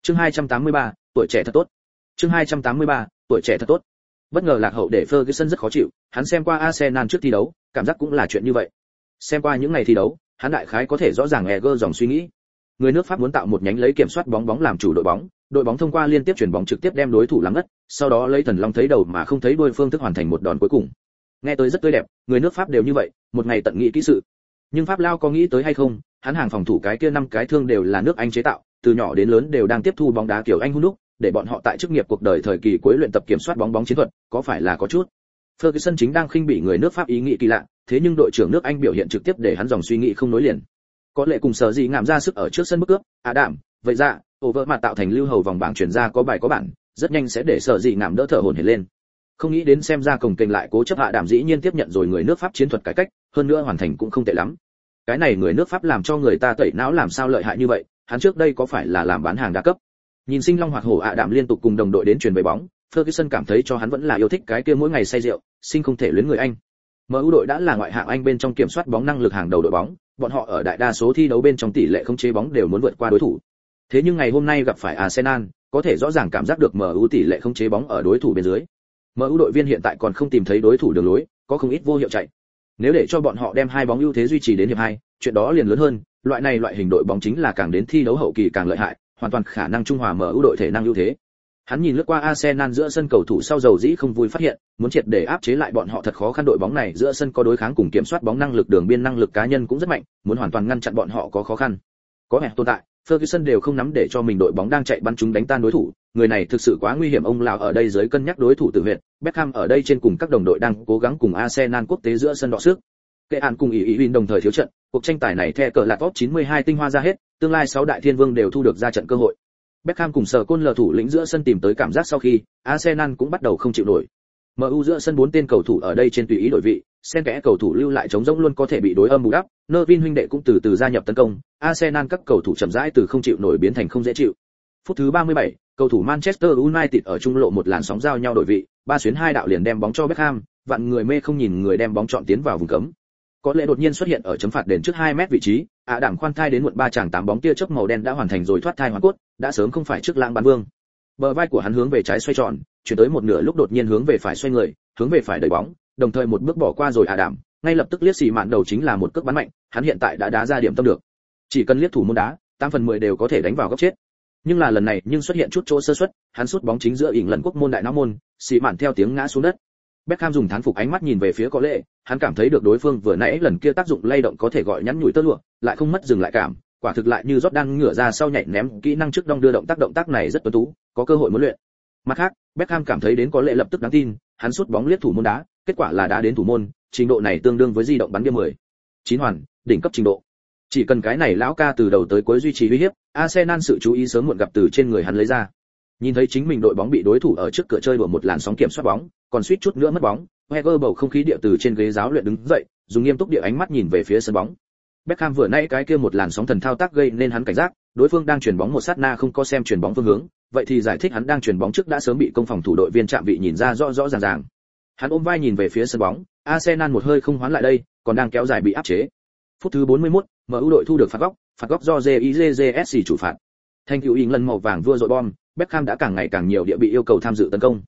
Chương 283, tuổi trẻ thật tốt. Chương 283, tuổi trẻ thật tốt. Bất ngờ lạc hậu để Ferguson rất khó chịu, hắn xem qua Arsenal trước thi đấu, cảm giác cũng là chuyện như vậy. Xem qua những ngày thi đấu, hắn đại khái có thể rõ ràng Eger dòng suy nghĩ. Người nước Pháp muốn tạo một nhánh lấy kiểm soát bóng làm chủ đội bóng thông qua liên tiếp chuyển bóng trực tiếp đem đối thủ lắng ngất, sau đó lấy thần long thấy đầu mà không thấy đuôi phương thức hoàn thành một đòn cuối cùng. Nghe tới rất tươi đẹp, người nước Pháp đều như vậy, một ngày tận nghị kỹ sự. Nhưng Pháp Lao có nghĩ tới hay không, hắn hàng phòng thủ cái kia 5 cái thương đều là nước Anh chế tạo, từ nhỏ đến lớn đều đang tiếp thu bóng đá kiểu anh hun đúc, để bọn họ tại chức nghiệp cuộc đời thời kỳ cuối luyện tập kiểm soát bóng chiến thuật, có phải là có chút. Ferguson chính đang khinh bỉ người nước Pháp ý nghĩ kỳ lạ, thế nhưng đội trưởng nước Anh biểu hiện trực tiếp để hắn dòng suy nghĩ không nối liền. Có lẽ cùng sở gì ngạm ra sức ở trước sân bức cướp, Adam, vậy ra, over mà tạo thành lưu hầu vòng bảng chuyển ra có bài có bản, rất nhanh sẽ để sở gì ngạm đỡ thở hổn hển lên. Không nghĩ đến xem ra cồng kềnh lại cố chấp Adam dĩ nhiên tiếp nhận rồi người nước Pháp chiến thuật cải cách, hơn nữa hoàn thành cũng không tệ lắm. Cái này người nước Pháp làm cho người ta tẩy não làm sao lợi hại như vậy, hắn trước đây có phải là làm bán hàng đa cấp. Nhìn sinh long hoạt hổ Adam liên tục cùng đồng đội đến truyền về bóng, Ferguson cảm thấy cho hắn vẫn là yêu thích cái kia mỗi ngày say rượu, sinh không thể luyến người Anh. MU đội đã là ngoại hạng Anh bên trong kiểm soát bóng năng lực hàng đầu đội bóng, bọn họ ở đại đa số thi đấu bên trong tỷ lệ khống chế bóng đều muốn vượt qua đối thủ. Thế nhưng ngày hôm nay gặp phải Arsenal, có thể rõ ràng cảm giác được MU tỷ lệ khống chế bóng ở đối thủ bên dưới. MU đội viên hiện tại còn không tìm thấy đối thủ đường lối, có không ít vô hiệu chạy. Nếu để cho bọn họ đem 2 bóng ưu thế duy trì đến hiệp 2, chuyện đó liền lớn hơn, loại hình đội bóng chính là càng đến thi đấu hậu kỳ càng lợi hại, hoàn toàn khả năng trung hòa MU đội thể năng ưu thế. Hắn nhìn lướt qua Arsenal giữa sân cầu thủ sau dầu dĩ không vui phát hiện, muốn triệt để áp chế lại bọn họ thật khó khăn, đội bóng này giữa sân có đối kháng cùng kiểm soát bóng năng lực đường biên năng lực cá nhân cũng rất mạnh, muốn hoàn toàn ngăn chặn bọn họ có khó khăn. Có vẻ tồn tại, Ferguson đều không nắm để cho mình đội bóng đang chạy bắn chúng đánh tan đối thủ, người này thực sự quá nguy hiểm. Ông lão ở đây dưới cân nhắc đối thủ tử huyệt, Beckham ở đây trên cùng các đồng đội đang cố gắng cùng Arsenal quốc tế giữa sân đọ sức. Kệ án cùng ý Win đồng thời thiếu trận, cuộc tranh tài này theo cờ là top 92 tinh hoa ra hết, tương lai 6 đại thiên vương đều thu được ra trận cơ hội. Beckham cùng sở côn lờ thủ lĩnh giữa sân tìm tới cảm giác sau khi, Arsenal cũng bắt đầu không chịu nổi. MU giữa sân 4 tên cầu thủ ở đây trên tùy ý đổi vị, xen kẽ cầu thủ lưu lại trống rỗng luôn có thể bị đối âm bù đắp, Nervin huynh đệ cũng từ từ gia nhập tấn công, Arsenal các cầu thủ chậm rãi từ không chịu nổi biến thành không dễ chịu. Phút thứ 37, cầu thủ Manchester United ở trung lộ một làn sóng giao nhau đổi vị, 3 xuyến 2 đạo liền đem bóng cho Beckham, vạn người mê không nhìn người đem bóng chọn tiến vào vùng cấm. Có lẽ đột nhiên xuất hiện ở chấm phạt đền trước 2 mét vị trí, Đảm khoan thai đến muộn 3 chàng 8 bóng tia chớp màu đen đã hoàn thành rồi thoát thai hoàn cốt, đã sớm không phải trước lãng bán vương. Bờ vai của hắn hướng về trái xoay tròn, chuyển tới một nửa lúc đột nhiên hướng về phải xoay người, hướng về phải đẩy bóng, đồng thời một bước bỏ qua rồi Đảm, ngay lập tức liếc xì mạn đầu chính là một cước bắn mạnh, hắn hiện tại đã đá ra điểm tâm được. Chỉ cần liếc thủ môn đá, 8/10 đều có thể đánh vào góc chết. Nhưng là lần này nhưng xuất hiện chút chỗ sơ suất, hắn sút bóng chính giữa ỉn lần quốc môn đại não môn, xì mạn theo tiếng ngã xuống đất. Beckham dùng thán phục ánh mắt nhìn về phía có lệ, hắn cảm thấy được đối phương vừa nãy lần kia tác dụng lay động có thể gọi nhắn nhủi tơ lụa, lại không mất dừng lại cảm, quả thực lại như Jordan ngửa ra sau nhảy ném, kỹ năng trước đong đưa động tác này rất tuấn tú, có cơ hội muốn luyện. Mặt khác, Beckham cảm thấy đến có lệ lập tức đáng tin, hắn sút bóng liếc thủ môn đá, kết quả là đá đến thủ môn, trình độ này tương đương với di động bắn điểm 10. 9 hoàn, đỉnh cấp trình độ. Chỉ cần cái này lão ca từ đầu tới cuối duy trì uy hiếp, Arsenal sự chú ý sớm muộn gặp từ trên người hắn lấy ra. Nhìn thấy chính mình đội bóng bị đối thủ ở trước cửa chơi đùa một làn sóng kiểm soát bóng, còn suýt chút nữa mất bóng, Wenger bầu không khí địa từ trên ghế giáo luyện đứng dậy, dùng nghiêm túc địa ánh mắt nhìn về phía sân bóng. Beckham vừa nãy cái kia một làn sóng thần thao tác gây nên hắn cảnh giác, đối phương đang chuyền bóng một sát na không có xem chuyền bóng phương hướng, vậy thì giải thích hắn đang chuyền bóng trước đã sớm bị công phòng thủ đội viên chạm vị nhìn ra rõ ràng. Hắn ôm vai nhìn về phía sân bóng, Arsenal một hơi không hoán lại đây, còn đang kéo dài bị áp chế. Phút thứ 41, MU đội thu được phạt góc do JIJJSC chủ phạt. Thanh cứu lần màu vàng vua dội bom, Beckham đã càng ngày càng nhiều địa bị yêu cầu tham dự tấn công.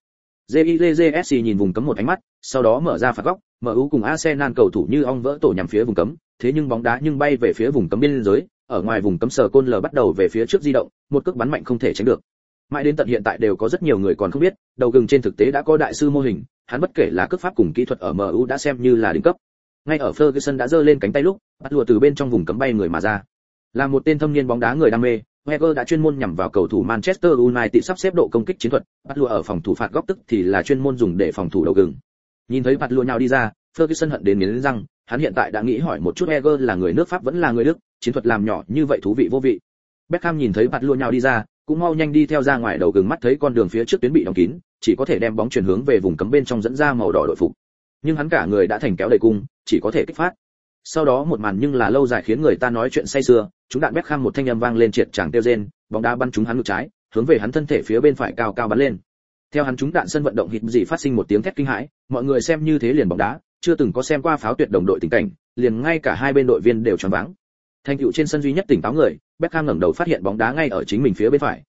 JIJJSC nhìn vùng cấm một ánh mắt, sau đó mở ra phạt góc, MU cùng Arsenal cầu thủ như ong vỡ tổ nhằm phía vùng cấm, thế nhưng bóng đá nhưng bay về phía vùng cấm biên giới, ở ngoài vùng cấm sờ côn lờ bắt đầu về phía trước di động, một cước bắn mạnh không thể tránh được. Mãi đến tận hiện tại đều có rất nhiều người còn không biết, đầu gừng trên thực tế đã có đại sư mô hình, hắn bất kể là cước pháp cùng kỹ thuật ở MU đã xem như là đỉnh cấp. Ngay ở Ferguson đã giơ lên cánh tay lúc, bắt lùa từ bên trong vùng cấm bay người mà ra. Là một tên thâm niên bóng đá người đam mê, Wenger đã chuyên môn nhằm vào cầu thủ Manchester United sắp xếp độ công kích chiến thuật, bắt lùa ở phòng thủ phạt góc tức thì là chuyên môn dùng để phòng thủ đầu gừng. Nhìn thấy bắt lùa nhào đi ra, Ferguson hận đến nghiến răng, hắn hiện tại đã nghĩ hỏi một chút Wenger là người nước Pháp vẫn là người Đức, chiến thuật làm nhỏ như vậy thú vị vô vị. Beckham nhìn thấy bắt lùa nhào đi ra, cũng mau nhanh đi theo ra ngoài đầu gừng, mắt thấy con đường phía trước tuyến bị đóng kín, chỉ có thể đem bóng chuyển hướng về vùng cấm bên trong dẫn ra màu đỏ đội phục. Nhưng hắn cả người đã thành kéo đầy cung, chỉ có thể kích phát. Sau đó một màn nhưng là lâu dài khiến người ta nói chuyện say sưa, chúng đạn Beckham một thanh âm vang lên triệt tràng tiêu rên, bóng đá bắn trúng hắn ngực trái, hướng về hắn thân thể phía bên phải cao cao bắn lên. Theo hắn trúng đạn sân vận động hít gì phát sinh một tiếng thét kinh hãi, mọi người xem như thế liền bóng đá, chưa từng có xem qua pháo tuyệt đồng đội tình cảnh, liền ngay cả hai bên đội viên đều choáng váng. Thành tựu trên sân duy nhất tỉnh táo người, Beckham ngẩng đầu phát hiện bóng đá ngay ở chính mình phía bên phải,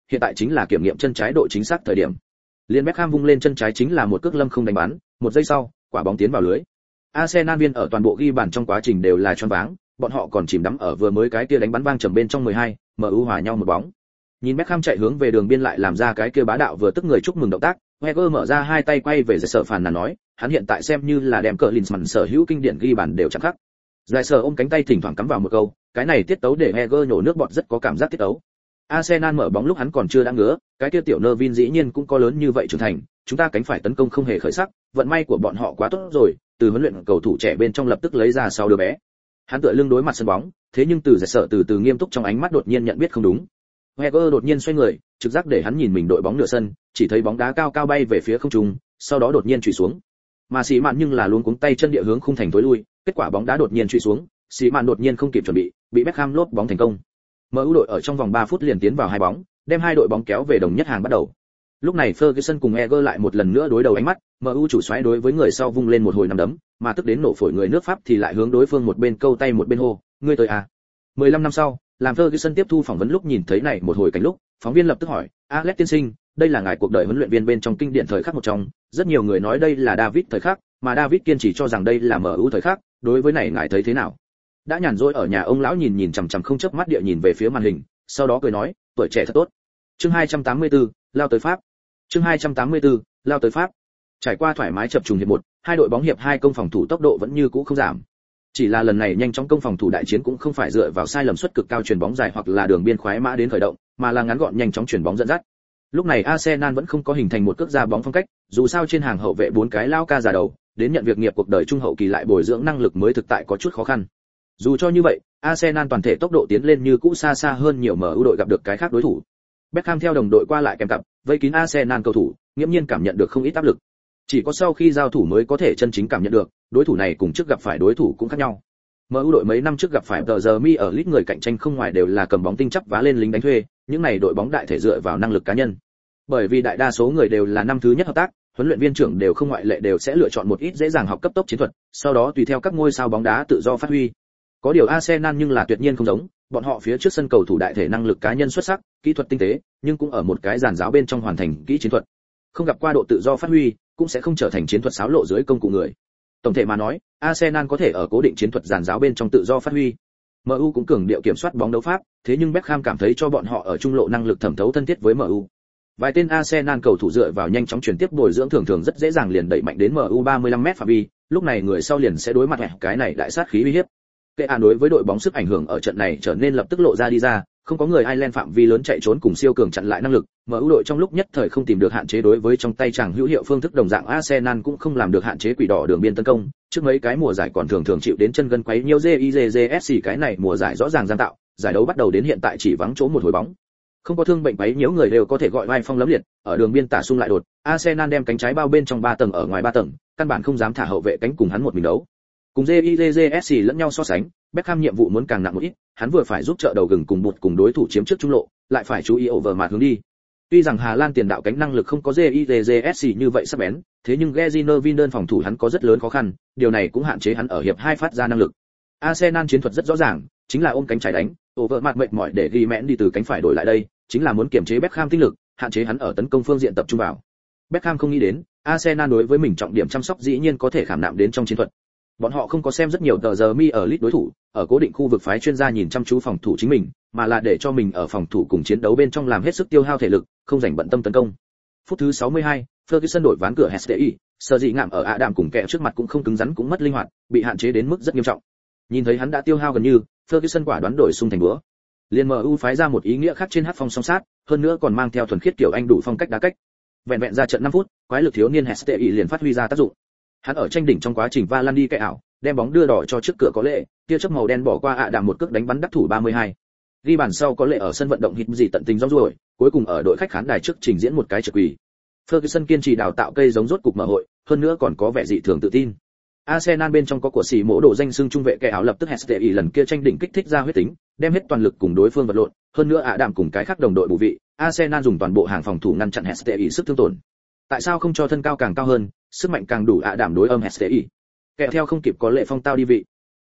hiện tại chính là kiểm nghiệm chân trái độ chính xác thời điểm. Liên Beckham vung lên chân trái chính là một cước lâm không đánh bắn, một giây sau, quả bóng tiến vào lưới. Arsenal viên ở toàn bộ ghi bàn trong quá trình đều là choáng váng, bọn họ còn chìm đắm ở vừa mới cái kia đánh bắn vang trầm bên trong 12, MU hòa nhau một bóng. Nhìn Beckham chạy hướng về đường biên lại làm ra cái kia bá đạo vừa tức người chúc mừng động tác, Wenger mở ra hai tay quay về giải sở phàn nàn nói, hắn hiện tại xem như là đem cờ Linsman sở hữu kinh điển ghi bàn đều chẳng khác. Giải sở ôm cánh tay thỉnh thoảng cắm vào một câu, cái này tiết tấu để Wenger nhổ nước bọt rất có cảm giác tiết tấu. Arsenal mở bóng lúc hắn còn chưa đã ngứa, cái kia tiểu Nervin dĩ nhiên cũng có lớn như vậy trưởng thành, chúng ta cánh phải tấn công không hề khởi sắc, vận may của bọn họ quá tốt rồi, từ huấn luyện cầu thủ trẻ bên trong lập tức lấy ra 6 đứa bé. Hắn tựa lưng đối mặt sân bóng, thế nhưng từ giải sở từ nghiêm túc trong ánh mắt đột nhiên nhận biết không đúng. Wenger đột nhiên xoay người, trực giác để hắn nhìn mình đội bóng nửa sân, chỉ thấy bóng đá cao cao bay về phía không trung, sau đó đột nhiên chùi xuống. Mà Sĩ Mạn nhưng là luống cuống tay chân địa hướng khung thành tối lui, kết quả bóng đá đột nhiên chùi xuống, Sĩ Mạn đột nhiên không kịp chuẩn bị Beckham lốp bóng thành công. MU đội ở trong vòng 3 phút liền tiến vào hai bóng, đem hai đội bóng kéo về đồng nhất hàng bắt đầu. Lúc này Ferguson cùng Eger lại một lần nữa đối đầu ánh mắt, MU chủ soái đối với người sau vung lên một hồi nắm đấm, mà tức đến nổ phổi người nước Pháp thì lại hướng đối phương một bên câu tay một bên hô, ngươi tới à? 15 năm sau, làm Ferguson tiếp thu phỏng vấn lúc nhìn thấy này một hồi cảnh lúc, phóng viên lập tức hỏi, Alex tiên sinh, đây là ngài cuộc đời huấn luyện viên bên trong kinh điển thời khắc một trong, rất nhiều người nói đây là David thời khắc, mà David kiên trì cho rằng đây là MU thời khắc, đối với này ngài thấy thế nào? Đã nhàn rỗi ở nhà ông lão nhìn chằm chằm không chớp mắt địa nhìn về phía màn hình, sau đó cười nói, tuổi trẻ thật tốt. Chương 284, lao tới Pháp. Chương 284, lao tới Pháp. Trải qua thoải mái chập trùng hiệp 1, hai đội bóng hiệp 2 công phòng thủ tốc độ vẫn như cũ không giảm. Chỉ là lần này nhanh chóng công phòng thủ đại chiến cũng không phải dựa vào sai lầm suất cực cao chuyền bóng dài hoặc là đường biên khoái mã đến khởi động, mà là ngắn gọn nhanh chóng chuyền bóng dẫn dắt. Lúc này Arsenal vẫn không có hình thành một cước ra bóng phong cách, dù sao trên hàng hậu vệ 4 cái lao ca già đầu, đến nhận việc nghiệp cuộc đời trung hậu kỳ lại bồi dưỡng năng lực mới thực tại có chút khó khăn. Dù cho như vậy, Arsenal toàn thể tốc độ tiến lên như cũ xa hơn nhiều MU đội gặp được cái khác đối thủ. Beckham theo đồng đội qua lại kèm cặp, vây kín Arsenal cầu thủ, nghiễm nhiên cảm nhận được không ít áp lực. Chỉ có sau khi giao thủ mới có thể chân chính cảm nhận được, đối thủ này cùng trước gặp phải đối thủ cũng khác nhau. MU đội mấy năm trước gặp phải tờ giờ mi ở League người cạnh tranh không ngoài đều là cầm bóng tinh chấp vá lên lính đánh thuê, những này đội bóng đại thể dựa vào năng lực cá nhân. Bởi vì đại đa số người đều là năm thứ nhất hợp tác, huấn luyện viên trưởng đều không ngoại lệ đều sẽ lựa chọn một ít dễ dàng học cấp tốc chiến thuật, sau đó tùy theo các ngôi sao bóng đá tự do phát huy. Có điều Arsenal nhưng là tuyệt nhiên không giống, bọn họ phía trước sân cầu thủ đại thể năng lực cá nhân xuất sắc, kỹ thuật tinh tế, nhưng cũng ở một cái giàn giáo bên trong hoàn thành kỹ chiến thuật. Không gặp qua độ tự do phát huy, cũng sẽ không trở thành chiến thuật xáo lộ dưới công cụ người. Tổng thể mà nói, Arsenal có thể ở cố định chiến thuật giàn giáo bên trong tự do phát huy. MU cũng cường điệu kiểm soát bóng đấu pháp, thế nhưng Beckham cảm thấy cho bọn họ ở trung lộ năng lực thẩm thấu thân thiết với MU. Vài tên Arsenal cầu thủ dựa vào nhanh chóng chuyển tiếp bồi dưỡng thường rất dễ dàng liền đẩy mạnh đến MU 35m phạm vi, lúc này người sau liền sẽ đối mặt cái này đại sát khí uy hiếp. Kệ án đối với đội bóng sức ảnh hưởng ở trận này trở nên lập tức lộ ra đi ra, không có người Ireland phạm vi lớn chạy trốn cùng siêu cường chặn lại năng lực, MU đội trong lúc nhất thời không tìm được hạn chế đối với trong tay chàng hữu hiệu phương thức đồng dạng Arsenal cũng không làm được hạn chế quỷ đỏ đường biên tấn công, trước mấy cái mùa giải còn thường chịu đến chân gân quấy nhiều JIJJSC cái này mùa giải rõ ràng giang tạo, giải đấu bắt đầu đến hiện tại chỉ vắng chỗ một hồi bóng. Không có thương bệnh quấy nhiễu người đều có thể gọi vai phong lấm liệt, ở đường biên tả xung lại đột, Arsenal đem cánh trái bao bên trong 3 tầng ở ngoài 3 tầng, căn bản không dám thả hậu vệ cánh cùng hắn một mình đấu. Cùng JIJJSC lẫn nhau so sánh, Beckham nhiệm vụ muốn càng nặng một ít, hắn vừa phải giúp trợ đầu gừng cùng bụt cùng đối thủ chiếm trước trung lộ, lại phải chú ý over mặt hướng đi. Tuy rằng Hà Lan tiền đạo cánh năng lực không có JIJJSC như vậy sắc bén, thế nhưng Gaziner Vindern phòng thủ hắn có rất lớn khó khăn, điều này cũng hạn chế hắn ở hiệp 2 phát ra năng lực. Arsenal chiến thuật rất rõ ràng, chính là ôm cánh trái đánh, over mặt mệt mỏi để ghi mẽn đi từ cánh phải đổi lại đây, chính là muốn kiềm chế Beckham tinh lực, hạn chế hắn ở tấn công phương diện tập trung vào. Beckham không nghĩ đến, Arsenal đối với mình trọng điểm chăm sóc dĩ nhiên có thể khảm nạm đến trong chiến thuật. Bọn họ không có xem rất nhiều tờ giờ mi ở League đối thủ, ở cố định khu vực phái chuyên gia nhìn chăm chú phòng thủ chính mình, mà là để cho mình ở phòng thủ cùng chiến đấu bên trong làm hết sức tiêu hao thể lực, không dành bận tâm tấn công. Phút thứ 62, Ferguson đổi ván cửa HSTI, Sở Dị Ngạm ở Adam cùng kẹ trước mặt cũng không cứng rắn cũng mất linh hoạt, bị hạn chế đến mức rất nghiêm trọng. Nhìn thấy hắn đã tiêu hao gần như, Ferguson quả đoán đổi xung thành búa. Liên MU phái ra một ý nghĩa khác trên hát phong song sát, hơn nữa còn mang theo thuần khiết kiểu Anh đủ phong cách đá cách. Vẹn ra trận 5 phút, quái lực thiếu niên HSTI liền phát huy ra tác dụng. Hắn ở tranh đỉnh trong quá trình va lăn đi cậy ảo, đem bóng đưa đỏ cho trước cửa có lệ, tia chớp màu đen bỏ qua Adam một cước đánh bắn đắc thủ 32. Ghi bàn sau có lệ ở sân vận động hít gì tận tình rong ruổi, cuối cùng ở đội khách khán đài trước trình diễn một cái trượt quỳ. Ferguson kiên trì đào tạo cây giống rốt cục mở hội, hơn nữa còn có vẻ dị thường tự tin. Arsenal bên trong có của xỉ mỗ độ danh xưng trung vệ kẻ áo lập tức HSTI lần kia tranh đỉnh kích thích ra huyết tính, đem hết toàn lực cùng đối phương vật lộn, hơn nữa Adam cùng cái khác đồng đội bù vị, Arsenal dùng toàn bộ hàng phòng thủ ngăn chặn HSTI sức thương tổn. Tại sao không cho thân cao càng cao hơn, sức mạnh càng đủ Adam đối âm HSTI? Kẻ theo không kịp có lệ phong tao đi vị.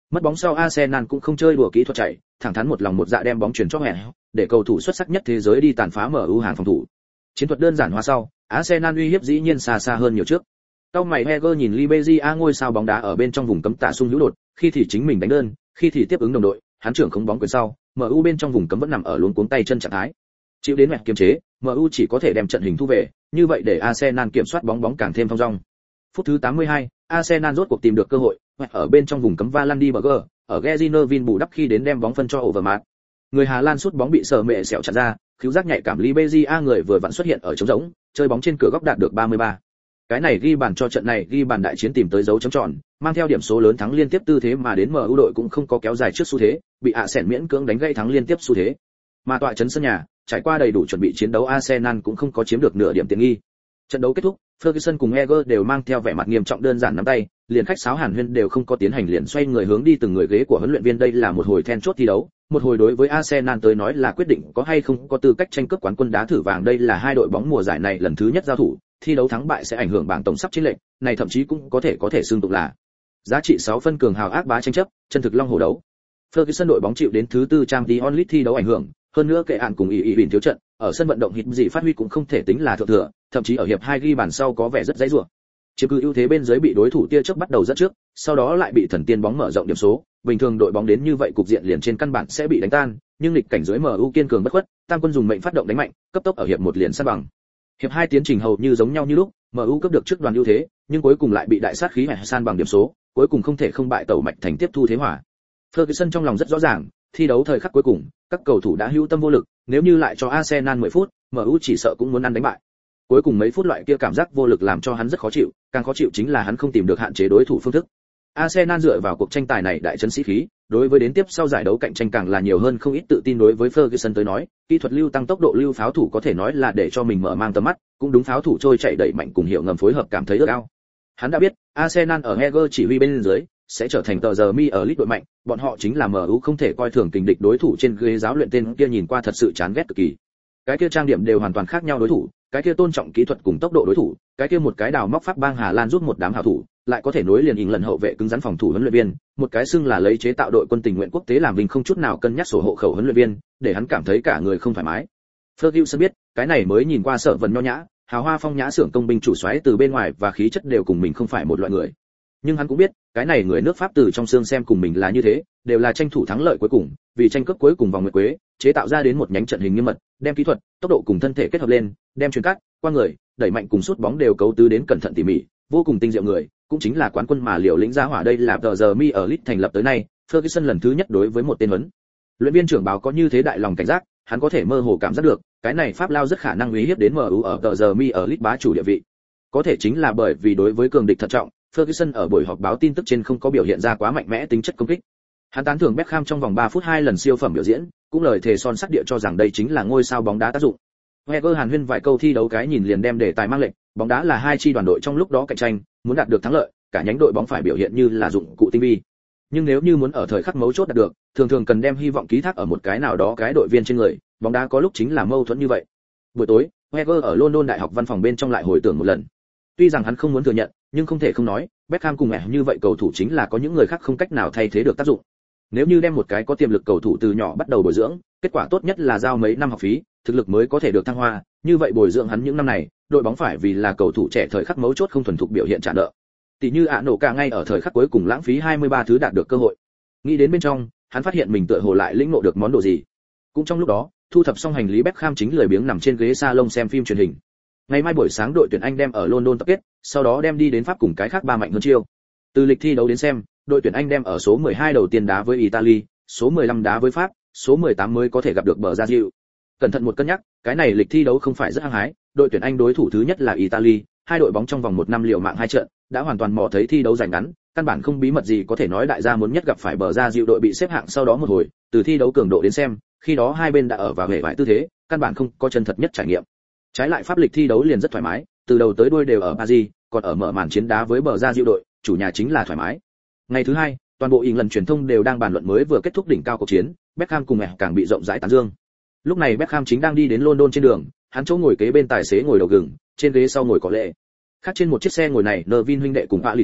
Mất bóng sau Arsenal cũng không chơi đùa kỹ thuật chạy, thẳng thắn một lòng một dạ đem bóng chuyển cho Hẻ, để cầu thủ xuất sắc nhất thế giới đi tàn phá MU hàng phòng thủ. Chiến thuật đơn giản hóa sau, Arsenal uy hiếp dĩ nhiên xa xa hơn nhiều trước. Cao mày Heger nhìn Liberia ngôi sao bóng đá ở bên trong vùng cấm tạ sung hữu đột, khi thì chính mình đánh đơn, khi thì tiếp ứng đồng đội, hắn trưởng không bóng quyền sau, MU bên trong vùng cấm vẫn nằm ở luống cuống tay chân trạng thái. Chịu đến mẹ kiềm chế, MU chỉ có thể đem trận hình thu về, như vậy để Arsenal kiểm soát bóng càng thêm thong dong. Phút thứ 82, Arsenal rốt cuộc tìm được cơ hội, ở bên trong vùng cấm Valandi Berger, ở Gezinovin bù đắp khi đến đem bóng phân cho Overmars. Người Hà Lan sút bóng bị sở mẹ sẹo chặn ra, khiếu giác nhạy cảm Liberia người vừa vặn xuất hiện ở trống rỗng, chơi bóng trên cửa góc đạt được 33. Cái này ghi bàn cho trận này ghi bàn đại chiến tìm tới dấu chấm tròn, mang theo điểm số lớn thắng liên tiếp tư thế mà đến MU đội cũng không có kéo dài trước xu thế, bị Arsenal miễn cưỡng đánh gãy thắng liên tiếp xu thế. Mà tọa trấn sân nhà, trải qua đầy đủ chuẩn bị chiến đấu Arsenal cũng không có chiếm được nửa điểm tiện nghi. Trận đấu kết thúc, Ferguson cùng Heger đều mang theo vẻ mặt nghiêm trọng đơn giản nắm tay, liền khách sáo Hàn Huyên đều không có tiến hành liền xoay người hướng đi từng người ghế của huấn luyện viên. Đây là một hồi then chốt thi đấu, một hồi đối với Arsenal tới nói là quyết định có hay không có tư cách tranh cướp quán quân đá thử vàng. Đây là hai đội bóng mùa giải này lần thứ nhất giao thủ, thi đấu thắng bại sẽ ảnh hưởng bảng tổng sắp chiến lệnh, này thậm chí cũng có thể xương tụng là giá trị 6 phân cường hào ác bá tranh chấp, chân thực long hổ đấu. Ferguson đội bóng chịu đến thứ tư Champions League thi đấu ảnh hưởng, hơn nữa kệ hạn cùng ý bình thiếu trận, ở sân vận động hít gì phát huy cũng không thể tính là thượng thừa, thậm chí ở hiệp 2 ghi bàn sau có vẻ rất dãy rủa. Chiếm cứ ưu thế bên dưới bị đối thủ tia chớp bắt đầu dẫn trước, sau đó lại bị thần tiên bóng mở rộng điểm số, bình thường đội bóng đến như vậy cục diện liền trên căn bản sẽ bị đánh tan, nhưng lịch cảnh dưới MU kiên cường bất khuất, tam quân dùng mệnh phát động đánh mạnh, cấp tốc ở hiệp 1 liền san bằng. Hiệp 2 tiến trình hầu như giống nhau như lúc, MU cướp được trước đoàn ưu thế, nhưng cuối cùng lại bị đại sát khí san bằng điểm số, cuối cùng không thể không bại tẩu mạch thành tiếp thu thế hòa. Ferguson trong lòng rất rõ ràng, thi đấu thời khắc cuối cùng, các cầu thủ đã hữu tâm vô lực, nếu như lại cho Arsenal 10 phút, MU chỉ sợ cũng muốn ăn đánh bại. Cuối cùng mấy phút loại kia cảm giác vô lực làm cho hắn rất khó chịu, càng khó chịu chính là hắn không tìm được hạn chế đối thủ phương thức. Arsenal dựa vào cuộc tranh tài này đại trấn sĩ khí, đối với đến tiếp sau giải đấu cạnh tranh càng là nhiều hơn không ít tự tin. Đối với Ferguson tới nói, kỹ thuật lưu tăng tốc độ lưu pháo thủ có thể nói là để cho mình mở mang tầm mắt, cũng đúng pháo thủ trôi chạy đẩy mạnh cùng hiệu ngầm phối hợp cảm thấy ước ao. Hắn đã biết, Arsenal ở Heger chỉ huy bên dưới sẽ trở thành tờ giờ mi ở lít đội mạnh, bọn họ chính là MU không thể coi thường kình địch đối thủ trên ghế giáo luyện. Tên kia nhìn qua thật sự chán ghét cực kỳ. Cái kia trang điểm đều hoàn toàn khác nhau đối thủ, cái kia tôn trọng kỹ thuật cùng tốc độ đối thủ, cái kia một cái đào móc pháp bang Hà Lan giúp một đám hảo thủ, lại có thể nối liền ỉn lần hậu vệ cứng rắn phòng thủ huấn luyện viên, một cái xưng là lấy chế tạo đội quân tình nguyện quốc tế làm vinh không chút nào cân nhắc sổ hộ khẩu huấn luyện viên, để hắn cảm thấy cả người không thoải mái. Ferguson biết, cái này mới nhìn qua sợ vần nho nhã, hào hoa phong nhã xưởng công binh chủ soái từ bên ngoài và khí chất đều cùng mình không phải một loại người. Nhưng hắn cũng biết, cái này người nước Pháp từ trong xương xem cùng mình là như thế, đều là tranh thủ thắng lợi cuối cùng, vì tranh cướp cuối cùng vòng nguyệt quế, chế tạo ra đến một nhánh trận hình nghiêm mật, đem kỹ thuật, tốc độ cùng thân thể kết hợp lên, đem chuyền cắt, qua người, đẩy mạnh cùng sút bóng đều cấu tứ đến cẩn thận tỉ mỉ, vô cùng tinh diệu người, cũng chính là quán quân mà Liều Lĩnh ra hỏa. Đây là tờ giờ mi ở Leeds thành lập tới nay, Ferguson lần thứ nhất đối với một tên huấn luyện viên trưởng báo có như thế đại lòng cảnh giác, hắn có thể mơ hồ cảm giác được, cái này Pháp Lao rất khả năng uy hiếp đến MU ở tờ giờ mi ở Leeds bá chủ địa vị. Có thể chính là bởi vì đối với cường địch thận trọng, Ferguson ở buổi họp báo tin tức trên không có biểu hiện ra quá mạnh mẽ tính chất công kích. Hắn tán thưởng Beckham trong vòng 3 phút 2 lần siêu phẩm biểu diễn, cũng lời thề son sắt địa cho rằng đây chính là ngôi sao bóng đá tác dụng. Heger Hàn Huyên vài câu thi đấu cái nhìn liền đem đề tài mang lệnh, bóng đá là hai chi đoàn đội trong lúc đó cạnh tranh, muốn đạt được thắng lợi, cả nhánh đội bóng phải biểu hiện như là dụng cụ tinh vi. Nhưng nếu như muốn ở thời khắc mấu chốt đạt được, thường thường cần đem hy vọng ký thác ở một cái nào đó cái đội viên trên người, bóng đá có lúc chính là mâu thuẫn như vậy. Buổi tối, Heger ở London đại học văn phòng bên trong lại hồi tưởng một lần. Tuy rằng hắn không muốn thừa nhận, nhưng không thể không nói, Beckham cùng như vậy cầu thủ chính là có những người khác không cách nào thay thế được tác dụng. Nếu như đem một cái có tiềm lực cầu thủ từ nhỏ bắt đầu bồi dưỡng, kết quả tốt nhất là giao mấy năm học phí, thực lực mới có thể được thăng hoa, như vậy bồi dưỡng hắn những năm này, đội bóng phải vì là cầu thủ trẻ thời khắc mấu chốt không thuần thục biểu hiện trả nợ. Tỷ như nổ cả ngay ở thời khắc cuối cùng lãng phí 23 thứ đạt được cơ hội. Nghĩ đến bên trong, hắn phát hiện mình tựa hồ lại lĩnh ngộ được món đồ gì. Cũng trong lúc đó, thu thập xong hành lý Beckham chính lười biếng nằm trên ghế salon xem phim truyền hình. Ngày mai buổi sáng đội tuyển Anh đem ở London tập kết, sau đó đem đi đến Pháp cùng cái khác ba mạnh hơn chiêu. Từ lịch thi đấu đến xem, đội tuyển Anh đem ở số 12 đầu tiên đá với Italy, số 15 đá với Pháp, số 18 mới có thể gặp được bờ ra Diệu. Cẩn thận một cân nhắc, cái này lịch thi đấu không phải rất hăng hái, đội tuyển Anh đối thủ thứ nhất là Italy, hai đội bóng trong vòng một năm liều mạng hai trận, đã hoàn toàn mò thấy thi đấu giành ngắn, căn bản không bí mật gì có thể nói đại gia muốn nhất gặp phải bờ ra Diệu đội bị xếp hạng sau đó một hồi, từ thi đấu cường độ đến xem, khi đó hai bên đã ở vào hệ vải tư thế, căn bản không có chân thật nhất trải nghiệm. Trái lại Pháp lịch thi đấu liền rất thoải mái, từ đầu tới đuôi đều ở Paris, còn ở mở màn chiến đá với bờ ra Diệu đội, chủ nhà chính là thoải mái. Ngày thứ hai, toàn bộ England truyền thông đều đang bàn luận mới vừa kết thúc đỉnh cao cuộc chiến, Beckham cùng càng bị rộng rãi tán dương. Lúc này Beckham chính đang đi đến London trên đường, hắn chỗ ngồi kế bên tài xế ngồi đầu gừng, trên ghế sau ngồi có lệ. Khác trên một chiếc xe ngồi này, Nevin huynh đệ cùng Paliter,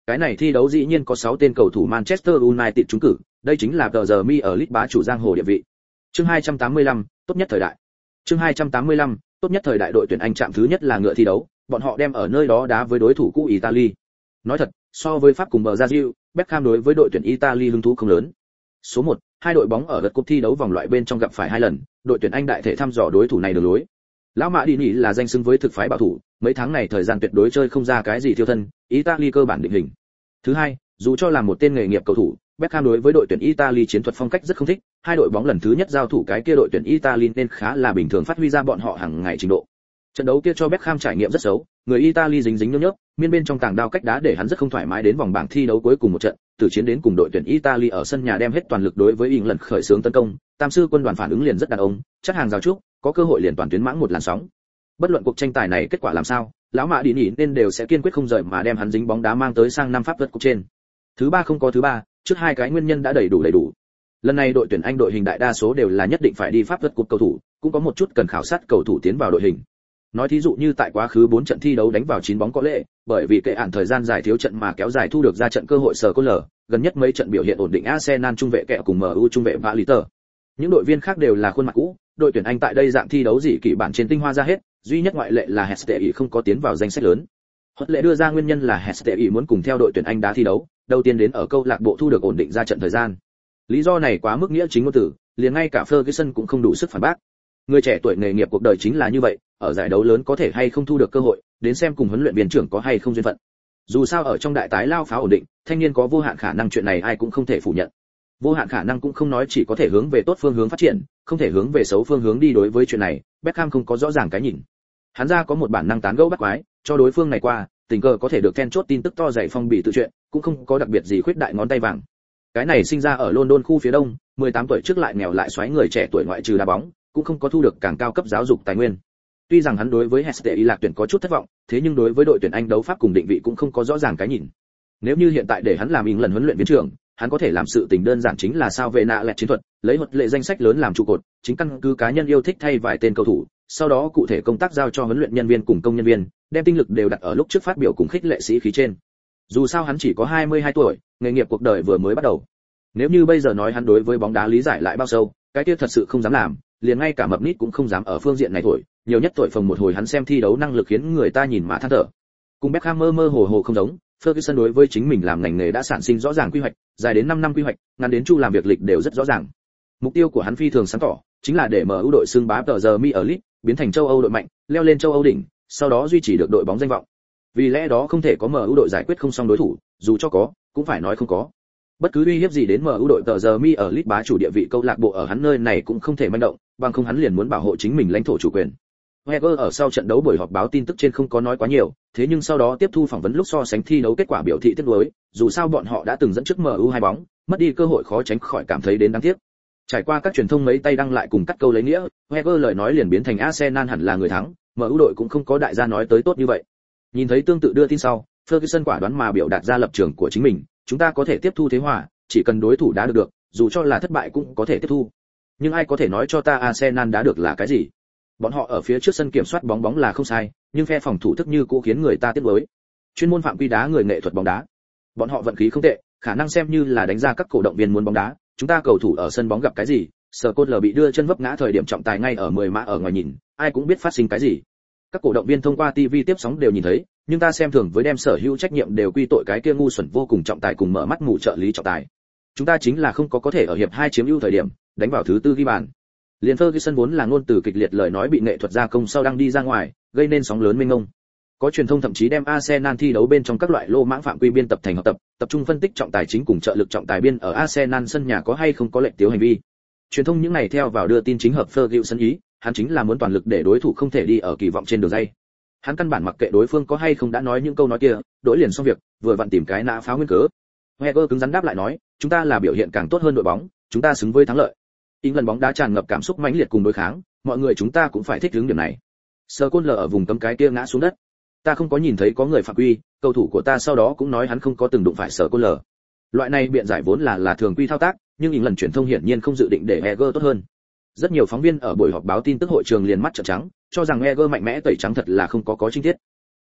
Cái này thi đấu dĩ nhiên có 6 tên cầu thủ Manchester United trúng cử, đây chính là tờ giờ mi ở League bá chủ giang hồ địa vị. Chương 285, tốt nhất thời đại. Chương 285, tốt nhất thời đại đội tuyển Anh chạm thứ nhất là ngựa thi đấu, bọn họ đem ở nơi đó đá với đối thủ cũ Italy. Nói thật, so với Pháp cùng Brazil, Beckham đối với đội tuyển Italy hứng thú không lớn. Số 1, hai đội bóng ở lượt cúp thi đấu vòng loại bên trong gặp phải 2 lần, đội tuyển Anh đại thể thăm dò đối thủ này đường lối. Lão Mã đi nhỉ là danh xưng với thực phái bảo thủ, mấy tháng này thời gian tuyệt đối chơi không ra cái gì thiêu thân, Italy cơ bản định hình. Thứ hai, dù cho là một tên nghề nghiệp cầu thủ, Beckham đối với đội tuyển Italy chiến thuật phong cách rất không thích, hai đội bóng lần thứ nhất giao thủ cái kia đội tuyển Italy nên khá là bình thường phát huy ra bọn họ hàng ngày trình độ. Trận đấu kia cho Beckham trải nghiệm rất xấu, người Italy dính dính nhớp nhớp, miên bên trong tảng đao cách đá để hắn rất không thoải mái đến vòng bảng thi đấu cuối cùng một trận, từ chiến đến cùng đội tuyển Italy ở sân nhà đem hết toàn lực đối với England khởi xướng tấn công, tam sư quân đoàn phản ứng liền rất đàn ông, chắc hàng rào trước, có cơ hội liền toàn tuyến mãng một làn sóng. Bất luận cuộc tranh tài này kết quả làm sao, lão Mã đi nhỉ nên đều sẽ kiên quyết không rời mà đem hắn dính bóng đá mang tới sang năm Pháp vượt cúp trên. Thứ ba không có thứ ba, trước hai cái nguyên nhân đã đầy đủ. Lần này đội tuyển Anh đội hình đại đa số đều là nhất định phải đi Pháp vượt cúp cầu thủ, cũng có một chút cần khảo sát cầu thủ tiến vào đội hình. Nói thí dụ như tại quá khứ 4 trận thi đấu đánh vào 9 bóng có lệ, bởi vì kệ hạn thời gian dài thiếu trận mà kéo dài thu được ra trận cơ hội sờ côn lở, gần nhất mấy trận biểu hiện ổn định Arsenal trung vệ kệ cùng MU trung vệ Valiter. Những đội viên khác đều là khuôn mặt cũ, đội tuyển Anh tại đây dạng thi đấu gì kỳ bản trên tinh hoa ra hết, duy nhất ngoại lệ là Hestey không có tiến vào danh sách lớn. Huấn lệ đưa ra nguyên nhân là Hestey muốn cùng theo đội tuyển Anh đá thi đấu, đầu tiên đến ở câu lạc bộ thu được ổn định ra trận thời gian. Lý do này quá mức nghĩa chính ngôn từ, liền ngay cả Ferguson cũng không đủ sức phản bác. Người trẻ tuổi nghề nghiệp cuộc đời chính là như vậy, ở giải đấu lớn có thể hay không thu được cơ hội, đến xem cùng huấn luyện viên trưởng có hay không duyên phận. Dù sao ở trong đại tái lao pháo ổn định, thanh niên có vô hạn khả năng, chuyện này ai cũng không thể phủ nhận. Vô hạn khả năng cũng không nói chỉ có thể hướng về tốt phương hướng phát triển, không thể hướng về xấu phương hướng đi. Đối với chuyện này, Beckham không có rõ ràng cái nhìn. Hắn ra có một bản năng tán gẫu bắt quái, cho đối phương này qua, tình cờ có thể được then chốt tin tức to dày phong bì tự chuyện, cũng không có đặc biệt gì khuyết đại ngón tay vàng. Cái này sinh ra ở London khu phía đông, 18 tuổi trước lại nghèo lại xoáy người trẻ tuổi ngoại trừ đá bóng, cũng không có thu được càng cao cấp giáo dục tài nguyên. Tuy rằng hắn đối với Hestey lạc tuyển có chút thất vọng, thế nhưng đối với đội tuyển Anh đấu Pháp cùng định vị cũng không có rõ ràng cái nhìn. Nếu như hiện tại để hắn làm lần huấn luyện viên trưởng, hắn có thể làm sự tình đơn giản chính là sao về nạ lẹt chiến thuật, lấy một lệ danh sách lớn làm trụ cột, chính căn cứ cá nhân yêu thích thay vài tên cầu thủ, sau đó cụ thể công tác giao cho huấn luyện nhân viên cùng công nhân viên, đem tinh lực đều đặt ở lúc trước phát biểu cùng khích lệ sĩ khí trên. Dù sao hắn chỉ có 22 tuổi, nghề nghiệp cuộc đời vừa mới bắt đầu. Nếu như bây giờ nói hắn đối với bóng đá lý giải lại bao sâu, cái kia thật sự không dám làm, liền ngay cả mập nít cũng không dám ở phương diện này thổi, nhiều nhất thổi phồng một hồi hắn xem thi đấu năng lực khiến người ta nhìn mà than thở. Cùng Beckham mơ mơ hồ hồ không giống, Ferguson đối với chính mình làm ngành nghề đã sản sinh rõ ràng quy hoạch, dài đến 5 năm quy hoạch, ngắn đến chu làm việc lịch đều rất rõ ràng. Mục tiêu của hắn phi thường sáng tỏ, chính là để MU đội xưng bá tờ giờ mi ở League, biến thành châu Âu đội mạnh, leo lên châu Âu đỉnh, sau đó duy trì được đội bóng danh vọng. Vì lẽ đó không thể có MU đội giải quyết không xong đối thủ, dù cho có, cũng phải nói không có. Bất cứ uy hiếp gì đến MU đội tờ giờ mi ở League bá chủ địa vị câu lạc bộ ở hắn nơi này cũng không thể manh động, bằng không hắn liền muốn bảo hộ chính mình lãnh thổ chủ quyền. Wenger ở sau trận đấu buổi họp báo tin tức trên không có nói quá nhiều, thế nhưng sau đó tiếp thu phỏng vấn lúc so sánh thi đấu kết quả biểu thị tiếc nuối, dù sao bọn họ đã từng dẫn trước MU 2 bóng, mất đi cơ hội khó tránh khỏi cảm thấy đến đáng tiếc. Trải qua các truyền thông mấy tay đăng lại cùng cắt câu lấy nghĩa, Wenger lời nói liền biến thành Arsenal hẳn là người thắng, MU đội cũng không có đại gia nói tới tốt như vậy. Nhìn thấy tương tự đưa tin sau, Ferguson quả đoán mà biểu đạt ra lập trường của chính mình, chúng ta có thể tiếp thu thế hòa, chỉ cần đối thủ đá được, dù cho là thất bại cũng có thể tiếp thu. Nhưng ai có thể nói cho ta Arsenal đá được là cái gì? Bọn họ ở phía trước sân kiểm soát bóng là không sai, nhưng phe phòng thủ thức như cũ khiến người ta tiếc nuối. Chuyên môn phạm quy đá người nghệ thuật bóng đá. Bọn họ vận khí không tệ, khả năng xem như là đánh ra các cổ động viên muốn bóng đá, chúng ta cầu thủ ở sân bóng gặp cái gì? Scott bị đưa chân vấp ngã thời điểm trọng tài ngay ở 10 mã ở ngoài nhìn, ai cũng biết phát sinh cái gì. Các cổ động viên thông qua TV tiếp sóng đều nhìn thấy, nhưng ta xem thường với đem sở hữu trách nhiệm đều quy tội cái kia ngu xuẩn vô cùng trọng tài cùng mở mắt mù trợ lý trọng tài. Chúng ta chính là không có thể ở hiệp 2 chiếm ưu thời điểm, đánh vào thứ tư ghi bàn. Liên Ferguson vốn là ngôn từ kịch liệt lời nói bị nghệ thuật gia công sau đang đi ra ngoài, gây nên sóng lớn mênh mông. Có truyền thông thậm chí đem Arsenal thi đấu bên trong các loại lô mãng phạm quy biên tập thành hợp tập, tập trung phân tích trọng tài chính cùng trợ lực trọng tài biên ở Arsenal sân nhà có hay không có lệch tiếu hành vi. Truyền thông những này theo vào đưa tin chính hợp Ferguson ý, hắn chính là muốn toàn lực để đối thủ không thể đi ở kỳ vọng trên đường dây. Hắn căn bản mặc kệ đối phương có hay không đã nói những câu nói kia, đổi liền xong việc, vừa vặn tìm cái nã pháo nguyên cớ. Wenger cứng rắn đáp lại nói, chúng ta là biểu hiện càng tốt hơn đội bóng, chúng ta xứng với thắng lợi. England bóng đá tràn ngập cảm xúc mãnh liệt cùng đối kháng, mọi người chúng ta cũng phải thích ứng điểm này. Scott ở vùng cấm cái kia ngã xuống đất. Ta không có nhìn thấy có người phạm quy, cầu thủ của ta sau đó cũng nói hắn không có từng đụng phải Scott. Loại này biện giải vốn là thường quy thao tác, nhưng England truyền thông hiển nhiên không dự định để Wenger tốt hơn. Rất nhiều phóng viên ở buổi họp báo tin tức hội trường liền mắt trợn trắng, cho rằng Wenger mạnh mẽ tẩy trắng thật là không có chính tiết.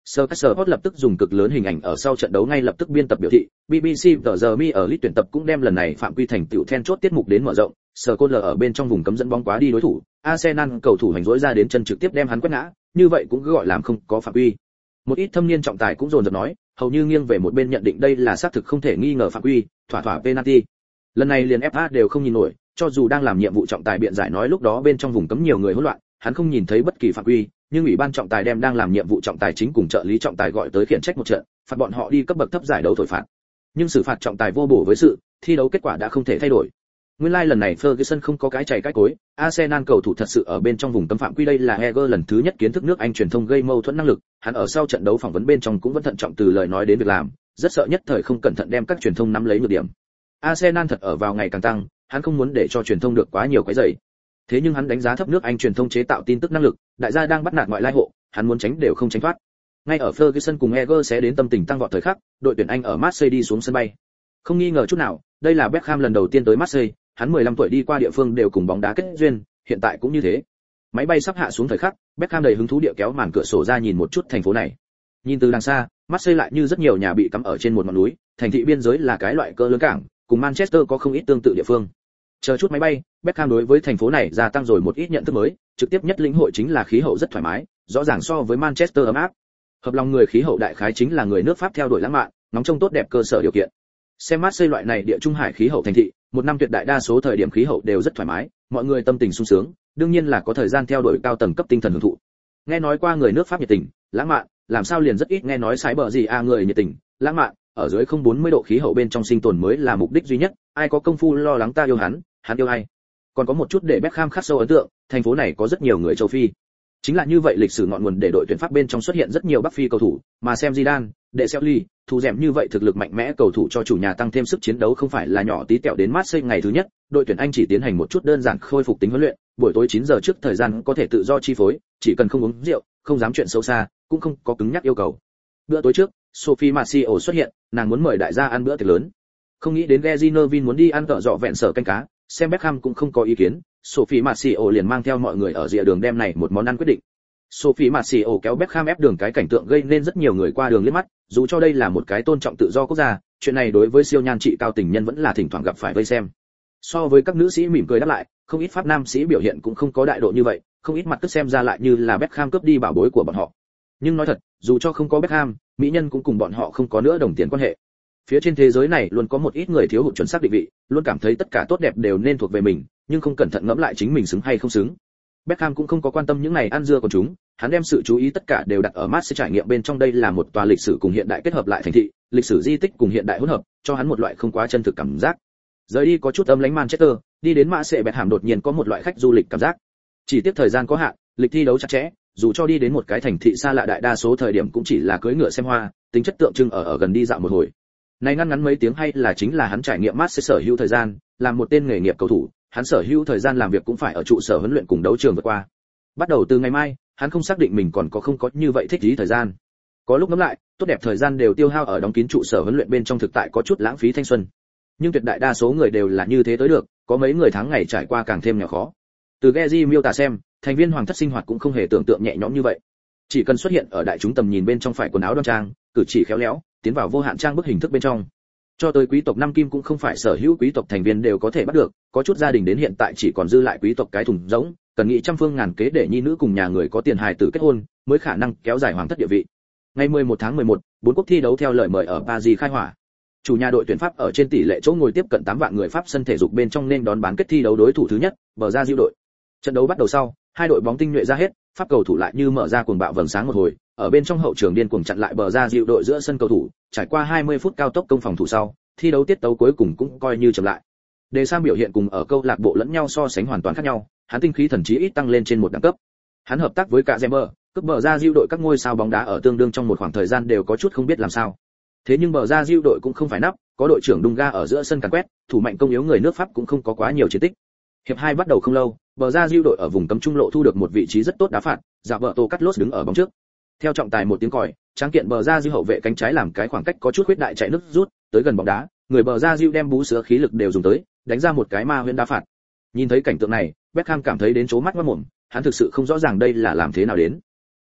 Sky Sport lập tức dùng cực lớn hình ảnh ở sau trận đấu ngay lập tức biên tập biểu thị, BBC tờ giờ mi ở list tuyển tập cũng đem lần này phạm quy thành tựu then chốt tiết mục đến mở rộng, Scholes ở bên trong vùng cấm dẫn bóng quá đi đối thủ, Arsenal cầu thủ hành dỗi ra đến chân trực tiếp đem hắn quét ngã, như vậy cũng cứ gọi làm không có phạm quy. Một ít thâm niên trọng tài cũng dồn dập nói, hầu như nghiêng về một bên nhận định đây là xác thực không thể nghi ngờ phạm quy, thỏa penalty. Lần này liền FA đều không nhìn nổi, cho dù đang làm nhiệm vụ trọng tài biện giải nói lúc đó bên trong vùng cấm nhiều người hỗn loạn, hắn không nhìn thấy bất kỳ phạm quy, nhưng ủy ban trọng tài đem đang làm nhiệm vụ trọng tài chính cùng trợ lý trọng tài gọi tới khiển trách một trận, phạt bọn họ đi cấp bậc thấp giải đấu thổi phạt. Nhưng xử phạt trọng tài vô bổ với sự, thi đấu kết quả đã không thể thay đổi. Nguyên lai lần này Ferguson không có cái chày cái cối, Arsenal cầu thủ thật sự ở bên trong vùng cấm phạm quy đây là Heger lần thứ nhất kiến thức nước Anh truyền thông gây mâu thuẫn năng lực, hắn ở sau trận đấu phỏng vấn bên trong cũng vẫn thận trọng từ lời nói đến việc làm, rất sợ nhất thời không cẩn thận đem các truyền thông nắm lấy nhược điểm. Arsenal thật ở vào ngày càng tăng, hắn không muốn để cho truyền thông được quá nhiều cái dày. Thế nhưng hắn đánh giá thấp nước Anh truyền thông chế tạo tin tức năng lực, đại gia đang bắt nạt ngoại lai hộ, hắn muốn tránh đều không tránh thoát. Ngay ở Ferguson cùng Heger sẽ đến tâm tình tăng vọt thời khắc, đội tuyển Anh ở Marseille đi xuống sân bay. Không nghi ngờ chút nào, đây là Beckham lần đầu tiên tới Marseille, hắn 15 tuổi đi qua địa phương đều cùng bóng đá kết duyên, hiện tại cũng như thế. Máy bay sắp hạ xuống thời khắc, Beckham đầy hứng thú địa kéo màn cửa sổ ra nhìn một chút thành phố này. Nhìn từ đằng xa, Marseille lại như rất nhiều nhà bị cắm ở trên một ngọn núi, thành thị biên giới là cái loại cỡ lớn cảng, cùng Manchester có không ít tương tự địa phương. Chờ chút máy bay, Beckham đối với thành phố này gia tăng rồi một ít nhận thức mới, trực tiếp nhất lĩnh hội chính là khí hậu rất thoải mái, rõ ràng so với Manchester ấm áp. Hợp lòng người khí hậu đại khái chính là người nước Pháp theo đuổi lãng mạn, nóng trông tốt đẹp cơ sở điều kiện. Xem Marseille loại này địa trung hải khí hậu thành thị, một năm tuyệt đại đa số thời điểm khí hậu đều rất thoải mái, mọi người tâm tình sung sướng, đương nhiên là có thời gian theo đuổi cao tầng cấp tinh thần hưởng thụ. Nghe nói qua người nước Pháp nhiệt tình, lãng mạn, làm sao liền rất ít nghe nói sái bờ gì người nhiệt tình, lãng mạn, ở dưới không 40 độ khí hậu bên trong sinh tồn mới là mục đích duy nhất, ai có công phu lo lắng ta yêu hắn yêu ai. Còn có một chút để Beckham khắc sâu ấn tượng, thành phố này có rất nhiều người châu Phi. Chính là như vậy lịch sử ngọn nguồn để đội tuyển Pháp bên trong xuất hiện rất nhiều Bắc Phi cầu thủ, mà xem Zidane, De Zerbi, thủ dẻm như vậy thực lực mạnh mẽ cầu thủ cho chủ nhà tăng thêm sức chiến đấu không phải là nhỏ tí tẹo đến Marseille ngày thứ nhất, đội tuyển Anh chỉ tiến hành một chút đơn giản khôi phục tính huấn luyện, buổi tối 9 giờ trước thời gian có thể tự do chi phối, chỉ cần không uống rượu, không dám chuyện xấu xa, cũng không có cứng nhắc yêu cầu. Bữa tối trước, Sophie Marceau xuất hiện, nàng muốn mời đại gia ăn bữa tiệc lớn. Không nghĩ đến Gary Neville muốn đi ăn tợ dọ vẹn sở canh cá, xem Beckham cũng không có ý kiến, Sophie Marceau liền mang theo mọi người ở rìa đường đem này một món ăn quyết định. Sophie Marceau kéo Beckham ép đường cái cảnh tượng gây nên rất nhiều người qua đường liếc mắt, dù cho đây là một cái tôn trọng tự do quốc gia, chuyện này đối với siêu nhan trị cao tình nhân vẫn là thỉnh thoảng gặp phải vây xem. So với các nữ sĩ mỉm cười đáp lại, không ít Pháp nam sĩ biểu hiện cũng không có đại độ như vậy, không ít mặt tức xem ra lại như là Beckham cướp đi bảo bối của bọn họ. Nhưng nói thật, dù cho không có Beckham, mỹ nhân cũng cùng bọn họ không có nữa đồng tiền quan hệ. Phía trên thế giới này luôn có một ít người thiếu hụt chuẩn xác định vị, luôn cảm thấy tất cả tốt đẹp đều nên thuộc về mình, nhưng không cẩn thận ngẫm lại chính mình xứng hay không xứng. Beckham cũng không có quan tâm những này ăn dưa của chúng, hắn đem sự chú ý tất cả đều đặt ở Marseille trải nghiệm bên trong đây là một tòa lịch sử cùng hiện đại kết hợp lại thành thị, lịch sử di tích cùng hiện đại hỗn hợp, cho hắn một loại không quá chân thực cảm giác. Rời đi có chút âm lãnh Manchester, đi đến Marseille Beckham đột nhiên có một loại khách du lịch cảm giác. Chỉ tiếc thời gian có hạn, lịch thi đấu chặt chẽ, dù cho đi đến một cái thành thị xa lạ đại đa số thời điểm cũng chỉ là cưỡi ngựa xem hoa, tính chất tượng trưng ở gần đi dạo một hồi. Này ngắn mấy tiếng hay là chính là hắn trải nghiệm Marseille sở hữu thời gian, làm một tên nghề nghiệp cầu thủ, hắn sở hữu thời gian làm việc cũng phải ở trụ sở huấn luyện cùng đấu trường vượt qua. Bắt đầu từ ngày mai, hắn không xác định mình còn có không có như vậy thích ý thời gian. Có lúc ngẫm lại, tốt đẹp thời gian đều tiêu hao ở đóng kín trụ sở huấn luyện bên trong thực tại có chút lãng phí thanh xuân. Nhưng tuyệt đại đa số người đều là như thế tới được, có mấy người tháng ngày trải qua càng thêm nhỏ khó. Từ Gezi miêu tả xem, thành viên hoàng thất sinh hoạt cũng không hề tưởng tượng nhẹ nhõm như vậy. Chỉ cần xuất hiện ở đại chúng tầm nhìn bên trong phải quần áo đoan trang, cử chỉ khéo léo, tiến vào vô hạn trang bức hình thức bên trong. Cho tới quý tộc năm kim cũng không phải sở hữu quý tộc thành viên đều có thể bắt được, có chút gia đình đến hiện tại chỉ còn dư lại quý tộc cái thùng rỗng, cần nghĩ trăm phương ngàn kế để nhi nữ cùng nhà người có tiền hài tử kết hôn, mới khả năng kéo dài hoàng thất địa vị. Ngày 11 tháng 11, 4 quốc thi đấu theo lời mời ở Paris khai hỏa. Chủ nhà đội tuyển Pháp ở trên tỷ lệ chỗ ngồi tiếp cận 8 vạn người Pháp sân thể dục bên trong nên đón bán kết thi đấu đối thủ thứ nhất, bờ ra diệu đội. Trận đấu bắt đầu sau, hai đội bóng tinh nhuệ ra hết, Pháp cầu thủ lại như mở ra cuồng bạo vầng sáng một hồi, ở bên trong hậu trường điên cuồng chặn lại bờ ra diệu đội giữa sân cầu thủ, trải qua 20 phút cao tốc công phòng thủ sau, thi đấu tiết tấu cuối cùng cũng coi như chậm lại. Đề Sam biểu hiện cùng ở câu lạc bộ lẫn nhau so sánh hoàn toàn khác nhau, hắn tinh khí thần trí ít tăng lên trên một đẳng cấp. Hắn hợp tác với cả Zemmer, cướp bờ ra diệu đội các ngôi sao bóng đá ở tương đương trong một khoảng thời gian đều có chút không biết làm sao. Thế nhưng bờ ra diệu đội cũng không phải nắp, có đội trưởng Dunga ở giữa sân càn quét, thủ mạnh công yếu người nước Pháp cũng không có quá nhiều chiến tích. Hiệp 2 bắt đầu không lâu, bờ ra diệu đội ở vùng cấm trung lộ thu được một vị trí rất tốt đá phạt, Roberto Carlos đứng ở bóng trước. Theo trọng tài một tiếng còi, tráng kiện bờ ra diệu hậu vệ cánh trái làm cái khoảng cách có chút khuyết đại chạy nước rút, tới gần bóng đá, người bờ ra diệu đem bú sữa khí lực đều dùng tới, đánh ra một cái ma huyễn đá phạt. Nhìn thấy cảnh tượng này, Beckham cảm thấy đến chố mắt ngoác mồm, hắn thực sự không rõ ràng đây là làm thế nào đến.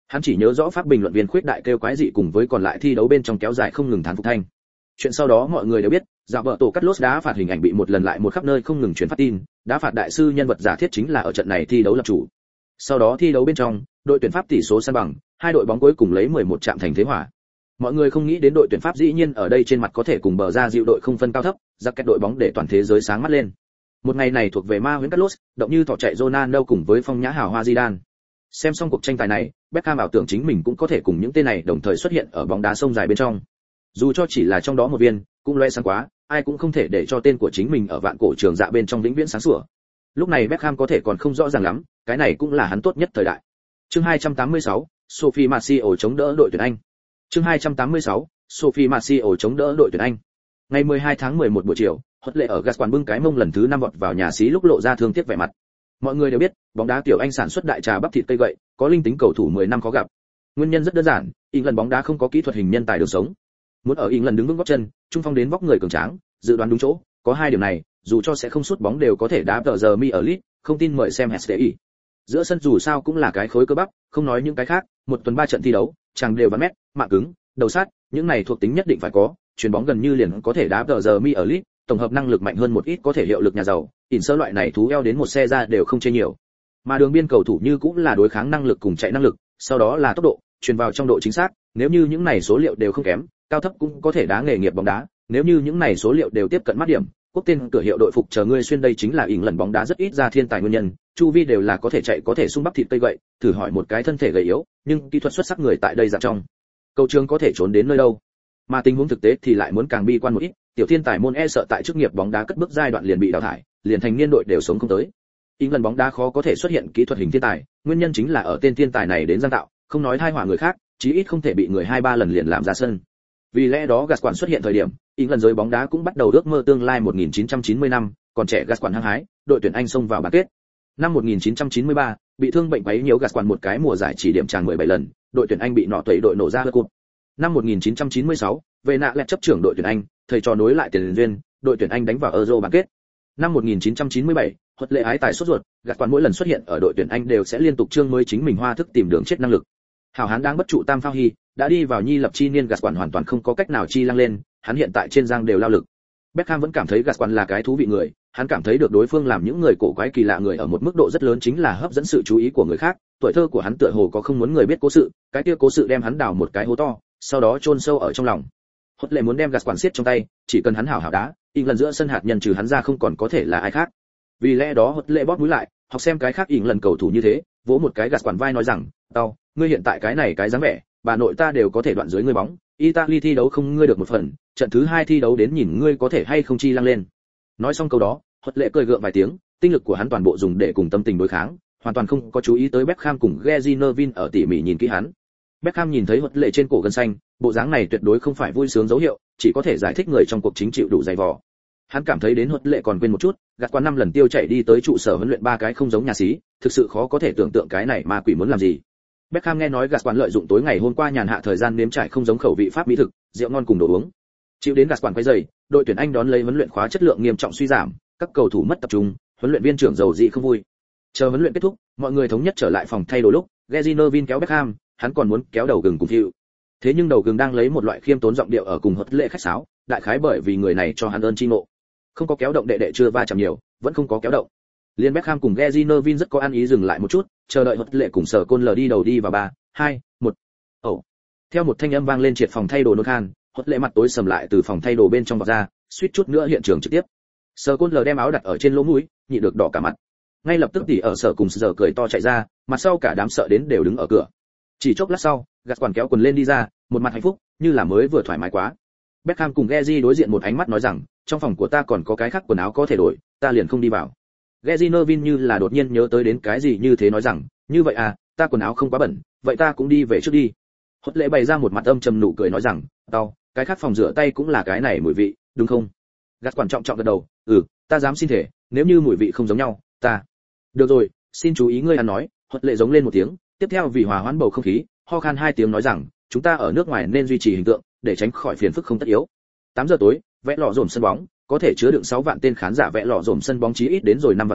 Hắn chỉ nhớ rõ pháp bình luận viên khuyết đại kêu quái dị cùng với còn lại thi đấu bên trong kéo dài không ngừng thán phục thanh. Chuyện sau đó mọi người đều biết, dạo vợ tổ cắt lốt đá phạt hình ảnh bị một lần lại một khắp nơi không ngừng truyền phát tin, đá phạt đại sư nhân vật giả thiết chính là ở trận này thi đấu lập chủ. Sau đó thi đấu bên trong, đội tuyển Pháp tỷ số san bằng, hai đội bóng cuối cùng lấy 11 chạm thành thế hòa. Mọi người không nghĩ đến đội tuyển Pháp dĩ nhiên ở đây trên mặt có thể cùng bờ ra dịu đội không phân cao thấp, giặc kết đội bóng để toàn thế giới sáng mắt lên. Một ngày này thuộc về ma huyễn Carlos, động như thỏ chạy Ronaldo cùng với phong nhã hào hoa Zidane. Xem xong cuộc tranh tài này, Beckham ảo tưởng chính mình cũng có thể cùng những tên này đồng thời xuất hiện ở bóng đá sông dài bên trong. Dù cho chỉ là trong đó một viên, cũng loe sáng quá, ai cũng không thể để cho tên của chính mình ở vạn cổ trường dạ bên trong vĩnh viễn sáng sủa. Lúc này Beckham có thể còn không rõ ràng lắm, cái này cũng là hắn tốt nhất thời đại. Chương 286, Sophie Marcio chống đỡ đội tuyển Anh. Chương 286, Sophie Marcio chống đỡ đội tuyển Anh. Ngày 12 tháng 11 buổi chiều, Huất Lệ ở Gascoigne bưng cái mông lần thứ 5 vọt vào nhà xí lúc lộ ra thương tiếc vẻ mặt. Mọi người đều biết, bóng đá tiểu Anh sản xuất đại trà bắp thịt cây gậy, có linh tính cầu thủ 10 năm khó gặp. Nguyên nhân rất đơn giản, England bóng đá không có kỹ thuật hình nhân tài đường sống. Muốn ở England đứng vững gót chân, trung phong đến vóc người cường tráng, dự đoán đúng chỗ, có hai điều này, dù cho sẽ không sút bóng đều có thể đá tờ giờ mi ở lit, không tin mời xem HDI. Giữa sân dù sao cũng là cái khối cơ bắp, không nói những cái khác, một tuần 3 trận thi đấu, chàng đều bắn mét, mạng cứng, đầu sát, những này thuộc tính nhất định phải có, chuyền bóng gần như liền có thể đá tờ giờ mi ở lit, tổng hợp năng lực mạnh hơn một ít có thể hiệu lực nhà giàu, ỉn sơ loại này thú eo đến một xe ra đều không chê nhiều. Mà đường biên cầu thủ như cũng là đối kháng năng lực cùng chạy năng lực, sau đó là tốc độ, truyền vào trong độ chính xác, nếu như những này số liệu đều không kém, cao thấp cũng có thể đá nghề nghiệp bóng đá, nếu như những này số liệu đều tiếp cận mắt điểm, quốc tên cửa hiệu đội phục chờ ngươi xuyên đây chính là ỉn lần bóng đá rất ít ra thiên tài nguyên nhân, chu vi đều là có thể chạy có thể sung bắp thịt cây gậy, thử hỏi một cái thân thể gầy yếu, nhưng kỹ thuật xuất sắc người tại đây dạng trong. Cầu trường có thể trốn đến nơi đâu? Mà tình huống thực tế thì lại muốn càng bi quan một ít, tiểu thiên tài môn e sợ tại chức nghiệp bóng đá cất bước giai đoạn liền bị đào thải, liền thành niên đội đều sống không tới. England bóng đá khó có thể xuất hiện kỹ thuật hình thiên tài, nguyên nhân chính là ở tên thiên tài này đến giang tạo, không nói thai họa người khác, chí ít không thể bị người 2-3 lần liền làm ra sân. Vì lẽ đó Gascoigne xuất hiện thời điểm, England giới bóng đá cũng bắt đầu ước mơ tương lai 1990 năm, còn trẻ Gascoigne hăng hái, đội tuyển Anh xông vào bán kết. Năm 1993, bị thương bệnh quấy nhiễu Gascoigne một cái mùa giải chỉ điểm tràng 17 lần, đội tuyển Anh bị nọ tẩy đội nổ ra World Cup. Năm 1996, về nạ lẹt chấp trưởng đội tuyển Anh, thầy trò nối lại tiền duyên, đội tuyển Anh đánh vào Euro bán kết. Năm 1997, Huất Lệ ái tài sốt ruột, Gascoigne mỗi lần xuất hiện ở đội tuyển Anh đều sẽ liên tục trương mới chính mình hoa thức tìm đường chết năng lực. Hảo hán đang bất trụ tam phao hy, đã đi vào nhi lập chi niên Gascoigne hoàn toàn không có cách nào chi lăng lên, hắn hiện tại trên giang đều lao lực. Beckham vẫn cảm thấy Gascoigne là cái thú vị người, hắn cảm thấy được đối phương làm những người cổ quái kỳ lạ người ở một mức độ rất lớn chính là hấp dẫn sự chú ý của người khác, tuổi thơ của hắn tựa hồ có không muốn người biết cố sự, cái kia cố sự đem hắn đào một cái hố to, sau đó chôn sâu ở trong lòng. Huất Lệ muốn đem Gascoigne siết trong tay, chỉ cần hắn hảo hảo đá, England giữa sân hạt nhân trừ hắn ra không còn có thể là ai khác. Vì lẽ đó Huất Lệ bóp mũi lại, học xem cái khác England cầu thủ như thế, vỗ một cái Gascoigne vai nói rằng, "Tao, ngươi hiện tại cái này cái dáng vẻ, bà nội ta đều có thể đoạn dưới ngươi bóng, Italy thi đấu không ngươi được một phần, trận thứ 2 thi đấu đến nhìn ngươi có thể hay không chi lăng lên." Nói xong câu đó, Huất Lệ cười gượng vài tiếng, tinh lực của hắn toàn bộ dùng để cùng tâm tình đối kháng, hoàn toàn không có chú ý tới Beckham cùng Gary Neville ở tỉ mỉ nhìn kỹ hắn. Beckham nhìn thấy Huất Lệ trên cổ gân xanh, bộ dáng này tuyệt đối không phải vui sướng dấu hiệu, chỉ có thể giải thích người trong cuộc chính chịu đủ dày vò. Hắn cảm thấy đến Huất Lệ còn quên một chút, gạt qua 5 lần tiêu chạy đi tới trụ sở huấn luyện 3 cái không giống nhà xí, thực sự khó có thể tưởng tượng cái này ma quỷ muốn làm gì. Beckham nghe nói Gascoigne lợi dụng tối ngày hôm qua nhàn hạ thời gian nếm trải không giống khẩu vị Pháp mỹ thực, rượu ngon cùng đồ uống. Chịu đến Gascoigne quấy rầy, đội tuyển Anh đón lấy huấn luyện khóa chất lượng nghiêm trọng suy giảm, các cầu thủ mất tập trung, huấn luyện viên trưởng dầu dị không vui. Chờ huấn luyện kết thúc, mọi người thống nhất trở lại phòng thay đồ lúc, Gary Neville kéo Beckham, hắn còn muốn kéo đầu gừng cùng Phiu. Thế nhưng đầu gừng đang lấy một loại khiêm tốn giọng điệu ở cùng Huất Lệ khách sáo, đại khái bởi vì người này cho hắn ơn chi ngộ. Không có kéo động đệ đệ chưa va chạm nhiều, vẫn không có kéo động. Liên Beckham cùng Gary Neville rất có ăn ý dừng lại một chút, chờ đợi Huất Lệ cùng Sở Côn lờ đi đầu đi vào 3, 2, 1. Ồ. Theo một thanh âm vang lên triệt phòng thay đồ nôn khan, Huất Lệ mặt tối sầm lại từ phòng thay đồ bên trong vọt ra, suýt chút nữa hiện trường trực tiếp. Sở Côn lờ đem áo đặt ở trên lỗ mũi, nhịn được đỏ cả mặt. Ngay lập tức tỉ ở Sở cùng Sở cười to chạy ra, mặt sau cả đám sợ đến đều đứng ở cửa. Chỉ chốc lát sau, Gascoigne kéo quần lên đi ra, một mặt hạnh phúc, như là mới vừa thoải mái quá. Beckham cùng Gary đối diện một ánh mắt nói rằng, trong phòng của ta còn có cái khác quần áo có thể đổi, ta liền không đi vào. Gary Neville như là đột nhiên nhớ tới đến cái gì như thế nói rằng, như vậy à, ta quần áo không quá bẩn, vậy ta cũng đi về trước đi. Huất Lệ bày ra một mặt âm trầm nụ cười nói rằng, tao, cái khác phòng rửa tay cũng là cái này mùi vị, đúng không? Gascoigne trọng gật đầu, ta dám xin thể, nếu như mùi vị không giống nhau, ta. Được rồi, xin chú ý ngươi ăn nói. Huất Lệ giống lên một tiếng, tiếp theo vì hòa hoãn bầu không khí, ho khan 2 tiếng nói rằng, chúng ta ở nước ngoài nên duy trì hình tượng, để tránh khỏi phiền phức không tất yếu. 8 giờ tối, vẽ lọ dồn sân bóng, có thể chứa đựng 6 vạn tên khán giả vẽ lọ dồn sân bóng chí ít đến rồi 5 vạn người,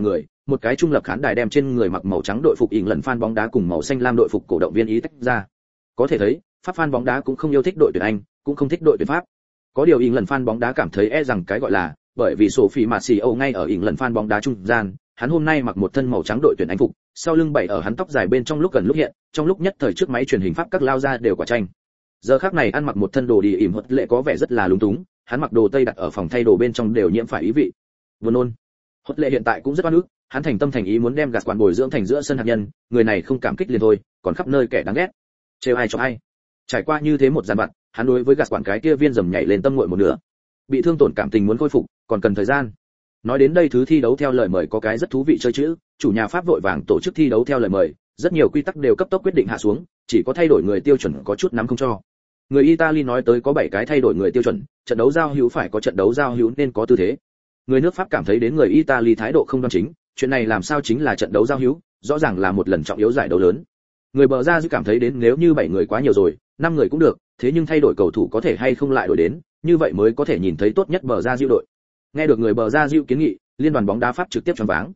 một cái trung lập khán đài đem trên người mặc màu trắng đội phục ỉn lần fan bóng đá cùng màu xanh lam đội phục cổ động viên ý tách ra. Có thể thấy, Pháp fan bóng đá cũng không yêu thích đội tuyển Anh, cũng không thích đội tuyển Pháp. Có điều ỉn lần fan bóng đá cảm thấy rằng cái gọi là, bởi vì Sophie Martial ngay ở ỉn lần fan bóng đá trung gian, hắn hôm nay mặc một thân màu trắng đội tuyển Anh phục, sau lưng bày ở hắn tóc dài bên trong lúc gần lúc hiện, trong lúc nhất thời trước máy truyền hình Pháp các lao ra đều quả tranh. Giờ khắc này ăn mặc một thân đồ đi ỉm Huất Lệ có vẻ rất là lúng túng, hắn mặc đồ tây đặt ở phòng thay đồ bên trong đều nhiễm phải ý vị. Buồn nôn. Huất Lệ hiện tại cũng rất oan ức, hắn thành tâm thành ý muốn đem gạt quản bồi dưỡng thành giữa sân hạt nhân, người này không cảm kích liền thôi, còn khắp nơi kẻ đáng ghét. Trêu ai cho ai. Trải qua như thế một gian vặt, hắn đối với gạt quản cái kia viên dầm nhảy lên tâm nguội một nửa. Bị thương tổn cảm tình muốn khôi phục, còn cần thời gian. Nói đến đây thứ thi đấu theo lời mời có cái rất thú vị chơi chữ, chủ nhà Pháp vội vàng tổ chức thi đấu theo lời mời, rất nhiều quy tắc đều cấp tốc quyết định hạ xuống, chỉ có thay đổi người tiêu chuẩn có chút nắm không cho. Người Italy nói tới có 7 cái thay đổi người tiêu chuẩn, trận đấu giao hữu phải có trận đấu giao hữu nên có tư thế. Người nước Pháp cảm thấy đến người Italy thái độ không đoan chính, chuyện này làm sao chính là trận đấu giao hữu, rõ ràng là một lần trọng yếu giải đấu lớn. Người bờ ra dư cảm thấy đến nếu như 7 người quá nhiều rồi, 5 người cũng được, thế nhưng thay đổi cầu thủ có thể hay không lại đổi đến, như vậy mới có thể nhìn thấy tốt nhất bờ ra dư đội. Nghe được người bờ ra dư kiến nghị, liên đoàn bóng đá Pháp trực tiếp choáng váng.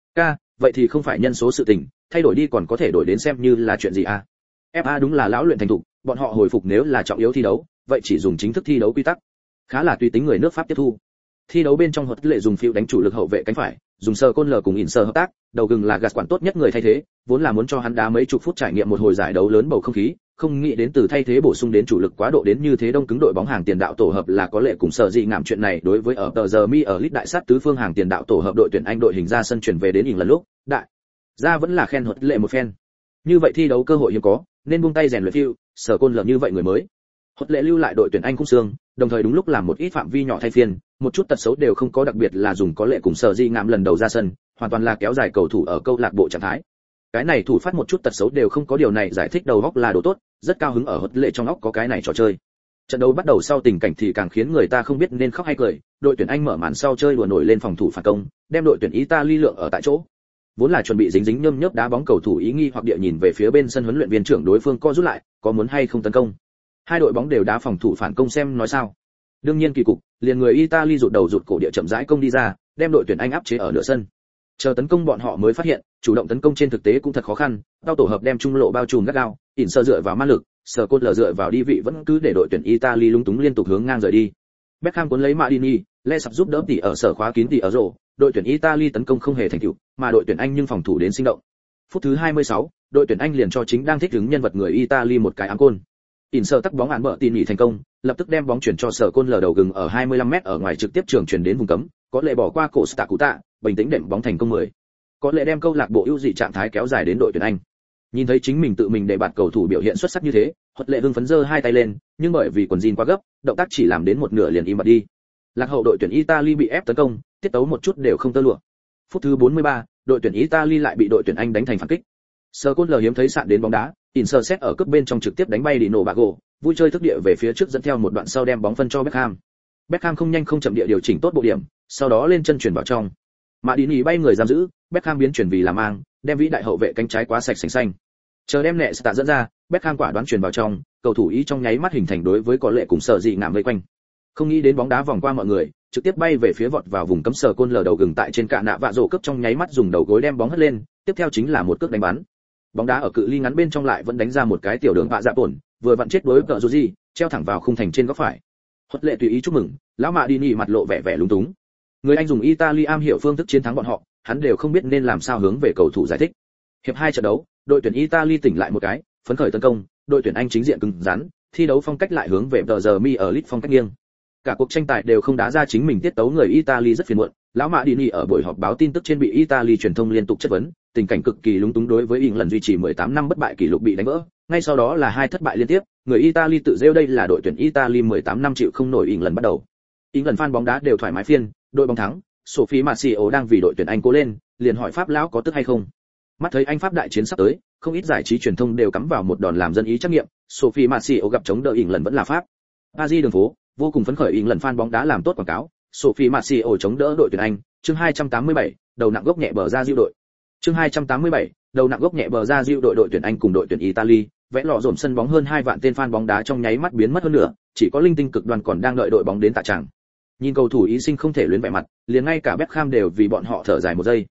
Vậy thì không phải nhân số sự tình, thay đổi đi còn có thể đổi đến xem như là chuyện gì à? FA đúng là lão luyện thành thục, bọn họ hồi phục nếu là trọng yếu thi đấu, vậy chỉ dùng chính thức thi đấu quy tắc. Khá là tùy tính người nước Pháp tiếp thu. Thi đấu bên trong Huất Lệ dùng phiêu đánh chủ lực hậu vệ cánh phải, dùng sờ côn lờ cùng ỉn sờ hợp tác, đầu gừng là gạt quản tốt nhất người thay thế, vốn là muốn cho hắn đá mấy chục phút trải nghiệm một hồi giải đấu lớn bầu không khí, không nghĩ đến từ thay thế bổ sung đến chủ lực quá độ đến như thế đông cứng đội bóng hàng tiền đạo tổ hợp là có lệ cùng sở dị ngảm chuyện này đối với ở tờ giờ mi ở lít đại sát tứ phương hàng tiền đạo tổ hợp đội tuyển Anh đội hình ra sân chuyển về đến ỉn lần lúc, đại ra vẫn là khen Huất Lệ một phen. Như vậy thi đấu cơ hội hiếm có, nên buông tay rèn luyện phiêu, sở côn lờ như vậy người mới. Huất Lệ lưu lại đội tuyển Anh khung xương, đồng thời đúng lúc làm một ít phạm vi nhỏ thay phiên, một chút tật xấu đều không có, đặc biệt là dùng có lệ cùng sở di ngạm lần đầu ra sân, hoàn toàn là kéo dài cầu thủ ở câu lạc bộ trạng thái. Cái này thủ phát một chút tật xấu đều không có, điều này giải thích đầu óc là đồ tốt, rất cao hứng ở Huất Lệ trong óc có cái này trò chơi. Trận đấu bắt đầu sau tình cảnh thì càng khiến người ta không biết nên khóc hay cười, đội tuyển Anh mở màn sau chơi đùa nổi lên phòng thủ phản công, đem đội tuyển Italy lượng ở tại chỗ. Vốn là chuẩn bị dính dính nhâm nhớp đá bóng cầu thủ ý nghi hoặc địa nhìn về phía bên sân huấn luyện viên trưởng đối phương co rút lại, có muốn hay không tấn công. Hai đội bóng đều đá phòng thủ phản công xem nói sao. Đương nhiên kỳ cục, liền người Italy rụt đầu rụt cổ địa chậm rãi công đi ra, đem đội tuyển Anh áp chế ở nửa sân. Chờ tấn công bọn họ mới phát hiện, chủ động tấn công trên thực tế cũng thật khó khăn, cao tổ hợp đem trung lộ bao trùm gắt gao, ỉn sơ dựa vào ma lực, sờ cốt lờ dựa vào đi vị vẫn cứ để đội tuyển Italy lung túng liên tục hướng ngang rời đi. Beckham cuốn lấy Maldini, Le sập giúp đỡ tỉ ở sở khóa kín tỉ ở rổ, đội tuyển Italy tấn công không hề thành tựu, mà đội tuyển Anh nhưng phòng thủ đến sinh động. Phút thứ 26, đội tuyển Anh liền cho chính đang thích ứng nhân vật người Italy một cái ám côn. ỉn sơ tắc bóng án bợ tỉ mỉ thành công, lập tức đem bóng chuyển cho sở côn lờ đầu gừng ở 25m ở ngoài trực tiếp trường chuyển đến vùng cấm, có lệ bỏ qua cổ Stacuta, bình tĩnh đệm bóng thành công 10. Có lệ đem câu lạc bộ ưu dị trạng thái kéo dài đến đội tuyển Anh. Nhìn thấy chính mình tự mình để bạt cầu thủ biểu hiện xuất sắc như thế, Huất Lệ hưng phấn giơ hai tay lên, nhưng bởi vì quần jean quá gấp, động tác chỉ làm đến một nửa liền im bặt đi. Lạc hậu đội tuyển Italy bị ép tấn công, tiết tấu một chút đều không tơ lụa. Phút thứ 43, đội tuyển Italy lại bị đội tuyển Anh đánh thành phản kích. Sơ Côn Lờ hiếm thấy sạn đến bóng đá, Intercept ở cướp bên trong trực tiếp đánh bay Dino Bago, vui chơi thức địa về phía trước dẫn theo một đoạn sau đem bóng phân cho Beckham. Beckham không nhanh không chậm địa điều chỉnh tốt bộ điểm, sau đó lên chân chuyển vào trong. Maldini bay người giam giữ, Beckham biến chuyển vì làm mang, đem vĩ đại hậu vệ cánh trái quá sạch sành xanh. Chờ đem nẹ tạ dẫn ra, Beckham quả đoán chuyển vào trong, cầu thủ ý trong nháy mắt hình thành đối với có lệ cùng sở dị ngạm vây quanh. Không nghĩ đến bóng đá vòng qua mọi người, trực tiếp bay về phía vọt vào vùng cấm Sờ Côn Lờ đầu gừng tại trên cạ nạ vạ rổ cấp trong nháy mắt dùng đầu gối đem bóng hất lên, tiếp theo chính là một cước đánh bắn. Bóng đá ở cự ly ngắn bên trong lại vẫn đánh ra một cái tiểu đường vạ dạ tổn, vừa vặn chết đối với Roji, treo thẳng vào khung thành trên góc phải. Huất Lệ tùy ý chúc mừng, lão Maldini mặt lộ vẻ vẻ lúng túng. Người Anh dùng Italy am hiểu phương thức chiến thắng bọn họ, hắn đều không biết nên làm sao hướng về cầu thủ giải thích. Hiệp 2 trận đấu, đội tuyển Italy tỉnh lại một cái, phấn khởi tấn công, đội tuyển Anh chính diện cứng rắn, thi đấu phong cách lại hướng về tờ giờ mi ở lit phong cách nghiêng. Cả cuộc tranh tài đều không đá ra chính mình tiết tấu, người Italy rất phiền muộn. Lão Maldini ở buổi họp báo tin tức trên bị Italy truyền thông liên tục chất vấn, tình cảnh cực kỳ lúng túng đối với England duy trì 18 năm bất bại kỷ lục bị đánh vỡ. Ngay sau đó là 2 thất bại liên tiếp, người Italy tự rêu đây là đội tuyển Italy 18 năm chịu không nổi England bắt đầu. England fan bóng đá đều thoải mái phiên, đội bóng thắng, Sophie Martial đang vì đội tuyển Anh cố lên, liền hỏi Pháp lão có tức hay không. Mắt thấy Anh Pháp đại chiến sắp tới, không ít giải trí truyền thông đều cắm vào một đòn làm dân ý trắc nghiệm, Sophie Martial gặp chống đỡ England vẫn là Pháp. Paris đường phố, vô cùng phấn khởi England fan bóng đá làm tốt quảng cáo, Sophie Martial chống đỡ đội tuyển Anh, chương 287, đầu nặng gốc nhẹ bờ ra diệu đội. Chương 287, đầu nặng gốc nhẹ bờ ra diệu đội tuyển Anh cùng đội tuyển Italy, vẽ lọ dồn sân bóng hơn 2 vạn tên fan bóng đá trong nháy mắt biến mất hơn nữa, chỉ có linh tinh cực đoan còn đang đợi đội bóng đến tạ tràng. Nhìn cầu thủ ý sinh không thể luyến vẻ mặt, liền ngay cả Beckham đều vì bọn họ thở dài một giây.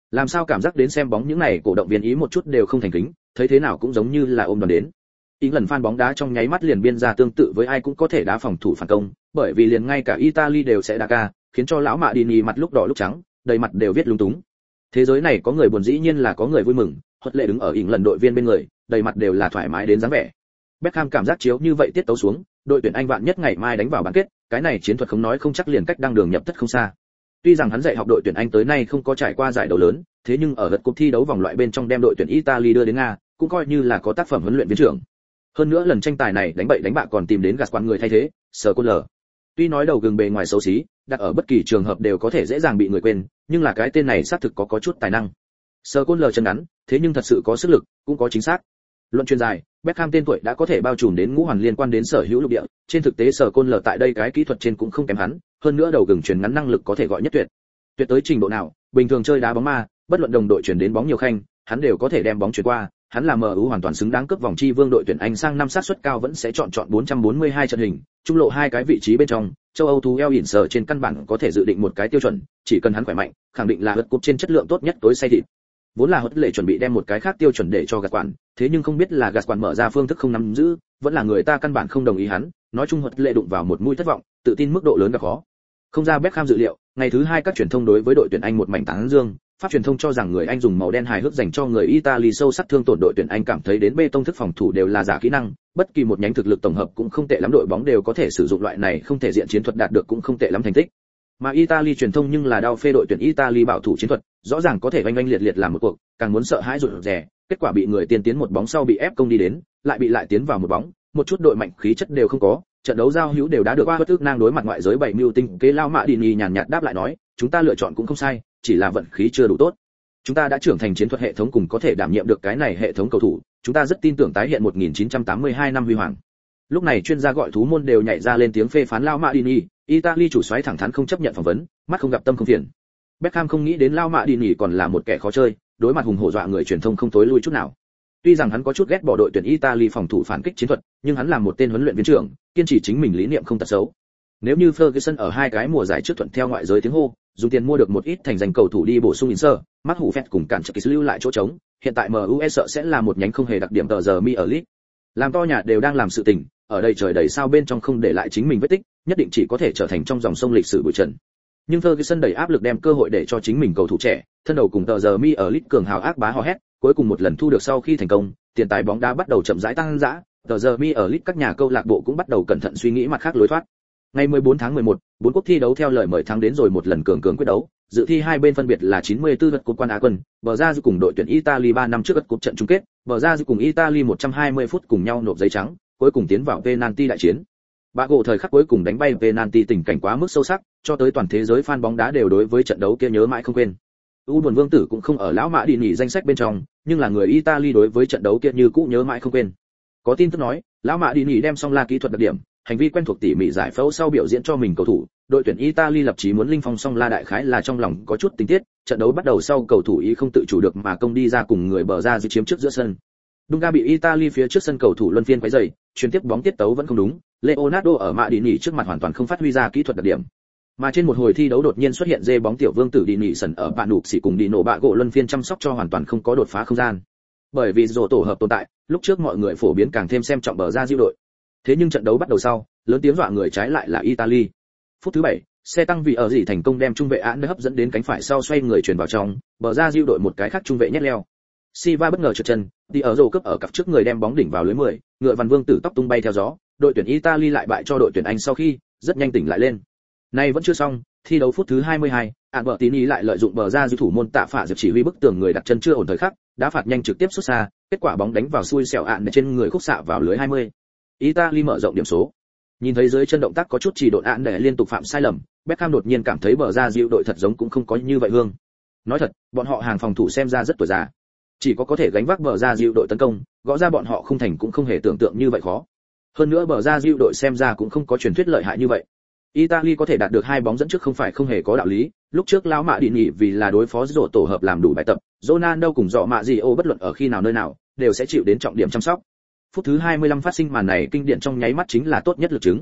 Làm sao cảm giác đến xem bóng những này cổ động viên ý một chút đều không thành kính, thấy thế nào cũng giống như là ôm đoàn đến. Lần fan bóng đá trong nháy mắt liền biên ra tương tự với ai cũng có thể đá phòng thủ phản công, bởi vì liền ngay cả Italy đều sẽ đá ca, khiến cho lão Madini mặt lúc đỏ lúc trắng, đầy mặt đều viết lúng túng. Thế giới này có người buồn dĩ nhiên là có người vui mừng, Huất Lệ đứng ở lần đội viên bên người, đầy mặt đều là thoải mái đến dáng vẻ. Beckham cảm giác chiếu như vậy tiết tấu xuống, đội tuyển Anh vạn nhất ngày mai đánh vào bán kết, cái này chiến thuật không nói không chắc liền cách đăng đường nhập thất không xa. Tuy rằng hắn dạy học đội tuyển Anh tới nay không có trải qua giải đấu lớn, thế nhưng ở lượt cuộc thi đấu vòng loại bên trong đem đội tuyển Italy đưa đến Nga, cũng coi như là có tác phẩm huấn luyện viên trưởng. Hơn nữa lần tranh tài này đánh bậy đánh bạ còn tìm đến Gascoigne người thay thế, Scholes. Tuy nói đầu gừng bề ngoài xấu xí, đặt ở bất kỳ trường hợp đều có thể dễ dàng bị người quên, nhưng là cái tên này xác thực có chút tài năng. Scholes chân ngắn, thế nhưng thật sự có sức lực, cũng có chính xác. Luận chuyên dài, Beckham tên tuổi đã có thể bao trùm đến ngũ hoàn liên quan đến sở hữu lục địa, trên thực tế Scholes tại đây cái kỹ thuật trên cũng không kém hắn, hơn nữa đầu gừng chuyển ngắn năng lực có thể gọi nhất tuyệt. Tuyệt tới trình độ nào, bình thường chơi đá bóng ma, bất luận đồng đội chuyển đến bóng nhiều khanh, hắn đều có thể đem bóng chuyển qua, hắn là MU hoàn toàn xứng đáng cướp vòng chi vương đội tuyển Anh sang năm sát suất cao vẫn sẽ chọn 442 trận hình, trung lộ hai cái vị trí bên trong, châu Âu thú eo ỉn sở trên căn bản có thể dự định một cái tiêu chuẩn, chỉ cần hắn khỏe mạnh, khẳng định là lượt cúp trên chất lượng tốt nhất tối say thịt. Vốn là Huất Lệ chuẩn bị đem một cái khác tiêu chuẩn để cho Gascoigne, thế nhưng không biết là Gascoigne mở ra phương thức không nắm giữ, vẫn là người ta căn bản không đồng ý hắn, nói chung Huất Lệ đụng vào một mũi thất vọng, tự tin mức độ lớn gặp khó. Không ra Beckham dự liệu, ngày thứ hai các truyền thông đối với đội tuyển Anh một mảnh tán dương, Pháp truyền thông cho rằng người Anh dùng màu đen hài hước dành cho người Italy sâu sắc thương tổn đội tuyển Anh cảm thấy đến bê tông thức phòng thủ đều là giả kỹ năng, bất kỳ một nhánh thực lực tổng hợp cũng không tệ lắm đội bóng đều có thể sử dụng loại này không thể diện chiến thuật đạt được cũng không tệ lắm thành tích. Mà Italy truyền thông nhưng là đao phê đội tuyển Italy bảo thủ chiến thuật, rõ ràng có thể oanh oanh liệt liệt làm một cuộc, càng muốn sợ hãi rụt rè, kết quả bị người tiên tiến một bóng sau bị ép công đi đến, lại tiến vào một bóng, một chút đội mạnh khí chất đều không có, trận đấu giao hữu đều đã được qua bất ức nang đối mặt ngoại giới bảy mưu tinh kế lao mạ Dini nhàn nhạt đáp lại nói, chúng ta lựa chọn cũng không sai, chỉ là vận khí chưa đủ tốt. Chúng ta đã trưởng thành chiến thuật hệ thống cùng có thể đảm nhiệm được cái này hệ thống cầu thủ, chúng ta rất tin tưởng tái hiện 1982 năm huy hoàng. Lúc này chuyên gia gọi thú môn đều nhảy ra lên tiếng phê phán Lao Madini, Italy chủ soái thẳng thắn không chấp nhận phỏng vấn, mắt không gặp tâm không phiền. Beckham không nghĩ đến Lao Madini còn là một kẻ khó chơi, đối mặt hùng hổ dọa người truyền thông không tối lui chút nào. Tuy rằng hắn có chút ghét bỏ đội tuyển Italy phòng thủ phản kích chiến thuật, nhưng hắn là một tên huấn luyện viên trưởng, kiên trì chính mình lý niệm không tật xấu. Nếu như Ferguson ở hai cái mùa giải trước thuận theo ngoại giới tiếng hô, dùng tiền mua được một ít thành danh cầu thủ đi bổ sung Inter, Mark Hủ Phẹt cùng cản Chucky lưu lại chỗ trống, hiện tại MU sợ sẽ là một nhánh không hề đặc điểm tờ giờ mi ở League. Làm to nhà đều đang làm sự tình, ở đây trời đầy sao bên trong không để lại chính mình vết tích, nhất định chỉ có thể trở thành trong dòng sông lịch sử bụi trần. Nhưng Ferguson đẩy áp lực đem cơ hội để cho chính mình cầu thủ trẻ, thân đầu cùng tờ giờ mi ở League cường hào ác bá hò hét, cuối cùng một lần thu được sau khi thành công, tiền tài bóng đá bắt đầu chậm rãi tăng dã, tờ giờ mi ở League các nhà câu lạc bộ cũng bắt đầu cẩn thận suy nghĩ mặt khác lối thoát. Ngày 14 tháng 11, 4 quốc thi đấu theo lời mời thắng đến rồi một lần cường quyết đấu, dự thi hai bên phân biệt là 94 lượt cúp quan Á quân, bờ ra dư cùng đội tuyển Italy 3 năm trước lượt cúp trận chung kết, bờ ra dư cùng Italy 120 phút cùng nhau nộp giấy trắng, cuối cùng tiến vào penalty đại chiến. Bạ gỗ thời khắc cuối cùng đánh bay penalty tình cảnh quá mức sâu sắc, cho tới toàn thế giới fan bóng đá đều đối với trận đấu kia nhớ mãi không quên. U buồn vương tử cũng không ở lão mã đi nghỉ danh sách bên trong, nhưng là người Italy đối với trận đấu kia như cũ nhớ mãi không quên. Có tin tức nói, lão mã đi nghỉ đem xong la kỹ thuật đặc điểm, hành vi quen thuộc tỉ mỉ giải phẫu sau biểu diễn cho mình cầu thủ, đội tuyển Italy lập chí muốn linh phong song la đại khái là trong lòng có chút tình tiết, trận đấu bắt đầu sau cầu thủ ý không tự chủ được mà công đi ra cùng người bờ ra giữ chiếm trước giữa sân. Dunga bị Italy phía trước sân cầu thủ luân phiên quấy rầy, chuyển tiếp bóng tiết tấu vẫn không đúng, Leonardo ở mạ đi nghỉ trước mặt hoàn toàn không phát huy ra kỹ thuật đặc điểm. Mà trên một hồi thi đấu đột nhiên xuất hiện dê bóng tiểu vương tử đi nghỉ sân ở bạn nụp xỉ cùng đi nổ bạ gỗ luân phiên chăm sóc cho hoàn toàn không có đột phá không gian. Bởi vì rổ tổ hợp tồn tại, lúc trước mọi người phổ biến càng thêm xem trọng bờ ra diệu đội. Thế nhưng trận đấu bắt đầu sau, lớn tiếng dọa người trái lại là Italy. Phút thứ 7, xe tăng vì ở gì thành công đem trung vệ án hấp dẫn đến cánh phải sau xoay người chuyển vào trong, bờ ra diệu đội một cái khác trung vệ nhét leo. Silva bất ngờ trượt chân, đi ở rổ cấp ở cặp trước người đem bóng đỉnh vào lưới 10, ngựa văn vương tử tóc tung bay theo gió, đội tuyển Italy lại bại cho đội tuyển Anh sau khi rất nhanh tỉnh lại lên. Nay vẫn chưa xong, thi đấu phút thứ 22, Albertini lại lợi dụng bờ ra diệu thủ môn Tạ Phạ Diệp chỉ huy bức tường người đặt chân chưa ổn thời khắc, đá phạt nhanh trực tiếp xuất xa, kết quả bóng đánh vào xui xẻo ạn trên người khúc xạ vào lưới 20. Italy mở rộng điểm số. Nhìn thấy dưới chân động tác có chút chỉ độn ạn để liên tục phạm sai lầm, Beckham đột nhiên cảm thấy bờ ra diệu đội thật giống cũng không có như vậy hương. Nói thật, bọn họ hàng phòng thủ xem ra rất tuổi già. Chỉ có thể gánh vác bờ ra diệu đội tấn công, gõ ra bọn họ không thành cũng không hề tưởng tượng như vậy khó. Hơn nữa bờ ra diệu đội xem ra cũng không có truyền thuyết lợi hại như vậy. Italy có thể đạt được 2 bóng dẫn trước không phải không hề có đạo lý, lúc trước lão mạ đi nghỉ vì là đối phó rổ tổ hợp làm đủ bài tập, Ronaldo cùng dọ mạ gì ô bất luận ở khi nào nơi nào, đều sẽ chịu đến trọng điểm chăm sóc. Phút thứ 25 phát sinh màn này kinh điển trong nháy mắt chính là tốt nhất lực chứng.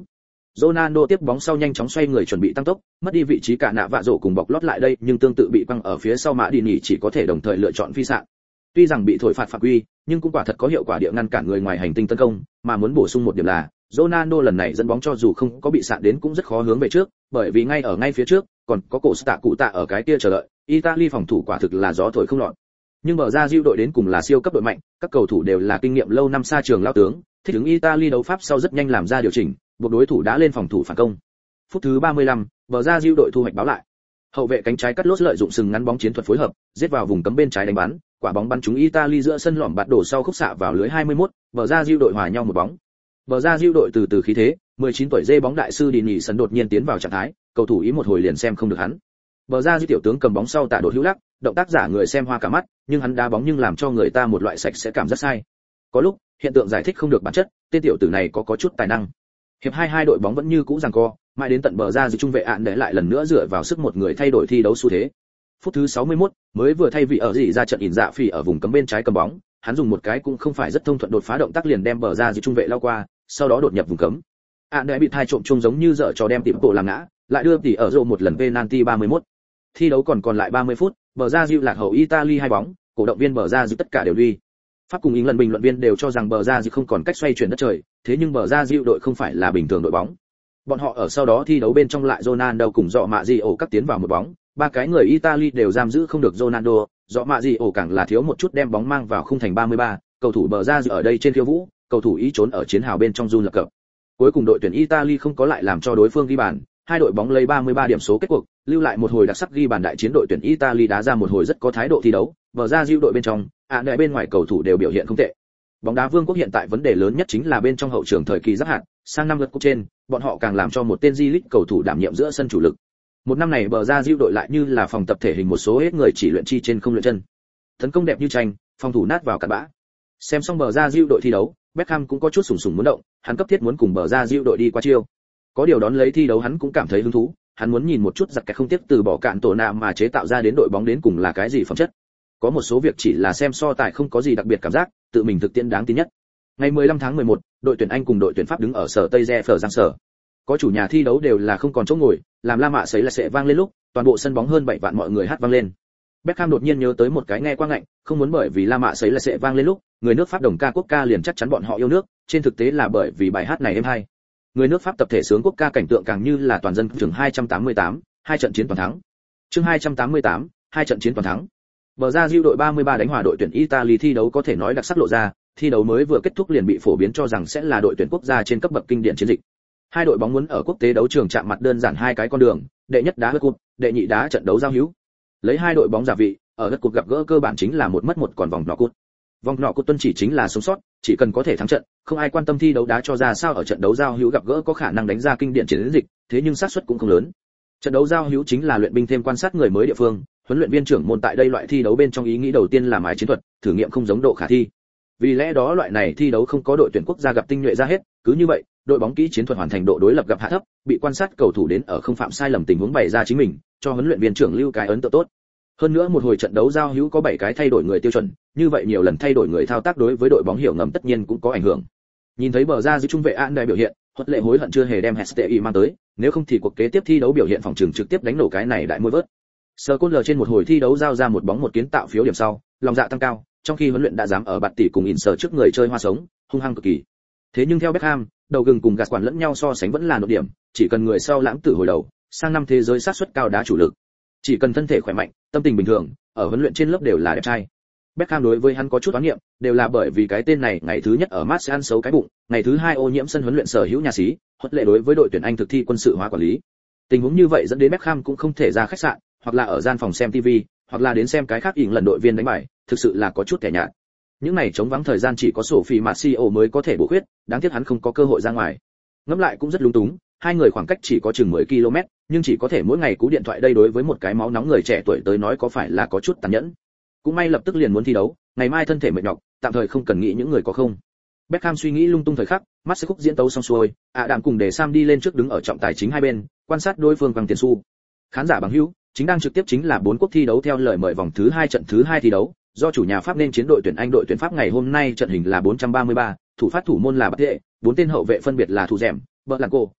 Ronaldo tiếp bóng sau nhanh chóng xoay người chuẩn bị tăng tốc, mất đi vị trí cả nạ vạ rổ cùng bọc lót lại đây, nhưng tương tự bị quăng ở phía sau Mã Đi Nỉ chỉ có thể đồng thời lựa chọn phi sạn. Tuy rằng bị thổi phạt phạm quy, nhưng cũng quả thật có hiệu quả địa ngăn cản người ngoài hành tinh tấn công, mà muốn bổ sung một điểm là, Ronaldo lần này dẫn bóng cho dù không có bị sạn đến cũng rất khó hướng về trước, bởi vì ngay phía trước còn có cổ tạ cụ tạ ở cái kia chờ đợi. Italy phòng thủ quả thực là gió thổi không lọt. Nhưng bờ ra Diu đội đến cùng là siêu cấp đội mạnh, các cầu thủ đều là kinh nghiệm lâu năm xa trường lao tướng, thích ứng Italy đấu pháp sau rất nhanh làm ra điều chỉnh, buộc đối thủ đã lên phòng thủ phản công. Phút thứ 35, bờ ra Diu đội thu hoạch báo lại. Hậu vệ cánh trái cắt lốt lợi dụng sừng ngắn bóng chiến thuật phối hợp, giết vào vùng cấm bên trái đánh bắn, quả bóng bắn trúng Italy giữa sân lỏm bạt đổ sau khúc xạ vào lưới 21, bờ ra Diu đội hòa nhau một bóng. Bờ ra Diu đội từ khí thế, 19 tuổi dê bóng đại sư Đi Nỉ sân đột nhiên tiến vào trạng thái, cầu thủ ý một hồi liền xem không được hắn. Bờ ra Diu tiểu tướng cầm bóng sau tạ đột hữu lắc, động tác giả người xem hoa cả mắt, nhưng hắn đá bóng nhưng làm cho người ta một loại sạch sẽ cảm rất sai. Có lúc, hiện tượng giải thích không được bản chất, tên tiểu tử này có chút tài năng. Hiệp 2 đội bóng vẫn như cũ giằng co, mãi đến tận bờ ra Diu trung vệ ạn để lại lần nữa dựa vào sức một người thay đổi thi đấu xu thế. Phút thứ 61, mới vừa thay vị ở gì ra trận ỉn dạ phỉ ở vùng cấm bên trái cầm bóng, hắn dùng một cái cũng không phải rất thông thuận đột phá động tác liền đem bờ ra Diu trung vệ lao qua, sau đó đột nhập vùng cấm. Ạn để bị thai trộm chung giống như dở trò đem tìm bộ làm ngã, lại đưa tỉ ở rộ một lần penalty 31. Thi đấu còn lại 30 phút, bờ ra Diu lạc hậu Italy 2 bóng, cổ động viên bờ ra Diu tất cả đều lui. Pháp cùng England bình luận viên đều cho rằng bờ ra Diu không còn cách xoay chuyển đất trời, thế nhưng bờ ra Diu đội không phải là bình thường đội bóng. Bọn họ ở sau đó thi đấu bên trong lại Ronaldo cùng dọ mạ gì ổ cắt tiến vào một bóng, ba cái người Italy đều giam giữ không được Ronaldo, dọ mạ gì ổ càng là thiếu một chút đem bóng mang vào khung thành 33, cầu thủ bờ ra Diu ở đây trên khiêu vũ, cầu thủ ý trốn ở chiến hào bên trong run lập cập. Cuối cùng đội tuyển Italy không có lại làm cho đối phương ghi bàn, hai đội bóng lấy 33 điểm số kết cuộc, lưu lại một hồi đặc sắc ghi bàn đại chiến đội tuyển Italy đá ra một hồi rất có thái độ thi đấu, bờ ra Diu đội bên trong, đại bên ngoài cầu thủ đều biểu hiện không tệ. Bóng đá vương quốc hiện tại vấn đề lớn nhất chính là bên trong hậu trường thời kỳ giáp hạn, sang năm lượt cúp trên, bọn họ càng làm cho một tên J-League cầu thủ đảm nhiệm giữa sân chủ lực. Một năm này bờ ra Diu đội lại như là phòng tập thể hình một số hết người chỉ luyện chi trên không luyện chân. Tấn công đẹp như tranh, phòng thủ nát vào cặn bã. Xem xong bờ ra Diu đội thi đấu, Beckham cũng có chút sùng sùng muốn động, hắn cấp thiết muốn cùng bờ ra Diu đội đi qua chiêu. Có điều đón lấy thi đấu hắn cũng cảm thấy hứng thú, hắn muốn nhìn một chút giặc kẻ không tiếc từ bỏ cạn tổ nạ mà chế tạo ra đến đội bóng đến cùng là cái gì phẩm chất. Có một số việc chỉ là xem so tài không có gì đặc biệt cảm giác, tự mình thực tiễn đáng tin nhất. Ngày 15 tháng 11, đội tuyển Anh cùng đội tuyển Pháp đứng ở sở Tây Re Giang sở. Có chủ nhà thi đấu đều là không còn chỗ ngồi, làm La Mạ sấy là sẽ vang lên lúc, toàn bộ sân bóng hơn 7 vạn mọi người hát vang lên. Beckham đột nhiên nhớ tới một cái nghe qua ngạnh, không muốn bởi vì La Mạ sấy là sẽ vang lên lúc, người nước Pháp đồng ca quốc ca liền chắc chắn bọn họ yêu nước, trên thực tế là bởi vì bài hát này êm hay. Người nước Pháp tập thể sướng quốc ca cảnh tượng càng như là toàn dân chương 288, 2 trận chiến toàn thắng. Chương 288, 2 trận chiến toàn thắng. Bờ ra Diu đội 33 đánh hòa đội tuyển Italy thi đấu có thể nói đặc sắc lộ ra, thi đấu mới vừa kết thúc liền bị phổ biến cho rằng sẽ là đội tuyển quốc gia trên cấp bậc kinh điển chiến dịch. Hai đội bóng muốn ở quốc tế đấu trường chạm mặt đơn giản hai cái con đường, đệ nhất đá World Cup, đệ nhị đá trận đấu giao hữu. Lấy hai đội bóng giả vị, ở World Cup gặp gỡ cơ bản chính là một mất một còn vòng knock-out. Vòng knock-out tuân chỉ chính là sống sót, chỉ cần có thể thắng trận, không ai quan tâm thi đấu đá cho ra sao ở trận đấu giao hữu gặp gỡ có khả năng đánh ra kinh điển chiến dịch, thế nhưng xác suất cũng không lớn. Trận đấu giao hữu chính là luyện binh thêm quan sát người mới địa phương, huấn luyện viên trưởng môn tại đây loại thi đấu bên trong ý nghĩ đầu tiên là mái chiến thuật, thử nghiệm không giống độ khả thi. Vì lẽ đó loại này thi đấu không có đội tuyển quốc gia gặp tinh nhuệ ra hết, cứ như vậy, đội bóng kỹ chiến thuật hoàn thành độ đối lập gặp hạ thấp, bị quan sát cầu thủ đến ở không phạm sai lầm tình huống bày ra chính mình, cho huấn luyện viên trưởng lưu cái ấn tượng tốt. Hơn nữa một hồi trận đấu giao hữu có 7 cái thay đổi người tiêu chuẩn, như vậy nhiều lần thay đổi người thao tác đối với đội bóng hiểu ngầm tất nhiên cũng có ảnh hưởng. Nhìn thấy bờ ra Diu trung vệ An đại biểu hiện, Huất Lệ hối hận chưa hề đem Hestei mang tới, nếu không thì cuộc kế tiếp thi đấu biểu hiện phòng trường trực tiếp đánh nổ cái này đại môi vớt. Sờ Côn L trên một hồi thi đấu giao ra một bóng một kiến tạo phiếu điểm sau, lòng dạ tăng cao, trong khi huấn luyện đã dám ở bạt tỷ cùng Inter trước người chơi hoa sống, hung hăng cực kỳ. Thế nhưng theo Beckham, đầu gừng cùng gạt quản lẫn nhau so sánh vẫn là nội điểm, chỉ cần người sau lãng tử hồi đầu, sang năm thế giới sát suất cao đá chủ lực. Chỉ cần thân thể khỏe mạnh, tâm tình bình thường, ở huấn luyện trên lớp đều là đẹp trai. Beckham đối với hắn có chút oán niệm, đều là bởi vì cái tên này ngày thứ nhất ở Marseille ăn xấu cái bụng, ngày thứ hai ô nhiễm sân huấn luyện sở hữu nhà xí, Huất Lệ đối với đội tuyển Anh thực thi quân sự hóa quản lý. Tình huống như vậy dẫn đến Beckham cũng không thể ra khách sạn, hoặc là ở gian phòng xem TV, hoặc là đến xem cái khác ỉn lần đội viên đánh bài, thực sự là có chút kẻ nhạt. Những này chống vắng thời gian chỉ có Sophie Marcio mới có thể bổ khuyết, đáng tiếc hắn không có cơ hội ra ngoài. Ngẫm lại cũng rất lung túng, hai người khoảng cách chỉ có chừng 10 km, nhưng chỉ có thể mỗi ngày cú điện thoại đây đối với một cái máu nóng người trẻ tuổi tới nói có phải là có chút tàn nhẫn. Cũng may lập tức liền muốn thi đấu, ngày mai thân thể mệt nhọc, tạm thời không cần nghĩ những người có không. Beckham suy nghĩ lung tung thời khắc, mắt sẽ khúc diễn tấu xong xuôi, Đạm cùng để Sam đi lên trước đứng ở trọng tài chính hai bên, quan sát đối phương bằng tiền xu. Khán giả bằng hữu, chính đang trực tiếp chính là 4 quốc thi đấu theo lời mời vòng thứ 2 trận thứ 2 thi đấu, do chủ nhà Pháp nên chiến đội tuyển Anh đội tuyển Pháp ngày hôm nay trận hình là 433, thủ phát thủ môn là Bạt Tệ, 4 tên hậu vệ phân biệt là Thủ Dẻm, Blanco,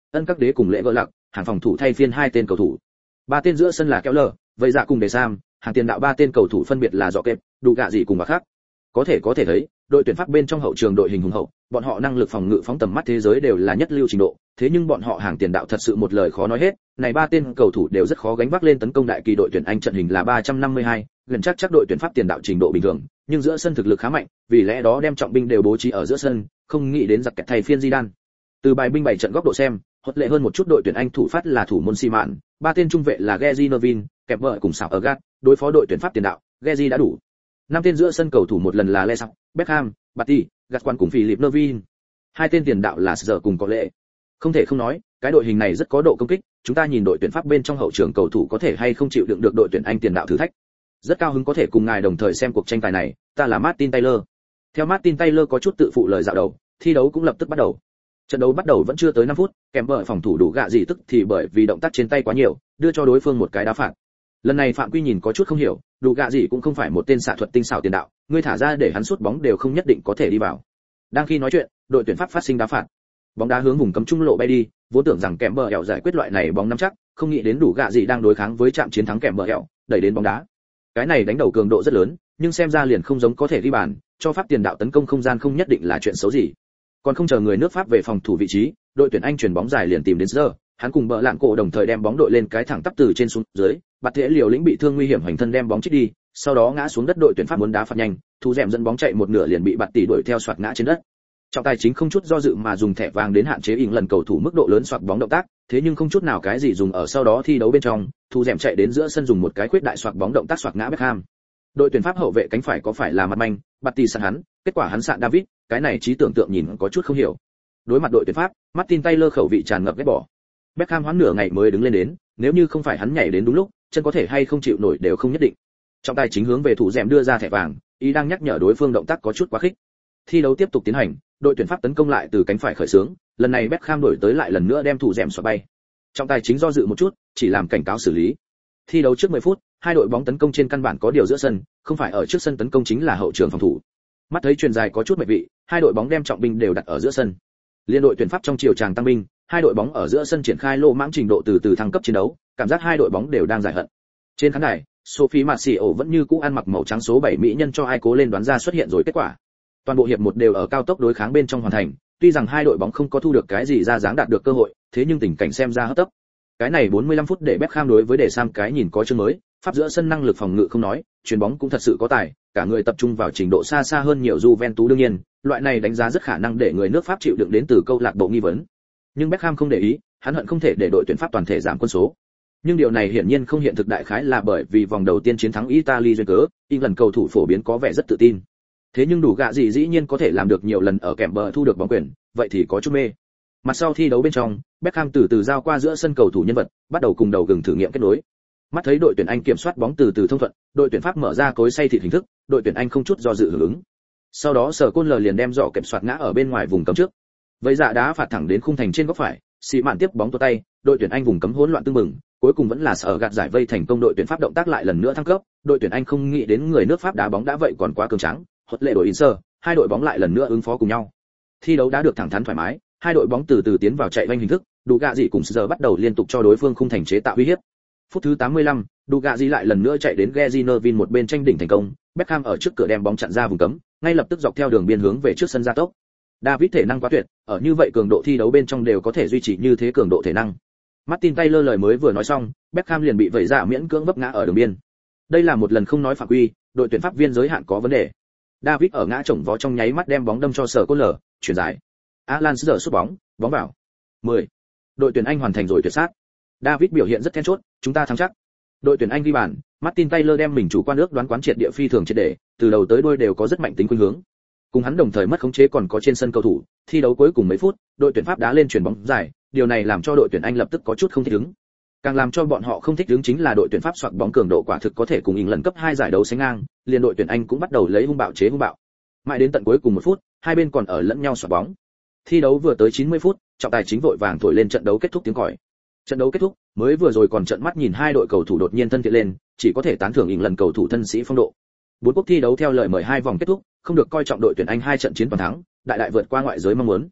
ân các đế cùng lễ vợ lạc, hàng phòng thủ thay phiên hai tên cầu thủ. Ba tên giữa sân là kéo lờ, vậy dạ cùng đề sam, hàng tiền đạo ba tên cầu thủ phân biệt là dọ kẹp, đủ gạ gì cùng và khác. Có thể thấy, đội tuyển Pháp bên trong hậu trường đội hình hùng hậu, bọn họ năng lực phòng ngự phóng tầm mắt thế giới đều là nhất lưu trình độ, thế nhưng bọn họ hàng tiền đạo thật sự một lời khó nói hết, này ba tên cầu thủ đều rất khó gánh vác lên tấn công đại kỳ đội tuyển Anh trận hình là 352, gần chắc đội tuyển Pháp tiền đạo trình độ bình thường, nhưng giữa sân thực lực khá mạnh, vì lẽ đó đem trọng binh đều bố trí ở giữa sân, không nghĩ đến giặc kẹt thay phiên Zidane. Từ bài binh 7 trận góc độ xem, hốt lệ hơn một chút đội tuyển Anh thủ phát là thủ môn Xi Mạn, ba tên trung vệ là Gezi Nevin, kẹp vợ cùng xảo ở gạt, đối phó đội tuyển Pháp tiền đạo, Gezi đã đủ. Năm tên giữa sân cầu thủ một lần là Lesap, Beckham, Batty, Gatwan cùng Philip Nevin. Hai tên tiền đạo là Sở cùng có lệ. Không thể không nói, cái đội hình này rất có độ công kích, chúng ta nhìn đội tuyển Pháp bên trong hậu trường cầu thủ có thể hay không chịu đựng được đội tuyển Anh tiền đạo thử thách. Rất cao hứng có thể cùng ngài đồng thời xem cuộc tranh tài này, ta là Martin Taylor. Theo Martin Taylor có chút tự phụ lời dạo đầu, thi đấu cũng lập tức bắt đầu. Trận đấu bắt đầu vẫn chưa tới 5 phút, kèm bởi phòng thủ đủ gạ gì tức thì bởi vì động tác trên tay quá nhiều, đưa cho đối phương một cái đá phạt. Lần này phạm quy nhìn có chút không hiểu, đủ gạ gì cũng không phải một tên xạ thuật tinh xảo tiền đạo, ngươi thả ra để hắn sút bóng đều không nhất định có thể đi vào. Đang khi nói chuyện, đội tuyển Pháp phát sinh đá phạt. Bóng đá hướng vùng cấm trung lộ bay đi, vốn tưởng rằng kèm bờ hẻo giải quyết loại này bóng nắm chắc, không nghĩ đến đủ gạ gì đang đối kháng với trạm chiến thắng kèm bờ hẻo, đẩy đến bóng đá. Cái này đánh đầu cường độ rất lớn, nhưng xem ra liền không giống có thể ghi bàn, cho Pháp tiền đạo tấn công không gian không nhất định là chuyện xấu gì. Còn không chờ người nước Pháp về phòng thủ vị trí, đội tuyển Anh chuyển bóng dài liền tìm đến giờ, hắn cùng bờ lạn cổ đồng thời đem bóng đội lên cái thẳng tắp từ trên xuống dưới, bạt thể liều lĩnh bị thương nguy hiểm hành thân đem bóng chích đi, sau đó ngã xuống đất đội tuyển Pháp muốn đá phạt nhanh, thu dẻm dẫn bóng chạy một nửa liền bị bạt tỷ đuổi theo soạt ngã trên đất. Trọng tài chính không chút do dự mà dùng thẻ vàng đến hạn chế ỉn lần cầu thủ mức độ lớn soạt bóng động tác, thế nhưng không chút nào cái gì dùng ở sau đó thi đấu bên trong, thu dẻm chạy đến giữa sân dùng một cái khuyết đại soạt bóng động tác soạt ngã Beckham. Đội tuyển Pháp hậu vệ cánh phải có phải là mặt manh, bạt tỷ sạn hắn, kết quả hắn sạn David, cái này trí tưởng tượng nhìn có chút không hiểu. Đối mặt đội tuyển Pháp, Martin Taylor khẩu vị tràn ngập ghét bỏ. Beckham hoãn nửa ngày mới đứng lên đến, nếu như không phải hắn nhảy đến đúng lúc, chân có thể hay không chịu nổi đều không nhất định. Trọng tài chính hướng về thủ dẻm đưa ra thẻ vàng, ý đang nhắc nhở đối phương động tác có chút quá khích. Thi đấu tiếp tục tiến hành, đội tuyển Pháp tấn công lại từ cánh phải khởi xướng, lần này Beckham đổi tới lại lần nữa đem thủ dẻm xoạc bay. Trọng tài chính do dự một chút, chỉ làm cảnh cáo xử lý. Thi đấu trước 10 phút, hai đội bóng tấn công trên căn bản có điều giữa sân, không phải ở trước sân tấn công chính là hậu trường phòng thủ. Mắt thấy chuyền dài có chút mệt vị, hai đội bóng đem trọng binh đều đặt ở giữa sân. Liên đội tuyển Pháp trong chiều tràng tăng binh, hai đội bóng ở giữa sân triển khai lô mãng trình độ từ từ thăng cấp chiến đấu, cảm giác hai đội bóng đều đang giải hận. Trên khán đài, Sophie Marcio vẫn như cũ ăn mặc màu trắng số 7 mỹ nhân cho ai cố lên đoán ra xuất hiện rồi kết quả. Toàn bộ hiệp một đều ở cao tốc đối kháng bên trong hoàn thành, tuy rằng hai đội bóng không có thu được cái gì ra dáng đạt được cơ hội, thế nhưng tình cảnh xem ra hấp tấp. Cái này 45 phút để Beckham đối với để Sam cái nhìn có chương mới, Pháp giữa sân năng lực phòng ngự không nói, chuyền bóng cũng thật sự có tài, cả người tập trung vào trình độ xa xa hơn nhiều Juventus đương nhiên, loại này đánh giá rất khả năng để người nước Pháp chịu đựng đến từ câu lạc bộ nghi vấn. Nhưng Beckham không để ý, hắn hận không thể để đội tuyển Pháp toàn thể giảm quân số. Nhưng điều này hiển nhiên không hiện thực đại khái là bởi vì vòng đầu tiên chiến thắng Italy duyên cớ, England cầu thủ phổ biến có vẻ rất tự tin. Thế nhưng đủ gạ gì dĩ nhiên có thể làm được nhiều lần ở kèm bờ thu được bóng quyền, vậy thì có chút mê. Mặt sau thi đấu bên trong, Beckham từ từ giao qua giữa sân cầu thủ nhân vật, bắt đầu cùng đầu gừng thử nghiệm kết nối. Mắt thấy đội tuyển Anh kiểm soát bóng từ từ thông thuận, đội tuyển Pháp mở ra cối xay thịt hình thức, đội tuyển Anh không chút do dự hưởng ứng. Sau đó Sở Côn Lờ liền đem giỏ kẹp soạt ngã ở bên ngoài vùng cấm trước. Với dạ đá phạt thẳng đến khung thành trên góc phải, Sĩ Mạn tiếp bóng tuột tay, đội tuyển Anh vùng cấm hỗn loạn tương mừng, cuối cùng vẫn là Sở gạt giải vây thành công, đội tuyển Pháp động tác lại lần nữa thăng cấp, đội tuyển Anh không nghĩ đến người nước Pháp đá bóng đã vậy còn quá cường tráng, hốt lệ đổi Inter, hai đội bóng lại lần nữa ứng phó cùng nhau. Thi đấu đã được thẳng thắn thoải mái, hai đội bóng từ từ tiến vào chạy vanh hình thức, đủ gạ gì cùng giờ bắt đầu liên tục cho đối phương khung thành chế tạo uy hiếp. Phút thứ 85, đủ gạ gì lại lần nữa chạy đến Gezi Nevin một bên tranh đỉnh thành công, Beckham ở trước cửa đem bóng chặn ra vùng cấm, ngay lập tức dọc theo đường biên hướng về trước sân gia tốc. David thể năng quá tuyệt, ở như vậy cường độ thi đấu bên trong đều có thể duy trì như thế cường độ thể năng. Martin Taylor lời mới vừa nói xong, Beckham liền bị vẩy dạ miễn cưỡng vấp ngã ở đường biên. Đây là một lần không nói phạm quy, đội tuyển Pháp viên giới hạn có vấn đề. David ở ngã chồng vó trong nháy mắt đem bóng đâm cho Sở Côn Lờ, chuyển dài. Alan giờ sút bóng, bóng vào. 10. Đội tuyển Anh hoàn thành rồi tuyệt sát. David biểu hiện rất then chốt, chúng ta thắng chắc. Đội tuyển Anh ghi bàn, Martin Taylor đem mình chủ quan ước đoán quán triệt địa phi thường triệt để, từ đầu tới đuôi đều có rất mạnh tính khuynh hướng. Cùng hắn đồng thời mất khống chế còn có trên sân cầu thủ, thi đấu cuối cùng mấy phút, đội tuyển Pháp đá lên chuyển bóng dài, điều này làm cho đội tuyển Anh lập tức có chút không thích ứng. Càng làm cho bọn họ không thích ứng chính là đội tuyển Pháp soạt bóng cường độ quả thực có thể cùng England cấp 2 giải đấu sánh ngang, liền đội tuyển Anh cũng bắt đầu lấy hung bạo chế hung bạo. Mãi đến tận cuối cùng 1 phút, hai bên còn ở lẫn nhau soạt bóng. Thi đấu vừa tới 90 phút, trọng tài chính vội vàng thổi lên trận đấu kết thúc tiếng còi. Trận đấu kết thúc, mới vừa rồi còn trợn mắt nhìn hai đội cầu thủ đột nhiên thân thiện lên, chỉ có thể tán thưởng England cầu thủ thân sĩ phong độ. 4 quốc thi đấu theo lời mời 2 vòng kết thúc, không được coi trọng đội tuyển Anh 2 trận chiến toàn thắng, đại đại vượt qua ngoại giới mong muốn.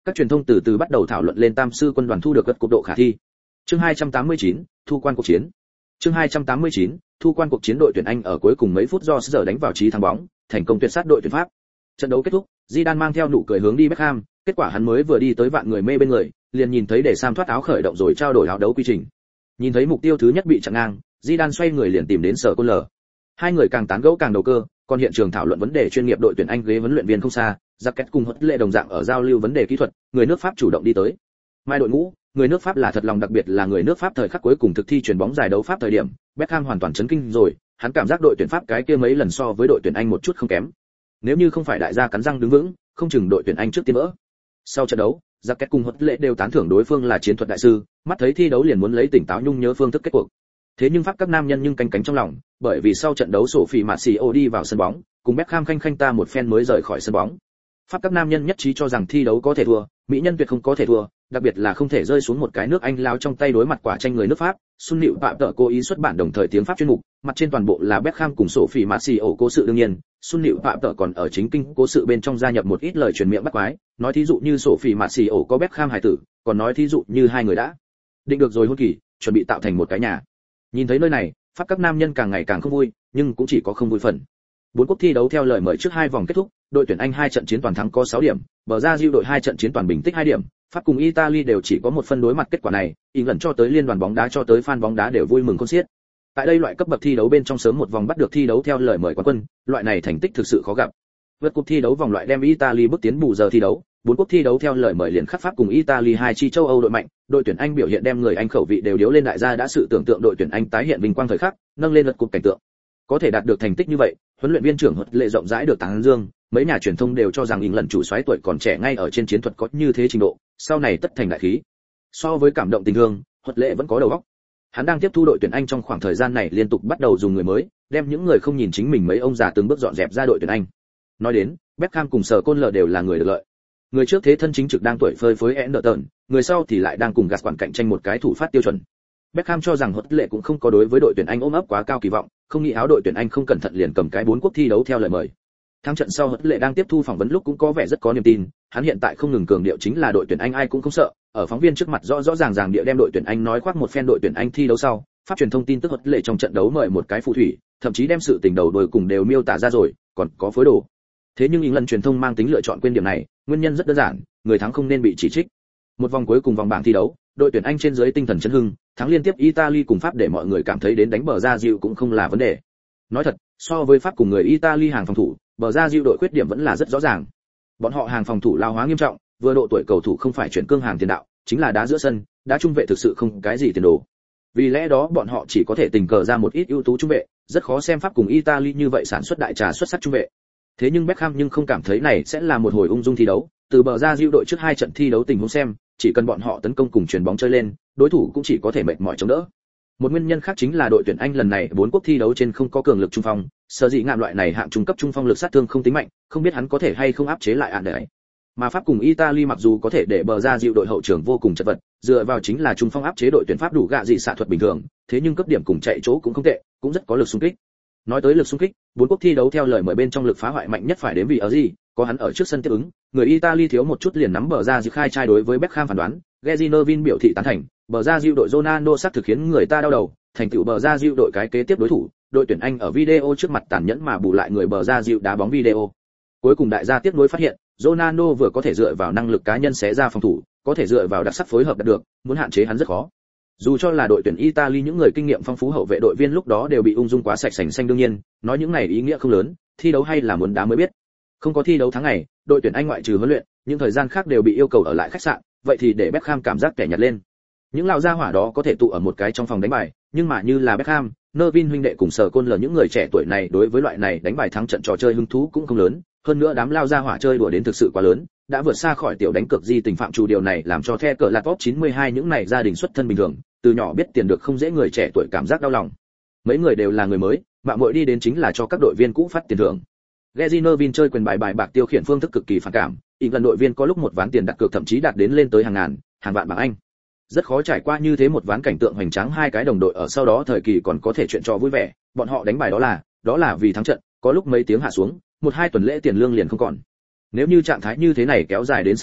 Các truyền thông từ từ bắt đầu thảo luận lên tam sư quân đoàn thu được gật cục độ khả thi. Chương 289, thu quan cuộc chiến. Chương 289, thu quan cuộc chiến. Đội tuyển Anh ở cuối cùng mấy phút do giờ đánh vào chí thắng bóng, thành công tuyệt sát đội tuyển Pháp. Trận đấu kết thúc, Zidane mang theo nụ cười hướng đi Beckham, kết quả hắn mới vừa đi tới vạn người mê bên người, liền nhìn thấy để Sam thoát áo khởi động rồi trao đổi áo đấu quy trình. Nhìn thấy mục tiêu thứ nhất bị chặn ngang, Zidane xoay người liền tìm đến Sở Côn Lở. Hai người càng tán gẫu càng đầu cơ, còn hiện trường thảo luận vấn đề chuyên nghiệp đội tuyển Anh ghế huấn luyện viên không xa, Jacket cùng Huấn lệ đồng dạng ở giao lưu vấn đề kỹ thuật, người nước Pháp chủ động đi tới. Mai đội ngũ, người nước Pháp là thật lòng, đặc biệt là người nước Pháp thời khắc cuối cùng thực thi chuyền bóng giải đấu Pháp thời điểm, Beckham hoàn toàn chấn kinh rồi, hắn cảm giác đội tuyển Pháp cái kia mấy lần so với đội tuyển Anh một chút không kém. Nếu như không phải đại gia cắn răng đứng vững, không chừng đội tuyển Anh trước tiên vỡ. Sau trận đấu, Jacket cùng Huấn lệ đều tán thưởng đối phương là chiến thuật đại sư, mắt thấy thi đấu liền muốn lấy tỉnh táo nhung nhớ phương thức kết cuộc. Thế nhưng Pháp các nam nhân nhưng canh cánh trong lòng, bởi vì sau trận đấu Sophie Marcio đi vào sân bóng, cùng Beckham khanh ta một phen mới rời khỏi sân bóng. Pháp các nam nhân nhất trí cho rằng thi đấu có thể thua, mỹ nhân tuyệt không có thể thua, đặc biệt là không thể rơi xuống một cái nước Anh lao trong tay đối mặt quả tranh người nước Pháp. Sun Nịu Phạm Tợ cố ý xuất bản đồng thời tiếng Pháp chuyên mục, mặt trên toàn bộ là Beckham cùng Sophie Marcio cố sự. Đương nhiên, Sun Nịu Phạm Tợ còn ở chính kinh cố sự bên trong gia nhập một ít lời truyền miệng bắt quái, nói thí dụ như Sophie Marcio có Beckham hài tử, còn nói thí dụ như hai người đã định được rồi hôn kỳ, chuẩn bị tạo thành một cái nhà. Nhìn thấy nơi này, Pháp các nam nhân càng ngày càng không vui, nhưng cũng chỉ có không vui phần. Bốn quốc thi đấu theo lời mời trước hai vòng kết thúc, đội tuyển Anh 2 trận chiến toàn thắng có 6 điểm, bờ ra Diu đội 2 trận chiến toàn bình tích 2 điểm, Pháp cùng Italy đều chỉ có một phân. Đối mặt kết quả này, England cho tới liên đoàn bóng đá cho tới fan bóng đá đều vui mừng khôn xiết. Tại đây loại cấp bậc thi đấu bên trong sớm một vòng bắt được thi đấu theo lời mời quán quân, loại này thành tích thực sự khó gặp. Vượt cúp thi đấu vòng loại đem Italy bước tiến bù giờ thi đấu, bốn quốc thi đấu theo lời mời liền khắc Pháp cùng Italy hai chi châu Âu đội mạnh, đội tuyển Anh biểu hiện đem người Anh khẩu vị đều điếu lên. Đại gia đã sự tưởng tượng đội tuyển Anh tái hiện vinh quang thời khắc, nâng lên lượt cúp cảnh tượng. Có thể đạt được thành tích như vậy, huấn luyện viên trưởng Huấn lệ rộng rãi được tán dương, mấy nhà truyền thông đều cho rằng England chủ soái tuổi còn trẻ ngay ở trên chiến thuật có như thế trình độ, sau này tất thành đại khí. So với cảm động tình thương, Huấn lệ vẫn có đầu óc. Hắn đang tiếp thu đội tuyển Anh trong khoảng thời gian này liên tục bắt đầu dùng người mới, đem những người không nhìn chính mình mấy ông già từng bước dọn dẹp ra đội tuyển Anh. Nói đến, Beckham cùng Sở Côn Lở đều là người được lợi. Người trước thế thân chính trực đang tuổi phơi phới Anderton, người sau thì lại đang cùng gạt quản cạnh tranh một cái thủ phát tiêu chuẩn. Beckham cho rằng Huấn lệ cũng không có đối với đội tuyển Anh ôm ấp quá cao kỳ vọng, không nghĩ áo đội tuyển Anh không cẩn thận liền cầm cái bốn quốc thi đấu theo lời mời. Thắng trận sau Huấn lệ đang tiếp thu phỏng vấn lúc cũng có vẻ rất có niềm tin, hắn hiện tại không ngừng cường điệu chính là đội tuyển Anh ai cũng không sợ, ở phóng viên trước mặt rõ ràng địa đem đội tuyển Anh nói khoác một phen. Đội tuyển Anh thi đấu sau, Pháp truyền thông tin tức Huấn lệ trong trận đấu mời một cái phù thủy, thậm chí đem sự tình đầu đuôi cùng đều miêu tả ra rồi, còn có phối đồ. Thế nhưng England truyền thông mang tính lựa chọn quên điểm này, nguyên nhân rất đơn giản, người thắng không nên bị chỉ trích. Một vòng cuối cùng vòng bảng thi đấu, đội tuyển Anh trên dưới tinh thần chấn hưng, thắng liên tiếp Italy cùng Pháp để mọi người cảm thấy đến đánh bờ ra Diu cũng không là vấn đề. Nói thật, so với Pháp cùng người Italy hàng phòng thủ, bờ ra Diu đội khuyết điểm vẫn là rất rõ ràng. Bọn họ hàng phòng thủ lao hóa nghiêm trọng, vừa độ tuổi cầu thủ không phải chuyển cương hàng tiền đạo, chính là đá giữa sân, đá trung vệ thực sự không cái gì tiền đồ. Vì lẽ đó bọn họ chỉ có thể tình cờ ra một ít ưu tú trung vệ, rất khó xem Pháp cùng Italy như vậy sản xuất đại trà xuất sắc trung vệ. Thế nhưng Beckham nhưng không cảm thấy này sẽ là một hồi ung dung thi đấu, từ bờ ra Diu đội trước hai trận thi đấu tình huống xem, chỉ cần bọn họ tấn công cùng chuyền bóng chơi lên, đối thủ cũng chỉ có thể mệt mỏi chống đỡ. Một nguyên nhân khác chính là đội tuyển Anh lần này bốn quốc thi đấu trên không có cường lực trung phong, sở dĩ ngạm loại này hạng trung cấp trung phong lực sát thương không tính mạnh, không biết hắn có thể hay không áp chế lại án đấy. Mà Pháp cùng Italy mặc dù có thể để bờ ra Diu đội hậu trường vô cùng chật vật, dựa vào chính là trung phong áp chế đội tuyển Pháp đủ gạ gì xạ thuật bình thường, thế nhưng cấp điểm cùng chạy chỗ cũng không tệ, cũng rất có lực xung kích. Nói tới lực xung kích, bốn quốc thi đấu theo lời mời bên trong lực phá hoại mạnh nhất phải đến vì ở gì, có hắn ở trước sân tiếp ứng, người Italy thiếu một chút liền nắm bờ ra Diu khai trai. Đối với Beckham phán đoán, Gary Neville biểu thị tán thành, bờ ra Diu đội Ronaldo xác thực khiến người ta đau đầu, thành tựu bờ ra Diu đội cái kế tiếp đối thủ, đội tuyển Anh ở video trước mặt tàn nhẫn mà bù lại người bờ ra Diu đá bóng video. Cuối cùng đại gia tiếc nuối phát hiện, Ronaldo vừa có thể dựa vào năng lực cá nhân xé ra phòng thủ, có thể dựa vào đặc sắc phối hợp đạt được, muốn hạn chế hắn rất khó. Dù cho là đội tuyển Italy những người kinh nghiệm phong phú hậu vệ đội viên lúc đó đều bị ung dung quá sạch sành xanh. Đương nhiên, nói những này ý nghĩa không lớn, thi đấu hay là muốn đá mới biết. Không có thi đấu tháng ngày, đội tuyển Anh ngoại trừ huấn luyện, những thời gian khác đều bị yêu cầu ở lại khách sạn, vậy thì để Beckham cảm giác kẻ nhạt lên. Những lão gia hỏa đó có thể tụ ở một cái trong phòng đánh bài, nhưng mà như là Beckham, Neville huynh đệ cùng Sở Côn Lở những người trẻ tuổi này đối với loại này đánh bài thắng trận trò chơi hứng thú cũng không lớn, hơn nữa đám lao gia hỏa chơi đùa đến thực sự quá lớn, đã vượt xa khỏi tiểu đánh cược di tình phạm chủ. Điều này làm cho The cờ lạt top 92 những này gia đình xuất thân bình thường, từ nhỏ biết tiền được không dễ người trẻ tuổi cảm giác đau lòng. Mấy người đều là người mới, mạo muội đi đến chính là cho các đội viên cũ phát tiền thưởng. Gary Neville chơi quyền bài bạc tiêu khiển phương thức cực kỳ phản cảm, England đội viên có lúc một ván tiền đặt cược thậm chí đạt đến lên tới hàng ngàn, hàng vạn bảng Anh. Rất khó trải qua như thế một ván cảnh tượng hoành tráng. Hai cái đồng đội ở sau đó thời kỳ còn có thể chuyện trò vui vẻ, bọn họ đánh bài đó là vì thắng trận, có lúc mấy tiếng hạ xuống, một hai tuần lễ tiền lương liền không còn. Nếu như trạng thái như thế này kéo dài đến sang năm,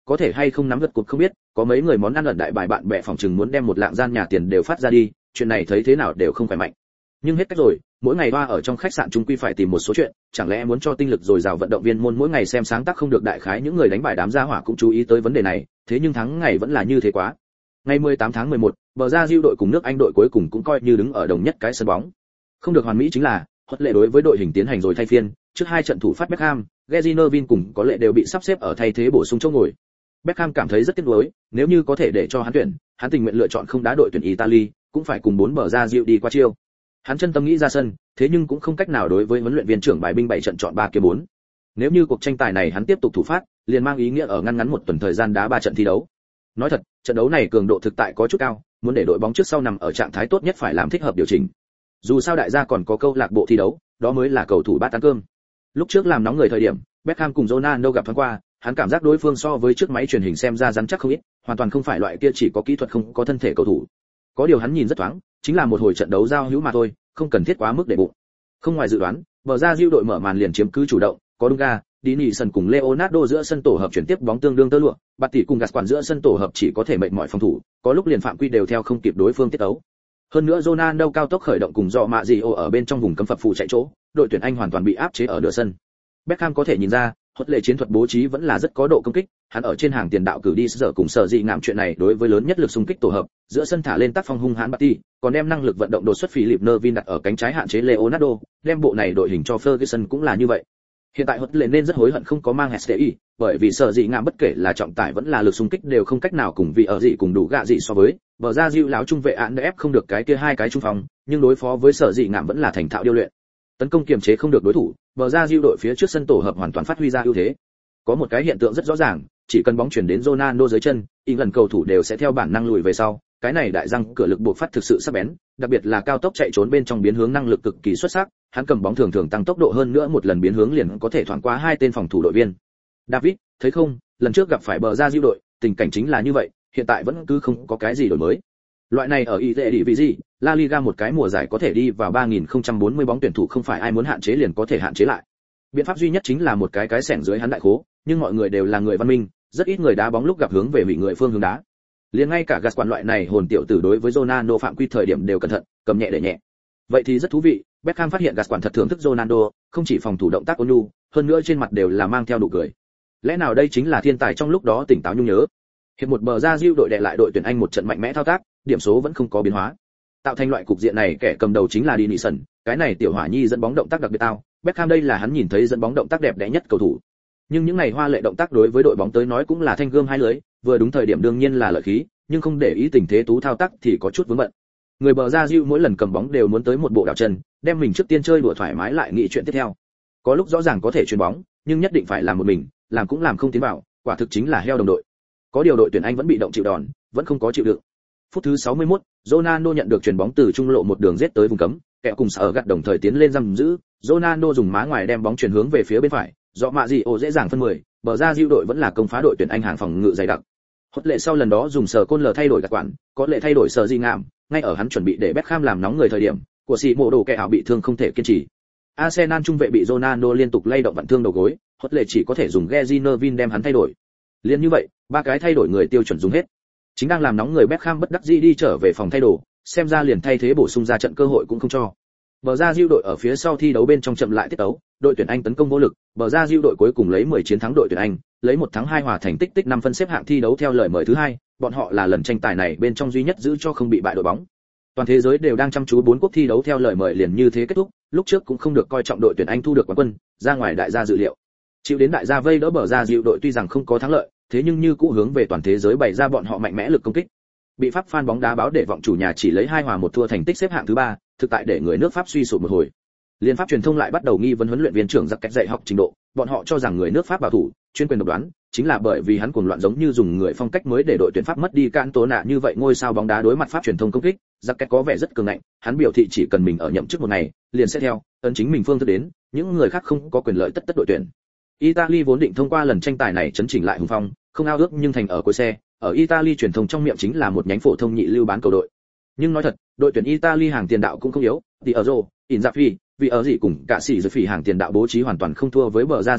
có thể hay không nắm vượt cột không biết, có mấy người món ăn ẩn đại bài bạn bè phòng chừng muốn đem một lạng gian nhà tiền đều phát ra đi, chuyện này thấy thế nào đều không phải mạnh. Nhưng hết cách rồi, mỗi ngày hoa ở trong khách sạn chung quy phải tìm một số chuyện, chẳng lẽ muốn cho tinh lực dồi dào vận động viên môn mỗi ngày xem sáng tác không được, đại khái những người đánh bài đám gia hỏa cũng chú ý tới vấn đề này, thế nhưng thắng ngày vẫn là như thế quá. Ngày 18 tháng 11, bờ ra Diêu đội cùng nước Anh đội cuối cùng cũng coi như đứng ở đồng nhất cái sân bóng. Không được hoàn mỹ chính là, huấn lệ đối với đội hình tiến hành rồi thay phiên, trước hai trận thủ phát Beckham, Gary Neville cùng có lệ đều bị sắp xếp ở thay thế bổ sung chỗ ngồi. Beckham cảm thấy rất tiếc nuối, nếu như có thể để cho hắn tuyển, hắn tình nguyện lựa chọn không đá đội tuyển Italy, cũng phải cùng bốn bờ ra Diêu đi qua chiêu. Hắn chân tâm nghĩ ra sân, thế nhưng cũng không cách nào đối với huấn luyện viên trưởng bài binh 7 trận chọn 3 kia 4. Nếu như cuộc tranh tài này hắn tiếp tục thủ phát, liền mang ý nghĩa ở ngăn ngắn một tuần thời gian đá 3 trận thi đấu. Nói thật, trận đấu này cường độ thực tại có chút cao, muốn để đội bóng trước sau nằm ở trạng thái tốt nhất phải làm thích hợp điều chỉnh. Dù sao đại gia còn có câu lạc bộ thi đấu, đó mới là cầu thủ bát ăn cơm. Lúc trước làm nóng người thời điểm, Beckham cùng Ronaldo gặp thoáng qua, hắn cảm giác đối phương so với trước máy truyền hình xem ra rắn chắc không ít, hoàn toàn không phải loại kia chỉ có kỹ thuật không có thân thể cầu thủ. Có điều hắn nhìn rất thoáng, chính là một hồi trận đấu giao hữu mà thôi, không cần thiết quá mức để bụng. Không ngoài dự đoán, bờ ra Diêu đội mở màn liền chiếm cứ chủ động, có Dunga, Dinison cùng Leonardo giữa sân tổ hợp chuyển tiếp bóng tương đương tơ lụa, Bạt tỷ cùng Gascoigne giữa sân tổ hợp chỉ có thể mệt mỏi phòng thủ, có lúc liền phạm quy đều theo không kịp đối phương tiết tấu. Hơn nữa Ronaldo cao tốc khởi động cùng dọ mạ gì ở bên trong vùng cấm phập phù chạy chỗ, đội tuyển Anh hoàn toàn bị áp chế ở nửa sân. Beckham có thể nhìn ra, huấn lệ chiến thuật bố trí vẫn là rất có độ công kích, hắn ở trên hàng tiền đạo cử đi giờ cùng sở dị ngạm chuyện này đối với lớn nhất lực xung kích tổ hợp, giữa sân thả lên tác phong hung hãn Bạt tỷ, còn đem năng lực vận động đột xuất Philip Nevin đặt ở cánh trái hạn chế Leonardo, đem bộ này đội hình cho Ferguson cũng là như vậy. Hiện tại huấn lệ nên rất hối hận không có mang HSTI, bởi vì sở dị ngạm bất kể là trọng tải vẫn là lực xung kích đều không cách nào cùng vị ở dị cùng đủ gạ dị so với, bờ ra Diêu láo trung vệ án ép không được cái kia hai cái trung phòng, nhưng đối phó với sở dị ngạm vẫn là thành thạo điêu luyện. Tấn công kiềm chế không được đối thủ, bờ ra Diêu đội phía trước sân tổ hợp hoàn toàn phát huy ra ưu thế. Có một cái hiện tượng rất rõ ràng, chỉ cần bóng chuyển đến Ronaldo dưới chân, lần cầu thủ đều sẽ theo bản năng lùi về sau, cái này đại răng cửa lực buộc phát thực sự sắc bén, đặc biệt là cao tốc chạy trốn bên trong biến hướng năng lực cực kỳ xuất sắc, hắn cầm bóng thường thường tăng tốc độ hơn nữa một lần biến hướng liền có thể thoảng qua hai tên phòng thủ đội viên. David, thấy không, lần trước gặp phải bờ ra Diêu đội, tình cảnh chính là như vậy, hiện tại vẫn cứ không có cái gì đổi mới. Loại này ở ý vị gì, La Liga một cái mùa giải có thể đi vào 3040 bóng tuyển thủ không phải ai muốn hạn chế liền có thể hạn chế lại. Biện pháp duy nhất chính là một cái xẻng dưới hắn đại khố, nhưng mọi người đều là người văn minh, rất ít người đá bóng lúc gặp hướng về hủy người phương hướng đá. Liền ngay cả Gascoigne loại này hồn tiểu tử đối với Ronaldo phạm quy thời điểm đều cẩn thận, cầm nhẹ để nhẹ. Vậy thì rất thú vị, Beckham phát hiện Gascoigne thật thưởng thức Ronaldo, không chỉ phòng thủ động tác ôn nhu, hơn nữa trên mặt đều là mang theo nụ cười. Lẽ nào đây chính là thiên tài trong lúc đó tỉnh táo nhung nhớ. Hiệp một bờ ra Diêu đội đè lại đội tuyển Anh một trận mạnh mẽ thao tác, điểm số vẫn không có biến hóa. Tạo thành loại cục diện này kẻ cầm đầu chính là Dinison, cái này tiểu hỏa nhi dẫn bóng động tác đặc biệt tao, Beckham đây là hắn nhìn thấy dẫn bóng động tác đẹp đẽ nhất cầu thủ. Nhưng những ngày hoa lệ động tác đối với đội bóng tới nói cũng là thanh gươm hai lưới, vừa đúng thời điểm đương nhiên là lợi khí, nhưng không để ý tình thế tú thao tác thì có chút vướng bận. Người bờ ra Diêu mỗi lần cầm bóng đều muốn tới một bộ đảo chân, đem mình trước tiên chơi đùa thoải mái lại nghĩ chuyện tiếp theo. Có lúc rõ ràng có thể chuyền bóng, nhưng nhất định phải làm một mình, làm cũng làm không tiến vào, quả thực chính là heo đồng đội. Có điều đội tuyển Anh vẫn bị động chịu đòn, vẫn không có chịu đựng. Phút thứ 61, Ronaldo nhận được chuyền bóng từ trung lộ một đường giết tới vùng cấm, kẻ cùng sở gạt đồng thời tiến lên giam giữ, Ronaldo dùng má ngoài đem bóng chuyển hướng về phía bên phải, do mạ gì ổ dễ dàng phân 10, bờ ra Diêu đội vẫn là công phá đội tuyển Anh hàng phòng ngự dày đặc. Huấn lệ sau lần đó dùng sờ côn lờ thay đổi các quản, có lệ thay đổi sờ di ngạm, ngay ở hắn chuẩn bị để Beckham làm nóng người thời điểm, của sĩ mộ đồ kẻ ảo bị thương không thể kiên trì. Arsenal trung vệ bị Ronaldo liên tục lay động vặn thương đầu gối, Huấn lệ chỉ có thể dùng Gary Neville đem hắn thay đổi. Liên như vậy, ba cái thay đổi người tiêu chuẩn dùng hết. Chính đang làm nóng người Beckham bất đắc dĩ đi trở về phòng thay đồ, xem ra liền thay thế bổ sung ra trận cơ hội cũng không cho. Bờ ra Diêu đội ở phía sau thi đấu bên trong chậm lại tiết tấu, đội tuyển Anh tấn công vô lực, bờ ra Diêu đội cuối cùng lấy 10 chiến thắng đội tuyển Anh, lấy 1 thắng 2 hòa thành tích 5 phân xếp hạng thi đấu theo lời mời thứ hai, bọn họ là lần tranh tài này bên trong duy nhất giữ cho không bị bại đội bóng. Toàn thế giới đều đang chăm chú 4 quốc thi đấu theo lời mời liền như thế kết thúc, lúc trước cũng không được coi trọng đội tuyển Anh thu được quán quân, ra ngoài đại gia dự liệu. Chịu đến đại gia vây đỡ bờ ra Diêu đội tuy rằng không có thắng lợi, thế nhưng như cũ hướng về toàn thế giới bày ra bọn họ mạnh mẽ lực công kích. Bị Pháp fan bóng đá báo để vọng chủ nhà chỉ lấy 2 hòa 1 thua thành tích xếp hạng thứ 3, thực tại để người nước Pháp suy sụp một hồi. Liên Pháp truyền thông lại bắt đầu nghi vấn huấn luyện viên trưởng giặc cách dạy học trình độ, bọn họ cho rằng người nước Pháp bảo thủ, chuyên quyền độc đoán, chính là bởi vì hắn cuồng loạn giống như dùng người phong cách mới để đội tuyển Pháp mất đi cản tố nạ như vậy ngôi sao bóng đá đối mặt Pháp truyền thông công kích, giặc cách có vẻ rất cường ngạnh, hắn biểu thị chỉ cần mình ở nhậm chức một ngày, liền sẽ theo, ấn chính mình phương thức đến, những người khác không có quyền lợi tất đội tuyển. Italy vốn định thông qua lần tranh tài này chấn chỉnh lại hùng phong, không ao ước nhưng thành ở cuối xe, ở Italy truyền thông trong miệng chính là một nhánh phổ thông nhị lưu bán cầu đội. Nhưng nói thật, đội tuyển Italy hàng tiền đạo cũng không yếu, Diarra, Inzaghi, vì ở gì cùng cả sĩ dưới phỉ hàng tiền đạo bố trí hoàn toàn không thua với bờ ra Diêu đội,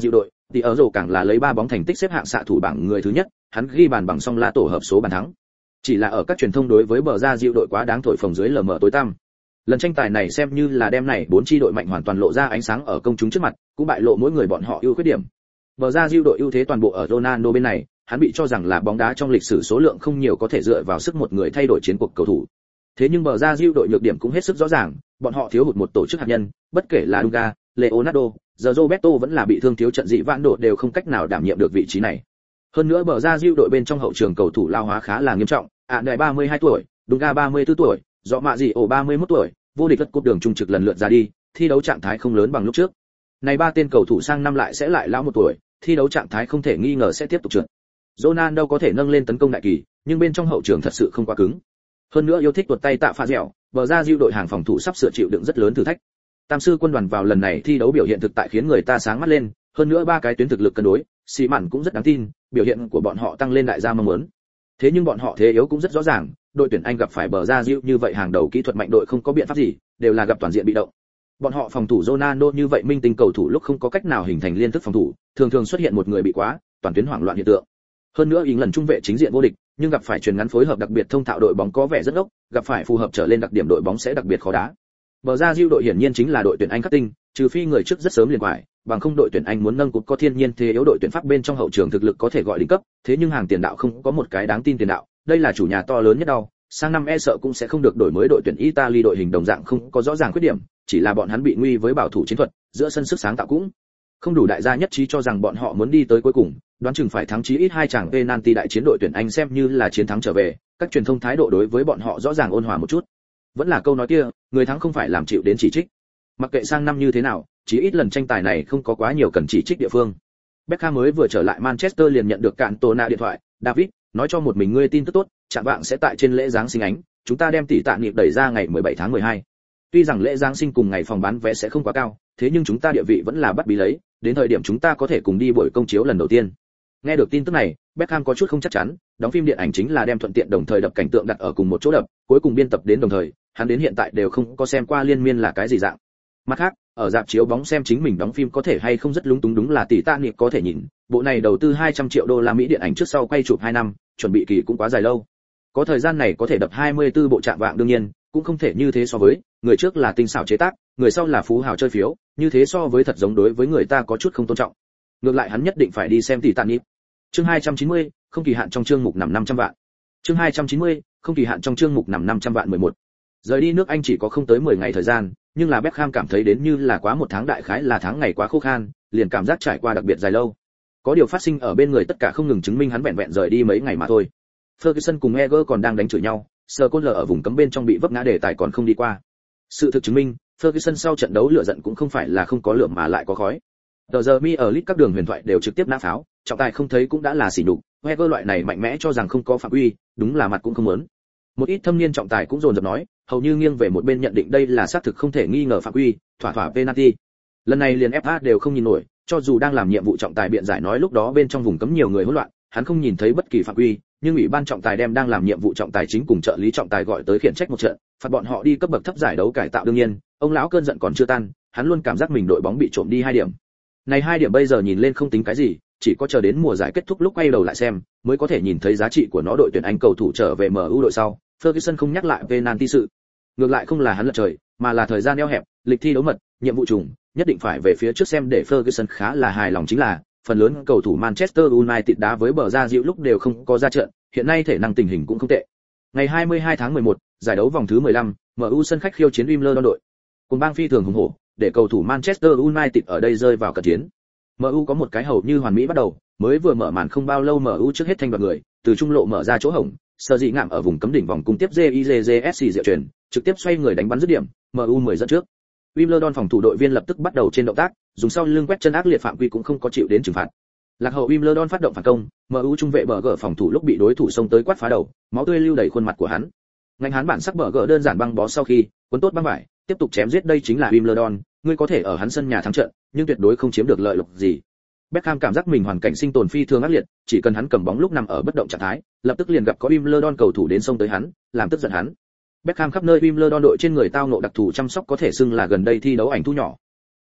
thì ở rổ càng là lấy 3 bóng thành tích xếp hạng xạ thủ bảng người thứ nhất, hắn ghi bàn bằng song la tổ hợp số bàn thắng. Chỉ là ở các truyền thông đối với bờ ra diệu đội quá đáng thổi phồng dưới lờ mờ tối tăm. Lần tranh tài này xem như là đem này 4 chi đội mạnh hoàn toàn lộ ra ánh sáng ở công chúng trước mặt, cũng bại lộ mỗi người bọn họ ưu khuyết điểm. Bờ ra diệu đội ưu thế toàn bộ ở Ronaldo bên này, hắn bị cho rằng là bóng đá trong lịch sử số lượng không nhiều có thể dựa vào sức một người thay đổi chiến cuộc cầu thủ. Thế nhưng bờ ra diệu đội nhược điểm cũng hết sức rõ ràng, bọn họ thiếu hụt một tổ chức hạt nhân, bất kể là Dunga, Leonardo, giờ Roberto vẫn là bị thương thiếu trận dị vãn độ đều không cách nào đảm nhiệm được vị trí này. Hơn nữa bờ ra diệu đội bên trong hậu trường cầu thủ lao hóa khá là nghiêm trọng, Đại 32 tuổi, Dunga 34 tuổi, Dọ Mạ Dị ổ 31 tuổi, vô địch đất cúp đường trung trực lần lượt ra đi, thi đấu trạng thái không lớn bằng lúc trước. Này 3 tên cầu thủ sang năm lại sẽ lại lão 1 tuổi, thi đấu trạng thái không thể nghi ngờ sẽ tiếp tục trượt. Ronaldo có thể nâng lên tấn công đại kỳ, nhưng bên trong hậu trường thật sự không quá cứng. Hơn nữa yêu thích tuột tay tạ pha dẻo, bờ ra diệu đội hàng phòng thủ sắp sửa chịu đựng rất lớn thử thách. Tam sư quân đoàn vào lần này thi đấu biểu hiện thực tại khiến người ta sáng mắt lên, hơn nữa 3 cái tuyến thực lực cân đối, xì mặn cũng rất đáng tin, biểu hiện của bọn họ tăng lên đại gia mong muốn. Thế nhưng bọn họ thế yếu cũng rất rõ ràng, đội tuyển Anh gặp phải bờ ra diệu như vậy hàng đầu kỹ thuật mạnh đội không có biện pháp gì, đều là gặp toàn diện bị động. Bọn họ phòng thủ Ronaldo như vậy minh tinh cầu thủ lúc không có cách nào hình thành liên thức phòng thủ, thường thường xuất hiện một người bị quá, toàn tuyến hoảng loạn hiện tượng. Hơn nữa lần trung vệ chính diện vô địch, nhưng gặp phải chuyền ngắn phối hợp đặc biệt thông thạo đội bóng có vẻ rất ốc, gặp phải phù hợp trở lên đặc điểm đội bóng sẽ đặc biệt khó đá. Bờ ra diệu đội hiển nhiên chính là đội tuyển Anh khắc tinh, trừ phi người trước rất sớm liền quải, bằng không đội tuyển Anh muốn nâng cúp có thiên nhiên thế yếu đội tuyển Pháp bên trong hậu trường thực lực có thể gọi đỉnh cấp, thế nhưng hàng tiền đạo không có một cái đáng tin tiền đạo, đây là chủ nhà to lớn nhất đau, sang năm e sợ cũng sẽ không được đổi mới đội tuyển Italy đội hình đồng dạng không có rõ ràng khuyết điểm, chỉ là bọn hắn bị nguy với bảo thủ chiến thuật, giữa sân sức sáng tạo cũng không đủ, đại gia nhất trí cho rằng bọn họ muốn đi tới cuối cùng, đoán chừng phải thắng chí ít 2 trận penalty đại chiến đội tuyển Anh xem như là chiến thắng trở về, các truyền thông thái độ đối với bọn họ rõ ràng ôn hòa một chút. Vẫn là câu nói kia, người thắng không phải làm chịu đến chỉ trích. Mặc kệ sang năm như thế nào, chí ít lần tranh tài này không có quá nhiều cần chỉ trích địa phương. Beckham mới vừa trở lại Manchester liền nhận được Cantona điện thoại, "David, nói cho một mình ngươi tin tức tốt, chạm vạng sẽ tại trên lễ giáng sinh ánh, chúng ta đem tỷ tạ niệm đẩy ra ngày 17 tháng 12. Tuy rằng lễ giáng sinh cùng ngày phòng bán vé sẽ không quá cao, thế nhưng chúng ta địa vị vẫn là bắt bí lấy, đến thời điểm chúng ta có thể cùng đi buổi công chiếu lần đầu tiên." Nghe được tin tức này, Beckham có chút không chắc chắn, đóng phim điện ảnh chính là đem thuận tiện đồng thời đập cảnh tượng đặt ở cùng một chỗ đập, cuối cùng biên tập đến đồng thời, hắn đến hiện tại đều không có xem qua liên miên là cái gì dạng. Mặt khác, ở rạp chiếu bóng xem chính mình đóng phim có thể hay không rất lúng túng, đúng là tỷ tạ niệm có thể nhìn, bộ này đầu tư 200 triệu đô la Mỹ điện ảnh trước sau quay chụp 2 năm, chuẩn bị kỳ cũng quá dài lâu. Có thời gian này có thể đập 24 bộ trạng vạng đương nhiên, cũng không thể như thế so với, người trước là tinh xảo chế tác, người sau là phú hào chơi phiếu, như thế so với thật giống đối với người ta có chút không tôn trọng. Ngược lại hắn nhất định phải đi xem tỷ tạ niệm. Chương 290, không kỳ hạn trong chương mục nằm 500 vạn. Chương 290, không kỳ hạn trong chương mục nằm 500 vạn 11. Rời đi nước Anh chỉ có không tới 10 ngày thời gian, nhưng là Beckham cảm thấy đến như là quá 1 tháng, đại khái là tháng ngày quá khô khan, liền cảm giác trải qua đặc biệt dài lâu. Có điều phát sinh ở bên người tất cả không ngừng chứng minh hắn vẹn vẹn rời đi mấy ngày mà thôi. Ferguson cùng Eger còn đang đánh chửi nhau, Scholes ở vùng cấm bên trong bị vấp ngã đề tài còn không đi qua. Sự thực chứng minh, Ferguson sau trận đấu lửa giận cũng không phải là không có lửa mà lại có khói. Tờ giờ mi ở list các đường huyền thoại đều trực tiếp nã pháo, trọng tài không thấy cũng đã là xỉ nhục, Eger loại này mạnh mẽ cho rằng không có phạm quy, đúng là mặt cũng không muốn. Một ít thâm niên trọng tài cũng dồn dập nói, hầu như nghiêng về một bên nhận định đây là xác thực không thể nghi ngờ phạm quy, thỏa penalty. Lần này liền FA đều không nhìn nổi, cho dù đang làm nhiệm vụ trọng tài biện giải nói lúc đó bên trong vùng cấm nhiều người hỗn loạn, hắn không nhìn thấy bất kỳ phạm quy, nhưng ủy ban trọng tài đem đang làm nhiệm vụ trọng tài chính cùng trợ lý trọng tài gọi tới khiển trách một trận, phạt bọn họ đi cấp bậc thấp giải đấu cải tạo. đương nhiên, ông lão cơn giận còn chưa tan, hắn luôn cảm giác mình đội bóng bị trộm đi 2 điểm. Này 2 điểm bây giờ nhìn lên không tính cái gì, chỉ có chờ đến mùa giải kết thúc lúc quay đầu lại xem, mới có thể nhìn thấy giá trị của nó. Đội tuyển Anh cầu thủ trở về MU đội sau, Ferguson không nhắc lại penalty sự. Ngược lại không là hắn lật trời, mà là thời gian eo hẹp, lịch thi đấu mật, nhiệm vụ trùng, nhất định phải về phía trước xem. Để Ferguson khá là hài lòng chính là, phần lớn cầu thủ Manchester United đá với bờ ra dịu lúc đều không có ra trận, hiện nay thể năng tình hình cũng không tệ. Ngày 22 tháng 11, giải đấu vòng thứ 15, MU sân khách khiêu chiến Wimbledon đội. Cùng bang phi thường hùng hổ, để cầu thủ Manchester United ở đây rơi vào cận chiến. MU có một cái hầu như hoàn mỹ bắt đầu, mới vừa mở màn không bao lâu MU trước hết thanh đoạt người, từ trung lộ mở ra chỗ hổng, Sở Dị ngạm ở vùng cấm đỉnh vòng cung tiếp JIJJSC diệu truyền, trực tiếp xoay người đánh bắn dứt điểm, MU 10 dẫn trước. Wimbledon phòng thủ đội viên lập tức bắt đầu trên động tác, dùng sau lưng quét chân ác liệt phạm quy cũng không có chịu đến trừng phạt. Lạc hậu Wimbledon phát động phản công, MU trung vệ bờ gở phòng thủ lúc bị đối thủ xông tới quát phá đầu, máu tươi lưu đầy khuôn mặt của hắn. Ngành hắn bản sắc bờ gở đơn giản băng bó sau khi cuốn tốt băng vải, tiếp tục chém giết. Đây chính là Wimbledon, ngươi có thể ở hắn sân nhà thắng trận, nhưng tuyệt đối không chiếm được lợi lộc gì. Beckham cảm giác mình hoàn cảnh sinh tồn phi thường ác liệt, chỉ cần hắn cầm bóng lúc nằm ở bất động trạng thái, lập tức liền gặp có Wimbledon cầu thủ đến xông tới hắn, làm tức giận hắn. Beckham khắp nơi Wimbledon đội trên người tao ngộ đặc thù chăm sóc có thể xưng là gần đây thi đấu ảnh thu nhỏ.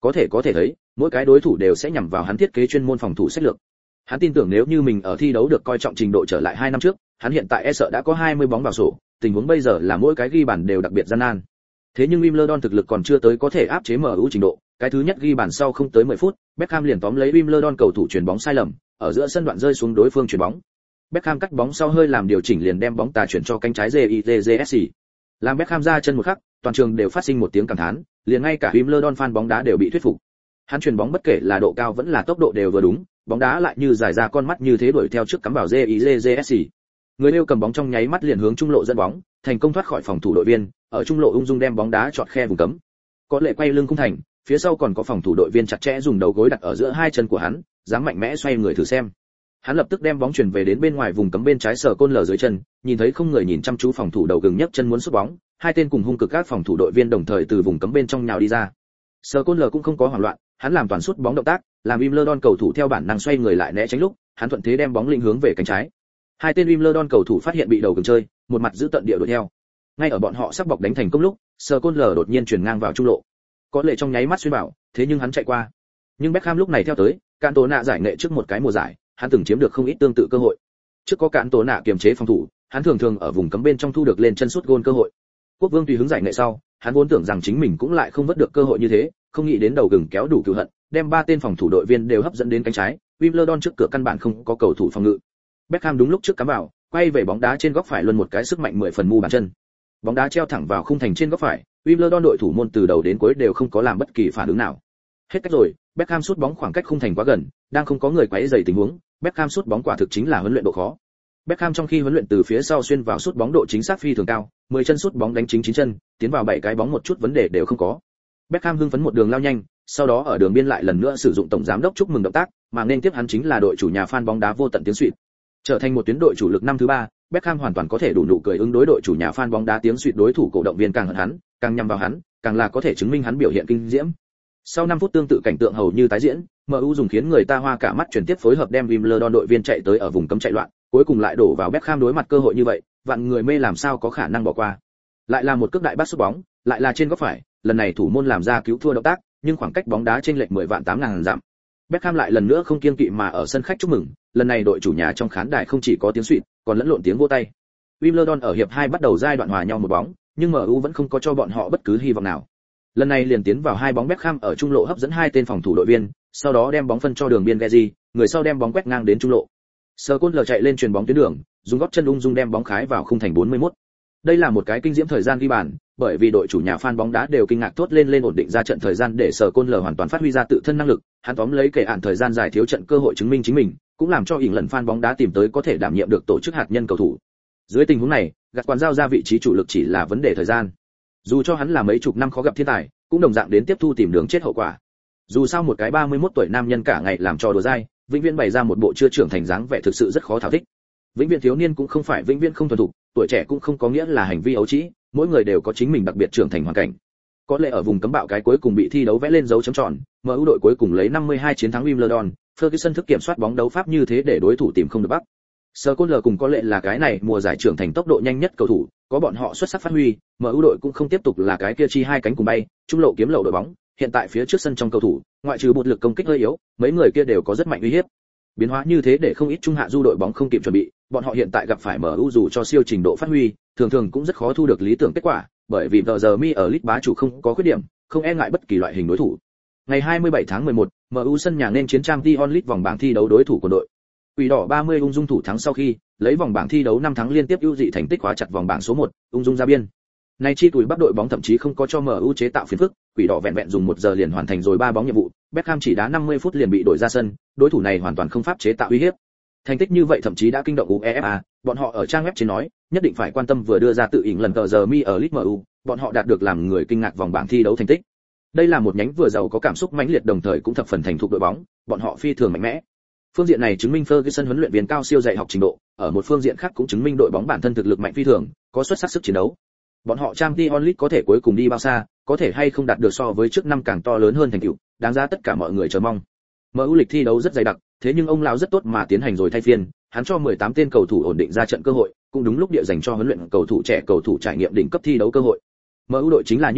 có thể thấy, mỗi cái đối thủ đều sẽ nhằm vào hắn thiết kế chuyên môn phòng thủ sách lược. Hắn tin tưởng nếu như mình ở thi đấu được coi trọng trình độ trở lại 2 năm trước, hắn hiện tại e sợ đã có 20 bóng vào sổ, tình huống bây giờ là mỗi cái ghi bàn đều đặc biệt gian nan. Thế nhưng Wimbledon thực lực còn chưa tới có thể áp chế MU trình độ, cái thứ nhất ghi bàn sau không tới 10 phút, Beckham liền tóm lấy Wimbledon cầu thủ chuyền bóng sai lầm, ở giữa sân đoạn rơi xuống đối phương chuyền bóng. Beckham cắt bóng sau hơi làm điều chỉnh liền đem bóng tà chuyển cho cánh trái JITJSC. Làm Beckham ra chân một khắc, toàn trường đều phát sinh một tiếng cảm thán, liền ngay cả Wimbledon fan bóng đá đều bị thuyết phục. Hắn chuyền bóng bất kể là độ cao vẫn là tốc độ đều vừa đúng, bóng đá lại như dài ra con mắt như thế đuổi theo trước cắm vào JITJSC. Người yêu cầm bóng trong nháy mắt liền hướng trung lộ dẫn bóng, thành công thoát khỏi phòng thủ đội viên, ở trung lộ ung dung đem bóng đá chọt khe vùng cấm. Có lệ quay lưng khung thành, phía sau còn có phòng thủ đội viên chặt chẽ dùng đầu gối đặt ở giữa hai chân của hắn, dám mạnh mẽ xoay người thử xem. Hắn lập tức đem bóng chuyển về đến bên ngoài vùng cấm bên trái sờ côn lờ dưới chân, nhìn thấy không người nhìn chăm chú phòng thủ đầu gừng nhấc chân muốn sút bóng, hai tên cùng hung cực các phòng thủ đội viên đồng thời từ vùng cấm bên trong nhào đi ra. Sờ côn lờ cũng không có hoảng loạn, hắn làm toàn sút bóng động tác, làm Wimbledon cầu thủ theo bản năng xoay người lại né tránh lúc, hắn thuận thế đem bóng lĩnh hướng về cánh trái. Hai tên Wimbledon cầu thủ phát hiện bị đầu gừng chơi, một mặt giữ tận địa đuổi theo. Ngay ở bọn họ sắp bọc đánh thành công lúc, sờ côn lờ đột nhiên chuyển ngang vào trung lộ. Có lệ trong nháy mắt xuyên bảo, thế nhưng hắn chạy qua. Nhưng Beckham lúc này theo tới, Cantona giải nghệ trước một cái mùa giải, hắn từng chiếm được không ít tương tự cơ hội. Trước có Cantona kiềm chế phòng thủ, hắn thường thường ở vùng cấm bên trong thu được lên chân sút gôn cơ hội. Quốc Vương tùy hứng giải nghệ sau, hắn vốn tưởng rằng chính mình cũng lại không vớt được cơ hội như thế, không nghĩ đến đầu gừng kéo đủ cừu hận, đem ba tên phòng thủ đội viên đều hấp dẫn đến cánh trái, Wimbledon trước cửa căn bản không có cầu thủ phòng ngự. Beckham đúng lúc trước cắm vào, quay về bóng đá trên góc phải luôn một cái sức mạnh 10 phần mu bàn chân. Bóng đá treo thẳng vào khung thành trên góc phải, Wimbledon đội thủ môn từ đầu đến cuối đều không có làm bất kỳ phản ứng nào. Hết cách rồi, Beckham sút bóng khoảng cách khung thành quá gần, đang không có người quấy rầy tình huống, Beckham sút bóng quả thực chính là huấn luyện độ khó. Beckham trong khi huấn luyện từ phía sau xuyên vào sút bóng độ chính xác phi thường cao, 10 chân sút bóng đánh chính 9 chân, tiến vào 7 cái bóng một chút vấn đề đều không có. Beckham hưng phấn một đường lao nhanh, sau đó ở đường biên lại lần nữa sử dụng tổng giám đốc chúc mừng động tác, mà nên tiếp hắn chính là đội chủ nhà fan bóng đá vô tận tiếng xuýt. Trở thành một tuyến đội chủ lực năm thứ 3, Beckham hoàn toàn có thể đủ nụ cười ứng đối đội chủ nhà fan bóng đá tiếng xuýt đối thủ cổ động viên càng hận hắn, càng nhằm vào hắn, càng là có thể chứng minh hắn biểu hiện kinh diễm. Sau 5 phút tương tự cảnh tượng hầu như tái diễn, MU dùng khiến người ta hoa cả mắt chuyển tiếp phối hợp đem Wimbledon đội viên chạy tới ở vùng cấm chạy loạn, cuối cùng lại đổ vào Beckham đối mặt cơ hội như vậy, vạn người mê làm sao có khả năng bỏ qua. Lại là một cước đại bát sút bóng, lại là trên góc phải, lần này thủ môn làm ra cứu thua động tác, nhưng khoảng cách bóng đá chênh lệch 10 vạn 8000 dặm. Beckham lại lần nữa không kiêng kỵ mà ở sân khách chúc mừng, lần này đội chủ nhà trong khán đài không chỉ có tiếng xuýt, còn lẫn lộn tiếng vỗ tay. Wimbledon ở hiệp 2 bắt đầu giai đoạn hòa nhau một bóng, nhưng MU vẫn không có cho bọn họ bất cứ hy vọng nào. Lần này liền tiến vào hai bóng Beckham ở trung lộ hấp dẫn hai tên phòng thủ đội viên, sau đó đem bóng phân cho đường biên Gezi, người sau đem bóng quét ngang đến trung lộ. Scottler chạy lên chuyền bóng tuyến đường, dùng gót chân ung dung đem bóng khái vào khung thành 41. Đây là một cái kinh diễm thời gian ghi bàn, bởi vì đội chủ nhà fan bóng đá đều kinh ngạc thốt lên ổn định ra trận thời gian để Scottler hoàn toàn phát huy ra tự thân năng lực, hắn tóm lấy kể hạn thời gian dài thiếu trận cơ hội chứng minh chính mình, cũng làm cho lần fan bóng đá tìm tới có thể đảm nhiệm được tổ chức hạt nhân cầu thủ. Dưới tình huống này, gạt quán giao ra vị trí chủ lực chỉ là vấn đề thời gian. Dù cho hắn là mấy chục năm khó gặp thiên tài, cũng đồng dạng đến tiếp thu tìm đường chết hậu quả. Dù sao một cái 31 tuổi nam nhân cả ngày làm trò đùa dai, vĩnh viễn bày ra một bộ chưa trưởng thành dáng vẻ thực sự rất khó thảo thích. Vĩnh viễn thiếu niên cũng không phải vĩnh viễn không thuần thục, tuổi trẻ cũng không có nghĩa là hành vi ấu trĩ, mỗi người đều có chính mình đặc biệt trưởng thành hoàn cảnh. Có lẽ ở vùng cấm bạo cái cuối cùng bị thi đấu vẽ lên dấu chấm tròn, MU đội cuối cùng lấy 52 chiến thắng Wimbledon, Ferguson thức kiểm soát bóng đấu pháp như thế để đối thủ tìm không được bắc. Scottler cùng có lẽ là cái này mùa giải trưởng thành tốc độ nhanh nhất cầu thủ, có bọn họ xuất sắc phát huy, MU đội cũng không tiếp tục là cái kia chi hai cánh cùng bay, trung lộ kiếm lậu đội bóng, hiện tại phía trước sân trong cầu thủ, ngoại trừ một lực công kích hơi yếu, mấy người kia đều có rất mạnh uy hiếp. Biến hóa như thế để không ít trung hạ du đội bóng không kịp chuẩn bị, bọn họ hiện tại gặp phải MU dù cho siêu trình độ phát huy, thường thường cũng rất khó thu được lý tưởng kết quả, bởi vì giờ mi ở League bá chủ không có khuyết điểm, không e ngại bất kỳ loại hình đối thủ. Ngày 27 tháng 11, MU sân nhà nên chiến Champions League vòng bảng thi đấu đối thủ của đội Quỷ đỏ 30 ung dung thủ thắng sau khi lấy vòng bảng thi đấu 5 thắng liên tiếp ưu dị thành tích khóa chặt vòng bảng số 1, ung dung ra biên. Nay chi tuổi bắt đội bóng thậm chí không có cho MU chế tạo phiền phức, Quỷ đỏ vẹn vẹn dùng 1 giờ liền hoàn thành rồi 3 bóng nhiệm vụ, Beckham chỉ đá 50 phút liền bị đổi ra sân, đối thủ này hoàn toàn không pháp chế tạo uy hiếp. Thành tích như vậy thậm chí đã kinh động UEFA, bọn họ ở trang web trên nói, nhất định phải quan tâm vừa đưa ra tự ỉn lần giờ mi ở League MU, bọn họ đạt được làm người kinh ngạc vòng bảng thi đấu thành tích. Đây là một nhánh vừa giàu có cảm xúc mãnh liệt đồng thời cũng thập phần thành thục đội bóng, bọn họ phi thường mạnh mẽ. Phương diện này chứng minh Ferguson huấn luyện viên cao siêu dạy học trình độ, ở một phương diện khác cũng chứng minh đội bóng bản thân thực lực mạnh phi thường, có xuất sắc sức chiến đấu. Bọn họ Champions League có thể cuối cùng đi bao xa, có thể hay không đạt được so với trước năm càng to lớn hơn thành tựu, đáng giá tất cả mọi người chờ mong. MU lịch thi đấu rất dày đặc, thế nhưng ông lão rất tốt mà tiến hành rồi thay phiên, hắn cho 18 tên cầu thủ ổn định ra trận cơ hội, cũng đúng lúc địa dành cho huấn luyện cầu thủ trẻ cầu thủ trải nghiệm đỉnh cấp thi đấu cơ hội. MU đội chính là như vậy,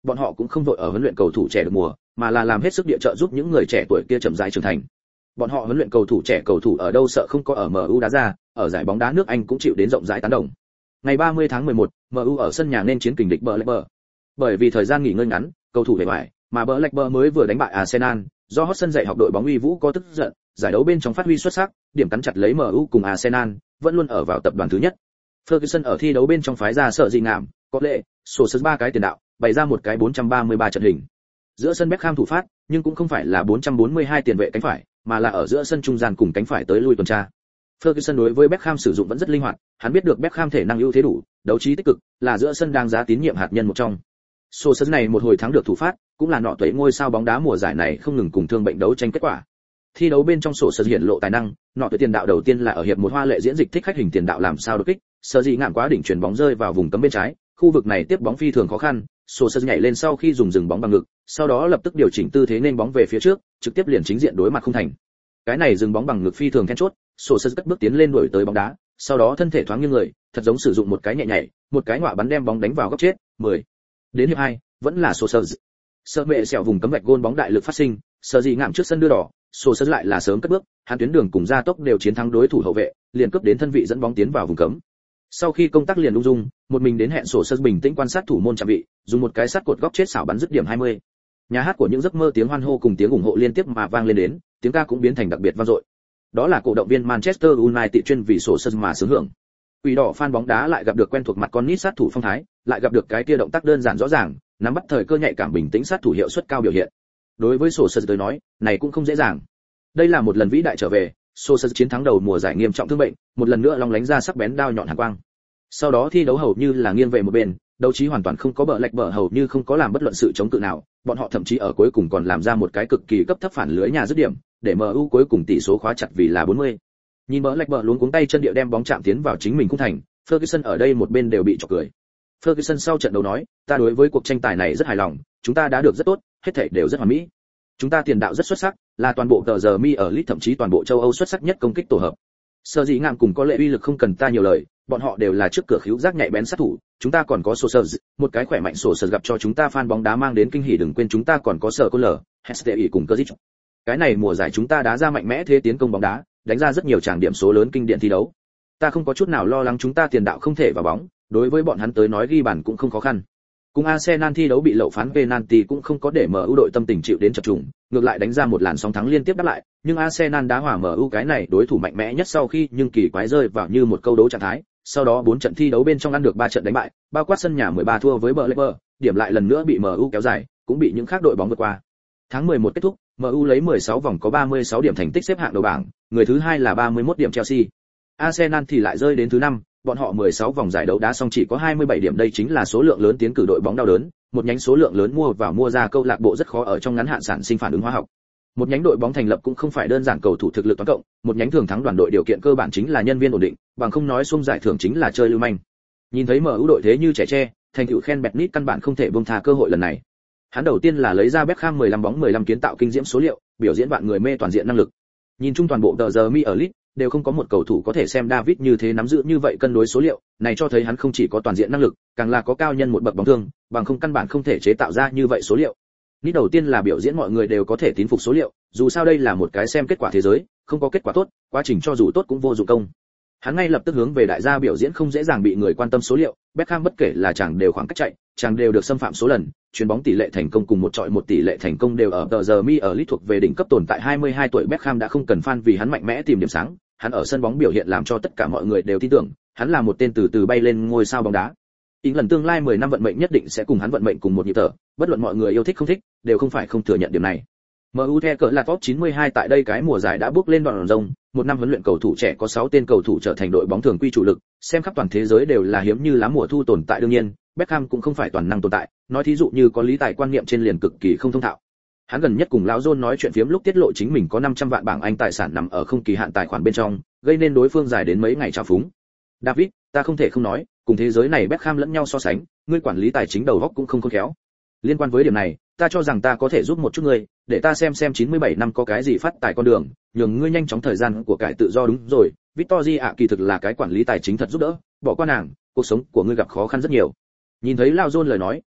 bọn họ cũng không vội ở huấn luyện cầu thủ trẻ được mùa, mà là làm hết sức địa trợ giúp những người trẻ tuổi kia chậm rãi trưởng thành. Bọn họ huấn luyện cầu thủ trẻ cầu thủ ở đâu sợ không có ở MU đá ra, ở giải bóng đá nước Anh cũng chịu đến rộng rãi tán đồng. Ngày 30 tháng 11, MU ở sân nhà nên chiến kình địch Blackburn. Bởi vì thời gian nghỉ ngơi ngắn, cầu thủ về bại, mà Blackburn mới vừa đánh bại Arsenal, do hot sân dạy học đội bóng uy vũ có tức giận, giải đấu bên trong phát huy xuất sắc, điểm cắn chặt lấy MU cùng Arsenal, vẫn luôn ở vào tập đoàn thứ nhất. Ferguson ở thi đấu bên trong phái ra sợ gì ngảm, có lệ, sổ sân 3 cái tiền đạo, bày ra một cái 433 trận hình. Giữa sân Beckham thủ phát, nhưng cũng không phải là 442 tiền vệ cánh phải, mà là ở giữa sân trung gian cùng cánh phải tới lui tuần tra. Ferguson đối với Beckham sử dụng vẫn rất linh hoạt, hắn biết được Beckham thể năng ưu thế đủ, đấu trí tích cực, là giữa sân đang giá tín nhiệm hạt nhân một trong. Sổ sân này một hồi thắng được thủ phát, cũng là nọ tuế ngôi sao bóng đá mùa giải này không ngừng cùng thương bệnh đấu tranh kết quả. Thi đấu bên trong sổ sân hiện lộ tài năng, nọ tuế tiền đạo đầu tiên là ở hiệp một hoa lệ diễn dịch thích khách hình tiền đạo làm sao đột kích, Sở Dị ngạn quá đỉnh chuyển bóng rơi vào vùng cấm bên trái, khu vực này tiếp bóng phi thường khó khăn, sổ sân nhảy lên sau khi dùng dừng bóng bằng ngực, sau đó lập tức điều chỉnh tư thế nên bóng về phía trước, trực tiếp liền chính diện đối mặt không thành. Cái này dừng bóng bằng ngực phi thường then chốt, sổ sân cất bước tiến lên đuổi tới bóng đá, sau đó thân thể thoáng nghiêng người, thật giống sử dụng một cái nhẹ nhảy, một cái ngọa bắn đem bóng đánh vào góc chết, 10. Đến hiệp 2, vẫn là sổ sân. Sơ mẹ xẻo vùng cấm vạch gôn bóng đại lực phát sinh, Sở Dị ngạn trước sân đưa đỏ, sổ sân lại là sớm cất bước, hắn tuyến đường cùng gia tốc đều chiến thắng đối thủ hậu vệ, liền cướp đến thân vị dẫn bóng tiến vào vùng cấm. Sau khi công tác liền ung dung, một mình đến hẹn sổ sân bình tĩnh quan sát thủ môn chạm vị, dùng một cái sắt cột góc chết xảo bắn dứt điểm 20. Nhà hát của những giấc mơ tiếng hoan hô cùng tiếng ủng hộ liên tiếp mà vang lên đến, tiếng ca cũng biến thành đặc biệt vang dội. Đó là cổ động viên Manchester United chuyên vì sổ sân mà sướng hưởng. Quỷ đỏ fan bóng đá lại gặp được quen thuộc mặt con nít sát thủ phong thái, lại gặp được cái kia động tác đơn giản rõ ràng, nắm bắt thời cơ nhạy cảm bình tĩnh sát thủ hiệu suất cao biểu hiện. Đối với sổ sân tới nói, này cũng không dễ dàng. Đây là một lần vĩ đại trở về, sổ sân chiến thắng đầu mùa giải nghiêm trọng thương bệnh, một lần nữa long lánh ra sắc bén đao nhọn hàn quang. Sau đó thi đấu hầu như là nghiêng về một bên, đấu trí hoàn toàn không có bờ lệch bờ hầu như không có làm bất luận sự chống cự nào, bọn họ thậm chí ở cuối cùng còn làm ra một cái cực kỳ cấp thấp phản lưới nhà dứt điểm, để MU cuối cùng tỷ số khóa chặt vì là 40. Nhìn bờ lệch bờ luống cuống tay chân địa đem bóng chạm tiến vào chính mình khung thành, Ferguson ở đây một bên đều bị chọc cười. Ferguson sau trận đấu nói, ta đối với cuộc tranh tài này rất hài lòng, chúng ta đã được rất tốt, hết thảy đều rất hoàn mỹ. Chúng ta tiền đạo rất xuất sắc, là toàn bộ tờ giờ mi ở League thậm chí toàn bộ châu Âu xuất sắc nhất công kích tổ hợp. Sở Dị ngạn cùng có lệ uy lực không cần ta nhiều lời, bọn họ đều là trước cửa khíu giác nhạy bén sát thủ, chúng ta còn có Solskjaer, một cái khỏe mạnh Solskjaer gặp cho chúng ta fan bóng đá mang đến kinh hỉ, đừng quên chúng ta còn có Sở Cole, Hestey cùng Krzic. Cái này mùa giải chúng ta đá ra mạnh mẽ thế tiến công bóng đá, đánh ra rất nhiều tràng điểm số lớn kinh điển thi đấu. Ta không có chút nào lo lắng chúng ta tiền đạo không thể vào bóng, đối với bọn hắn tới nói ghi bàn cũng không khó khăn. Cùng Arsenal thi đấu bị lậu phán penalty cũng không có để MU đội tâm tình chịu đến chập trùng, ngược lại đánh ra một làn sóng thắng liên tiếp đáp lại, nhưng Arsenal đá hòa MU cái này đối thủ mạnh mẽ nhất sau khi nhưng kỳ quái rơi vào như một câu đấu trạng thái, sau đó 4 trận thi đấu bên trong ăn được 3 trận đánh bại, bao quát sân nhà 13 thua với Blackburn, điểm lại lần nữa bị MU kéo dài, cũng bị những khác đội bóng vượt qua. Tháng 11 kết thúc, MU lấy 16 vòng có 36 điểm thành tích xếp hạng đầu bảng, người thứ hai là 31 điểm Chelsea. Arsenal thì lại rơi đến thứ 5, bọn họ 16 vòng giải đấu đá xong chỉ có 27 điểm, đây chính là số lượng lớn tiến cử đội bóng đau đớn, một nhánh số lượng lớn mua vào mua ra câu lạc bộ rất khó ở trong ngắn hạn sản sinh phản ứng hóa học. Một nhánh đội bóng thành lập cũng không phải đơn giản cầu thủ thực lực toán cộng, một nhánh thường thắng đoàn đội điều kiện cơ bản chính là nhân viên ổn định, bằng không nói xung giải thưởng chính là chơi lưu manh. Nhìn thấy MU đội thế như trẻ tre, thành tựu khen Betnit căn bản không thể buông tha cơ hội lần này. Hắn đầu tiên là lấy ra Beckham 15 bóng 15 kiến tạo kinh diễm số liệu, biểu diễn vạn người mê toàn diện năng lực. Nhìn chung toàn bộ tờ giờ mi ở League, đều không có một cầu thủ có thể xem David như thế nắm giữ như vậy cân đối số liệu, này cho thấy hắn không chỉ có toàn diện năng lực, càng là có cao nhân một bậc bóng thương, bằng không căn bản không thể chế tạo ra như vậy số liệu. Nít đầu tiên là biểu diễn mọi người đều có thể tín phục số liệu, dù sao đây là một cái xem kết quả thế giới, không có kết quả tốt, quá trình cho dù tốt cũng vô dụng công. Hắn ngay lập tức hướng về đại gia biểu diễn không dễ dàng bị người quan tâm số liệu, Beckham bất kể là chàng đều khoảng cách chạy, chàng đều được xâm phạm số lần, chuyền bóng tỷ lệ thành công cùng một chọi một tỷ lệ thành công đều ở tờ giờ mi ở League thuộc về đỉnh cấp tồn tại. 22 tuổi Beckham đã không cần fan vì hắn mạnh mẽ tìm điểm sáng, hắn ở sân bóng biểu hiện làm cho tất cả mọi người đều tin tưởng, hắn là một tên từ từ bay lên ngôi sao bóng đá. Lần tương lai 10 năm vận mệnh nhất định sẽ cùng hắn vận mệnh cùng một nhịp thở, bất luận mọi người yêu thích không thích, đều không phải không thừa nhận điểm này. MU The cỡ là top 92 tại đây cái mùa giải đã bước lên đoạn rồng, một năm huấn luyện cầu thủ trẻ có 6 tên cầu thủ trở thành đội bóng thường quy chủ lực, xem khắp toàn thế giới đều là hiếm như lá mùa thu tồn tại. Đương nhiên, Beckham cũng không phải toàn năng tồn tại, nói thí dụ như có lý tài quan niệm trên liền cực kỳ không thông thạo. Hắn gần nhất cùng lão John nói chuyện phiếm lúc tiết lộ chính mình có 500 vạn bảng Anh tài sản nằm ở không kỳ hạn tài khoản bên trong, gây nên đối phương dài đến mấy ngày trào phúng. David, ta không thể không nói, cùng thế giới này Beckham lẫn nhau so sánh, ngươi quản lý tài chính đầu óc cũng không khôn khéo. Liên quan với điểm này, ta cho rằng ta có thể giúp một chút ngươi, để ta xem 97 năm có cái gì phát tài con đường, nhường ngươi nhanh chóng thời gian của cải tự do. Đúng rồi, Victory ạ kỳ thực là cái quản lý tài chính thật giúp đỡ, bỏ qua nàng, cuộc sống của ngươi gặp khó khăn rất nhiều. Nhìn thấy Lao John lời nói,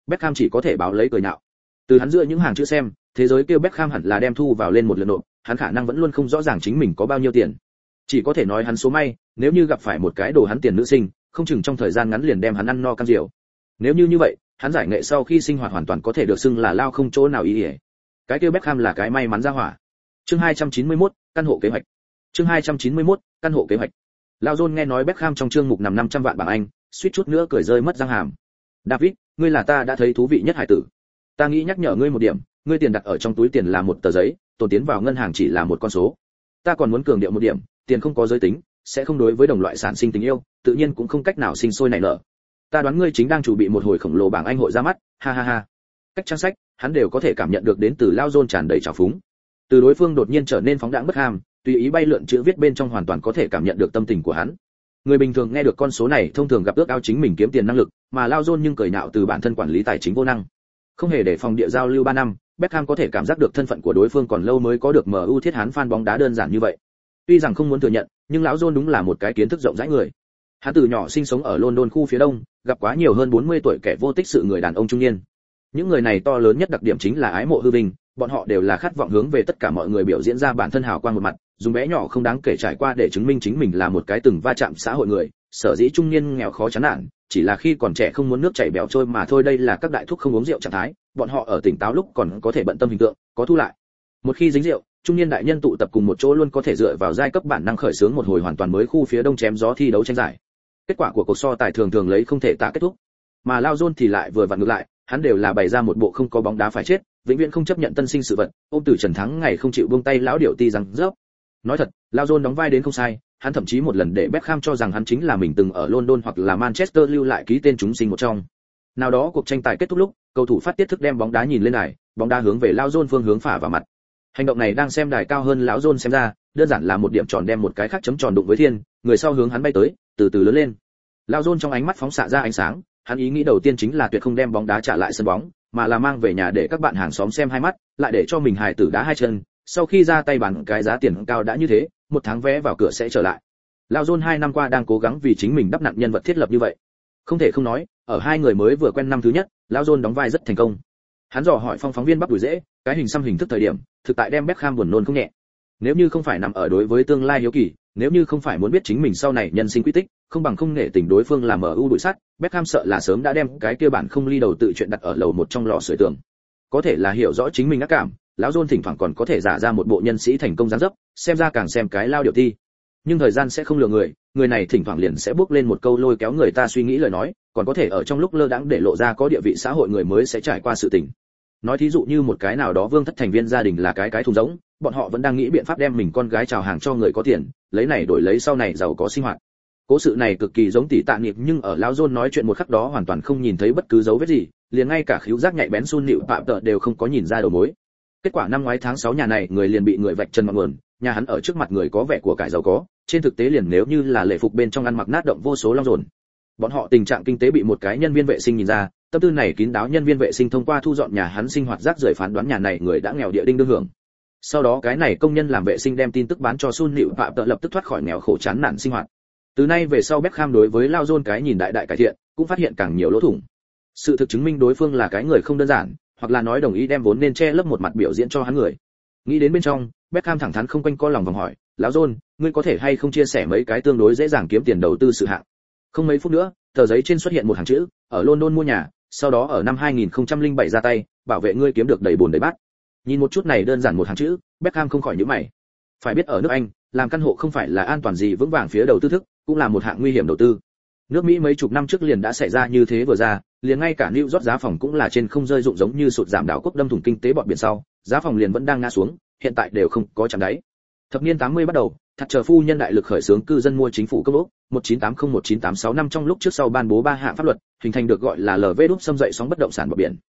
Beckham chỉ có thể báo lấy cười nhạo. Từ hắn giữa những hàng chữ xem, thế giới kêu Beckham hẳn là đem thu vào lên một lượt nộp, hắn khả năng vẫn luôn không rõ ràng chính mình có bao nhiêu tiền. Chỉ có thể nói hắn số may, nếu như gặp phải một cái đồ hắn tiền nữ sinh, không chừng trong thời gian ngắn liền đem hắn ăn no cam diều. Nếu như vậy, hắn giải nghệ sau khi sinh hoạt hoàn toàn có thể được xưng là lao không chỗ nào ý nghĩa. Cái kêu Beckham là cái may mắn ra hỏa. Chương 291, căn hộ kế hoạch. Chương 291, căn hộ kế hoạch. Lao John nghe nói Beckham trong chương mục nằm 500 vạn bảng Anh, suýt chút nữa cười rơi mất răng hàm. David, ngươi là ta đã thấy thú vị nhất hải tử. Ta nghĩ nhắc nhở ngươi một điểm, ngươi tiền đặt ở trong túi tiền là một tờ giấy, tồn tiến vào ngân hàng chỉ là một con số. Ta còn muốn cường điệu một điểm, tiền không có giới tính, sẽ không đối với đồng loại sản sinh tình yêu, tự nhiên cũng không cách nào sinh sôi nảy nở. Ta đoán ngươi chính đang chuẩn bị một hồi khổng lồ bảng Anh hội ra mắt, ha ha ha. Cách trang sách, hắn đều có thể cảm nhận được đến từ Lao John tràn đầy trào phúng. Từ đối phương đột nhiên trở nên phóng đãng bất ham, tùy ý bay lượn chữ viết bên trong hoàn toàn có thể cảm nhận được tâm tình của hắn. Người bình thường nghe được con số này thông thường gặp ước ao chính mình kiếm tiền năng lực, mà Lao John nhưng cười nhạo từ bản thân quản lý tài chính vô năng. Không hề để phòng địa giao lưu 3 năm, Beckham có thể cảm giác được thân phận của đối phương còn lâu mới có được MU thiết hán fan bóng đá đơn giản như vậy. Tuy rằng không muốn thừa nhận, nhưng lão John đúng là một cái kiến thức rộng rãi người. Hắn từ nhỏ sinh sống ở London khu phía đông, gặp quá nhiều hơn 40 tuổi kẻ vô tích sự người đàn ông trung niên. Những người này to lớn nhất đặc điểm chính là ái mộ hư vinh, bọn họ đều là khát vọng hướng về tất cả mọi người biểu diễn ra bản thân hào quang một mặt, dùng bé nhỏ không đáng kể trải qua để chứng minh chính mình là một cái từng va chạm xã hội người, sở dĩ trung niên nghèo khó chán nản, chỉ là khi còn trẻ không muốn nước chảy bèo trôi mà thôi. Đây là các đại thúc không uống rượu trạng thái, bọn họ ở tỉnh táo lúc còn có thể bận tâm hình tượng, có thu lại. Một khi dính rượu, trung niên đại nhân tụ tập cùng một chỗ luôn có thể dựa vào giai cấp bản năng khởi xướng một hồi hoàn toàn mới khu phía đông chém gió thi đấu tranh giải. Kết quả của cuộc so tài thường thường lấy không thể tả kết thúc. Mà Lao John thì lại vừa vặn ngược lại, hắn đều là bày ra một bộ không có bóng đá phải chết, vĩnh viễn không chấp nhận tân sinh sự vật, ôm tử trần thắng ngày không chịu buông tay lão điệu ti rằng rớp. Nói thật, Lao John đóng vai đến không sai, hắn thậm chí một lần để Beckham cho rằng hắn chính là mình từng ở London hoặc là Manchester lưu lại ký tên chúng sinh một trong. Nào đó cuộc tranh tài kết thúc lúc, cầu thủ phát tiết thức đem bóng đá nhìn lên đài, bóng đá hướng về Lao John phương hướng phả vào mặt. Hành động này đang xem đài cao hơn lão John xem ra, đơn giản là một điểm tròn đem một cái khác chấm tròn đụng với thiên, người sau hướng hắn bay tới, từ từ lớn lên. Lao John trong ánh mắt phóng xạ ra ánh sáng, hắn ý nghĩ đầu tiên chính là tuyệt không đem bóng đá trả lại sân bóng, mà là mang về nhà để các bạn hàng xóm xem hai mắt, lại để cho mình hài tử đá hai chân, sau khi ra tay bằng cái giá tiền cao đã như thế, một tháng vé vào cửa sẽ trở lại. Lao John 2 năm qua đang cố gắng vì chính mình đắp nặn nhân vật thiết lập như vậy. Không thể không nói, ở hai người mới vừa quen năm thứ nhất, Lao John đóng vai rất thành công. Hắn dò hỏi phóng viên Bắc Bùi Dễ, cái hình xăm hình thức thời điểm, thực tại đem Beckham buồn nôn không nhẹ. Nếu như không phải nằm ở đối với tương lai hiếu kỳ, nếu như không phải muốn biết chính mình sau này nhân sinh quy tích, không bằng không nể tình đối phương là MU đuổi sắt, Beckham sợ là sớm đã đem cái kia bản không ly đầu tự chuyện đặt ở lầu một trong lò sưởi tường. Có thể là hiểu rõ chính mình ác cảm, lão John thỉnh thoảng còn có thể giả ra một bộ nhân sĩ thành công dáng dấp, xem ra càng xem cái lao điệu thi. Nhưng thời gian sẽ không lừa người, người này thỉnh thoảng liền sẽ bước lên một câu lôi kéo người ta suy nghĩ lời nói, còn có thể ở trong lúc lơ đãng để lộ ra có địa vị xã hội người mới sẽ trải qua sự tình. Nói thí dụ như một cái nào đó vương thất thành viên gia đình là cái thùng rỗng, bọn họ vẫn đang nghĩ biện pháp đem mình con gái chào hàng cho người có tiền, lấy này đổi lấy sau này giàu có sinh hoạt. Cố sự này cực kỳ giống Tỷ Tạ Nghiệp, nhưng ở lão John nói chuyện một khắc đó hoàn toàn không nhìn thấy bất cứ dấu vết gì, liền ngay cả khíu giác nhạy bén Sun Nịu Phạm Tợ đều không có nhìn ra đầu mối. Kết quả năm ngoái tháng 6 nhà này người liền bị người vạch chân ngọn nguồn, nhà hắn ở trước mặt người có vẻ của cải giàu có, trên thực tế liền nếu như là lễ phục bên trong ăn mặc nát động vô số long dồn. Bọn họ tình trạng kinh tế bị một cái nhân viên vệ sinh nhìn ra, tâm tư này kín đáo nhân viên vệ sinh thông qua thu dọn nhà hắn sinh hoạt rác rưởi phán đoán nhà này người đã nghèo địa đinh đương hưởng. Sau đó cái này công nhân làm vệ sinh đem tin tức bán cho Sun Nịu Phạm Tợ lập tức thoát khỏi nghèo khổ chán nản sinh hoạt. Từ nay về sau Beckham đối với Lao John cái nhìn đại cải thiện, cũng phát hiện càng nhiều lỗ thủng. Sự thực chứng minh đối phương là cái người không đơn giản, hoặc là nói đồng ý đem vốn nên che lấp một mặt biểu diễn cho hắn người. Nghĩ đến bên trong, Beckham thẳng thắn không quanh co lòng vòng hỏi, lão John, ngươi có thể hay không chia sẻ mấy cái tương đối dễ dàng kiếm tiền đầu tư sự hạng? Không mấy phút nữa, tờ giấy trên xuất hiện một hàng chữ, ở London mua nhà, sau đó ở năm 2007 ra tay, bảo vệ ngươi kiếm được đầy bồn đầy bát. Nhìn một chút này đơn giản một hàng chữ, Beckham không khỏi nhíu mày. Phải biết ở nước Anh, làm căn hộ không phải là an toàn gì vững vàng phía đầu tư thức, cũng là một hạng nguy hiểm đầu tư. Nước Mỹ mấy chục năm trước liền đã xảy ra như thế vừa ra, liền ngay cả New York giá phòng cũng là trên không rơi rụng giống như sụt giảm đảo quốc đâm thủng kinh tế bọt biển sau, giá phòng liền vẫn đang ngã xuống, hiện tại đều không có chạm đáy. Thập niên 80 bắt đầu, Thatcher phu nhân đại lực khởi xướng cư dân mua chính phủ công ốc, 1980-1986 năm trong lúc trước sau ban bố 3 hạng pháp luật, hình thành được gọi là LV đúc xâm dậy sóng bất động sản bọt biển.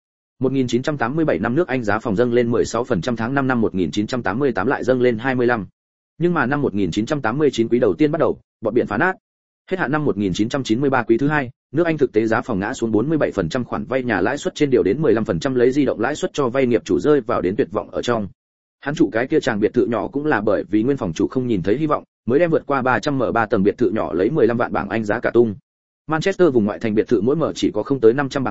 1987 năm nước Anh giá phòng dâng lên 16% tháng 5 năm 1988 lại dâng lên 25. Nhưng mà năm 1989 quý đầu tiên bắt đầu, bọt biển phá nát. Hết hạn năm 1993 quý thứ hai, nước Anh thực tế giá phòng ngã xuống 47%, khoản vay nhà lãi suất trên điều đến 15%, lấy di động lãi suất cho vay nghiệp chủ rơi vào đến tuyệt vọng ở trong. Hắn chủ cái kia chàng biệt thự nhỏ cũng là bởi vì nguyên phòng chủ không nhìn thấy hy vọng, mới đem vượt qua 300m3 tầng biệt thự nhỏ lấy 15 vạn bảng Anh giá cả tung. Manchester vùng ngoại thành biệt thự mỗi mở chỉ có không tới 500 bảng Anh,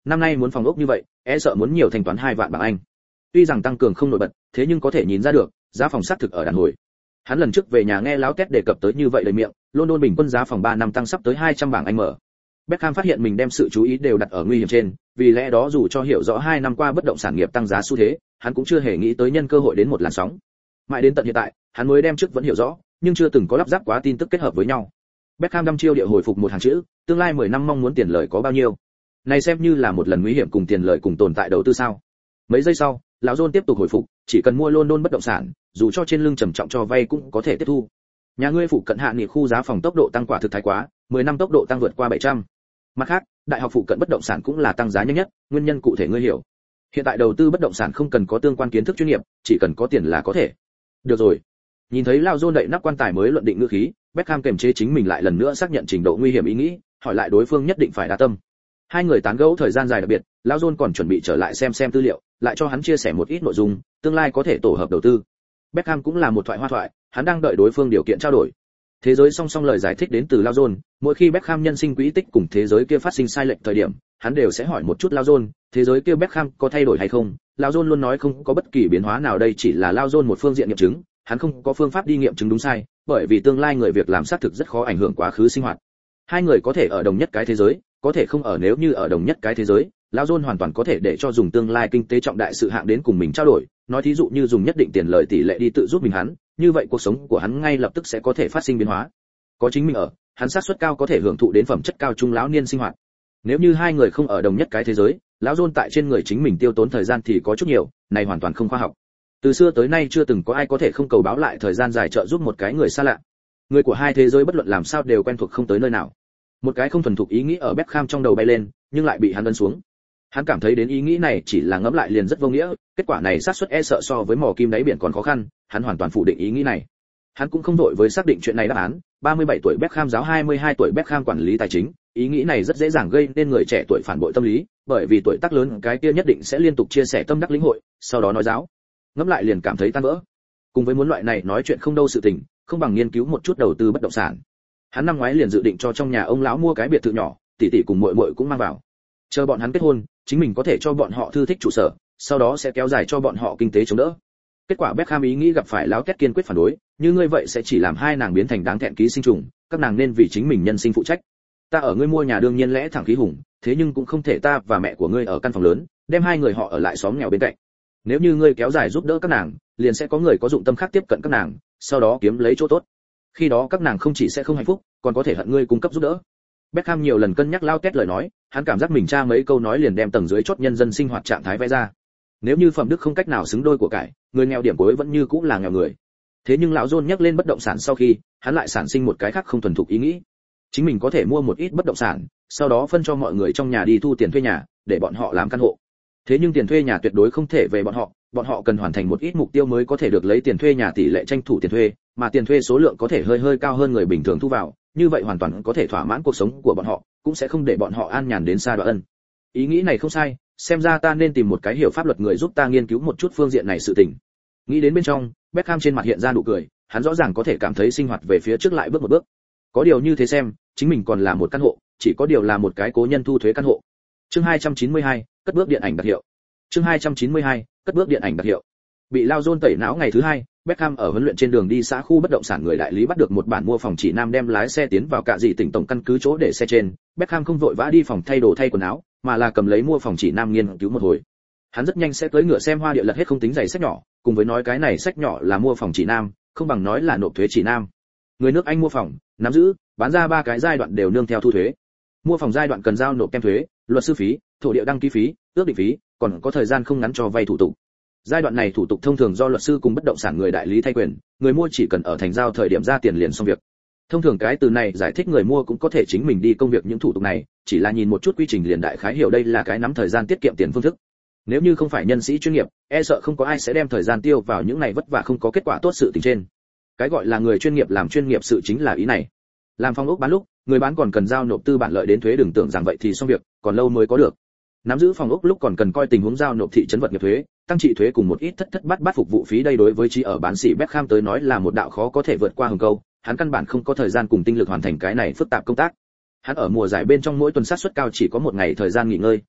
Năm nay muốn phòng ốc như vậy, e sợ muốn nhiều thanh toán 2 vạn bảng Anh. Tuy rằng tăng cường không nổi bật, thế nhưng có thể nhìn ra được, giá phòng xác thực ở đàn hồi. Hắn lần trước về nhà nghe láo tét đề cập tới như vậy đầy miệng, London bình quân giá phòng 3 năm tăng sắp tới 200 bảng Anh mở. Beckham phát hiện mình đem sự chú ý đều đặt ở nguy hiểm trên, vì lẽ đó dù cho hiểu rõ 2 năm qua bất động sản nghiệp tăng giá xu thế, hắn cũng chưa hề nghĩ tới nhân cơ hội đến một làn sóng. Mãi đến tận hiện tại, hắn mới đem trước vẫn hiểu rõ, nhưng chưa từng có lắp ráp quá tin tức kết hợp với nhau. Beckham đăm chiêu địa hồi phục một hàng chữ, tương lai 10 năm mong muốn tiền lời có bao nhiêu. Này xem như là một lần nguy hiểm cùng tiền lời cùng tồn tại đầu tư sao? Mấy giây sau, lão John tiếp tục hồi phục, chỉ cần mua London bất động sản, dù cho trên lưng trầm trọng cho vay cũng có thể tiếp thu. Nhà ngươi phụ cận hạ nghị khu giá phòng tốc độ tăng quả thực thái quá, 10 năm tốc độ tăng vượt qua 700. Mặt khác, đại học phụ cận bất động sản cũng là tăng giá nhanh nhất, nguyên nhân cụ thể ngươi hiểu. Hiện tại đầu tư bất động sản không cần có tương quan kiến thức chuyên nghiệp, chỉ cần có tiền là có thể. Được rồi. Nhìn thấy lão John đậy nắp quan tài mới luận định ngữ khí, Beckham kiềm chế chính mình lại lần nữa xác nhận trình độ nguy hiểm ý nghĩ, hỏi lại đối phương nhất định phải đa tâm. Hai người tán gẫu thời gian dài đặc biệt, lão John còn chuẩn bị trở lại xem tư liệu, lại cho hắn chia sẻ một ít nội dung, tương lai có thể tổ hợp đầu tư. Beckham cũng là một thoại hoa thoại, hắn đang đợi đối phương điều kiện trao đổi. Thế giới song song lời giải thích đến từ lão John, mỗi khi Beckham nhân sinh quỹ tích cùng thế giới kia phát sinh sai lệch thời điểm, hắn đều sẽ hỏi một chút lão John, thế giới kia Beckham có thay đổi hay không? Lão John luôn nói không có bất kỳ biến hóa nào, đây chỉ là lão John một phương diện nghiệm chứng, hắn không có phương pháp đi nghiệm chứng đúng sai, bởi vì tương lai người việc làm xác thực rất khó ảnh hưởng quá khứ sinh hoạt. Hai người có thể ở đồng nhất cái thế giới, có thể không ở, nếu như ở đồng nhất cái thế giới, lão John hoàn toàn có thể để cho dùng tương lai kinh tế trọng đại sự hạng đến cùng mình trao đổi, nói thí dụ như dùng nhất định tiền lời tỷ lệ đi tự giúp mình hắn, như vậy cuộc sống của hắn ngay lập tức sẽ có thể phát sinh biến hóa. Có chính mình ở, hắn xác suất cao có thể hưởng thụ đến phẩm chất cao trung lão niên sinh hoạt. Nếu như hai người không ở đồng nhất cái thế giới, lão John tại trên người chính mình tiêu tốn thời gian thì có chút nhiều, này hoàn toàn không khoa học. Từ xưa tới nay chưa từng có ai có thể không cầu báo lại thời gian dài trợ giúp một cái người xa lạ. Người của hai thế giới bất luận làm sao đều quen thuộc không tới nơi nào. Một cái không thuần thục ý nghĩ ở Beckham trong đầu bay lên, nhưng lại bị hắn ấn xuống. Hắn cảm thấy đến ý nghĩ này chỉ là ngẫm lại liền rất vô nghĩa, kết quả này xác suất e sợ so với mò kim đáy biển còn khó khăn, hắn hoàn toàn phủ định ý nghĩ này. Hắn cũng không đội với xác định chuyện này đáp án, 37 tuổi Beckham giáo 22 tuổi Beckham quản lý tài chính, ý nghĩ này rất dễ dàng gây nên người trẻ tuổi phản bội tâm lý, bởi vì tuổi tác lớn cái kia nhất định sẽ liên tục chia sẻ tâm đắc lĩnh hội, sau đó nói giáo. Ngẫm lại liền cảm thấy tan vỡ. Cùng với muốn loại này nói chuyện không đâu sự tình, không bằng nghiên cứu một chút đầu tư bất động sản. Hắn năm ngoái liền dự định cho trong nhà ông lão mua cái biệt thự nhỏ, tỷ tỷ cùng muội muội cũng mang vào. Chờ bọn hắn kết hôn, chính mình có thể cho bọn họ thư thích trụ sở, sau đó sẽ kéo dài cho bọn họ kinh tế chống đỡ. Kết quả Beckham ý nghĩ gặp phải lão Két kiên quyết phản đối, như ngươi vậy sẽ chỉ làm hai nàng biến thành đáng thẹn ký sinh trùng, các nàng nên vì chính mình nhân sinh phụ trách. Ta ở ngươi mua nhà đương nhiên lẽ thẳng khí hùng, thế nhưng cũng không thể ta và mẹ của ngươi ở căn phòng lớn, đem hai người họ ở lại xóm nghèo bên cạnh. Nếu như ngươi kéo dài giúp đỡ các nàng, liền sẽ có người có dụng tâm khác tiếp cận các nàng, sau đó kiếm lấy chỗ tốt. Khi đó các nàng không chỉ sẽ không hạnh phúc, còn có thể hận ngươi cung cấp giúp đỡ. Beckham nhiều lần cân nhắc lao Két lời nói, hắn cảm giác mình tra mấy câu nói liền đem tầng dưới chót nhân dân sinh hoạt trạng thái vẽ ra. Nếu như phẩm đức không cách nào xứng đôi của cải, người nghèo điểm cuối vẫn như cũng là nghèo người. Thế nhưng lão John nhắc lên bất động sản sau khi, hắn lại sản sinh một cái khác không thuần thục ý nghĩ. Chính mình có thể mua một ít bất động sản, sau đó phân cho mọi người trong nhà đi thu tiền thuê nhà, để bọn họ làm căn hộ. Thế nhưng tiền thuê nhà tuyệt đối không thể về bọn họ cần hoàn thành một ít mục tiêu mới có thể được lấy tiền thuê nhà, tỷ lệ tranh thủ tiền thuê, mà tiền thuê số lượng có thể hơi cao hơn người bình thường thu vào, như vậy hoàn toàn có thể thỏa mãn cuộc sống của bọn họ, cũng sẽ không để bọn họ an nhàn đến xa đoạn ân. Ý nghĩ này không sai, xem ra ta nên tìm một cái hiểu pháp luật người giúp ta nghiên cứu một chút phương diện này sự tình. Nghĩ đến bên trong, Beckham trên mặt hiện ra nụ cười, hắn rõ ràng có thể cảm thấy sinh hoạt về phía trước lại bước một bước. Có điều như thế xem, chính mình còn là một căn hộ, chỉ có điều là một cái cố nhân thu thuế căn hộ. Chương 292, cất bước điện ảnh đặc hiệu. Chương 292, cất bước điện ảnh đặc hiệu. Bị lao John tẩy não ngày thứ hai, Beckham ở huấn luyện trên đường đi xã khu bất động sản người đại lý bắt được một bản mua phòng chỉ nam, đem lái xe tiến vào cả dị tỉnh tổng căn cứ chỗ để xe trên. Beckham không vội vã đi phòng thay đồ thay quần áo, mà là cầm lấy mua phòng chỉ nam nghiên cứu một hồi. Hắn rất nhanh sẽ tới ngựa xem hoa địa lật hết không tính giày sách nhỏ, cùng với nói cái này sách nhỏ là mua phòng chỉ nam, không bằng nói là nộp thuế chỉ nam. Người nước Anh mua phòng, nắm giữ, bán ra 3 cái giai đoạn đều nương theo thu thuế. Mua phòng giai đoạn cần giao nộp kem thuế, luật sư phí, thổ địa đăng ký phí, ước định phí, còn có thời gian không ngắn cho vay thủ tục. Giai đoạn này thủ tục thông thường do luật sư cùng bất động sản người đại lý thay quyền, người mua chỉ cần ở thành giao thời điểm ra tiền liền xong việc. Thông thường cái từ này giải thích người mua cũng có thể chính mình đi công việc những thủ tục này, chỉ là nhìn một chút quy trình liền đại khái hiểu đây là cái nắm thời gian tiết kiệm tiền phương thức. Nếu như không phải nhân sĩ chuyên nghiệp, e sợ không có ai sẽ đem thời gian tiêu vào những này vất vả không có kết quả tốt sự tình trên. Cái gọi là người chuyên nghiệp làm chuyên nghiệp sự chính là ý này. Làm phòng ốc bán lúc, người bán còn cần giao nộp tư bản lợi đến thuế, đừng tưởng rằng vậy thì xong việc, còn lâu mới có được. Nắm giữ phòng ốc lúc còn cần coi tình huống giao nộp thị trấn vật nghiệp thuế, tăng trị thuế cùng một ít thất bát phục vụ phí, đây đối với trí ở bán sỉ Beckham tới nói là một đạo khó có thể vượt qua hừng câu, hắn căn bản không có thời gian cùng tinh lực hoàn thành cái này phức tạp công tác. Hắn ở mùa giải bên trong mỗi tuần sát suất cao chỉ có 1 ngày thời gian nghỉ ngơi,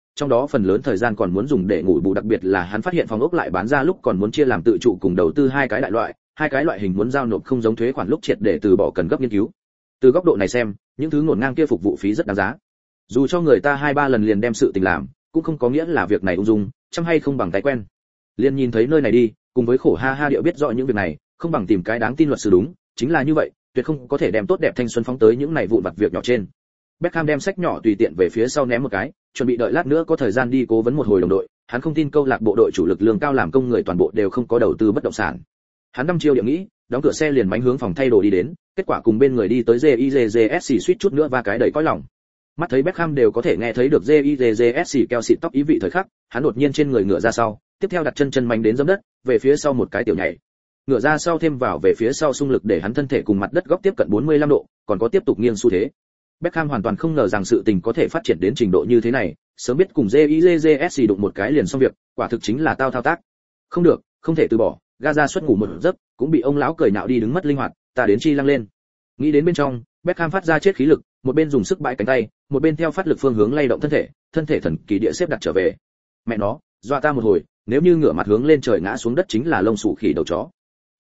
trong đó phần lớn thời gian còn muốn dùng để ngủ bù, đặc biệt là hắn phát hiện phòng ốc lại bán ra lúc còn muốn chia làm tự trụ cùng đầu tư hai cái loại hình muốn giao nộp không giống thuế khoản lúc triệt để từ bỏ cần gấp nghiên cứu. Từ góc độ này xem, những thứ ngổn ngang kia phục vụ phí rất đáng giá. Dù cho người ta 2-3 lần liền đem sự tình làm, cũng không có nghĩa là việc này ung dung, chăm hay không bằng cái quen. Liền nhìn thấy nơi này đi, cùng với khổ ha ha điệu biết rõ những việc này, không bằng tìm cái đáng tin luật sư đúng, chính là như vậy, tuyệt không có thể đem tốt đẹp thanh xuân phóng tới những này vụn vặt việc nhỏ trên. Beckham đem sách nhỏ tùy tiện về phía sau ném một cái, chuẩn bị đợi lát nữa có thời gian đi cố vấn một hồi đồng đội, hắn không tin câu lạc bộ đội chủ lực lương cao làm công người toàn bộ đều không có đầu tư bất động sản. Hắn đăm chiêu địa nghĩ, đóng cửa xe liền mánh hướng phòng thay đồ đi đến, kết quả cùng bên người đi tới JIJJSC suýt chút nữa va cái đầy cõi lòng. Mắt thấy Beckham đều có thể nghe thấy được JIJJSC keo xịt tóc ý vị thời khắc, hắn đột nhiên trên người ngựa ra sau, tiếp theo đặt chân mánh đến giẫm đất, về phía sau một cái tiểu nhảy. Ngựa ra sau thêm vào về phía sau xung lực để hắn thân thể cùng mặt đất góc tiếp cận 45 độ, còn có tiếp tục nghiêng xu thế. Beckham hoàn toàn không ngờ rằng sự tình có thể phát triển đến trình độ như thế này, sớm biết cùng JIJJSC đụng một cái liền xong việc, quả thực chính là tao thao tác. Không được, không thể từ bỏ, Gaza suất ngủ một giấc, cũng bị ông lão cười nhạo đi đứng mất linh hoạt, ta đến chi lăng lên. Nghĩ đến bên trong, Beckham phát ra chết khí lực, một bên dùng sức bãi cánh tay, một bên theo phát lực phương hướng lay động thân thể thần kỳ địa xếp đặt trở về. Mẹ nó, dọa ta một hồi, nếu như ngửa mặt hướng lên trời ngã xuống đất chính là lông sủ khỉ đầu chó.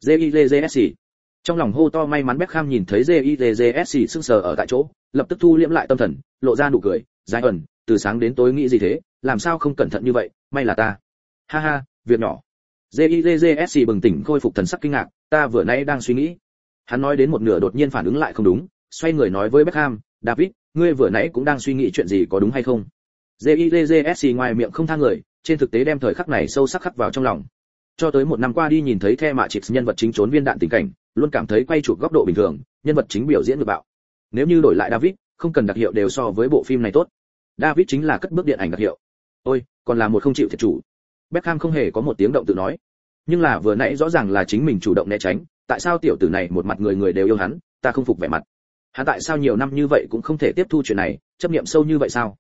JIJJSC. Trong lòng hô to may mắn Beckham nhìn thấy JIJJSC sững sờ ở tại chỗ, lập tức thu liễm lại tâm thần, lộ ra nụ cười, dài ẩn, từ sáng đến tối nghĩ gì thế, làm sao không cẩn thận như vậy, may là ta. Ha ha, việc nhỏ. JIJJSC bừng tỉnh khôi phục thần sắc kinh ngạc, ta vừa nãy đang suy nghĩ. Hắn nói đến một nửa đột nhiên phản ứng lại không đúng, xoay người nói với Beckham, David, ngươi vừa nãy cũng đang suy nghĩ chuyện gì có đúng hay không? JIJJSC ngoài miệng không tha người, trên thực tế đem thời khắc này sâu sắc khắc vào trong lòng. Cho tới một năm qua đi nhìn thấy The Matrix nhân vật chính trốn viên đạn tình cảnh, luôn cảm thấy quay chụp góc độ bình thường, nhân vật chính biểu diễn ngược bạo. Nếu như đổi lại David, không cần đặc hiệu đều so với bộ phim này tốt. David chính là cất bước điện ảnh đặc hiệu. Ôi, còn là một không chịu thiệt chủ. Beckham không hề có một tiếng động tự nói. Nhưng là vừa nãy rõ ràng là chính mình chủ động né tránh, tại sao tiểu tử này một mặt người người đều yêu hắn, ta không phục vẻ mặt. Hắn tại sao nhiều năm như vậy cũng không thể tiếp thu chuyện này, chấp niệm sâu như vậy sao?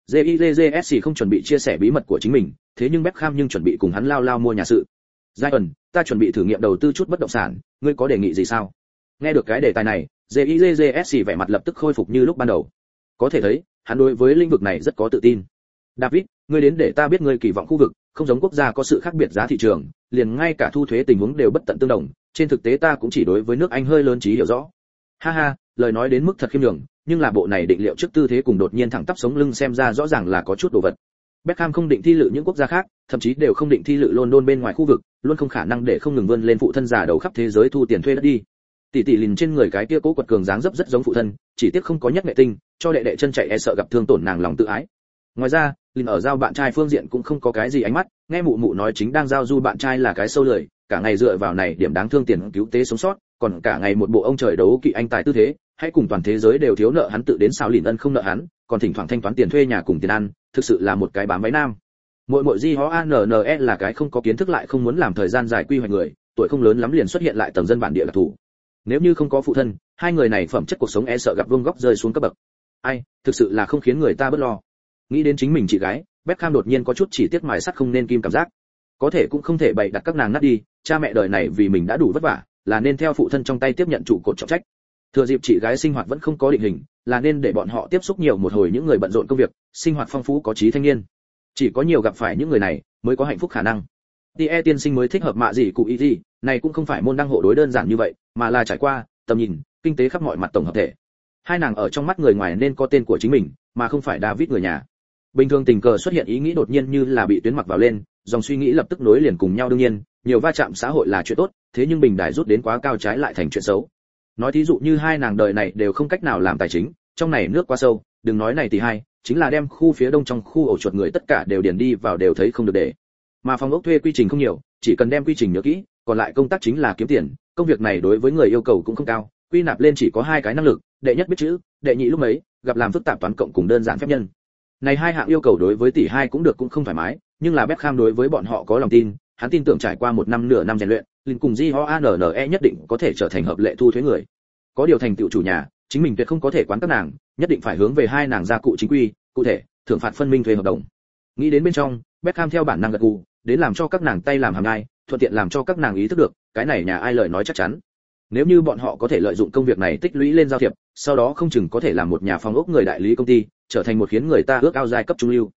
JIJJSC không chuẩn bị chia sẻ bí mật của chính mình, thế nhưng Beckham nhưng chuẩn bị cùng hắn lao mua nhà sự. Zion, ta chuẩn bị thử nghiệm đầu tư chút bất động sản, ngươi có đề nghị gì sao? Nghe được cái đề tài này, JIJJSC vẻ mặt lập tức khôi phục như lúc ban đầu. Có thể thấy, hắn đối với lĩnh vực này rất có tự tin. David, ngươi đến để ta biết ngươi kỳ vọng khu vực, không giống quốc gia có sự khác biệt giá thị trường, liền ngay cả thu thuế tình huống đều bất tận tương đồng, trên thực tế ta cũng chỉ đối với nước Anh hơi lớn trí hiểu rõ. Ha ha, lời nói đến mức thật khiêm nhường, nhưng là bộ này định liệu trước tư thế cùng đột nhiên thẳng tắp sống lưng xem ra rõ ràng là có chút đồ vật. Beckham không định thi lự những quốc gia khác, thậm chí đều không định thi lự London bên ngoài khu vực, luôn không khả năng để không ngừng vươn lên phụ thân già đầu khắp thế giới thu tiền thuê đất đi. Tỷ tỷ lìn trên người cái kia cố quật cường dáng dấp rất giống phụ thân, chỉ tiếc không có nhất nghệ tinh, cho đệ đệ chân chạy e sợ gặp thương tổn nàng lòng tự ái. Ngoài ra, lìn ở giao bạn trai phương diện cũng không có cái gì ánh mắt, nghe mụ mụ nói chính đang giao du bạn trai là cái sâu lười, cả ngày dựa vào này điểm đáng thương tiền cứu tế sống sót, còn cả ngày một bộ ông trời đấu kỵ anh tài tư thế, hãy cùng toàn thế giới đều thiếu nợ hắn tự đến sao lìn ân không nợ hắn, còn thỉnh thoảng thanh toán tiền thuê nhà cùng tiền ăn, thực sự là một cái bám váy nam. Muội Di Hó ANNE là cái không có kiến thức lại không muốn làm thời gian dài quy hoạch người, tuổi không lớn lắm liền xuất hiện lại tầng dân bản địa đặc thù. Nếu như không có phụ thân, hai người này phẩm chất cuộc sống e sợ gặp vương góc rơi xuống cấp bậc. Ai, thực sự là không khiến người ta bớt lo. Nghĩ đến chính mình chị gái, Beckham đột nhiên có chút chỉ tiếc mài sắt không nên kim cảm giác. Có thể cũng không thể bày đặt các nàng nát đi, cha mẹ đời này vì mình đã đủ vất vả, là nên theo phụ thân trong tay tiếp nhận trụ cột trọng trách. Thừa dịp chị gái sinh hoạt vẫn không có định hình, là nên để bọn họ tiếp xúc nhiều một hồi những người bận rộn công việc, sinh hoạt phong phú có trí thanh niên. Chỉ có nhiều gặp phải những người này, mới có hạnh phúc khả năng. Tie tiên sinh mới thích hợp mạ gì cụ ý gì, này cũng không phải môn đăng hộ đối đơn giản như vậy, mà là trải qua, tầm nhìn, kinh tế khắp mọi mặt tổng hợp thể. Hai nàng ở trong mắt người ngoài nên có tên của chính mình, mà không phải David người nhà. Bình thường tình cờ xuất hiện ý nghĩ đột nhiên như là bị tuyến mặc vào lên, dòng suy nghĩ lập tức nối liền cùng nhau đương nhiên, nhiều va chạm xã hội là chuyện tốt, thế nhưng bình đài rút đến quá cao trái lại thành chuyện xấu. Nói thí dụ như hai nàng đời này đều không cách nào làm tài chính, trong này nước quá sâu, đừng nói này thì hai, chính là đem khu phía đông trong khu ổ chuột người tất cả đều điền đi vào đều thấy không được để. Mà phòng ốc thuê quy trình không nhiều, chỉ cần đem quy trình nhớ kỹ, còn lại công tác chính là kiếm tiền, công việc này đối với người yêu cầu cũng không cao, quy nạp lên chỉ có hai cái năng lực, đệ nhất biết chữ, đệ nhị lúc mấy, gặp làm phức tạp toán cộng cùng đơn giản phép nhân. Này hai hạng yêu cầu đối với tỷ hai cũng được cũng không thoải mái, nhưng là Beckham đối với bọn họ có lòng tin, hắn tin tưởng trải qua một năm nửa năm rèn luyện, Lin cùng Joanne nhất định có thể trở thành hợp lệ thu thuế người. Có điều thành tựu chủ nhà, chính mình tuyệt không có thể quán các nàng, nhất định phải hướng về hai nàng gia cụ chính quy, cụ thể, thưởng phạt phân minh thuê hợp đồng. Nghĩ đến bên trong, Beckham theo bản năng gật gù, đến làm cho các nàng tay làm hàm nhai, thuận tiện làm cho các nàng ý thức được, cái này nhà ai lời nói chắc chắn. Nếu như bọn họ có thể lợi dụng công việc này tích lũy lên giao thiệp, sau đó không chừng có thể làm một nhà phòng ốc người đại lý công ty, trở thành một khiến người ta ước ao giai cấp trung lưu.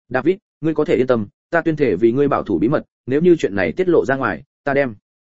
David, ngươi có thể yên tâm, ta tuyên thể vì ngươi bảo thủ bí mật, nếu như chuyện này tiết lộ ra ngoài, ta đem.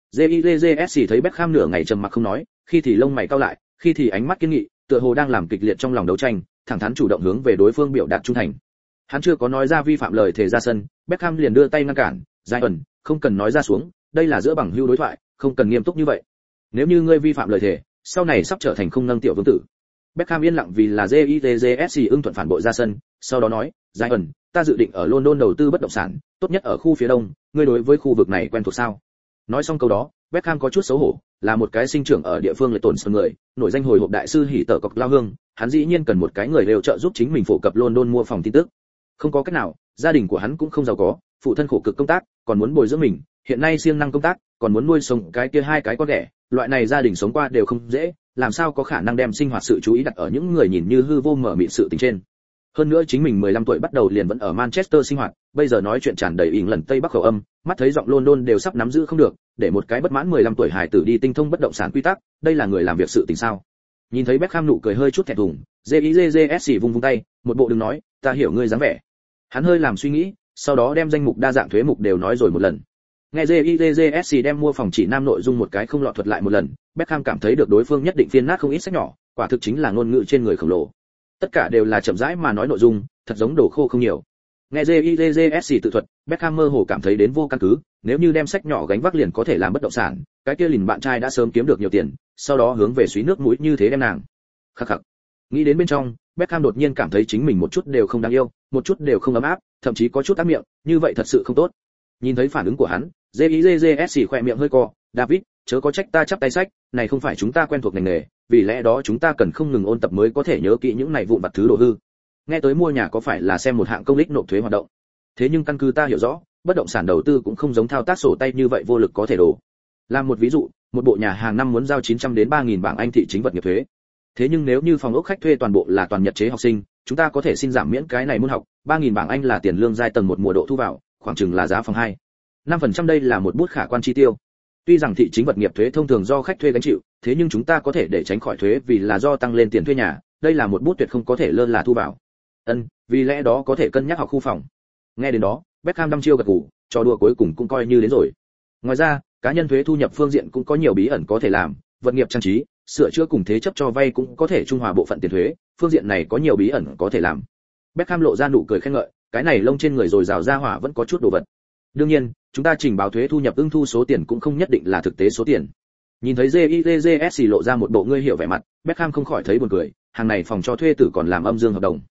JIJJSC thấy Beckham nửa ngày trầm mặc không nói, khi thì lông mày cau lại, khi thì ánh mắt kiên nghị, tựa hồ đang làm kịch liệt trong lòng đấu tranh, thẳng thắn chủ động hướng về đối phương biểu đạt trung thành. Hắn chưa có nói ra vi phạm lời thề ra sân, Beckham liền đưa tay ngăn cản, "Zion, không cần nói ra xuống, đây là giữa bằng hữu đối thoại, không cần nghiêm túc như vậy. Nếu như ngươi vi phạm lời thề, sau này sắp trở thành không nâng tiểu vương tử." Beckham yên lặng vì là JIJJSC ưng thuận phản bội ra sân, sau đó nói, "Zion, ta dự định ở London đầu tư bất động sản, tốt nhất ở khu phía đông, ngươi đối với khu vực này quen thuộc sao?" Nói xong câu đó, Beckham có chút xấu hổ, là một cái sinh trưởng ở địa phương lệ tổn sơn người, nổi danh hồi hộp đại sư hỉ tở cọc lao hương, hắn dĩ nhiên cần một cái người đều trợ giúp chính mình phổ cập London mua phòng tin tức. Không có cách nào, gia đình của hắn cũng không giàu có, phụ thân khổ cực công tác, còn muốn bồi dưỡng mình, hiện nay siêng năng công tác, còn muốn nuôi sống cái kia hai cái con đẻ, loại này gia đình sống qua đều không dễ, làm sao có khả năng đem sinh hoạt sự chú ý đặt ở những người nhìn như hư vô mở mịt sự tình trên. Hơn nữa chính mình 15 tuổi bắt đầu liền vẫn ở Manchester sinh hoạt, bây giờ nói chuyện tràn đầy ỉn lần Tây Bắc khẩu âm, mắt thấy giọng London đều sắp nắm giữ không được, để một cái bất mãn 15 tuổi hài tử đi tinh thông bất động sản quy tắc, đây là người làm việc sự tình sao? Nhìn thấy Beckham nụ cười hơi chút thẹn thùng, JIJJSC vung vung tay, một bộ đừng nói, ta hiểu ngươi dáng vẻ. Hắn hơi làm suy nghĩ, sau đó đem danh mục đa dạng thuế mục đều nói rồi một lần. Nghe JIJJSC đem mua phòng chỉ nam nội dung một cái không lọt thuật lại một lần, Beckham cảm thấy được đối phương nhất định phiên nát không ít sách nhỏ, quả thực chính là ngôn ngữ trên người khổng lồ. Tất cả đều là chậm rãi mà nói nội dung, thật giống đồ khô không nhiều. Nghe JIJJSC tự thuật, Beckham mơ hồ cảm thấy đến vô căn cứ, nếu như đem sách nhỏ gánh vác liền có thể làm bất động sản, cái kia lìn bạn trai đã sớm kiếm được nhiều tiền, sau đó hướng về suý nước mũi như thế đem nàng. Khắc khắc. Nghĩ đến bên trong, Beckham đột nhiên cảm thấy chính mình một chút đều không đáng yêu, một chút đều không ấm áp, thậm chí có chút ác miệng, như vậy thật sự không tốt. Nhìn thấy phản ứng của hắn, JIJJSC khỏe miệng hơi co, "David, chớ có trách ta chắp tay sách, này không phải chúng ta quen thuộc ngành nghề, vì lẽ đó chúng ta cần không ngừng ôn tập mới có thể nhớ kỹ những này vụn vặt thứ đồ hư." Nghe tới mua nhà có phải là xem một hạng công ích nộp thuế hoạt động. Thế nhưng căn cứ ta hiểu rõ, bất động sản đầu tư cũng không giống thao tác sổ tay như vậy vô lực có thể đổ. Làm một ví dụ, một bộ nhà hàng năm muốn giao 900 đến 3000 bảng Anh thị chính vật nghiệp thuế. Thế nhưng nếu như phòng ốc khách thuê toàn bộ là toàn nhật chế học sinh, chúng ta có thể xin giảm miễn cái này môn học, 3000 bảng Anh là tiền lương giai tầng một mùa độ thu vào, khoảng chừng là giá phòng 2. 5% đây là một bút khả quan chi tiêu. Tuy rằng thị chính vật nghiệp thuế thông thường do khách thuê gánh chịu, thế nhưng chúng ta có thể để tránh khỏi thuế vì là do tăng lên tiền thuê nhà, đây là một bút tuyệt không có thể lơ là thu vào. Vì lẽ đó có thể cân nhắc học khu phòng. Nghe đến đó, Beckham đăm chiêu gật gù, trò đùa cuối cùng cũng coi như đến rồi. Ngoài ra, cá nhân thuế thu nhập phương diện cũng có nhiều bí ẩn có thể làm, vật nghiệp trang trí, sửa chữa cùng thế chấp cho vay cũng có thể trung hòa bộ phận tiền thuế, phương diện này có nhiều bí ẩn có thể làm. Beckham lộ ra nụ cười khen ngợi, cái này lông trên người rồi rào ra hỏa vẫn có chút đồ vật. Đương nhiên, chúng ta trình báo thuế thu nhập ưng thu số tiền cũng không nhất định là thực tế số tiền. Nhìn thấy JIJJSC lộ ra một bộ ngươi hiểu vẻ mặt, Beckham không khỏi thấy buồn cười, hàng này phòng cho thuê tử còn làm âm dương hợp đồng.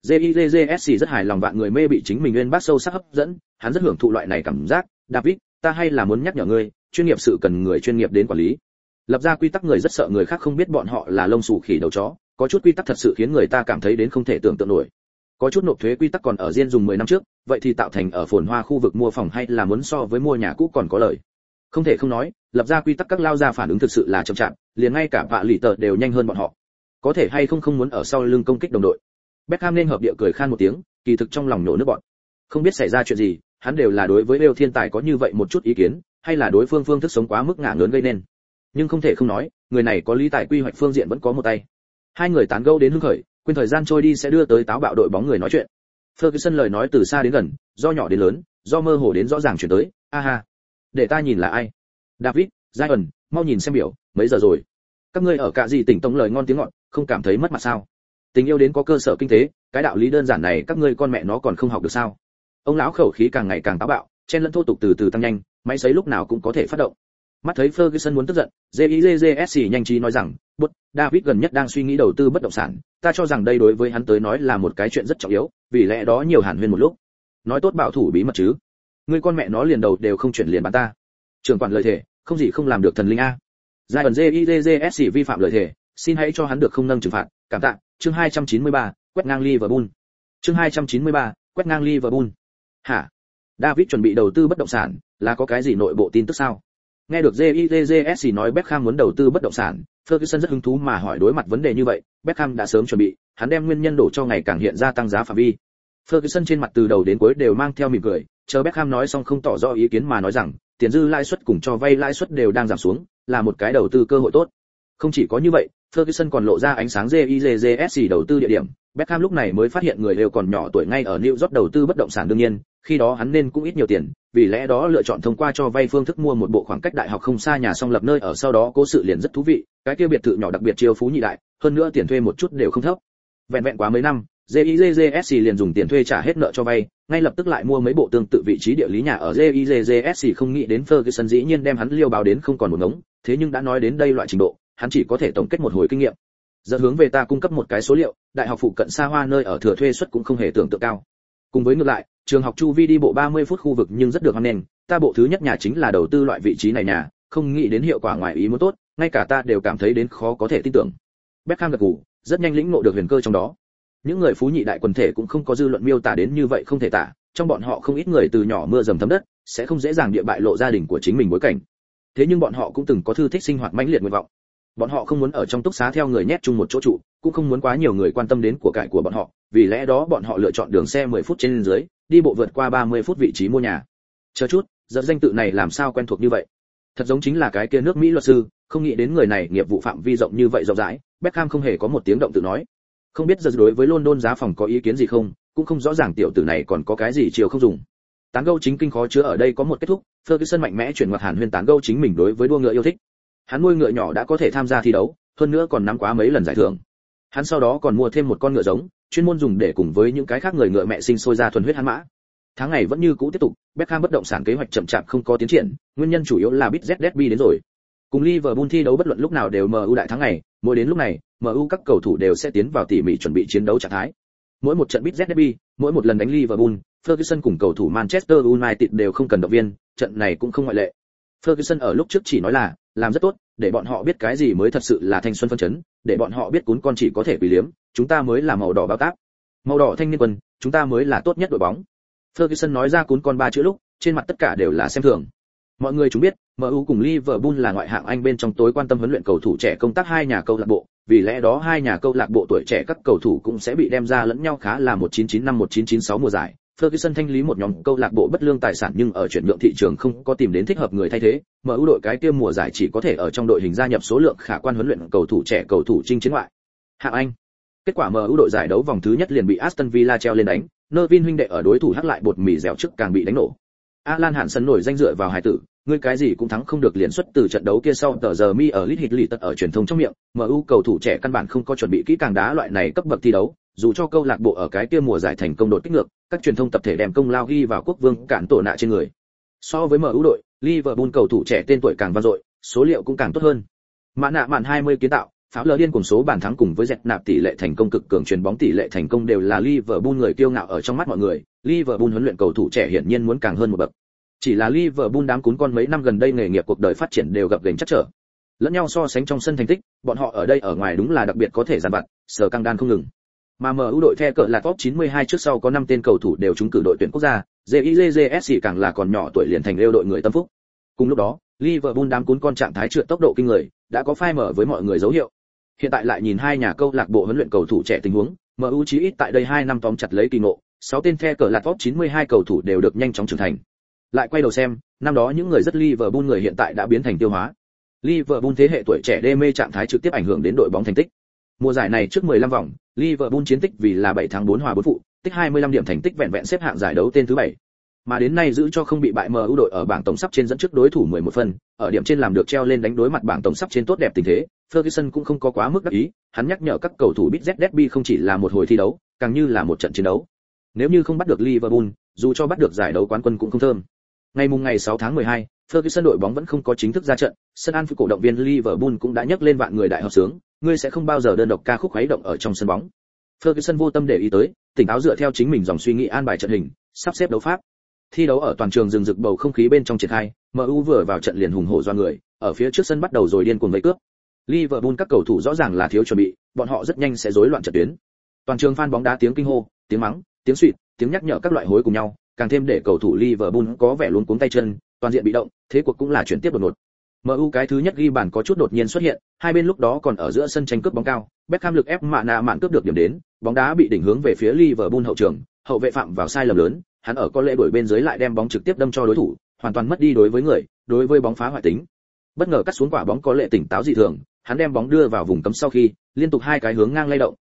JIJJSC rất hài lòng vạn người mê bị chính mình nguyên bác sâu sắc hấp dẫn, hắn rất hưởng thụ loại này cảm giác. David, ta hay là muốn nhắc nhở ngươi, chuyên nghiệp sự cần người chuyên nghiệp đến quản lý. Lập ra quy tắc người rất sợ người khác không biết bọn họ là lông xù khỉ đầu chó, có chút quy tắc thật sự khiến người ta cảm thấy đến không thể tưởng tượng nổi. Có chút nộp thuế quy tắc còn ở riêng dùng 10 năm trước, vậy thì tạo thành ở phồn hoa khu vực mua phòng hay là muốn so với mua nhà cũ còn có lợi. Không thể không nói, lập ra quy tắc các lao ra phản ứng thực sự là chậm chạp, liền ngay cả vạ lì tờ đều nhanh hơn bọn họ. Có thể hay không muốn ở sau lưng công kích đồng đội. Beckham nên hợp địa cười khan một tiếng, kỳ thực trong lòng nổ nước bọt. Không biết xảy ra chuyện gì, hắn đều là đối với Bale thiên tài có như vậy một chút ý kiến, hay là đối phương phương thức sống quá mức ngả ngớn gây nên. Nhưng không thể không nói, người này có lý tài quy hoạch phương diện vẫn có một tay. Hai người tán gẫu đến hứng khởi, quên thời gian trôi đi sẽ đưa tới táo bạo đội bóng người nói chuyện. Ferguson lời nói từ xa đến gần, do nhỏ đến lớn, do mơ hồ đến rõ ràng chuyển tới, aha. Để ta nhìn là ai? David, Zion, mau nhìn xem biểu, mấy giờ rồi? Các ngươi ở cả gì tỉnh tông lời ngon tiếng ngọt, không cảm thấy mất mặt sao? Tình yêu đến có cơ sở kinh tế, cái đạo lý đơn giản này các ngươi con mẹ nó còn không học được sao? Ông lão khẩu khí càng ngày càng táo bạo, chen lẫn thô tục từ từ tăng nhanh, máy sấy lúc nào cũng có thể phát động. Mắt thấy Ferguson muốn tức giận, JIJJSC nhanh trí nói rằng, David gần nhất đang suy nghĩ đầu tư bất động sản, ta cho rằng đây đối với hắn tới nói là một cái chuyện rất trọng yếu, vì lẽ đó nhiều hàn huyên một lúc. Nói tốt bảo thủ bí mật chứ? Ngươi con mẹ nó liền đầu đều không chuyển liền bán ta. Trưởng quản lời thề, không gì không làm được thần linh a. Giai JIJJSC vi phạm lời thề, xin hãy cho hắn được không nâng trừng phạt, cảm tạ. Chương 293, quét ngang Liverpool. Chương 293, quét ngang Liverpool. Hả? David chuẩn bị đầu tư bất động sản, là có cái gì nội bộ tin tức sao? Nghe được JIJJSC nói Beckham muốn đầu tư bất động sản, Ferguson rất hứng thú mà hỏi đối mặt vấn đề như vậy, Beckham đã sớm chuẩn bị, hắn đem nguyên nhân đổ cho ngày càng hiện ra tăng giá phạm vi. Ferguson trên mặt từ đầu đến cuối đều mang theo mỉm cười, chờ Beckham nói xong không tỏ rõ ý kiến mà nói rằng, tiền dư lãi suất cùng cho vay lãi suất đều đang giảm xuống, là một cái đầu tư cơ hội tốt. Không chỉ có như vậy, Ferguson còn lộ ra ánh sáng JIJJSC đầu tư địa điểm, Beckham lúc này mới phát hiện người đều còn nhỏ tuổi ngay ở New York đầu tư bất động sản đương nhiên, khi đó hắn nên cũng ít nhiều tiền, vì lẽ đó lựa chọn thông qua cho vay phương thức mua một bộ khoảng cách đại học không xa nhà song lập nơi ở sau đó cố sự liền rất thú vị, cái kia biệt thự nhỏ đặc biệt chiêu phú nhị đại, hơn nữa tiền thuê một chút đều không thấp. Vẹn vẹn quá mấy năm, JIJJSC liền dùng tiền thuê trả hết nợ cho vay, ngay lập tức lại mua mấy bộ tương tự vị trí địa lý nhà ở JIJJSC không nghĩ đến Ferguson dĩ nhiên đem hắn liêu báo đến không còn một ngống, thế nhưng đã nói đến đây loại trình độ, hắn chỉ có thể tổng kết một hồi kinh nghiệm. Giờ hướng về ta cung cấp một cái số liệu, đại học phụ cận xa hoa nơi ở thừa thuê suất cũng không hề tưởng tượng cao. Cùng với ngược lại, trường học chu vi đi bộ 30 phút khu vực nhưng rất được hoan nghênh, ta bộ thứ nhất nhà chính là đầu tư loại vị trí này nhà, không nghĩ đến hiệu quả ngoài ý muốn tốt, ngay cả ta đều cảm thấy đến khó có thể tin tưởng. Beckham gật gù, rất nhanh lĩnh ngộ được huyền cơ trong đó. Những người phú nhị đại quần thể cũng không có dư luận miêu tả đến như vậy không thể tả, trong bọn họ không ít người từ nhỏ mưa dầm thấm đất, sẽ không dễ dàng địa bại lộ gia đình của chính mình bối cảnh. Thế nhưng bọn họ cũng từng có thư thích sinh hoạt mãnh liệt nguyện vọng. Bọn họ không muốn ở trong túc xá theo người nhét chung một chỗ trụ, cũng không muốn quá nhiều người quan tâm đến của cải của bọn họ, vì lẽ đó bọn họ lựa chọn đường xe 10 phút trên dưới, đi bộ vượt qua 30 phút vị trí mua nhà. Chờ chút, giờ danh tự này làm sao quen thuộc như vậy? Thật giống chính là cái kia nước Mỹ luật sư, không nghĩ đến người này nghiệp vụ phạm vi rộng như vậy rộng rãi. Beckham không hề có một tiếng động tự nói. Không biết giờ đối với London giá phòng có ý kiến gì không, cũng không rõ ràng tiểu tử này còn có cái gì chiều không dùng. Tán gẫu chính kinh khó chứa ở đây có một kết thúc, Ferguson mạnh mẽ chuyển ngoặt Hàn Huyên tán gẫu chính mình đối với đua ngựa yêu thích. Hắn nuôi ngựa nhỏ đã có thể tham gia thi đấu, hơn nữa còn nắm quá mấy lần giải thưởng. Hắn sau đó còn mua thêm một con ngựa giống, chuyên môn dùng để cùng với những cái khác người ngựa mẹ sinh sôi ra thuần huyết hắn mã. Tháng ngày vẫn như cũ tiếp tục, Beckham bất động sản kế hoạch chậm chạp không có tiến triển, nguyên nhân chủ yếu là BZ Derby đến rồi. Cùng Liverpool thi đấu bất luận lúc nào đều MU đại thắng ngày, mỗi đến lúc này, MU các cầu thủ đều sẽ tiến vào tỉ mỉ chuẩn bị chiến đấu trạng thái. Mỗi một trận BZ Derby, mỗi một lần đánh Liverpool, Ferguson cùng cầu thủ Manchester United đều không cần động viên, trận này cũng không ngoại lệ. Ferguson ở lúc trước chỉ nói là làm rất tốt, để bọn họ biết cái gì mới thật sự là thanh xuân phấn chấn, để bọn họ biết cún con chỉ có thể quỳ liếm, chúng ta mới là màu đỏ báo táp. Màu đỏ thanh niên quân, chúng ta mới là tốt nhất đội bóng. Ferguson nói ra cún con ba chữ lúc, trên mặt tất cả đều là xem thường. Mọi người chúng biết, MU cùng Liverpool là ngoại hạng Anh bên trong tối quan tâm huấn luyện cầu thủ trẻ công tác hai nhà câu lạc bộ, vì lẽ đó hai nhà câu lạc bộ tuổi trẻ các cầu thủ cũng sẽ bị đem ra lẫn nhau khá là 1995-1996 mùa giải. Ferguson thanh lý một nhóm câu lạc bộ bất lương tài sản nhưng ở chuyển nhượng thị trường không có tìm đến thích hợp người thay thế, MU đội cái kia mùa giải chỉ có thể ở trong đội hình gia nhập số lượng khả quan huấn luyện cầu thủ trẻ cầu thủ chinh chiến ngoại hạng Anh. Kết quả MU đội giải đấu vòng thứ nhất liền bị Aston Villa treo lên đánh, Nervin huynh đệ ở đối thủ hắc lại bột mì dẻo trước càng bị đánh nổ. Alan Hansen nổi danh dựa vào hài tử, ngươi cái gì cũng thắng không được liền xuất từ trận đấu kia sau tờ giờ mi ở Leeds Hit tật ở truyền thông trong miệng, MU cầu thủ trẻ căn bản không có chuẩn bị kỹ càng đá loại này cấp bậc thi đấu, dù cho câu lạc bộ ở cái kia mùa giải thành công đột kích ngược, các truyền thông tập thể đem công lao ghi vào quốc vương cản tổ nạ trên người. So với MU đội, Liverpool cầu thủ trẻ tên tuổi càng vang dội, số liệu cũng càng tốt hơn. Mã nạ mạn 20 kiến tạo, pháo lờ điên cùng số bàn thắng cùng với dẹt nạp tỷ lệ thành công cực cường chuyền bóng tỷ lệ thành công đều là Liverpool người kiêu ngạo ở trong mắt mọi người, Liverpool huấn luyện cầu thủ trẻ hiển nhiên muốn càng hơn một bậc. Chỉ là Liverpool đám cún con mấy năm gần đây nghề nghiệp cuộc đời phát triển đều gặp gềnh chắc trở. Lẫn nhau so sánh trong sân thành tích, bọn họ ở đây ở ngoài đúng là đặc biệt có thể giàn vặt, sờ căng đan không ngừng. Mà MU đội The cờ là top 92 trước sau có 5 tên cầu thủ đều trúng cử đội tuyển quốc gia, JIJJSC càng là còn nhỏ tuổi liền thành lêu đội người tâm phúc. Cùng lúc đó, Liverpool đám cún con trạng thái trượt tốc độ kinh người, đã có phai mở với mọi người dấu hiệu. Hiện tại lại nhìn hai nhà câu lạc bộ huấn luyện cầu thủ trẻ tình huống, MU chí ít tại đây 2 năm tóm chặt lấy kỳ ngộ, 6 tên The cờ là top 92 cầu thủ đều được nhanh chóng trưởng thành. Lại quay đầu xem, năm đó những người rất Liverpool người hiện tại đã biến thành tiêu hóa. Liverpool thế hệ tuổi trẻ đê mê trạng thái trực tiếp ảnh hưởng đến đội bóng thành tích. Mùa giải này trước 15 vòng, Liverpool chiến tích vì là 7 thắng 4 hòa 4 phụ, tích 25 điểm thành tích vẹn vẹn xếp hạng giải đấu tên thứ 7. Mà đến nay giữ cho không bị bại MU đội ở bảng tổng sắp trên dẫn trước đối thủ 11 phân, ở điểm trên làm được treo lên đánh đối mặt bảng tổng sắp trên tốt đẹp tình thế. Ferguson cũng không có quá mức đắc ý, hắn nhắc nhở các cầu thủ biết Z Derby không chỉ là một hồi thi đấu, càng như là một trận chiến đấu. Nếu như không bắt được Liverpool, dù cho bắt được giải đấu quán quân cũng không thơm. Ngày 6 tháng 12, Ferguson đội bóng vẫn không có chính thức ra trận, sân Anfield cổ động viên Liverpool cũng đã nhấc lên vạn người đại hợp sướng, ngươi sẽ không bao giờ đơn độc ca khúc khuấy động ở trong sân bóng. Ferguson vô tâm để ý tới, tỉnh táo dựa theo chính mình dòng suy nghĩ an bài trận hình, sắp xếp đấu pháp. Thi đấu ở toàn trường rừng rực bầu không khí bên trong triển khai, MU vừa vào trận liền hùng hổ do người, ở phía trước sân bắt đầu rồi điên cuồng vây cướp. Liverpool các cầu thủ rõ ràng là thiếu chuẩn bị, bọn họ rất nhanh sẽ rối loạn trận tuyến. Toàn trường fan bóng đá tiếng kinh hô, tiếng mắng, tiếng xuýt, tiếng nhắc nhở các loại hối cùng nhau, càng thêm để cầu thủ Liverpool có vẻ luống cuống tay chân, toàn diện bị động, thế cuộc cũng là chuyển tiếp đột ngột. MU cái thứ nhất ghi bàn có chút đột nhiên xuất hiện, hai bên lúc đó còn ở giữa sân tranh cướp bóng cao, Beckham lực ép mạ nạ mạn cướp được điểm đến, bóng đá bị đỉnh hướng về phía Liverpool hậu trường, hậu vệ phạm vào sai lầm lớn, hắn ở có lẽ đuổi bên dưới lại đem bóng trực tiếp đâm cho đối thủ, hoàn toàn mất đi đối với người, đối với bóng phá hoại tính. Bất ngờ cắt xuống quả bóng có lệ tỉnh táo dị thường, hắn đem bóng đưa vào vùng cấm sau khi liên tục hai cái hướng ngang lay động,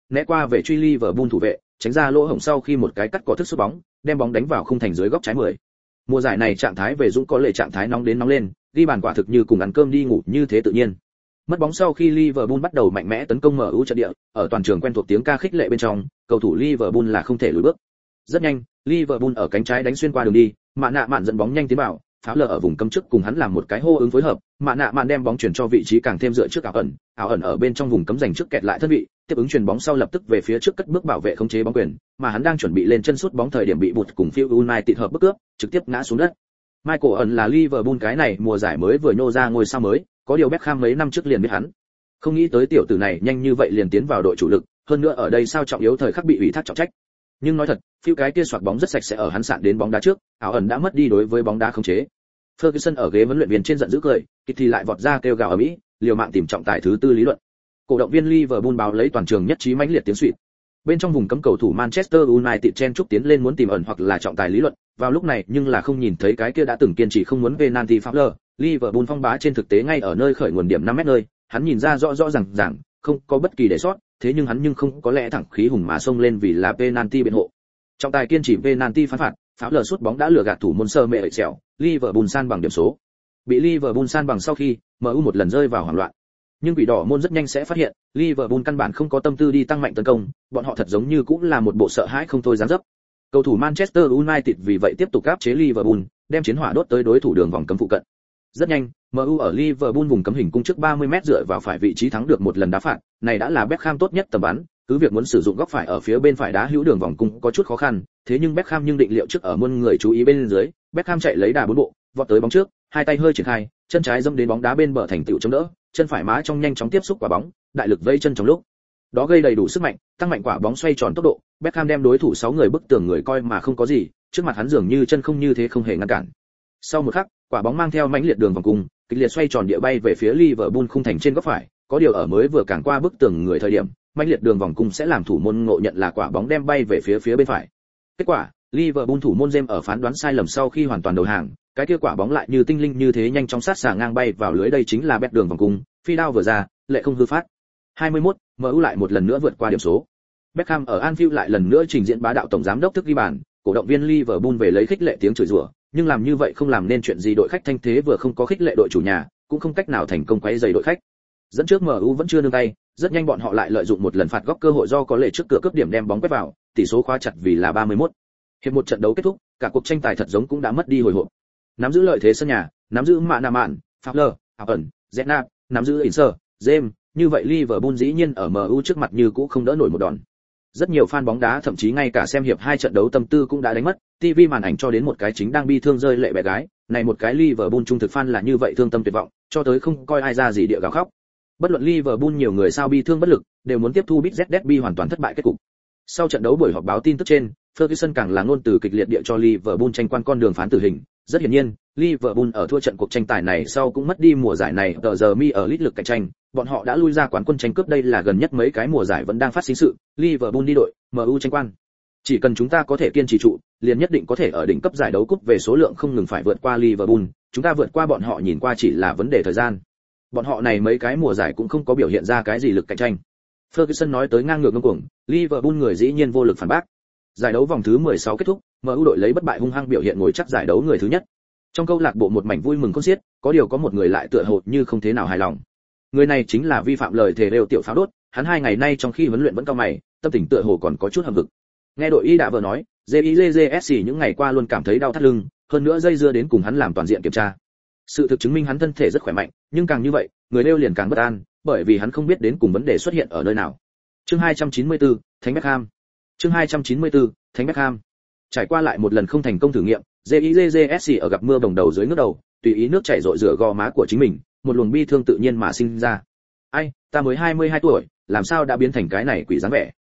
né qua về truy Liverpool thủ vệ, tránh ra lỗ hổng sau khi một cái cắt cỏ thức sút bóng, đem bóng đánh vào khung thành dưới góc trái 10. Mùa giải này trạng thái về Dũng có lệ trạng thái nóng đến nóng lên, ghi bàn quả thực như cùng ăn cơm đi ngủ như thế tự nhiên. Mất bóng sau khi Liverpool bắt đầu mạnh mẽ tấn công MU trận địa, ở toàn trường quen thuộc tiếng ca khích lệ bên trong, cầu thủ Liverpool là không thể lùi bước. Rất nhanh, Liverpool ở cánh trái đánh xuyên qua đường đi, Mạn Nạ Mạn dẫn bóng nhanh tiến vào, pháo lờ ở vùng cấm trước cùng hắn làm một cái hô ứng phối hợp, Mạn Nạ Mạn đem bóng chuyển cho vị trí càng thêm dựa trước ảo ẩn ở bên trong vùng cấm giành trước kẹt lại thân vị, tiếp ứng chuyền bóng sau lập tức về phía trước cất bước bảo vệ khống chế bóng quyền, mà hắn đang chuẩn bị lên chân sút bóng thời điểm bị bụt cùng Phil United hợp bước cướp, trực tiếp ngã xuống đất. Michael ẩn là Liverpool cái này mùa giải mới vừa nhô ra ngôi sao mới, có điều Beckham mấy năm trước liền biết hắn. Không nghĩ tới tiểu tử này nhanh như vậy liền tiến vào đội chủ lực, hơn nữa ở đây sao trọng yếu thời khắc bị ủy thác trọng trách. Nhưng nói thật, Phil cái kia xoạc bóng rất sạch sẽ ở hắn sạn đến bóng đá trước, ảo ẩn đã mất đi đối với bóng đá khống chế. Ferguson ở ghế huấn luyện viên trên giận dữ cười, kịp thì lại vọt ra kêu gào ở Mỹ, liều mạng tìm trọng tài thứ tư lý luận. Cổ động viên Liverpool báo lấy toàn trường nhất trí mãnh liệt tiếng xuýt. Bên trong vùng cấm cầu thủ Manchester United chen chúc tiến lên muốn tìm ẩn hoặc là trọng tài lý luận, vào lúc này nhưng là không nhìn thấy cái kia đã từng kiên trì không muốn penalty pháp lờ, Liverpool phong bá trên thực tế ngay ở nơi khởi nguồn điểm 5 mét nơi, hắn nhìn ra rõ rõ ràng, không có bất kỳ để sót, thế nhưng hắn không có lẽ thẳng khí hùng mà xông lên vì là penalty biện hộ. Trọng tài kiên trì penalty phán phạt, pháo lờ sút bóng đã lừa gạt thủ môn sơ mẹ xẻo, Liverpool san bằng điểm số. Bị Liverpool san bằng sau khi, MU một lần rơi vào hoảng loạn. Nhưng quỷ đỏ môn rất nhanh sẽ phát hiện, Liverpool căn bản không có tâm tư đi tăng mạnh tấn công, bọn họ thật giống như cũng là một bộ sợ hãi không thôi dáng dấp. Cầu thủ Manchester United vì vậy tiếp tục áp chế Liverpool, đem chiến hỏa đốt tới đối thủ đường vòng cấm phụ cận. Rất nhanh, MU ở Liverpool vùng cấm hình cung trước 30m dựa vào phải vị trí thắng được một lần đá phạt, này đã là Beckham tốt nhất tầm bắn, cứ việc muốn sử dụng góc phải ở phía bên phải đá hữu đường vòng cung có chút khó khăn, thế nhưng Beckham định liệu trước ở muôn người chú ý bên dưới, Beckham chạy lấy đà bốn bộ, vọt tới bóng trước, hai tay hơi triển khai, chân trái dẫm đến bóng đá bên bờ thành tựu chống đỡ, chân phải má trong nhanh chóng tiếp xúc quả bóng, đại lực vây chân trong lúc đó gây đầy đủ sức mạnh, tăng mạnh quả bóng xoay tròn tốc độ, Beckham đem đối thủ 6 người bức tường người coi mà không có gì, trước mặt hắn dường như chân không như thế không hề ngăn cản. Sau một khắc, quả bóng mang theo mãnh liệt đường vòng cung, kịch liệt xoay tròn địa bay về phía Liverpool khung thành trên góc phải, có điều ở mới vừa cản qua bức tường người thời điểm, mãnh liệt đường vòng cung sẽ làm thủ môn ngộ nhận là quả bóng đem bay về phía bên phải. Kết quả, Liverpool thủ môn James ở phán đoán sai lầm sau khi hoàn toàn đầu hàng, cái kia quả bóng lại như tinh linh như thế nhanh chóng sát xả ngang bay vào lưới, đây chính là bét đường vòng cung, phi đao vừa ra, lệ không hư phát. 21, MU lại một lần nữa vượt qua điểm số. Beckham ở Anfield lại lần nữa trình diễn bá đạo tổng giám đốc thức ghi bàn, cổ động viên Liverpool về lấy khích lệ tiếng chửi rủa, nhưng làm như vậy không làm nên chuyện gì, đội khách thanh thế vừa không có khích lệ đội chủ nhà, cũng không cách nào thành công quấy rầy đội khách. Dẫn trước MU vẫn chưa nương tay, rất nhanh bọn họ lại lợi dụng một lần phạt góc cơ hội do có lệ trước cửa cướp điểm đem bóng quét vào, tỷ số khóa chặt vì là 31. Hiệp một trận đấu kết thúc, cả cuộc tranh tài thật giống cũng đã mất đi hồi hộp. Nắm giữ lợi thế sân nhà, nắm giữ Mạn Nạ Mạn, Fowler, ẩn, Zetnap, nắm giữ Inser, James, như vậy Liverpool dĩ nhiên ở MU trước mặt như cũ không đỡ nổi một đòn. Rất nhiều fan bóng đá thậm chí ngay cả xem hiệp 2 trận đấu tâm tư cũng đã đánh mất, TV màn ảnh cho đến một cái chính đang bi thương rơi lệ bé gái, này một cái Liverpool trung thực fan là như vậy thương tâm tuyệt vọng, cho tới không coi ai ra gì địa gào khóc. Bất luận Liverpool nhiều người sao bi thương bất lực, đều muốn tiếp thu Big Z Derby hoàn toàn thất bại kết cục. Sau trận đấu buổi họp báo tin tức trên, Ferguson càng là ngôn từ kịch liệt địa cho Liverpool tranh quan con đường phán tử hình. Rất hiển nhiên, Liverpool ở thua trận cuộc tranh tài này sau cũng mất đi mùa giải này tờ giờ mi ở lít lực cạnh tranh, bọn họ đã lui ra quán quân tranh cướp, đây là gần nhất mấy cái mùa giải vẫn đang phát sinh sự, Liverpool đi đội, MU tranh quan. Chỉ cần chúng ta có thể kiên trì trụ, liền nhất định có thể ở đỉnh cấp giải đấu cúp về số lượng không ngừng phải vượt qua Liverpool, chúng ta vượt qua bọn họ nhìn qua chỉ là vấn đề thời gian. Bọn họ này mấy cái mùa giải cũng không có biểu hiện ra cái gì lực cạnh tranh. Ferguson nói tới ngang ngược ngông cuồng, Liverpool người dĩ nhiên vô lực phản bác. Giải đấu vòng thứ 16 kết thúc, MU đội lấy bất bại hung hăng biểu hiện ngồi chắc giải đấu người thứ nhất. Trong câu lạc bộ một mảnh vui mừng khôn xiết, có điều có một người lại tựa hồ như không thế nào hài lòng. Người này chính là vi phạm lời thề đều tiểu pháo đốt, hắn 2 ngày nay trong khi huấn luyện vẫn cau mày, tâm tình tựa hồ còn có chút hậm hực. Nghe đội y đã vừa nói, JIJJSC những ngày qua luôn cảm thấy đau thắt lưng, hơn nữa dây dưa đến cùng hắn làm toàn diện kiểm tra. Sự thực chứng minh hắn thân thể rất khỏe mạnh, nhưng càng như vậy, người đeo liền càng bất an, bởi vì hắn không biết đến cùng vấn đề xuất hiện ở nơi nào. Chương 294, Thánh Beckham. Chương 294, Thánh Beckham. Trải qua lại một lần không thành công thử nghiệm, JIJJSC ở gặp mưa bồng đầu dưới nước đầu, tùy ý nước chảy rội rửa gò má của chính mình, một luồng bi thương tự nhiên mà sinh ra. Ai, ta mới 22 tuổi, làm sao đã biến thành cái này quỷ dáng vẻ.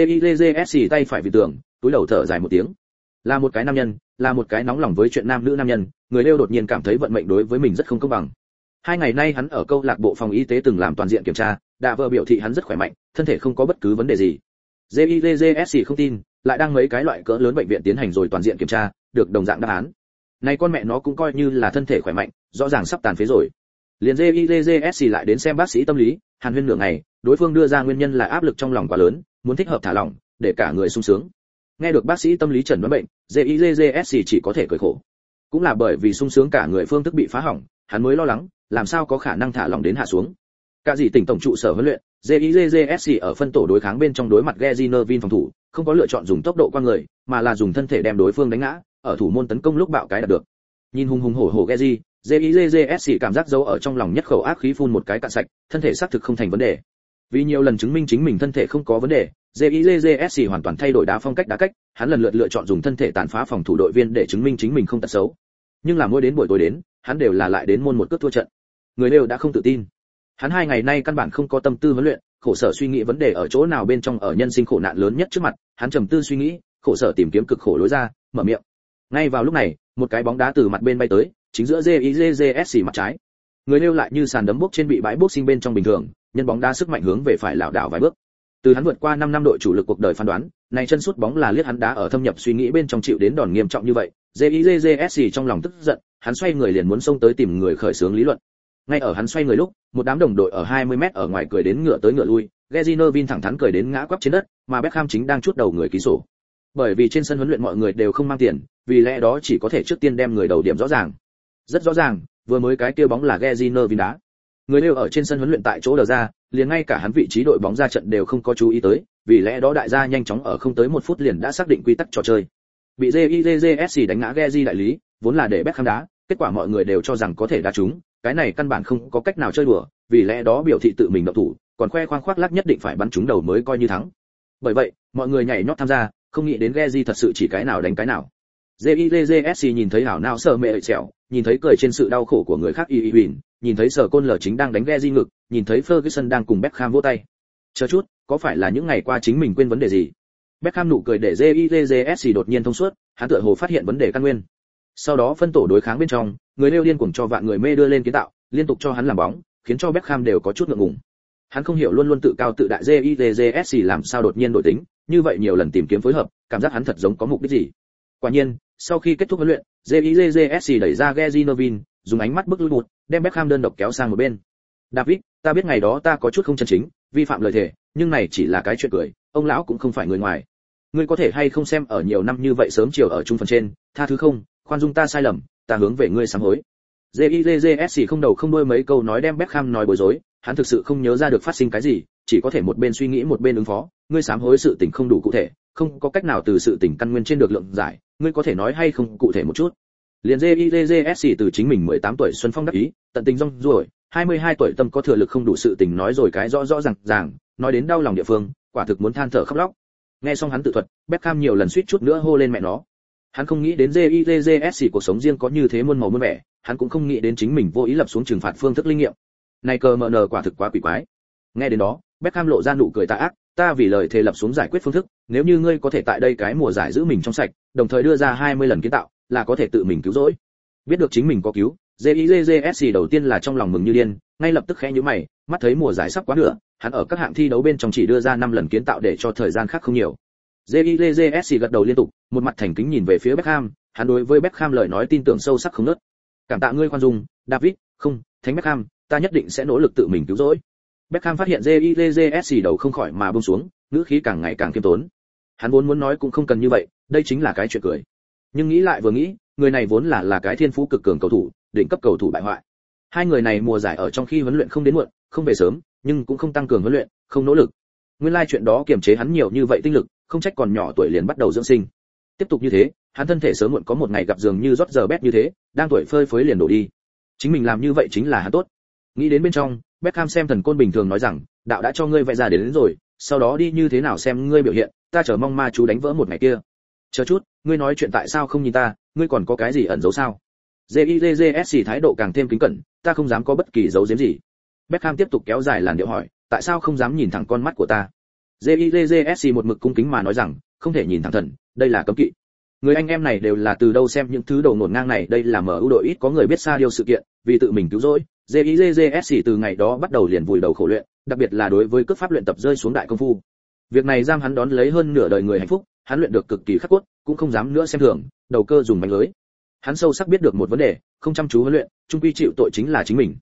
JIJJSC tay phải vì tường, túi đầu thở dài một tiếng. Là một cái nam nhân, là một cái nóng lòng với chuyện nam nữ nam nhân, người đeo đột nhiên cảm thấy vận mệnh đối với mình rất không công bằng. 2 ngày nay hắn ở câu lạc bộ phòng y tế từng làm toàn diện kiểm tra, đã vợ biểu thị hắn rất khỏe mạnh, thân thể không có bất cứ vấn đề gì. JIJJSC không tin, lại đang mấy cái loại cỡ lớn bệnh viện tiến hành rồi toàn diện kiểm tra, được đồng dạng đáp án. Này con mẹ nó cũng coi như là thân thể khỏe mạnh, rõ ràng sắp tàn phế rồi. Liền JIJJSC lại đến xem bác sĩ tâm lý, hàn huyên nửa ngày, đối phương đưa ra nguyên nhân là áp lực trong lòng quá lớn, muốn thích hợp thả lỏng, để cả người sung sướng. Nghe được bác sĩ tâm lý chẩn đoán bệnh, JIJJSC chỉ có thể cười khổ. Cũng là bởi vì sung sướng cả người phương thức bị phá hỏng, hắn mới lo lắng, làm sao có khả năng thả lỏng đến hạ xuống. Cả gì tỉnh tổng trụ sở huấn luyện, JIJJSC ở phân tổ đối kháng bên trong đối mặt Gezinovin phòng thủ, không có lựa chọn dùng tốc độ qua người, mà là dùng thân thể đem đối phương đánh ngã, ở thủ môn tấn công lúc bạo cái đạt được. Nhìn hùng hùng hổ hổ Gezi, JIJJSC cảm giác giấu ở trong lòng nhất khẩu ác khí phun một cái cạn sạch, thân thể xác thực không thành vấn đề. Vì nhiều lần chứng minh chính mình thân thể không có vấn đề, JIJJSC hoàn toàn thay đổi đá phong cách đá cách, hắn lần lượt lựa chọn dùng thân thể tàn phá phòng thủ đội viên để chứng minh chính mình không tật xấu. Nhưng là mỗi đến buổi tối đến, hắn đều là lại đến môn một cước thua trận. Người đều đã không tự tin. Hắn 2 ngày nay căn bản không có tâm tư huấn luyện, khổ sở suy nghĩ vấn đề ở chỗ nào bên trong ở nhân sinh khổ nạn lớn nhất trước mặt, hắn trầm tư suy nghĩ, khổ sở tìm kiếm cực khổ lối ra, mở miệng. Ngay vào lúc này, một cái bóng đá từ mặt bên bay tới, chính giữa JIJJSC mặt trái. Người nêu lại như sàn đấm bốc trên bị bãi boxing bên trong bình thường, nhân bóng đá sức mạnh hướng về phải lảo đảo vài bước. Từ hắn vượt qua 5 năm đội chủ lực cuộc đời phán đoán, này chân sút bóng là liếc hắn đá ở thâm nhập suy nghĩ bên trong chịu đến đòn nghiêm trọng như vậy. JIJJSC trong lòng tức giận, hắn xoay người liền muốn xông tới tìm người khởi xướng lý luận. Ngay ở hắn xoay người lúc, một đám đồng đội ở 20 mét ở ngoài cười đến ngựa tới ngựa lui, Gezinovin thẳng thắn cười đến ngã quắp trên đất, mà Beckham chính đang chuốt đầu người ký sổ. Bởi vì trên sân huấn luyện mọi người đều không mang tiền, vì lẽ đó chỉ có thể trước tiên đem người đầu điểm rõ ràng. Rất rõ ràng, vừa mới cái kia bóng là Gezinovin đá. Người đều ở trên sân huấn luyện tại chỗ đờ ra, liền ngay cả hắn vị trí đội bóng ra trận đều không có chú ý tới, vì lẽ đó đại gia nhanh chóng ở không tới 1 phút liền đã xác định quy tắc trò chơi. Bị JIJJSC đánh ngã Gezi đại lý, vốn là để Beckham đá, kết quả mọi người đều cho rằng có thể đá trúng, cái này căn bản không có cách nào chơi đùa, vì lẽ đó biểu thị tự mình động thủ, còn khoe khoang khoác lác nhất định phải bắn trúng đầu mới coi như thắng. Bởi vậy, mọi người nhảy nhót tham gia, không nghĩ đến Gezi thật sự chỉ cái nào đánh cái nào. JIJJSC nhìn thấy hảo não sợ mẹ xẻo, nhìn thấy cười trên sự đau khổ của người khác y huỳnh, nhìn thấy sở côn lở chính đang đánh Gezi ngực, nhìn thấy Ferguson đang cùng Beckham vỗ tay. Chờ chút, có phải là những ngày qua chính mình quên vấn đề gì? Beckham nụ cười để JIJJSC đột nhiên thông suốt, hắn tựa hồ phát hiện vấn đề căn nguyên. Sau đó phân tổ đối kháng bên trong, người nêu điên cuồng cho vạn người mê đưa lên kiến tạo, liên tục cho hắn làm bóng, khiến cho Beckham đều có chút ngượng ngùng. Hắn không hiểu luôn luôn tự cao tự đại JIJJSC làm sao đột nhiên đổi tính, như vậy nhiều lần tìm kiếm phối hợp, cảm giác hắn thật giống có mục đích gì. Quả nhiên, sau khi kết thúc huấn luyện, JIJJSC đẩy ra Gezinovin, dùng ánh mắt bức lui một, đem Beckham đơn độc kéo sang một bên. David, ta biết ngày đó ta có chút không chân chính, vi phạm lời thề, nhưng này chỉ là cái chuyện cười, ông lão cũng không phải người ngoài. Ngươi có thể hay không xem ở nhiều năm như vậy sớm chiều ở chung phần trên, tha thứ không, khoan dung ta sai lầm, ta hướng về ngươi sám hối. JIJJSC không đầu không đuôi mấy câu nói đem Beckham nói bối rối, hắn thực sự không nhớ ra được phát sinh cái gì, chỉ có thể một bên suy nghĩ một bên ứng phó, ngươi sám hối sự tình không đủ cụ thể, không có cách nào từ sự tình căn nguyên trên được lượng giải, ngươi có thể nói hay không cụ thể một chút. Liền JIJJSC từ chính mình 18 tuổi xuân phong đắc ý, tận tình rong ruổi, 22 tuổi tâm có thừa lực không đủ sự tình nói rồi cái rõ rõ ràng, nói đến đau lòng địa phương, quả thực muốn than thở khóc lóc. Nghe xong hắn tự thuật, Beckham nhiều lần suýt chút nữa hô lên mẹ nó. Hắn không nghĩ đến JIJJSC cuộc sống riêng có như thế muôn màu muôn vẻ, hắn cũng không nghĩ đến chính mình vô ý lập xuống trừng phạt phương thức linh nghiệm. Này cờ mờ nờ quả thực quá quỷ quái. Nghe đến đó, Beckham lộ ra nụ cười tà ác, ta vì lời thề lập xuống giải quyết phương thức, nếu như ngươi có thể tại đây cái mùa giải giữ mình trong sạch, đồng thời đưa ra 20 lần kiến tạo, là có thể tự mình cứu rỗi. Biết được chính mình có cứu, JIJJSC đầu tiên là trong lòng mừng như điên, ngay lập tức khẽ nhíu mày, mắt thấy mùa giải sắp quá nửa, hắn ở các hạng thi đấu bên trong chỉ đưa ra 5 lần kiến tạo để cho thời gian khác không nhiều. JIJJSC gật đầu liên tục, một mặt thành kính nhìn về phía Beckham, hắn đối với Beckham lời nói tin tưởng sâu sắc không ngớt. Cảm tạ ngươi khoan dung, David, không, Thánh Beckham, ta nhất định sẽ nỗ lực tự mình cứu rỗi. Beckham phát hiện JIJJSC đầu không khỏi mà buông xuống, ngữ khí càng ngày càng kiêm tốn. Hắn vốn muốn nói cũng không cần như vậy, đây chính là cái chuyện cười. Nhưng nghĩ lại vừa nghĩ, người này vốn là cái thiên phú cực cường cầu thủ, đỉnh cấp cầu thủ bại hoại. Hai người này mùa giải ở trong khi huấn luyện không đến muộn, không về sớm, nhưng cũng không tăng cường huấn luyện, không nỗ lực. Nguyên lai chuyện đó kiềm chế hắn nhiều như vậy tinh lực, không trách còn nhỏ tuổi liền bắt đầu dưỡng sinh. Tiếp tục như thế, hắn thân thể sớm muộn có một ngày gặp dường như rót giờ bét như thế, đang tuổi phơi phới liền đổ đi. Chính mình làm như vậy chính là hắn tốt. Nghĩ đến bên trong, Beckham xem thần côn bình thường nói rằng, đạo đã cho ngươi vẽ ra đến rồi, sau đó đi như thế nào xem ngươi biểu hiện, ta chờ mong ma chú đánh vỡ một ngày kia. Chờ chút, ngươi nói chuyện tại sao không nhìn ta, ngươi còn có cái gì ẩn giấu sao? JIJJSC thái độ càng thêm kính cẩn, ta không dám có bất kỳ giấu giếm gì. Beckham tiếp tục kéo dài làn điệu hỏi, tại sao không dám nhìn thẳng con mắt của ta? JIJJSC một mực cung kính mà nói rằng, không thể nhìn thẳng thần, đây là cấm kỵ. Người anh em này đều là từ đâu xem những thứ đồ ngổn ngang này, đây là MU đội ít có người biết xa điều sự kiện, vì tự mình cứu rỗi, JIJJSC từ ngày đó bắt đầu liền vùi đầu khổ luyện, đặc biệt là đối với cước pháp luyện tập rơi xuống đại công phu. Việc này giam hắn đón lấy hơn nửa đời người hạnh phúc, hắn luyện được cực kỳ khắc cốt, cũng không dám nữa xem thường, đầu cơ dùng bánh lưới. Hắn sâu sắc biết được một vấn đề, không chăm chú huấn luyện, chung quy chịu tội chính là chính mình.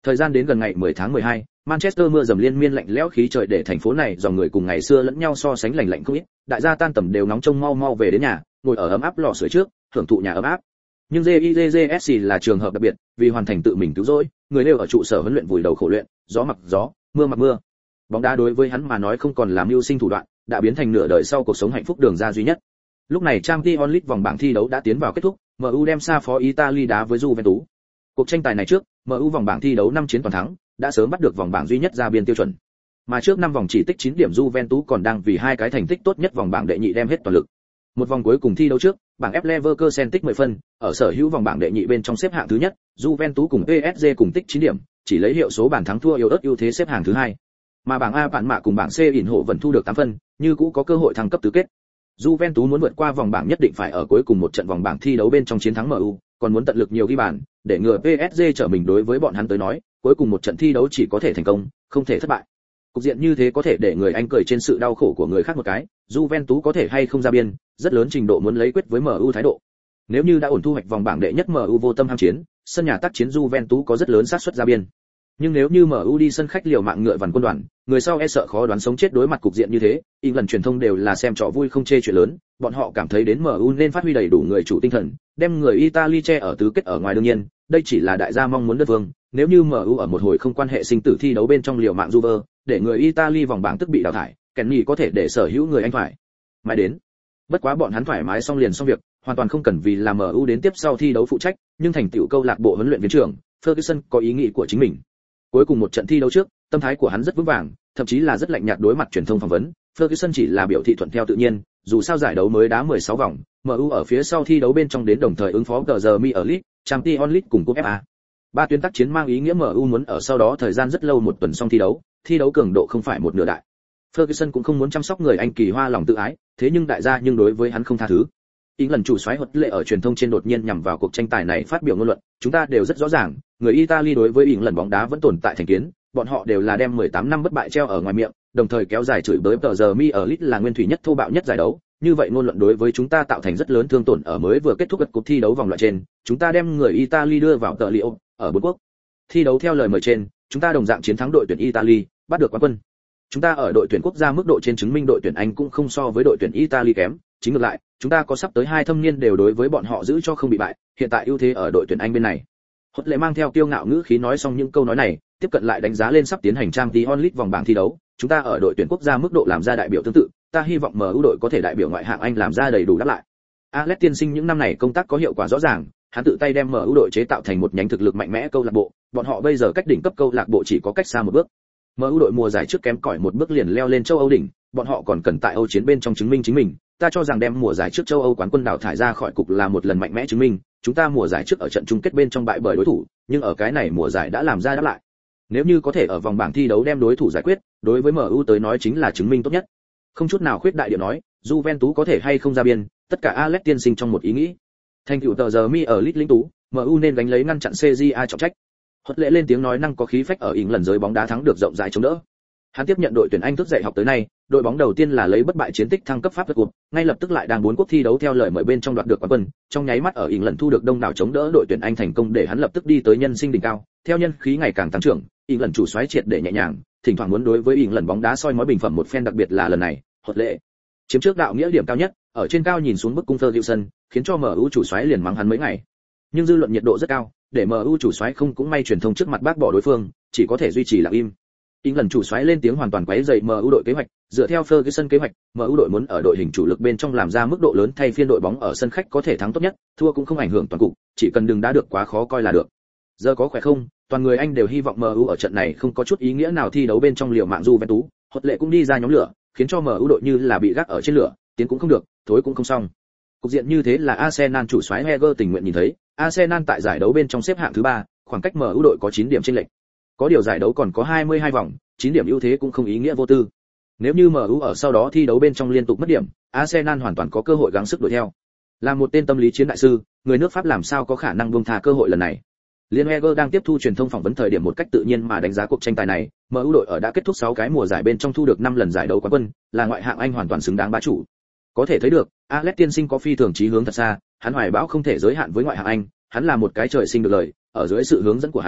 Thời gian đến gần ngày 10 tháng 12, Manchester mưa dầm liên miên lạnh lẽo khí trời để thành phố này dòng người cùng ngày xưa lẫn nhau so sánh lạnh lạnh không ít, đại gia tan tầm đều nóng trông mau mau về đến nhà, ngồi ở ấm áp lò sưởi trước, hưởng thụ nhà ấm áp. Nhưng JIJJSC là trường hợp đặc biệt, vì hoàn thành tự mình cứu rỗi, người đều ở trụ sở huấn luyện vùi đầu khổ luyện, gió mặc gió, mưa mặc mưa. Bóng đá đối với hắn mà nói không còn là mưu sinh thủ đoạn, đã biến thành nửa đời sau cuộc sống hạnh phúc đường ra duy nhất. Lúc này Champions League vòng bảng thi đấu đã tiến vào kết thúc, MU đem xa phó Italy đá với Juventus. Cuộc tranh tài này trước, MU vòng bảng thi đấu 5 chiến toàn thắng, đã sớm bắt được vòng bảng duy nhất ra biên tiêu chuẩn. Mà trước 5 vòng chỉ tích 9 điểm Juventus còn đang vì hai cái thành tích tốt nhất vòng bảng đệ nhị đem hết toàn lực. Một vòng cuối cùng thi đấu trước, bảng F Leverkusen tích 10 phân, ở sở hữu vòng bảng đệ nhị bên trong xếp hạng thứ nhất, Juventus cùng PSG cùng tích 9 điểm, chỉ lấy hiệu số bàn thắng thua yếu ớt ưu thế xếp hạng thứ hai. Mà bảng A bạn mạ cùng bảng C ỉn hộ vẫn thu được 8 phân, như cũ có cơ hội thăng cấp tứ kết. Juventus muốn vượt qua vòng bảng nhất định phải ở cuối cùng một trận vòng bảng thi đấu bên trong chiến thắng MU, còn muốn tận lực nhiều ghi bàn, để ngừa PSG trở mình đối với bọn hắn tới nói, cuối cùng một trận thi đấu chỉ có thể thành công, không thể thất bại. Cục diện như thế có thể để người Anh cười trên sự đau khổ của người khác một cái, Juventus có thể hay không ra biên, rất lớn trình độ muốn lấy quyết với MU thái độ. Nếu như đã ổn thu hoạch vòng bảng đệ nhất MU vô tâm ham chiến, sân nhà tác chiến Juventus có rất lớn xác suất ra biên. Nhưng nếu như MU đi sân khách liều mạng ngựa vằn quân đoàn, người sau e sợ khó đoán sống chết đối mặt cục diện như thế, lần truyền thông đều là xem trò vui không chê chuyện lớn, bọn họ cảm thấy đến MU nên phát huy đầy đủ người chủ tinh thần, đem người Italy che ở tứ kết ở ngoài đương nhiên, đây chỉ là đại gia mong muốn đơn phương, nếu như MU ở một hồi không quan hệ sinh tử thi đấu bên trong liều mạng Juve, để người Italy vòng bảng tức bị đào thải, Kenny có thể để sở hữu người Anh phải mãi đến. Bất quá bọn hắn thoải mái xong liền xong việc, hoàn toàn không cần vì làm MU đến tiếp sau thi đấu phụ trách, nhưng thành tựu câu lạc bộ huấn luyện viên trưởng, Ferguson có ý nghĩ của chính mình. Cuối cùng một trận thi đấu trước, tâm thái của hắn rất vững vàng, thậm chí là rất lạnh nhạt đối mặt truyền thông phỏng vấn. Ferguson chỉ là biểu thị thuận theo tự nhiên, dù sao giải đấu mới đá 16 vòng, MU ở phía sau thi đấu bên trong đến đồng thời ứng phó The Premier League, Champions League cùng Cúp FA. Ba tuyến tác chiến mang ý nghĩa MU muốn ở sau đó thời gian rất lâu một tuần xong thi đấu cường độ không phải một nửa đại. Ferguson cũng không muốn chăm sóc người Anh kỳ hoa lòng tự ái, thế nhưng đại gia nhưng đối với hắn không tha thứ. Lần chủ soái Huấn lệ ở truyền thông trên đột nhiên nhằm vào cuộc tranh tài này phát biểu ngôn luận, chúng ta đều rất rõ ràng, người Italy đối với lần bóng đá vẫn tồn tại thành kiến, bọn họ đều là đem 18 năm bất bại treo ở ngoài miệng, đồng thời kéo dài chửi bới tờ giờ mi ở League là nguyên thủy nhất thô bạo nhất giải đấu, như vậy ngôn luận đối với chúng ta tạo thành rất lớn thương tổn ở mới vừa kết thúc cuộc thi đấu vòng loại trên, chúng ta đem người Italy đưa vào tờ liệu ở bốn quốc. Thi đấu theo lời mời trên, chúng ta đồng dạng chiến thắng đội tuyển Italy, bắt được quán quân. Chúng ta ở đội tuyển quốc gia mức độ trên chứng minh đội tuyển Anh cũng không so với đội tuyển Italy kém, chính ngược lại, chúng ta có sắp tới 2 thâm niên đều đối với bọn họ giữ cho không bị bại, hiện tại ưu thế ở đội tuyển Anh bên này. Huấn lệ mang theo kiêu ngạo ngữ khí nói xong những câu nói này, tiếp cận lại đánh giá lên sắp tiến hành Champions League vòng bảng thi đấu, chúng ta ở đội tuyển quốc gia mức độ làm ra đại biểu tương tự, ta hy vọng MU đội có thể đại biểu ngoại hạng Anh làm ra đầy đủ đáp lại. Alex tiên sinh những năm này công tác có hiệu quả rõ ràng, hắn tự tay đem MU đội chế tạo thành một nhánh thực lực mạnh mẽ câu lạc bộ, bọn họ bây giờ cách đỉnh cấp câu lạc bộ chỉ có cách xa một bước. MU đội mùa giải trước kém cỏi một bước liền leo lên châu Âu đỉnh, bọn họ còn cần tại Âu chiến bên trong chứng minh chính mình. Ta cho rằng đem mùa giải trước châu Âu quán quân đào thải ra khỏi cục là một lần mạnh mẽ chứng minh, chúng ta mùa giải trước ở trận chung kết bên trong bại bởi đối thủ, nhưng ở cái này mùa giải đã làm ra đáp lại. Nếu như có thể ở vòng bảng thi đấu đem đối thủ giải quyết, đối với MU tới nói chính là chứng minh tốt nhất. Không chút nào khuyết đại điệu nói, Juventus có thể hay không ra biên, tất cả Alex tiên sinh trong một ý nghĩ. Thành tựu tờ giờ mi ở League linh tú, MU nên gánh lấy ngăn chặn CJA trọng trách. Huấn lễ lên tiếng nói năng có khí phách ở lần giới bóng đá thắng được rộng rãi chống đỡ. Hắn tiếp nhận đội tuyển Anh thức dậy học tới nay, đội bóng đầu tiên là lấy bất bại chiến tích thăng cấp pháp vượt cuộc, ngay lập tức lại đang 4 quốc thi đấu theo lời mời bên trong đoạt được quán quân, trong nháy mắt ở lần thu được đông đảo chống đỡ đội tuyển Anh thành công để hắn lập tức đi tới nhân sinh đỉnh cao, theo nhân khí ngày càng tăng trưởng, lần chủ soái triệt để nhẹ nhàng, thỉnh thoảng muốn đối với lần bóng đá soi mói bình phẩm một phen đặc biệt là lần này, Huấn lễ chiếm trước đạo nghĩa điểm cao nhất, ở trên cao nhìn xuống bức cung Ferguson, khiến cho MU chủ soái liền mắng hắn mấy ngày. Nhưng dư luận nhiệt độ rất cao, để MU chủ soái không cũng may truyền thông trước mặt bác bỏ đối phương, chỉ có thể duy trì lặng im. Lần chủ soái lên tiếng hoàn toàn quấy rầy MU đội kế hoạch, dựa theo Ferguson kế hoạch, MU đội muốn ở đội hình chủ lực bên trong làm ra mức độ lớn thay phiên đội bóng ở sân khách có thể thắng tốt nhất, thua cũng không ảnh hưởng toàn cục, chỉ cần đừng đá được quá khó coi là được. Giờ có khỏe không? Toàn người Anh đều hy vọng MU ở trận này không có chút ý nghĩa nào thi đấu bên trong liều mạng Juventus, Huấn lệ cũng đi ra nhóm lửa, khiến cho MU đội như là bị gác ở trên lửa, tiến cũng không được, thối cũng không xong. Cục diện như thế là Arsenal chủ soái Wenger tình nguyện nhìn thấy, Arsenal tại giải đấu bên trong xếp hạng thứ 3, khoảng cách MU đội có 9 điểm chênh lệch. Có điều giải đấu còn có 22 vòng, 9 điểm ưu thế cũng không ý nghĩa vô tư. Nếu như MU ở sau đó thi đấu bên trong liên tục mất điểm, Arsenal hoàn toàn có cơ hội gắng sức đuổi theo. Là một tên tâm lý chiến đại sư, người nước Pháp làm sao có khả năng buông tha cơ hội lần này. Liên Wenger đang tiếp thu truyền thông phỏng vấn thời điểm một cách tự nhiên mà đánh giá cuộc tranh tài này, MU đội ở đã kết thúc 6 cái mùa giải bên trong thu được 5 lần giải đấu quán quân, là ngoại hạng Anh hoàn toàn xứng đáng bá chủ. Có thể thấy được, Alex tiên sinh có phi thường chí hướng thật xa, hắn hoài bão không thể giới hạn với ngoại hạng Anh, hắn là một cái trời sinh được lời, ở dưới sự hướng dẫn của hắn,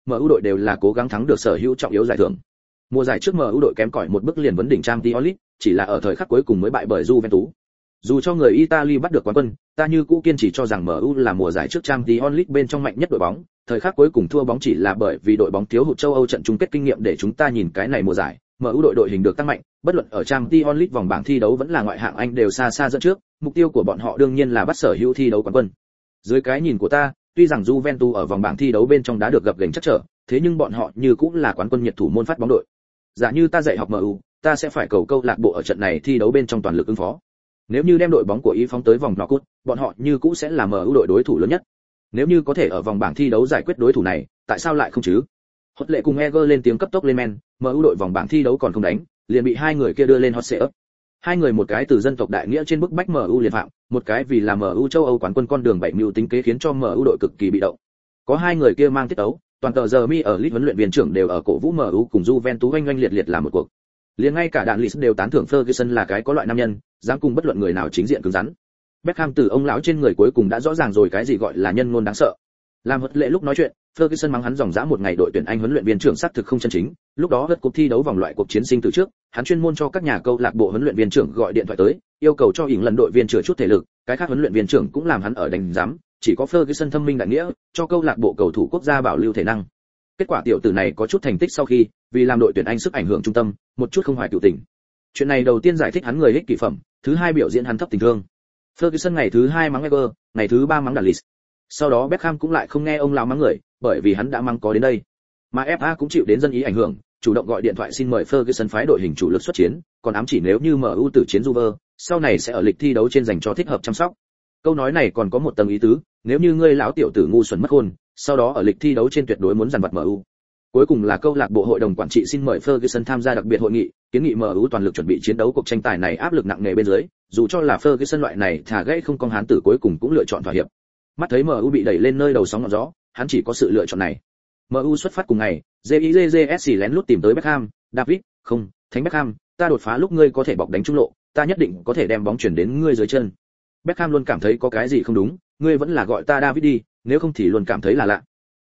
MU đội đều là cố gắng thắng được sở hữu trọng yếu giải thưởng. Mùa giải trước MU đội kém cỏi một bước liền vấn đỉnh Champions League, chỉ là ở thời khắc cuối cùng mới bại bởi Juventus. Dù cho người Italy bắt được quán quân, ta như cũ kiên trì cho rằng MU là mùa giải trước Champions League bên trong mạnh nhất đội bóng, thời khắc cuối cùng thua bóng chỉ là bởi vì đội bóng thiếu hụt châu Âu trận chung kết kinh nghiệm để chúng ta nhìn cái này mùa giải, MU đội hình được tăng mạnh, bất luận ở Champions League vòng bảng thi đấu vẫn là ngoại hạng Anh đều xa xa dẫn trước, mục tiêu của bọn họ đương nhiên là bắt sở hữu thi đấu quán quân. Dưới cái nhìn của ta, tuy rằng Juventus ở vòng bảng thi đấu bên trong đã được gập ghềnh chắc trở, thế nhưng bọn họ như cũng là quán quân nhiệt thủ môn phát bóng đội. Giả như ta dạy học MU, ta sẽ phải cầu câu lạc bộ ở trận này thi đấu bên trong toàn lực ứng phó. Nếu như đem đội bóng của ý phóng tới vòng knock-out, bọn họ như cũ sẽ là MU đội đối thủ lớn nhất. Nếu như có thể ở vòng bảng thi đấu giải quyết đối thủ này, tại sao lại không chứ? Hot lệ cùng Eger lên tiếng cấp tốc lên men, MU đội vòng bảng thi đấu còn không đánh, liền bị hai người kia đưa lên hot seat. Hai người một cái từ dân tộc đại nghĩa trên bức bách MU liền phạm, một cái vì là MU châu Âu quán quân con đường bảy mưu tính kế khiến cho MU đội cực kỳ bị động. Có hai người kia mang tiết tấu, toàn tờ giờ mi ở Leeds huấn luyện viên trưởng đều ở cổ vũ MU cùng Juventus oanh oanh liệt liệt làm một cuộc. Liền ngay cả đạn Leeds đều tán thưởng Ferguson là cái có loại nam nhân, dám cùng bất luận người nào chính diện cứng rắn. Beckham từ ông lão trên người cuối cùng đã rõ ràng rồi cái gì gọi là nhân ngôn đáng sợ. Làm Hất lệ lúc nói chuyện, Ferguson mắng hắn dòng dã một ngày đội tuyển Anh huấn luyện viên trưởng xác thực không chân chính. Lúc đó Hất cuộc thi đấu vòng loại cuộc chiến sinh từ trước, hắn chuyên môn cho các nhà câu lạc bộ huấn luyện viên trưởng gọi điện thoại tới, yêu cầu cho ỉn lần đội viên chữa chút thể lực, cái khác huấn luyện viên trưởng cũng làm hắn ở đánh giám, chỉ có Ferguson thâm minh đại nghĩa, cho câu lạc bộ cầu thủ quốc gia bảo lưu thể năng. Kết quả tiểu tử này có chút thành tích sau khi, vì làm đội tuyển Anh sức ảnh hưởng trung tâm, một chút không hoài cựu tình. Chuyện này đầu tiên giải thích hắn người ích kỷ phẩm, thứ hai biểu diễn hắn thấp tình thương. Ferguson ngày thứ hai mắng Wenger, ngày thứ ba mắng Dalglish. Sau đó Beckham cũng lại không nghe ông lão mắng người, bởi vì hắn đã mắng có đến đây. Mà FA cũng chịu đến dân ý ảnh hưởng, chủ động gọi điện thoại xin mời Ferguson phái đội hình chủ lực xuất chiến, còn ám chỉ nếu như MU tử chiến Juve, sau này sẽ ở lịch thi đấu trên dành cho thích hợp chăm sóc. Câu nói này còn có một tầng ý tứ, nếu như ngươi lão tiểu tử ngu xuẩn mất khôn, sau đó ở lịch thi đấu trên tuyệt đối muốn dằn vặt MU. Cuối cùng là câu lạc bộ hội đồng quản trị xin mời Ferguson tham gia đặc biệt hội nghị, kiến nghị MU toàn lực chuẩn bị chiến đấu cuộc tranh tài này áp lực nặng nề bên dưới, dù cho là Ferguson loại này thả gãy không con hán tử cuối cùng cũng lựa chọn thỏa hiệp. Mắt thấy MU bị đẩy lên nơi đầu sóng ngọn gió, hắn chỉ có sự lựa chọn này. MU xuất phát cùng ngày, JIJJSC lén lút tìm tới Beckham, David, không, Thánh Beckham, ta đột phá lúc ngươi có thể bọc đánh trung lộ, ta nhất định có thể đem bóng chuyển đến ngươi dưới chân. Beckham luôn cảm thấy có cái gì không đúng, ngươi vẫn là gọi ta David đi, nếu không thì luôn cảm thấy là lạ.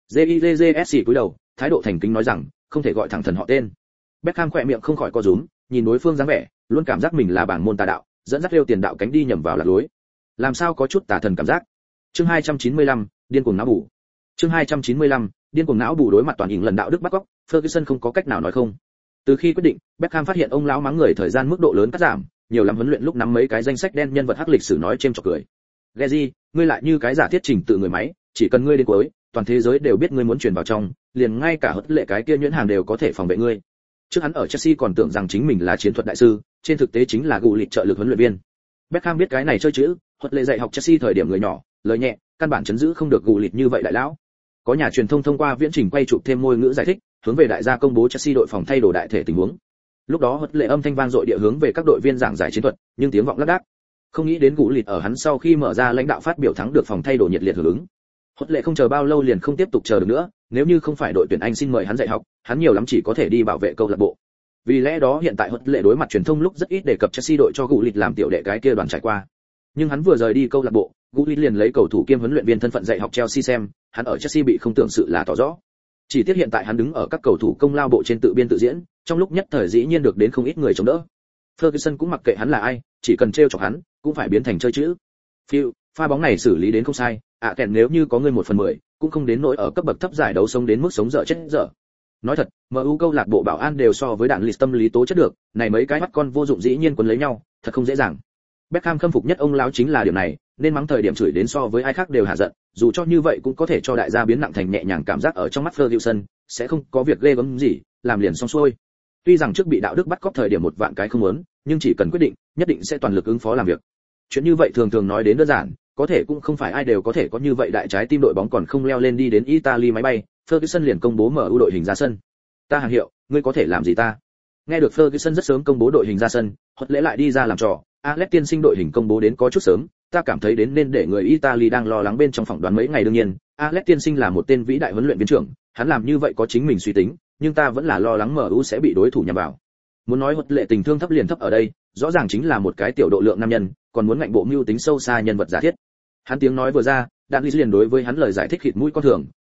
JIJJSC cúi đầu, thái độ thành kính nói rằng, không thể gọi thẳng thần họ tên. Beckham khỏe miệng không khỏi co rúm, nhìn đối phương dáng vẻ, luôn cảm giác mình là bảng môn tà đạo, dẫn dắt lêu tiền đạo cánh đi nhầm vào lạc lối. Làm sao có chút tà thần cảm giác. Chương 295, điên cuồng não bù. Chương 295, điên cuồng não bù đối mặt toàn hình lần đạo đức bắt cóc, Ferguson không có cách nào nói không. Từ khi quyết định, Beckham phát hiện ông lão mắng người thời gian mức độ lớn cắt giảm, nhiều lắm huấn luyện lúc nắm mấy cái danh sách đen nhân vật hắc lịch sử nói chêm chọc cười. Gezi, ngươi lại như cái giả thiết trình tự người máy, chỉ cần ngươi đến cuối, toàn thế giới đều biết ngươi muốn truyền vào trong, liền ngay cả Hất lệ cái kia nhuyễn hàng đều có thể phòng vệ ngươi. Trước hắn ở Chelsea còn tưởng rằng chính mình là chiến thuật đại sư, trên thực tế chính là gù lịch trợ lực huấn luyện viên. Beckham biết cái này chơi chữ, Hất lệ dạy học Chelsea thời điểm người nhỏ, lời nhẹ, căn bản chấn giữ không được gù lịch như vậy đại lão. Có nhà truyền thông thông qua viễn trình quay chụp thêm ngôn ngữ giải thích, hướng về đại gia công bố Chelsea đội phòng thay đồ đại thể tình huống. Lúc đó Hất lệ âm thanh vang dội địa hướng về các đội viên giảng giải chiến thuật, nhưng tiếng vọng lác đác. Không nghĩ đến gù lịch ở hắn sau khi mở ra lãnh đạo phát biểu thắng được phòng thay đồ nhiệt liệt hưởng ứng. Hất lệ không chờ bao lâu liền không tiếp tục chờ được nữa, nếu như không phải đội tuyển Anh xin mời hắn dạy học, hắn nhiều lắm chỉ có thể đi bảo vệ câu lạc bộ. Vì lẽ đó hiện tại Hất lệ đối mặt truyền thông lúc rất ít đề cập Chelsea đội cho gù lịch làm tiểu đệ cái kia đoàn trải qua. Nhưng hắn vừa rời đi câu lạc bộ, gù lịch liền lấy cầu thủ kiêm huấn luyện viên thân phận dạy học Chelsea xem, hắn ở Chelsea bị không tưởng sự là tỏ rõ. Chỉ tiếc hiện tại hắn đứng ở các cầu thủ công lao bộ trên tự biên tự diễn, trong lúc nhất thời dĩ nhiên được đến không ít người chống đỡ. Ferguson cũng mặc kệ hắn là ai, chỉ cần trêu chọc hắn, cũng phải biến thành chơi chữ. Phiêu, pha bóng này xử lý đến không sai, kèn nếu như có người 1/10, cũng không đến nỗi ở cấp bậc thấp giải đấu sống đến mức sống dở chết dở. Nói thật, MU câu lạc bộ bảo an đều so với đạn lịch tâm lý tố chất được, này mấy cái mắt con vô dụng dĩ nhiên quấn lấy nhau, thật không dễ dàng. Beckham khâm phục nhất ông lão chính là điều này, nên mắng thời điểm chửi đến so với ai khác đều hạ giận, dù cho như vậy cũng có thể cho đại gia biến nặng thành nhẹ nhàng cảm giác ở trong mắt Ferguson, sẽ không có việc ghê gớm gì, làm liền xong xuôi. Tuy rằng trước bị đạo đức bắt cóc thời điểm một vạn cái không muốn, nhưng chỉ cần quyết định, nhất định sẽ toàn lực ứng phó làm việc. Chuyện như vậy thường thường nói đến đơn giản, có thể cũng không phải ai đều có thể có như vậy đại trái tim đội bóng còn không leo lên đi đến Italy máy bay, Ferguson liền công bố MU đội hình ra sân. Ta hàng hiệu, ngươi có thể làm gì ta? Nghe được Ferguson rất sớm công bố đội hình ra sân, Hất lễ lại đi ra làm trò, Alex tiên sinh đội hình công bố đến có chút sớm, ta cảm thấy đến nên để người Italy đang lo lắng bên trong phỏng đoán mấy ngày đương nhiên, Alex tiên sinh là một tên vĩ đại huấn luyện viên trưởng, hắn làm như vậy có chính mình suy tính, nhưng ta vẫn là lo lắng MU sẽ bị đối thủ nhằm vào. Muốn nói Hất lệ tình thương thấp liền thấp ở đây, rõ ràng chính là một cái tiểu độ lượng nam nhân, còn muốn ngạnh bộ mưu tính sâu xa nhân vật giả thiết. Hắn tiếng nói vừa ra, Đan liền đối với hắn lời giải thích khịt mũi con thường,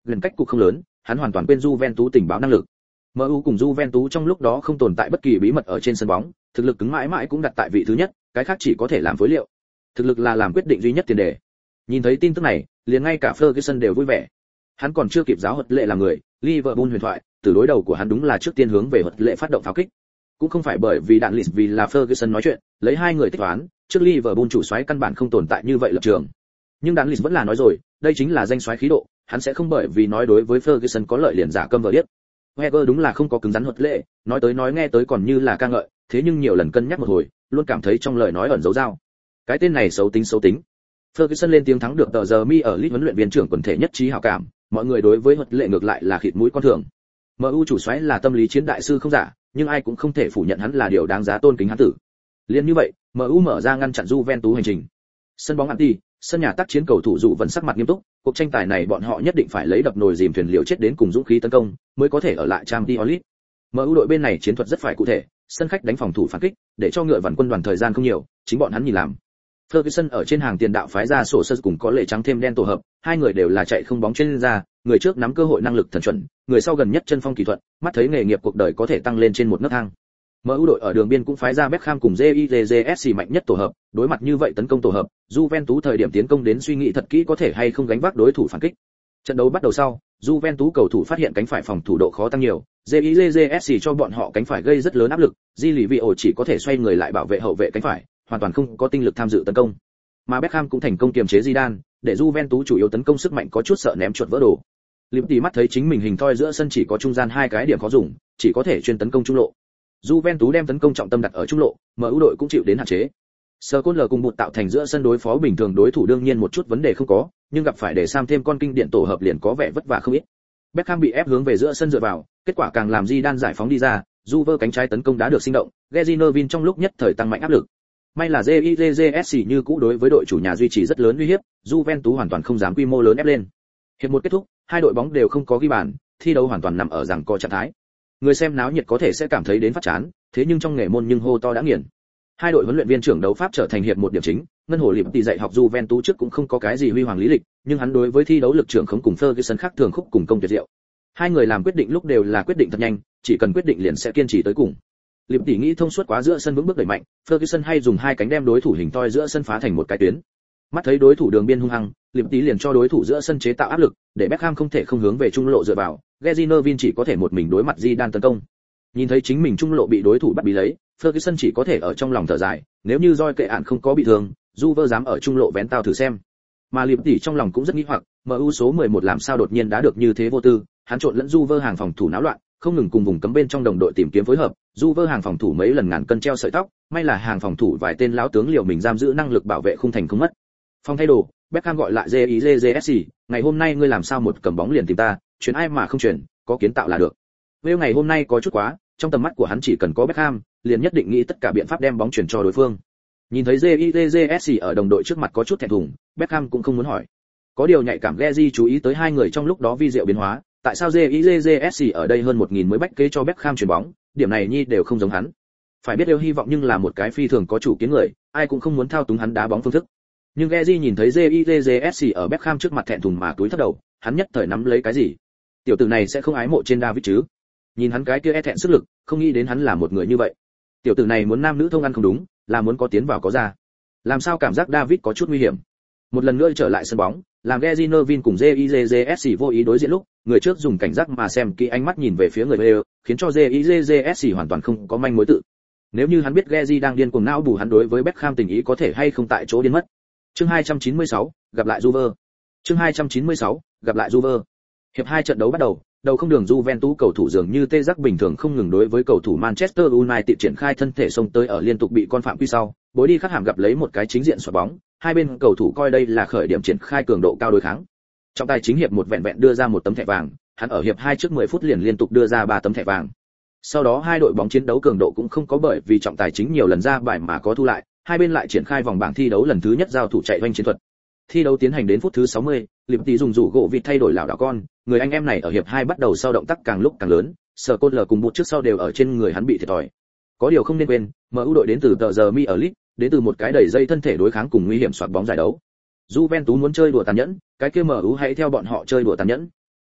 gần cách cục không lớn, hắn hoàn toàn quên Juventus tình báo năng lực. MU cùng Juventus trong lúc đó không tồn tại bất kỳ bí mật ở trên sân bóng, thực lực cứng mãi mãi cũng đặt tại vị thứ nhất, cái khác chỉ có thể làm phối liệu. Thực lực là làm quyết định duy nhất tiền đề. Nhìn thấy tin tức này, liền ngay cả Ferguson đều vui vẻ. Hắn còn chưa kịp giáo huấn lệ làm người, Liverpool huyền thoại, từ đối đầu của hắn đúng là trước tiên hướng về huấn lệ phát động pháo kích. Cũng không phải bởi vì đạn lịt, vì là Ferguson nói chuyện, lấy hai người tích toán, trước Liverpool chủ soái căn bản không tồn tại như vậy lập trường. Nhưng đạn lịt vẫn là nói rồi, đây chính là danh soái khí độ, hắn sẽ không bởi vì nói đối với Ferguson có lợi liền giả câm vờ điếc. Wenger đúng là không có cứng rắn huấn lệ, nói tới nói nghe tới còn như là ca ngợi, thế nhưng nhiều lần cân nhắc một hồi, luôn cảm thấy trong lời nói ẩn dấu dao. Cái tên này xấu tính xấu tính. Ferguson lên tiếng thắng được tờ giờ mi ở Leeds huấn luyện viên trưởng quần thể nhất trí hảo cảm, mọi người đối với huấn lệ ngược lại là khịt mũi con thường. MU chủ soái là tâm lý chiến đại sư không giả, nhưng ai cũng không thể phủ nhận hắn là điều đáng giá tôn kính hắn tử. Liên như vậy, MU mở ra ngăn chặn Juventus hành trình. Sân bóng anti, sân nhà tác chiến cầu thủ dụ vẫn sắc mặt nghiêm túc, cuộc tranh tài này bọn họ nhất định phải lấy đập nồi dìm thuyền liều chết đến cùng dũng khí tấn công, mới có thể ở lại Champions League. MU đội bên này chiến thuật rất phải cụ thể, sân khách đánh phòng thủ phản kích, để cho ngựa vằn quân đoàn thời gian không nhiều, chính bọn hắn nhìn làm. Ferguson ở trên hàng tiền đạo phái ra sổ sơ cùng có lệ trắng thêm đen tổ hợp, hai người đều là chạy không bóng chuyên gia, người trước nắm cơ hội năng lực thần chuẩn, người sau gần nhất chân phong kỹ thuật, mắt thấy nghề nghiệp cuộc đời có thể tăng lên trên một nấc thang. MU đội ở đường biên cũng phái ra Beckham cùng JIJJSC mạnh nhất tổ hợp, đối mặt như vậy tấn công tổ hợp, Juventus thời điểm tiến công đến suy nghĩ thật kỹ có thể hay không gánh vác đối thủ phản kích. Trận đấu bắt đầu sau, Juventus cầu thủ phát hiện cánh phải phòng thủ độ khó tăng nhiều, JIJJSC cho bọn họ cánh phải gây rất lớn áp lực, Di Livio chỉ có thể xoay người lại bảo vệ hậu vệ cánh phải, hoàn toàn không có tinh lực tham dự tấn công. Mà Beckham cũng thành công kiềm chế Zidane, để Juventus chủ yếu tấn công sức mạnh có chút sợ ném chuột vỡ đồ. Liberty mắt thấy chính mình hình thoi giữa sân chỉ có trung gian hai cái điểm khó dùng, chỉ có thể chuyên tấn công trung lộ. Juventus đem tấn công trọng tâm đặt ở trung lộ, MU đội cũng chịu đến hạn chế. Scholes cùng một tạo thành giữa sân đối phó bình thường đối thủ đương nhiên một chút vấn đề không có, nhưng gặp phải để Sam thêm con kinh điện tổ hợp liền có vẻ vất vả không ít. Beckham bị ép hướng về giữa sân dựa vào, kết quả càng làm Zidane giải phóng đi ra, Juve cánh trái tấn công đã được sinh động, Gezinovin trong lúc nhất thời tăng mạnh áp lực. May là JIJJSC như cũ đối với đội chủ nhà duy trì rất lớn uy hiếp, Juventus hoàn toàn không dám quy mô lớn ép lên. Hiệp một kết thúc, hai đội bóng đều không có ghi bàn, thi đấu hoàn toàn nằm ở giằng co trạng thái. Người xem náo nhiệt có thể sẽ cảm thấy đến phát chán, thế nhưng trong nghề môn nhưng hô to đã nghiền. Hai đội huấn luyện viên trưởng đấu pháp trở thành hiệp một điểm chính, Ngân Hồ Liệp tỷ dạy học Juventus trước cũng không có cái gì huy hoàng lý lịch, nhưng hắn đối với thi đấu lực trưởng khống cùng Ferguson khác thường khúc cùng công tuyệt diệu. Hai người làm quyết định lúc đều là quyết định thật nhanh, chỉ cần quyết định liền sẽ kiên trì tới cùng. Liệp tỷ nghĩ thông suốt quá giữa sân vững bước đẩy mạnh, Ferguson hay dùng hai cánh đem đối thủ hình toi giữa sân phá thành một cái tuyến. Mắt thấy đối thủ đường biên hung hăng, Liệp tỷ liền cho đối thủ giữa sân chế tạo áp lực, để Beckham không thể không hướng về trung lộ dựa vào, Gezinovin chỉ có thể một mình đối mặt Zidane tấn công. Nhìn thấy chính mình trung lộ bị đối thủ bắt bí lấy, Ferguson chỉ có thể ở trong lòng thở dài, nếu như Roi kệ ạn không có bị thương, Juve dám ở trung lộ vén tao thử xem. Mà Liệp tỷ trong lòng cũng rất nghi hoặc, MU số 11 làm sao đột nhiên đá được như thế vô tư, hắn trộn lẫn Juve hàng phòng thủ náo loạn, không ngừng cùng vùng cấm bên trong đồng đội tìm kiếm phối hợp, Juve hàng phòng thủ mấy lần ngàn cân treo sợi tóc, may là hàng phòng thủ vài tên lão tướng liều mình giam giữ năng lực bảo vệ khung thành không mất. Phong thay đồ, Beckham gọi lại JIJJSC, ngày hôm nay ngươi làm sao một cầm bóng liền tìm ta, chuyển ai mà không chuyển, có kiến tạo là được. Nếu ngày hôm nay có chút quá, trong tầm mắt của hắn chỉ cần có Beckham, liền nhất định nghĩ tất cả biện pháp đem bóng chuyển cho đối phương. Nhìn thấy JIJJSC ở đồng đội trước mặt có chút thẹn thùng, Beckham cũng không muốn hỏi. Có điều nhạy cảm Gezi chú ý tới hai người trong lúc đó vi diệu biến hóa, tại sao JIJJSC ở đây hơn 1000 mới bách kế cho Beckham chuyền bóng, điểm này nhi đều không giống hắn. Phải biết yêu hy vọng nhưng là một cái phi thường có chủ kiến người, ai cũng không muốn thao túng hắn đá bóng phương thức. Nhưng Gezi nhìn thấy JIJJSC ở Beckham trước mặt thẹn thùng mà túi thấp đầu, hắn nhất thời nắm lấy cái gì? Tiểu tử này sẽ không ái mộ trên David chứ? Nhìn hắn cái kia e thẹn sức lực, không nghĩ đến hắn là một người như vậy. Tiểu tử này muốn nam nữ thông ăn không đúng, là muốn có tiến vào có ra. Làm sao cảm giác David có chút nguy hiểm? Một lần nữa trở lại sân bóng, làm Gezinovin cùng JIJJSC vô ý đối diện lúc, người trước dùng cảnh giác mà xem kỹ ánh mắt nhìn về phía người bên, khiến cho JIJJSC hoàn toàn không có manh mối tự. Nếu như hắn biết Gezi đang điên cuồng não bù hắn đối với Beckham tình ý có thể hay không tại chỗ điên mất. Chương 296, gặp lại Juve. Chương 296, gặp lại Juve. Hiệp 2 trận đấu bắt đầu, đầu không đường Juventus cầu thủ dường như tê giác bình thường không ngừng đối với cầu thủ Manchester United triển khai thân thể xông tới ở liên tục bị con phạm quy sau, bối đi khắc hàm gặp lấy một cái chính diện xoạc bóng, hai bên cầu thủ coi đây là khởi điểm triển khai cường độ cao đối kháng. Trọng tài chính hiệp một vẹn vẹn đưa ra một tấm thẻ vàng, hắn ở hiệp 2 trước 10 phút liền liên tục đưa ra 3 tấm thẻ vàng. Sau đó hai đội bóng chiến đấu cường độ cũng không có bởi vì trọng tài chính nhiều lần ra bài mà có thu lại, hai bên lại triển khai vòng bảng thi đấu lần thứ nhất giao thủ chạy hoành chiến thuật. Thi đấu tiến hành đến phút thứ 60, Liberty dùng rủ gỗ vịt thay đổi lão đảo con, người anh em này ở hiệp 2 bắt đầu sau động tác càng lúc càng lớn, Scholes cùng một trước sau đều ở trên người hắn bị thiệt thòi. Có điều không nên quên, MU đội đến từ tờ giờ mi ở Leeds, đến từ một cái đẩy dây thân thể đối kháng cùng nguy hiểm soạt bóng giải đấu. Juventus muốn chơi đùa tàn nhẫn, cái kia MU hãy theo bọn họ chơi đùa tàn nhẫn.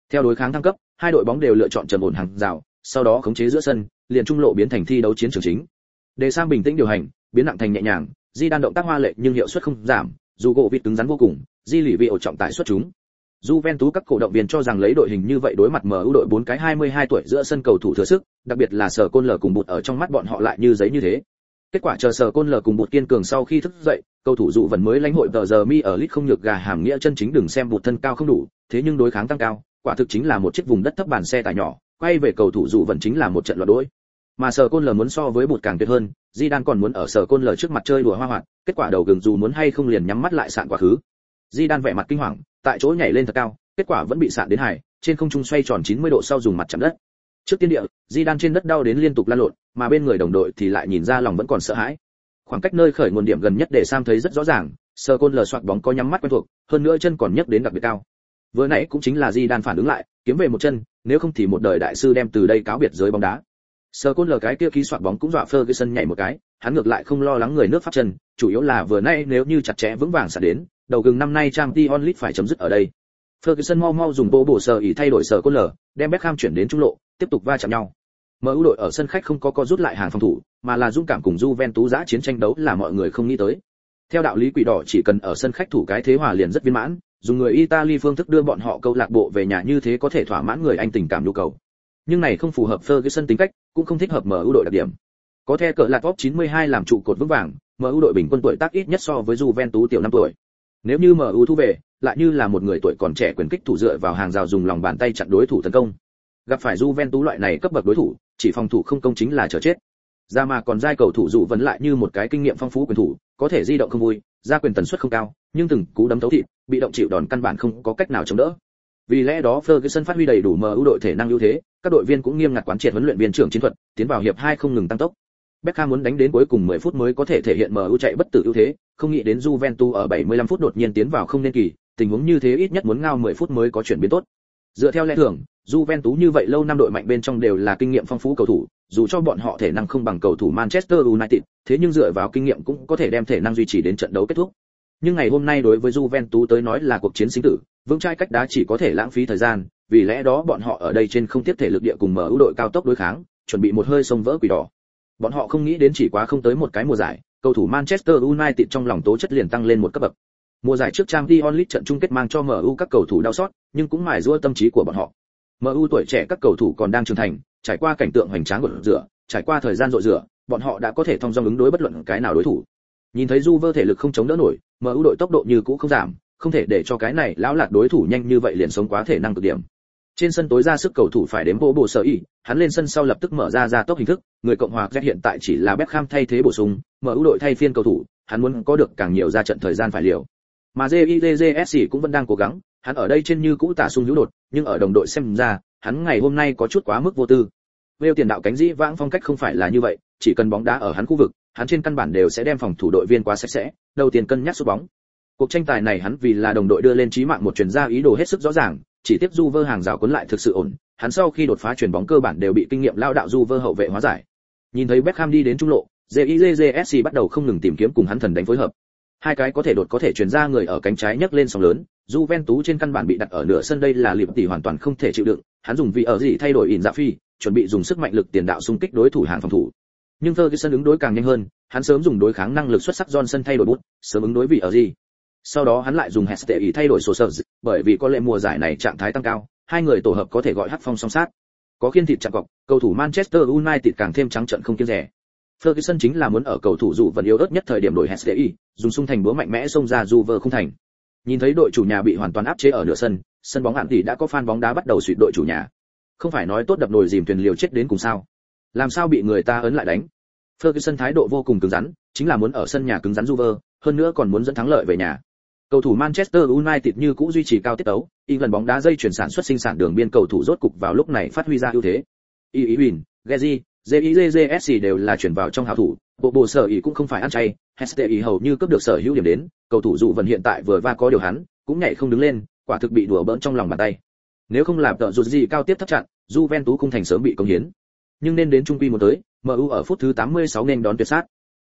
Theo đối kháng thăng cấp, hai đội bóng đều lựa chọn trầm ổn hàng rào, sau đó khống chế giữa sân, liền trung lộ biến thành thi đấu chiến trường chính. Để Sam bình tĩnh điều hành, biến nặng thành nhẹ nhàng, Zidane động tác hoa lệ nhưng hiệu suất không giảm, dù gỗ vịt cứng rắn vô cùng, Di lì vị ổ trọng tải xuất chúng. Juventus các cổ động viên cho rằng lấy đội hình như vậy đối mặt MU đội 4 cái 22 tuổi giữa sân cầu thủ thừa sức, đặc biệt là Sở Côn Lở cùng Bụt ở trong mắt bọn họ lại như giấy như thế. Kết quả chờ Sở Côn Lở cùng Bụt kiên cường sau khi thức dậy, cầu thủ dụ vẫn mới lãnh hội tờ giờ mi ở lit không nhược gà hàm nghĩa chân chính đừng xem Bụt thân cao không đủ, thế nhưng đối kháng tăng cao, quả thực chính là một chiếc vùng đất thấp bản xe tải nhỏ, quay về cầu thủ dụ vẫn chính là một trận loạt đuổi. Mà Sở Côn Lở muốn so với Bụt càng tuyệt hơn, Zidane còn muốn ở Sở Côn Lở trước mặt chơi đùa hoa hoạt, kết quả đầu gừng dù muốn hay không liền nhắm mắt lại sạn quá khứ. Zidane vẻ mặt kinh hoàng, tại chỗ nhảy lên thật cao, kết quả vẫn bị sạn đến hải, trên không trung xoay tròn 90 độ sau dùng mặt chạm đất. Trước tiên địa, Zidane trên đất đau đến liên tục lăn lộn, mà bên người đồng đội thì lại nhìn ra lòng vẫn còn sợ hãi. Khoảng cách nơi khởi nguồn điểm gần nhất để Sam thấy rất rõ ràng, Sở Côn Lở soạt bóng có nhắm mắt quen thuộc, hơn nữa chân còn nhấc đến đặc biệt cao. Vừa nãy cũng chính là Zidane phản ứng lại, kiếm về một chân, nếu không thì một đời đại sư đem từ đây cáo biệt giới bóng đá. Sở Côn Lở cái kia ký soạt bóng cũng dọa Ferguson nhảy một cái, hắn ngược lại không lo lắng người nước pháp chân, chủ yếu là vừa nãy nếu như chặt chẽ vững vàng sạt đến, đầu gừng năm nay Champions League phải chấm dứt ở đây. Ferguson mau dùng bổ sờ ý thay đổi Sở Côn Lở, đem Beckham chuyển đến trung lộ, tiếp tục va chạm nhau. MU đội ở sân khách không có rút lại hàng phòng thủ, mà là dũng cảm cùng Juventus giã chiến tranh đấu là mọi người không nghĩ tới. Theo đạo lý quỷ đỏ chỉ cần ở sân khách thủ cái thế hòa liền rất viên mãn, dùng người Italy phương thức đưa bọn họ câu lạc bộ về nhà như thế có thể thỏa mãn người Anh tình cảm nhu cầu. Nhưng này không phù hợp Ferguson tính cách, cũng không thích hợp MU đội đặc điểm. Có theo cỡ là top 92 làm trụ cột vững vàng, MU đội bình quân tuổi tác ít nhất so với Juventus tiểu 5 tuổi. Nếu như MU thu về, lại như là một người tuổi còn trẻ quyền kích thủ dựa vào hàng rào dùng lòng bàn tay chặn đối thủ tấn công. Gặp phải Juventus loại này cấp bậc đối thủ, chỉ phòng thủ không công chính là chờ chết. Ra mà còn giai cầu thủ dụ vẫn lại như một cái kinh nghiệm phong phú quyền thủ, có thể di động không vui, ra quyền tần suất không cao, nhưng từng cú đấm thấu thịt, bị động chịu đòn căn bản không có cách nào chống đỡ. Vì lẽ đó Ferguson phát huy đầy đủ MU đội thể năng ưu thế, các đội viên cũng nghiêm ngặt quán triệt huấn luyện viên trưởng chiến thuật, tiến vào hiệp 2 không ngừng tăng tốc. Beckham muốn đánh đến cuối cùng 10 phút mới có thể thể hiện MU chạy bất tử ưu thế, không nghĩ đến Juventus ở 75 phút đột nhiên tiến vào không nên kỳ, tình huống như thế ít nhất muốn ngao 10 phút mới có chuyển biến tốt. Dựa theo lẽ thường, Juventus như vậy lâu năm đội mạnh bên trong đều là kinh nghiệm phong phú cầu thủ, dù cho bọn họ thể năng không bằng cầu thủ Manchester United, thế nhưng dựa vào kinh nghiệm cũng có thể đem thể năng duy trì đến trận đấu kết thúc. Nhưng ngày hôm nay đối với Juventus tới nói là cuộc chiến sinh tử, vững chãi cách đá chỉ có thể lãng phí thời gian, vì lẽ đó bọn họ ở đây trên không tiếp thể lực địa cùng MU đội cao tốc đối kháng, chuẩn bị một hơi sông vỡ quỷ đỏ. Bọn họ không nghĩ đến chỉ quá không tới một cái mùa giải, cầu thủ Manchester United trong lòng tố chất liền tăng lên một cấp bậc. Mùa giải trước Champions League trận chung kết mang cho MU các cầu thủ đau xót, nhưng cũng mài giũa tâm trí của bọn họ. MU tuổi trẻ các cầu thủ còn đang trưởng thành, trải qua cảnh tượng hoành tráng gột rửa, trải qua thời gian dội rửa, bọn họ đã có thể thông dong ứng đối bất luận cái nào đối thủ. Nhìn thấy Juve thể lực không chống đỡ nổi, MU đội tốc độ như cũ không giảm, không thể để cho cái này lão lạc đối thủ nhanh như vậy liền sống quá thể năng cực điểm. Trên sân tối ra sức cầu thủ phải đến bộ sở ý, hắn lên sân sau lập tức mở ra tốc hình thức, người Cộng hòa Z hiện tại chỉ là Beckham thay thế bổ sung, MU đội thay phiên cầu thủ, hắn muốn có được càng nhiều ra trận thời gian phải liều. Mà JIJJSC cũng vẫn đang cố gắng, hắn ở đây trên như cũ tả sung hữu đột, nhưng ở đồng đội xem ra, hắn ngày hôm nay có chút quá mức vô tư. Vêu tiền đạo cánh dĩ vãng phong cách không phải là như vậy, chỉ cần bóng đá ở hắn khu vực, hắn trên căn bản đều sẽ đem phòng thủ đội viên quá sạch sẽ, đầu tiên cân nhắc sút bóng. Cuộc tranh tài này hắn vì là đồng đội đưa lên chí mạng một chuyền ra ý đồ hết sức rõ ràng, chỉ tiếp Juve hàng rào cuốn lại thực sự ổn, hắn sau khi đột phá chuyền bóng cơ bản đều bị kinh nghiệm lao đạo Juve hậu vệ hóa giải. Nhìn thấy Beckham đi đến trung lộ, JIJJSC bắt đầu không ngừng tìm kiếm cùng hắn thần đánh phối hợp. Hai cái có thể đột có thể chuyển ra người ở cánh trái nhấc lên sóng lớn, Juventus trên căn bản bị đặt ở nửa sân đây là liệp tỷ hoàn toàn không thể chịu đựng, hắn dùng vì ở gì thay đổi ỉn dạ phi, chuẩn bị dùng sức mạnh lực tiền đạo xung kích đối thủ hàng phòng thủ. Nhưng Ferguson ứng đối càng nhanh hơn, hắn sớm dùng đối kháng năng lực xuất sắc Johnson thay đổi bút, sớm ứng đối vì ở gì. Sau đó hắn lại dùng Hestey thay đổi Solskjaer, bởi vì có lẽ mùa giải này trạng thái tăng cao, hai người tổ hợp có thể gọi hắc phong song sát. Có khiên thịt chạm cọc, cầu thủ Manchester United càng thêm trắng trợn không kiêng dè. Ferguson chính là muốn ở cầu thủ dụ vẫn yếu ớt nhất thời điểm đổi Hestey, dùng xung thành búa mạnh mẽ xông ra Juve không thành. Nhìn thấy đội chủ nhà bị hoàn toàn áp chế ở nửa sân, sân bóng hạn tỷ đã có fan bóng đá bắt đầu suýt đội chủ nhà. Không phải nói tốt đập nồi dìm thuyền liều chết đến cùng sao? Làm sao bị người ta ấn lại đánh? Ferguson thái độ vô cùng cứng rắn, chính là muốn ở sân nhà cứng rắn Juve, hơn nữa còn muốn dẫn thắng lợi về nhà. Cầu thủ Manchester United như cũ duy trì cao tiết tấu, lần bóng đá dây chuyển sản xuất sinh sản đường biên cầu thủ rốt cục vào lúc này phát huy ra ưu thế. Iwin, Gezi, JIJJSC đều là chuyển vào trong hào thủ, bộ sở ý cũng không phải ăn chay, Hestey hầu như cướp được sở hữu điểm đến, cầu thủ dụ vẫn hiện tại vừa va có điều hắn, cũng nhảy không đứng lên, quả thực bị đùa bỡn trong lòng bàn tay. Nếu không làm tợ rụt gì cao tiếp thấp chặn, Juventus không thành sớm bị công hiến. Nhưng nên đến trung quy một tới, MU ở phút thứ 86 nên đón tuyệt sát.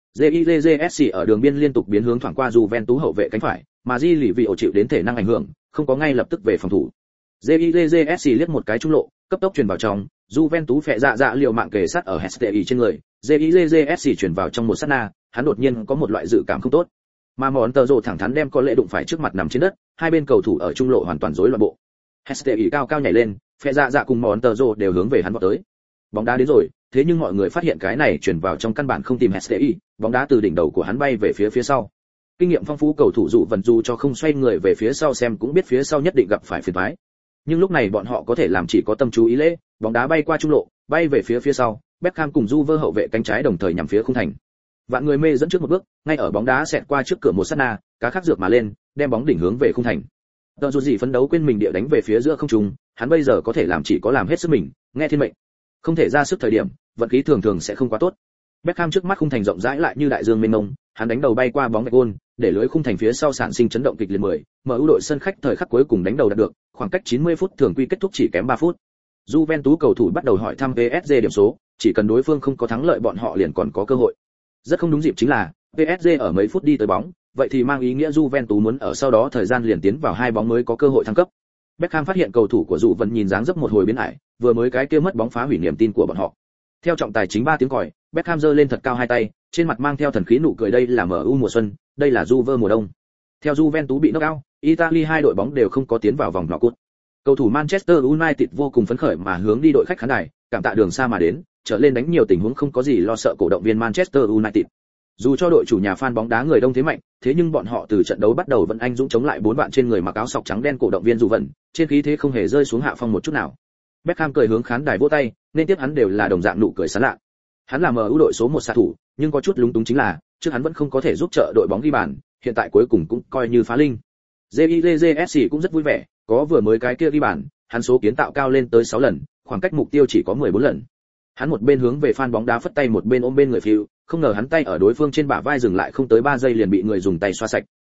JIJJSC ở đường biên liên tục biến hướng thoảng qua Juventus hậu vệ cánh phải, mà Di lì vị ổ chịu đến thể năng ảnh hưởng, không có ngay lập tức về phòng thủ. JIJSC liếc một cái trung lộ, cấp tốc truyền vào trong, Juventus phệ dạ liều mạng kề sát ở Hestey trên người, JIJSC chuyển vào trong một sát na, hắn đột nhiên có một loại dự cảm không tốt. Mà Monterrey thẳng thắn đem có lệ đụng phải trước mặt nằm trên đất, hai bên cầu thủ ở trung lộ hoàn toàn rối loạn bộ. Hestey cao cao nhảy lên, phệ dạ cùng Monterrey đều hướng về hắn vọt tới. Bóng đá đến rồi, thế nhưng mọi người phát hiện cái này chuyển vào trong căn bản không tìm Hestey, bóng đá từ đỉnh đầu của hắn bay về phía sau. Kinh nghiệm phong phú cầu thủ dụ vần dù cho không xoay người về phía sau xem cũng biết phía sau nhất định gặp phải phiền toái. Nhưng lúc này bọn họ có thể làm chỉ có tâm chú ý lễ, bóng đá bay qua trung lộ, bay về phía sau, Beckham cùng Juve hậu vệ cánh trái đồng thời nhắm phía khung thành. Vạn người mê dẫn trước một bước, ngay ở bóng đá xẹt qua trước cửa một sát na, cá khắc dược mà lên, đem bóng đỉnh hướng về khung thành. Tờ dù gì phấn đấu quên mình địa đánh về phía giữa không trung, hắn bây giờ có thể làm chỉ có làm hết sức mình, nghe thiên mệnh. Không thể ra sức thời điểm, vận khí thường sẽ không quá tốt. Beckham trước mắt khung thành rộng rãi lại như đại dương mênh mông, hắn đánh đầu bay qua bóng gạch gôn, để lưới khung thành phía sau sản sinh chấn động kịch liệt 10, MU đội sân khách thời khắc cuối cùng đánh đầu đạt được, khoảng cách 90 phút thường quy kết thúc chỉ kém 3 phút. Juventus cầu thủ bắt đầu hỏi thăm PSG điểm số, chỉ cần đối phương không có thắng lợi bọn họ liền còn có cơ hội. Rất không đúng dịp chính là, PSG ở mấy phút đi tới bóng, vậy thì mang ý nghĩa Juventus muốn ở sau đó thời gian liền tiến vào hai bóng mới có cơ hội thăng cấp. Beckham phát hiện cầu thủ của dụ vẫn nhìn dáng dấp một hồi biến ải, vừa mới cái kia mất bóng phá hủy niềm tin của bọn họ. Theo trọng tài chính 3 tiếng còi, Beckham giơ lên thật cao hai tay, trên mặt mang theo thần khí nụ cười, đây là MU mùa xuân, đây là Juve mùa đông. Theo Juventus bị knock out, Italy hai đội bóng đều không có tiến vào vòng knock-out. Cầu thủ Manchester United vô cùng phấn khởi mà hướng đi đội khách khán đài, cảm tạ đường xa mà đến, trở lên đánh nhiều tình huống không có gì lo sợ cổ động viên Manchester United. Dù cho đội chủ nhà fan bóng đá người đông thế mạnh, thế nhưng bọn họ từ trận đấu bắt đầu vẫn anh dũng chống lại 4 bạn trên người mặc áo sọc trắng đen cổ động viên dù vận, trên khí thế không hề rơi xuống hạ phong một chút nào. Beckham cười hướng khán đài vỗ tay, nên tiếp hắn đều là đồng dạng nụ cười sán lạ. Hắn là MU đội số 1 xạ thủ, nhưng có chút lúng túng chính là, trước hắn vẫn không có thể giúp trợ đội bóng ghi bàn, hiện tại cuối cùng cũng coi như phá linh. JIJSC cũng rất vui vẻ, có vừa mới cái kia ghi bàn, hắn số kiến tạo cao lên tới 6 lần, khoảng cách mục tiêu chỉ có 14 lần. Hắn một bên hướng về fan bóng đá phất tay một bên ôm bên người phiêu, không ngờ hắn tay ở đối phương trên bả vai dừng lại không tới 3 giây liền bị người dùng tay xoa sạch.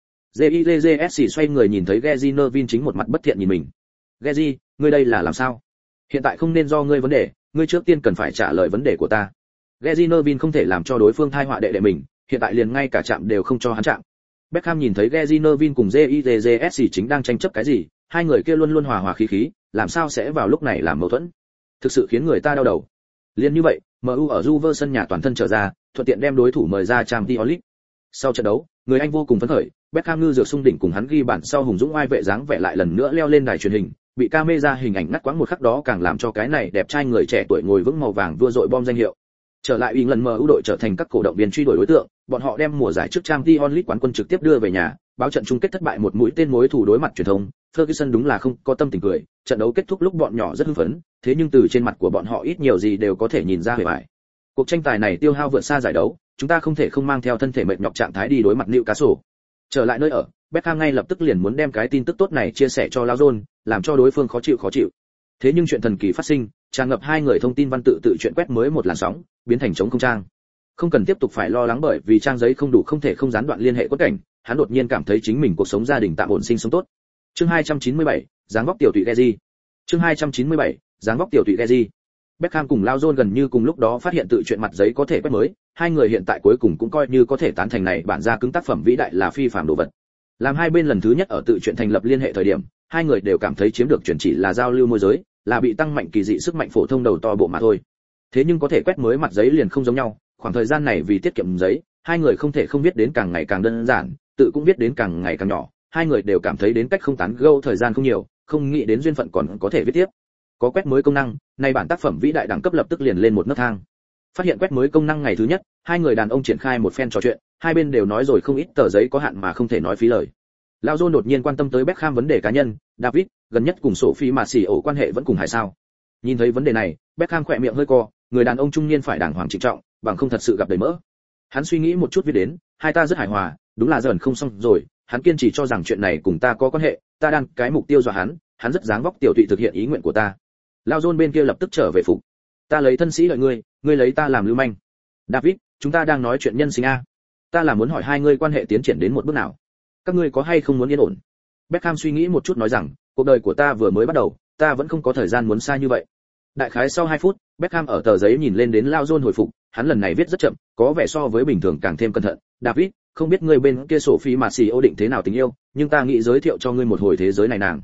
JIJSC xoay người nhìn thấy Gezi Nervin chính một mặt bất thiện nhìn mình. Gezi, ngươi đây là làm sao? Hiện tại không nên do ngươi vấn đề, ngươi trước tiên cần phải trả lời vấn đề của ta. Gezi Nervin không thể làm cho đối phương thai họa đệ đệ mình, hiện tại liền ngay cả chạm đều không cho hắn chạm. Beckham nhìn thấy Gezi Nervin cùng JIJSC chính đang tranh chấp cái gì, hai người kia luôn luôn hòa hòa khí khí, làm sao sẽ vào lúc này làm mâu thuẫn? Thực sự khiến người ta đau đầu. Liên như vậy, MU ở Juve sân nhà toàn thân trở ra, thuận tiện đem đối thủ mời ra Champions League. Sau trận đấu, người Anh vô cùng phấn khởi, Beckham ngư dược xung đỉnh cùng hắn ghi bàn sau hùng dũng oai vệ dáng vẻ lại lần nữa leo lên đài truyền hình, bị camera hình ảnh ngắt quãng một khắc đó càng làm cho cái này đẹp trai người trẻ tuổi ngồi vững màu vàng vua dội bom danh hiệu. Trở lại England, MU đội trở thành các cổ động viên truy đuổi đối tượng, bọn họ đem mùa giải trước Champions League quán quân trực tiếp đưa về nhà, báo trận chung kết thất bại một mũi tên mối thủ đối mặt truyền thông. Ferguson đúng là không có tâm tình cười, trận đấu kết thúc lúc bọn nhỏ rất hưng phấn, thế nhưng từ trên mặt của bọn họ ít nhiều gì đều có thể nhìn ra vẻ vải. Cuộc tranh tài này tiêu hao vượt xa giải đấu, chúng ta không thể không mang theo thân thể mệt nhọc trạng thái đi đối mặt Newcastle. Trở lại nơi ở, Beckham ngay lập tức liền muốn đem cái tin tức tốt này chia sẻ cho Lauzon, làm cho đối phương khó chịu. Thế nhưng chuyện thần kỳ phát sinh, tràn ngập hai người thông tin văn tự chuyện quét mới một làn sóng, biến thành trống không trang. Không cần tiếp tục phải lo lắng bởi vì trang giấy không đủ không thể không gián đoạn liên hệ quất cảnh, hắn đột nhiên cảm thấy chính mình cuộc sống gia đình tạm ổn sinh sống tốt. Chương 297, dáng vóc tiểu tụy Gezi. Chương 297, dáng vóc tiểu tụy Gezi. Beckham cùng Lauzon gần như cùng lúc đó phát hiện tự chuyện mặt giấy có thể quét mới, hai người hiện tại cuối cùng cũng coi như có thể tán thành này bản ra cứng tác phẩm vĩ đại là phi phàm đồ vật. Làm hai bên lần thứ nhất ở tự chuyện thành lập liên hệ thời điểm, hai người đều cảm thấy chiếm được chuyển chỉ là giao lưu môi giới, là bị tăng mạnh kỳ dị sức mạnh phổ thông đầu to bộ mà thôi. Thế nhưng có thể quét mới mặt giấy liền không giống nhau, khoảng thời gian này vì tiết kiệm giấy, hai người không thể không viết đến càng ngày càng đơn giản, tự cũng viết đến càng ngày càng nhỏ, hai người đều cảm thấy đến cách không tán gẫu thời gian không nhiều, không nghĩ đến duyên phận còn có thể viết tiếp. Có quét mới công năng, nay bản tác phẩm vĩ đại đẳng cấp lập tức liền lên một nấc thang. Phát hiện quét mới công năng ngày thứ nhất, hai người đàn ông triển khai một phen trò chuyện, hai bên đều nói rồi không ít tờ giấy có hạn mà không thể nói phí lời. Lauzon đột nhiên quan tâm tới Beckham vấn đề cá nhân, David, gần nhất cùng Sophie mà xỉ ổ quan hệ vẫn cùng hài sao? Nhìn thấy vấn đề này, Beckham khỏe miệng hơi co, người đàn ông trung niên phải đàng hoàng trịnh trọng, bằng không thật sự gặp đầy mỡ. Hắn suy nghĩ một chút viết đến, hai ta rất hài hòa, đúng là dần không xong rồi, hắn kiên trì cho rằng chuyện này cùng ta có quan hệ, ta đang cái mục tiêu dọa hắn rất dáng vóc tiểu tụy thực hiện ý nguyện của ta. Lauzon bên kia lập tức trở về phục. Ta lấy thân sĩ đợi ngươi lấy ta làm lưu manh. David, chúng ta đang nói chuyện nhân sinh a. Ta là muốn hỏi hai ngươi quan hệ tiến triển đến một bước nào. Các ngươi có hay không muốn yên ổn? Beckham suy nghĩ một chút nói rằng, cuộc đời của ta vừa mới bắt đầu, ta vẫn không có thời gian muốn xa như vậy. Đại khái sau 2 phút, Beckham ở tờ giấy nhìn lên đến Lauzon hồi phục, hắn lần này viết rất chậm, có vẻ so với bình thường càng thêm cẩn thận. David, không biết ngươi bên kia Sophie mà xì ô định thế nào tình yêu, nhưng ta nghĩ giới thiệu cho ngươi một hồi thế giới này nàng.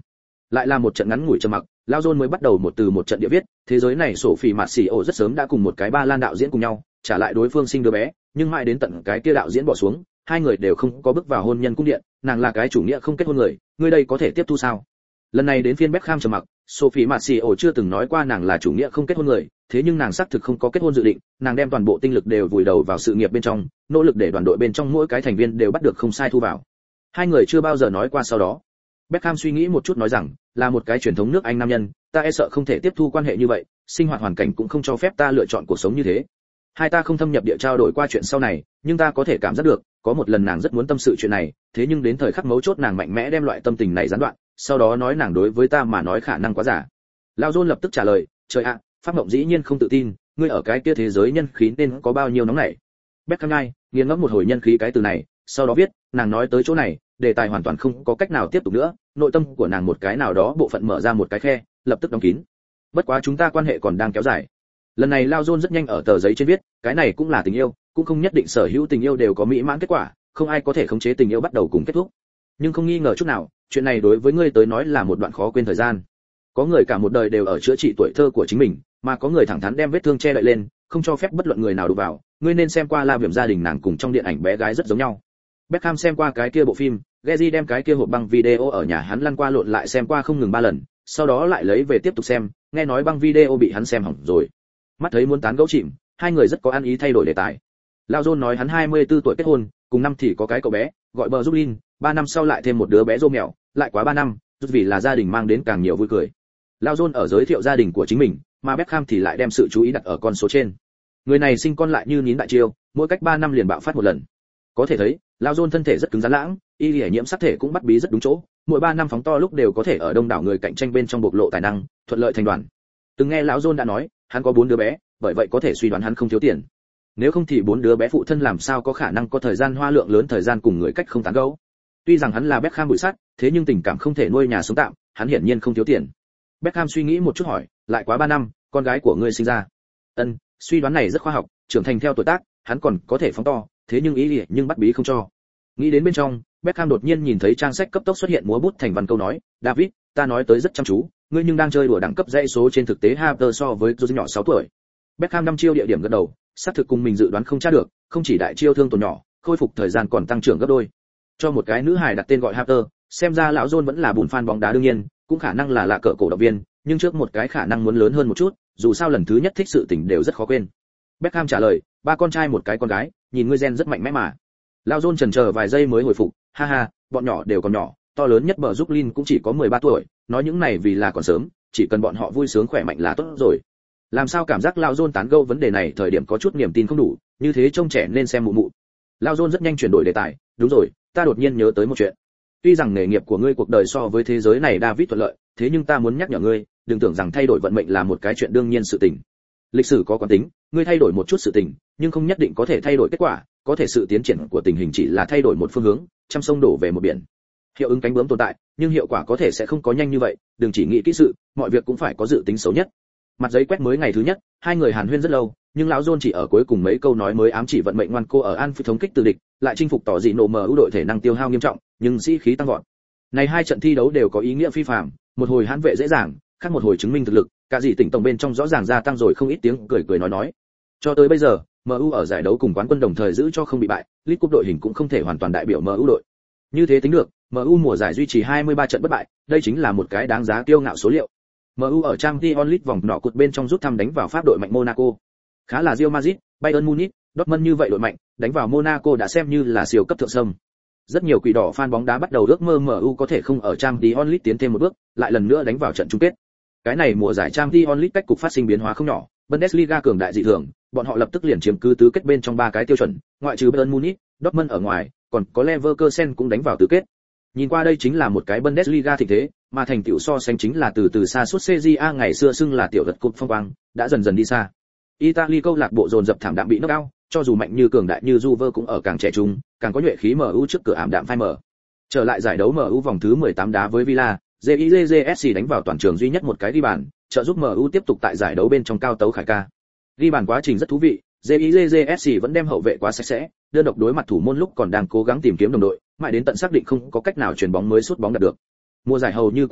Lại là một trận ngắn ngủi trầm mặc, Lao John mới bắt đầu một từ một trận địa viết, thế giới này Sophie Marceau rất sớm đã cùng một cái Ba Lan đạo diễn cùng nhau, trả lại đối phương sinh đứa bé, nhưng mãi đến tận cái kia đạo diễn bỏ xuống, hai người đều không có bước vào hôn nhân cung điện, nàng là cái chủ nghĩa không kết hôn người, ngươi đây có thể tiếp thu sao? Lần này đến phiên Beckham trầm mặc, Sophie Marceau chưa từng nói qua nàng là chủ nghĩa không kết hôn người, thế nhưng nàng xác thực không có kết hôn dự định, nàng đem toàn bộ tinh lực đều vùi đầu vào sự nghiệp bên trong, nỗ lực để đoàn đội bên trong mỗi cái thành viên đều bắt được không sai thu vào. Hai người chưa bao giờ nói qua sau đó. Beckham suy nghĩ một chút nói rằng, là một cái truyền thống nước Anh nam nhân, ta e sợ không thể tiếp thu quan hệ như vậy, sinh hoạt hoàn cảnh cũng không cho phép ta lựa chọn cuộc sống như thế. Hai ta không thâm nhập địa trao đổi qua chuyện sau này, nhưng ta có thể cảm giác được, có một lần nàng rất muốn tâm sự chuyện này, thế nhưng đến thời khắc mấu chốt nàng mạnh mẽ đem loại tâm tình này gián đoạn, sau đó nói nàng đối với ta mà nói khả năng quá giả. Lao John lập tức trả lời, trời ạ, Pháp Mộng dĩ nhiên không tự tin, ngươi ở cái kia thế giới nhân khí nên có bao nhiêu nóng nảy. Beckham ngay, nghiền ngẫm một hồi nhân khí cái từ này, sau đó viết, nàng nói tới chỗ này, đề tài hoàn toàn không có cách nào tiếp tục nữa, nội tâm của nàng một cái nào đó bộ phận mở ra một cái khe, lập tức đóng kín. Bất quá chúng ta quan hệ còn đang kéo dài. Lần này Lao John rất nhanh ở tờ giấy trên viết, cái này cũng là tình yêu, cũng không nhất định sở hữu tình yêu đều có mỹ mãn kết quả, không ai có thể khống chế tình yêu bắt đầu cùng kết thúc. Nhưng không nghi ngờ chút nào, chuyện này đối với ngươi tới nói là một đoạn khó quên thời gian. Có người cả một đời đều ở chữa trị tuổi thơ của chính mình, mà có người thẳng thắn đem vết thương che đậy lên, không cho phép bất luận người nào đụng vào. Ngươi nên xem qua La Viêm gia đình nàng cùng trong điện ảnh bé gái rất giống nhau. Beckham xem qua cái kia bộ phim, Gezi đem cái kia hộp băng video ở nhà hắn lăn qua lộn lại xem qua không ngừng 3 lần, sau đó lại lấy về tiếp tục xem, nghe nói băng video bị hắn xem hỏng rồi. Mắt thấy muốn tán gẫu chìm, hai người rất có ăn ý thay đổi đề tài. Lao John nói hắn 24 tuổi kết hôn, cùng năm thì có cái cậu bé, gọi bờ Zublin, 3 năm sau lại thêm một đứa bé rô mèo, lại quá 3 năm, vì là gia đình mang đến càng nhiều vui cười. Lao John ở giới thiệu gia đình của chính mình, mà Beckham thì lại đem sự chú ý đặt ở con số trên. Người này sinh con lại như nín đại chiêu, mỗi cách 3 năm liền bạo phát một lần. Có thể thấy, Lao John thân thể rất cứng rắn lãng, y lìa nhiễm sắc thể cũng bắt bí rất đúng chỗ, mỗi 3 năm phóng to lúc đều có thể ở đông đảo người cạnh tranh bên trong bộc lộ tài năng, thuận lợi thành đoàn. Từng nghe lão John đã nói, hắn có 4 đứa bé, bởi vậy có thể suy đoán hắn không thiếu tiền. Nếu không thì 4 đứa bé phụ thân làm sao có khả năng có thời gian hoa lượng lớn thời gian cùng người cách không tán gẫu. Tuy rằng hắn là Beckham bụi sắt, thế nhưng tình cảm không thể nuôi nhà sống tạm, hắn hiển nhiên không thiếu tiền. Beckham suy nghĩ một chút hỏi, lại quá 3 năm, con gái của ngươi sinh ra. Ân, suy đoán này rất khoa học, trưởng thành theo tuổi tác, hắn còn có thể phóng to, thế nhưng ý nghĩa nhưng bắt bí không cho. Nghĩ đến bên trong, Beckham đột nhiên nhìn thấy trang sách cấp tốc xuất hiện múa bút thành văn câu nói, David, ta nói tới rất chăm chú, ngươi nhưng đang chơi đùa đẳng cấp dãy số trên thực tế Harper so với Joe nhỏ 6 tuổi. Beckham 5 chiêu địa điểm gật đầu, xác thực cùng mình dự đoán không tra được, không chỉ đại chiêu thương tổn nhỏ, khôi phục thời gian còn tăng trưởng gấp đôi. Cho một cái nữ hài đặt tên gọi Harper, xem ra lão John vẫn là bùn fan bóng đá đương nhiên, cũng khả năng là cỡ cổ động viên, nhưng trước một cái khả năng muốn lớn hơn một chút, dù sao lần thứ nhất thích sự tình đều rất khó quên. Beckham trả lời, 3 con trai một cái con gái, nhìn ngươi gen rất mạnh mẽ mà. Lão John chần chờ vài giây mới hồi phục, ha ha, bọn nhỏ đều còn nhỏ, to lớn nhất bờ Zublin cũng chỉ có 13 tuổi, nói những này vì là còn sớm, chỉ cần bọn họ vui sướng khỏe mạnh là tốt rồi. Làm sao cảm giác Lão John tán gẫu vấn đề này thời điểm có chút niềm tin không đủ, như thế trông trẻ nên xem mụ mụ. Lão John rất nhanh chuyển đổi đề tài, đúng rồi, ta đột nhiên nhớ tới một chuyện. Tuy rằng nghề nghiệp của ngươi cuộc đời so với thế giới này David thuận lợi, thế nhưng ta muốn nhắc nhở ngươi, đừng tưởng rằng thay đổi vận mệnh là một cái chuyện đương nhiên sự tình. Lịch sử có quán tính, ngươi thay đổi một chút sự tình, nhưng không nhất định có thể thay đổi kết quả, có thể sự tiến triển của tình hình chỉ là thay đổi một phương hướng, trăm sông đổ về một biển. Hiệu ứng cánh bướm tồn tại, nhưng hiệu quả có thể sẽ không có nhanh như vậy, đừng chỉ nghĩ kỹ sự, mọi việc cũng phải có dự tính xấu nhất. Mặt giấy quét mới ngày thứ nhất, hai người hàn huyên rất lâu, nhưng lão John chỉ ở cuối cùng mấy câu nói mới ám chỉ vận mệnh ngoan cô ở Anfield thống kích từ địch, lại chinh phục tỏ dị nổ MU đội thể năng tiêu hao nghiêm trọng, nhưng sĩ khí tăng vọt. Này hai trận thi đấu đều có ý nghĩa phi phàm, một hồi hãn vệ dễ dàng, khác một hồi chứng minh thực lực, cả gì tỉnh tổng bên trong rõ ràng gia tăng rồi không ít tiếng cười cười nói. Cho tới bây giờ, MU ở giải đấu cùng quán quân đồng thời giữ cho không bị bại, League Cup đội hình cũng không thể hoàn toàn đại biểu MU đội. Như thế tính được, MU mùa giải duy trì 23 trận bất bại, đây chính là một cái đáng giá kiêu ngạo số liệu. MU ở Champions League vòng nọ cột bên trong rút thăm đánh vào Pháp đội mạnh Monaco. Khá là Real Madrid, Bayern Munich, Dortmund như vậy đội mạnh, đánh vào Monaco đã xem như là siêu cấp thượng sâm. Rất nhiều quỷ đỏ fan bóng đá bắt đầu ước mơ MU có thể không ở Champions League tiến thêm một bước, lại lần nữa đánh vào trận chung kết. Cái này mùa giải Champions League cách cục phát sinh biến hóa không nhỏ, Bundesliga cường đại dị thường, bọn họ lập tức liền chiếm cứ tứ kết bên trong 3 cái tiêu chuẩn, ngoại trừ Bayern Munich, Dortmund ở ngoài, còn có Leverkusen cũng đánh vào tứ kết. Nhìn qua đây chính là một cái Bundesliga thịnh thế, mà thành tựu so sánh chính là từ xa suốt CJA ngày xưa xưng là tiểu vật cúp phong quang, đã dần dần đi xa. Italy câu lạc bộ dồn dập thảm đạm bị knock out, cho dù mạnh như cường đại như Juve cũng ở càng trẻ trung, càng có nhuệ khí MU trước cửa ảm đạm phai mở. Trở lại giải đấu MU vòng thứ 18 đá với Villa, JIJJSC đánh vào toàn trường duy nhất một cái ghi bàn, trợ giúp MU tiếp tục tại giải đấu bên trong cao tấu khải ca. Ghi bàn quá trình rất thú vị, JIJJSC vẫn đem hậu vệ quá sạch sẽ, đơn độc đối mặt thủ môn lúc còn đang cố gắng tìm kiếm đồng đội, mãi đến tận xác định không có cách nào chuyền bóng mới sút bóng đạt được. Mùa giải hầu như quá nửa,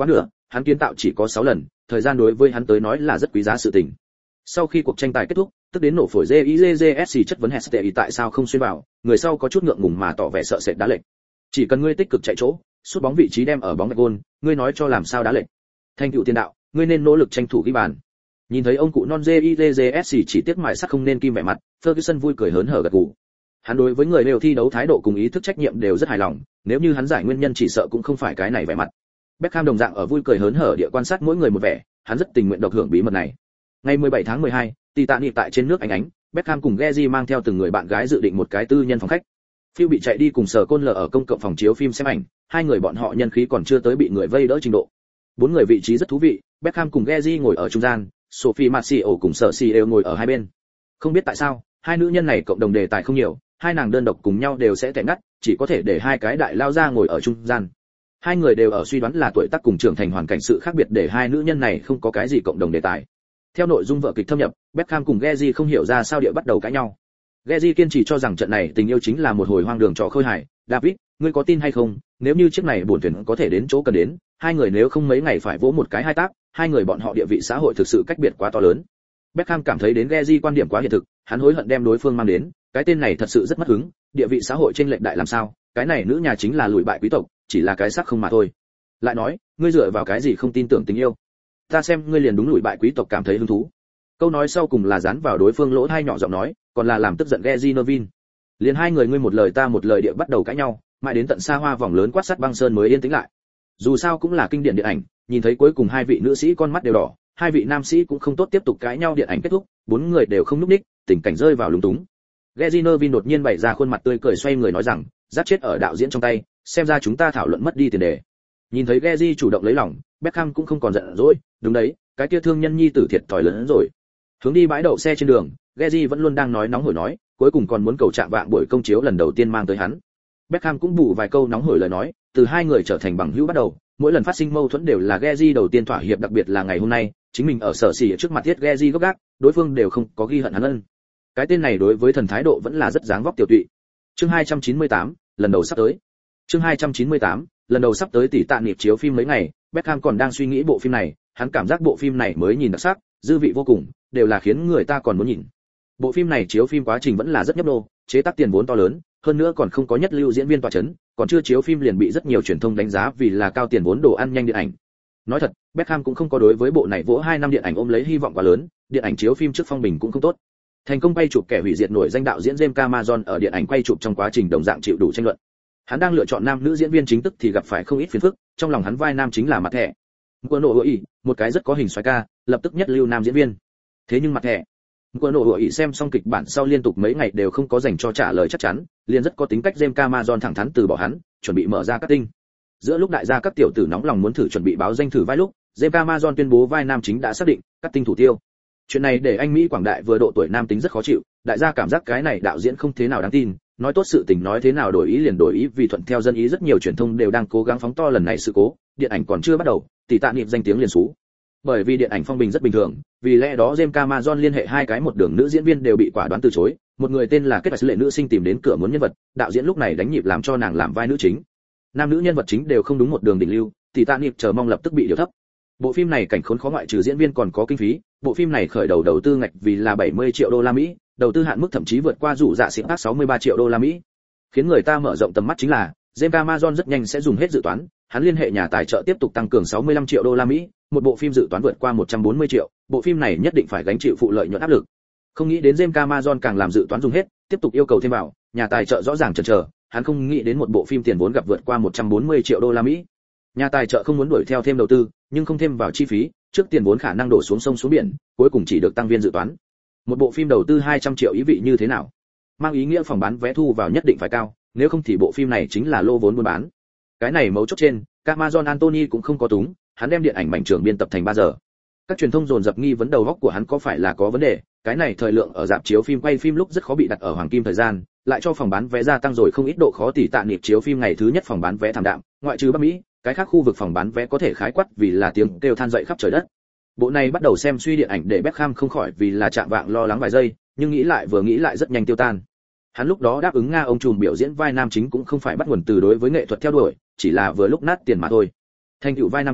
hắn kiến tạo chỉ có 6 lần, thời gian đối với hắn tới nói là rất quý giá sự tình. Sau khi cuộc tranh tài kết thúc, tức đến nổ phổi JIJSC chất vấn Hestey tại sao không xuyên vào, người sau có chút ngượng ngùng mà tỏ vẻ sợ sệt đá lệch. Chỉ cần ngươi tích cực chạy chỗ, sút bóng vị trí đem ở bóng gạch gôn, ngươi nói cho làm sao đá lệch. Thành tựu tiền đạo, ngươi nên nỗ lực tranh thủ ghi bàn. Nhìn thấy ông cụ non JIJSC chỉ tiếc mài sắt không nên kim vẻ mặt, Ferguson vui cười hớn hở gật gù. Hắn đối với người đều thi đấu thái độ cùng ý thức trách nhiệm đều rất hài lòng, nếu như hắn giải nguyên nhân chỉ sợ cũng không phải cái này vẻ mặt. Beckham đồng dạng ở vui cười hớn hở địa quan sát mỗi người một vẻ, hắn rất tình nguyện độc hưởng bí mật này. Ngày 17 tháng 12, Titanic tại trên nước Anh Ánh, Beckham cùng Gezi mang theo từng người bạn gái dự định một cái tư nhân phòng khách. Phil bị chạy đi cùng Sở Côn Lở ở công cộng phòng chiếu phim xem ảnh, hai người bọn họ nhân khí còn chưa tới bị người vây đỡ trình độ. Bốn người vị trí rất thú vị, Beckham cùng Gezi ngồi ở trung gian, Sophie Marceau cùng Sở Ciel ngồi ở hai bên. Không biết tại sao, hai nữ nhân này cộng đồng đề tài không nhiều, hai nàng đơn độc cùng nhau đều sẽ tẻ ngắt, chỉ có thể để hai cái đại lao ra ngồi ở trung gian. Hai người đều ở suy đoán là tuổi tác cùng trưởng thành hoàn cảnh sự khác biệt để hai nữ nhân này không có cái gì cộng đồng đề tài. Theo nội dung vở kịch thâm nhập, Beckham cùng Gezi không hiểu ra sao địa bắt đầu cãi nhau. Gezi kiên trì cho rằng trận này tình yêu chính là một hồi hoang đường trò khơi hài. David, ngươi có tin hay không? Nếu như chiếc này buồn thuyền có thể đến chỗ cần đến, hai người nếu không mấy ngày phải vỗ một cái hai tác, hai người bọn họ địa vị xã hội thực sự cách biệt quá to lớn. Beckham cảm thấy đến Gezi quan điểm quá hiện thực, hắn hối hận đem đối phương mang đến, cái tên này thật sự rất mất hứng, địa vị xã hội chênh lệch đại làm sao? Cái này nữ nhà chính là lùi bại quý tộc, chỉ là cái xác không mà thôi. Lại nói, ngươi dựa vào cái gì không tin tưởng tình yêu? Ta xem ngươi liền đúng lùi bại quý tộc cảm thấy hứng thú. Câu nói sau cùng là dán vào đối phương lỗ tai nhỏ giọng nói, còn là làm tức giận Gezi Nervin. Liền hai người ngươi một lời ta một lời địa bắt đầu cãi nhau, mãi đến tận xa hoa vòng lớn quát sắt băng sơn mới yên tĩnh lại. Dù sao cũng là kinh điển điện ảnh, nhìn thấy cuối cùng hai vị nữ sĩ con mắt đều đỏ, hai vị nam sĩ cũng không tốt tiếp tục cãi nhau, điện ảnh kết thúc, bốn người đều không nhúc nhích, tình cảnh rơi vào lúng túng. Gezi Nervin đột nhiên bày ra khuôn mặt tươi cười xoay người nói rằng, giáp chết ở đạo diễn trong tay, xem ra chúng ta thảo luận mất đi tiền đề. Nhìn thấy Gezi chủ động lấy lòng, Beckham cũng không còn giận dỗi, đúng đấy, cái kia thương nhân nhi tử thiệt thòi lớn rồi. Hướng đi bãi đậu xe trên đường, Gezi vẫn luôn đang nói nóng hổi nói, cuối cùng còn muốn cầu chạm vạng buổi công chiếu lần đầu tiên mang tới hắn. Beckham cũng bù vài câu nóng hổi lời nói, từ hai người trở thành bằng hữu bắt đầu, mỗi lần phát sinh mâu thuẫn đều là Gezi đầu tiên thỏa hiệp, đặc biệt là ngày hôm nay, chính mình ở sở xỉ trước mặt thiết Gezi gấp gác, đối phương đều không có ghi hận hắn ân. Cái tên này đối với thần thái độ vẫn là rất dáng vóc tiểu tụy. Chương 298, lần đầu sắp tới. Chương 298, lần đầu sắp tới tỷ tạ niệm chiếu phim mấy ngày, Beckham còn đang suy nghĩ bộ phim này, hắn cảm giác bộ phim này mới nhìn đặc sắc, dư vị vô cùng, đều là khiến người ta còn muốn nhìn. Bộ phim này chiếu phim quá trình vẫn là rất nhấp nô, chế tác tiền vốn to lớn, hơn nữa còn không có nhất lưu diễn viên tọa chấn, còn chưa chiếu phim liền bị rất nhiều truyền thông đánh giá vì là cao tiền vốn đồ ăn nhanh điện ảnh. Nói thật, Beckham cũng không có đối với bộ này vỗ 2 năm điện ảnh ôm lấy hy vọng quá lớn, điện ảnh chiếu phim trước phong bình cũng không tốt. Thành công quay chụp kẻ hủy diệt nổi danh đạo diễn James Cameron ở điện ảnh quay chụp trong quá trình đồng dạng chịu đủ tranh luận. Hắn đang lựa chọn nam nữ diễn viên chính tức thì gặp phải không ít phiền phức, trong lòng hắn vai nam chính là Mặt Thẻ. Quân nổ ý, một cái rất có hình xoáy ca, lập tức nhất lưu nam diễn viên. Thế nhưng Mặt Thẻ, Quân nổ ý xem xong kịch bản sau liên tục mấy ngày đều không có dành cho trả lời chắc chắn, liền rất có tính cách James Cameron thẳng thắn từ bỏ hắn, chuẩn bị mở ra casting. Giữa lúc đại gia các tiểu tử nóng lòng muốn thử chuẩn bị báo danh thử vai lúc, James Cameron tuyên bố vai nam chính đã xác định, casting thủ tiêu. Chuyện này để anh Mỹ quảng đại vừa độ tuổi nam tính rất khó chịu, đại gia cảm giác cái này đạo diễn không thế nào đáng tin, nói tốt sự tình nói thế nào đổi ý liền đổi ý, vì thuận theo dân ý rất nhiều truyền thông đều đang cố gắng phóng to lần này sự cố, điện ảnh còn chưa bắt đầu, tỷ tạ niệm danh tiếng liền xú. Bởi vì điện ảnh phong bình rất bình thường, vì lẽ đó James Cameron liên hệ hai cái một đường nữ diễn viên đều bị quả đoán từ chối, một người tên là kết bạch lệ nữ sinh tìm đến cửa muốn nhân vật, đạo diễn lúc này đánh nhịp làm cho nàng làm vai nữ chính. Nam nữ nhân vật chính đều không đúng một đường đỉnh lưu, tỷ tạ niệm chờ mong lập tức bị điều thấp. Bộ phim này cảnh khốn khó ngoại trừ diễn viên còn có kinh phí, bộ phim này khởi đầu tư ngạch vì là 70 triệu đô la Mỹ, đầu tư hạn mức thậm chí vượt qua rủ dạ xịn tác 63 triệu đô la Mỹ. Khiến người ta mở rộng tầm mắt chính là, James Cameron rất nhanh sẽ dùng hết dự toán, hắn liên hệ nhà tài trợ tiếp tục tăng cường 65 triệu đô la Mỹ, một bộ phim dự toán vượt qua 140 triệu, bộ phim này nhất định phải gánh chịu phụ lợi nhuận áp lực. Không nghĩ đến James Cameron càng làm dự toán dùng hết, tiếp tục yêu cầu thêm vào, nhà tài trợ rõ ràng chần chờ, hắn không nghĩ đến một bộ phim tiền vốn gặp vượt qua 140 triệu đô la Mỹ. Nhà tài trợ không muốn đuổi theo thêm đầu tư, nhưng không thêm vào chi phí, trước tiền vốn khả năng đổ xuống sông xuống biển, cuối cùng chỉ được tăng viên dự toán. Một bộ phim đầu tư 200 triệu ý vị như thế nào? Mang ý nghĩa phòng bán vé thu vào nhất định phải cao, nếu không thì bộ phim này chính là lô vốn buôn bán. Cái này mấu chốt trên, Cameron Anthony cũng không có túng, hắn đem điện ảnh mảnh trường biên tập thành 3 giờ. Các truyền thông dồn dập nghi vấn đầu óc của hắn có phải là có vấn đề, cái này thời lượng ở rạp chiếu phim quay phim lúc rất khó bị đặt ở hoàng kim thời gian, lại cho phòng bán vé gia tăng rồi không ít độ khó, tỷ tạ niệm chiếu phim ngày thứ nhất phòng bán vé thảm đạm, ngoại trừ Bắc Mỹ, cái khác khu vực phòng bán vé có thể khái quát vì là tiếng kêu than dậy khắp trời đất. Bộ này bắt đầu xem suy điện ảnh để Beckham không khỏi vì là chạm vạng lo lắng vài giây, nhưng nghĩ lại vừa nghĩ lại rất nhanh tiêu tan. Hắn lúc đó đáp ứng Nga ông trùm biểu diễn vai nam chính cũng không phải bắt nguồn từ đối với nghệ thuật theo đuổi, chỉ là vừa lúc nát tiền mà thôi. Thành tựu vai nam chính,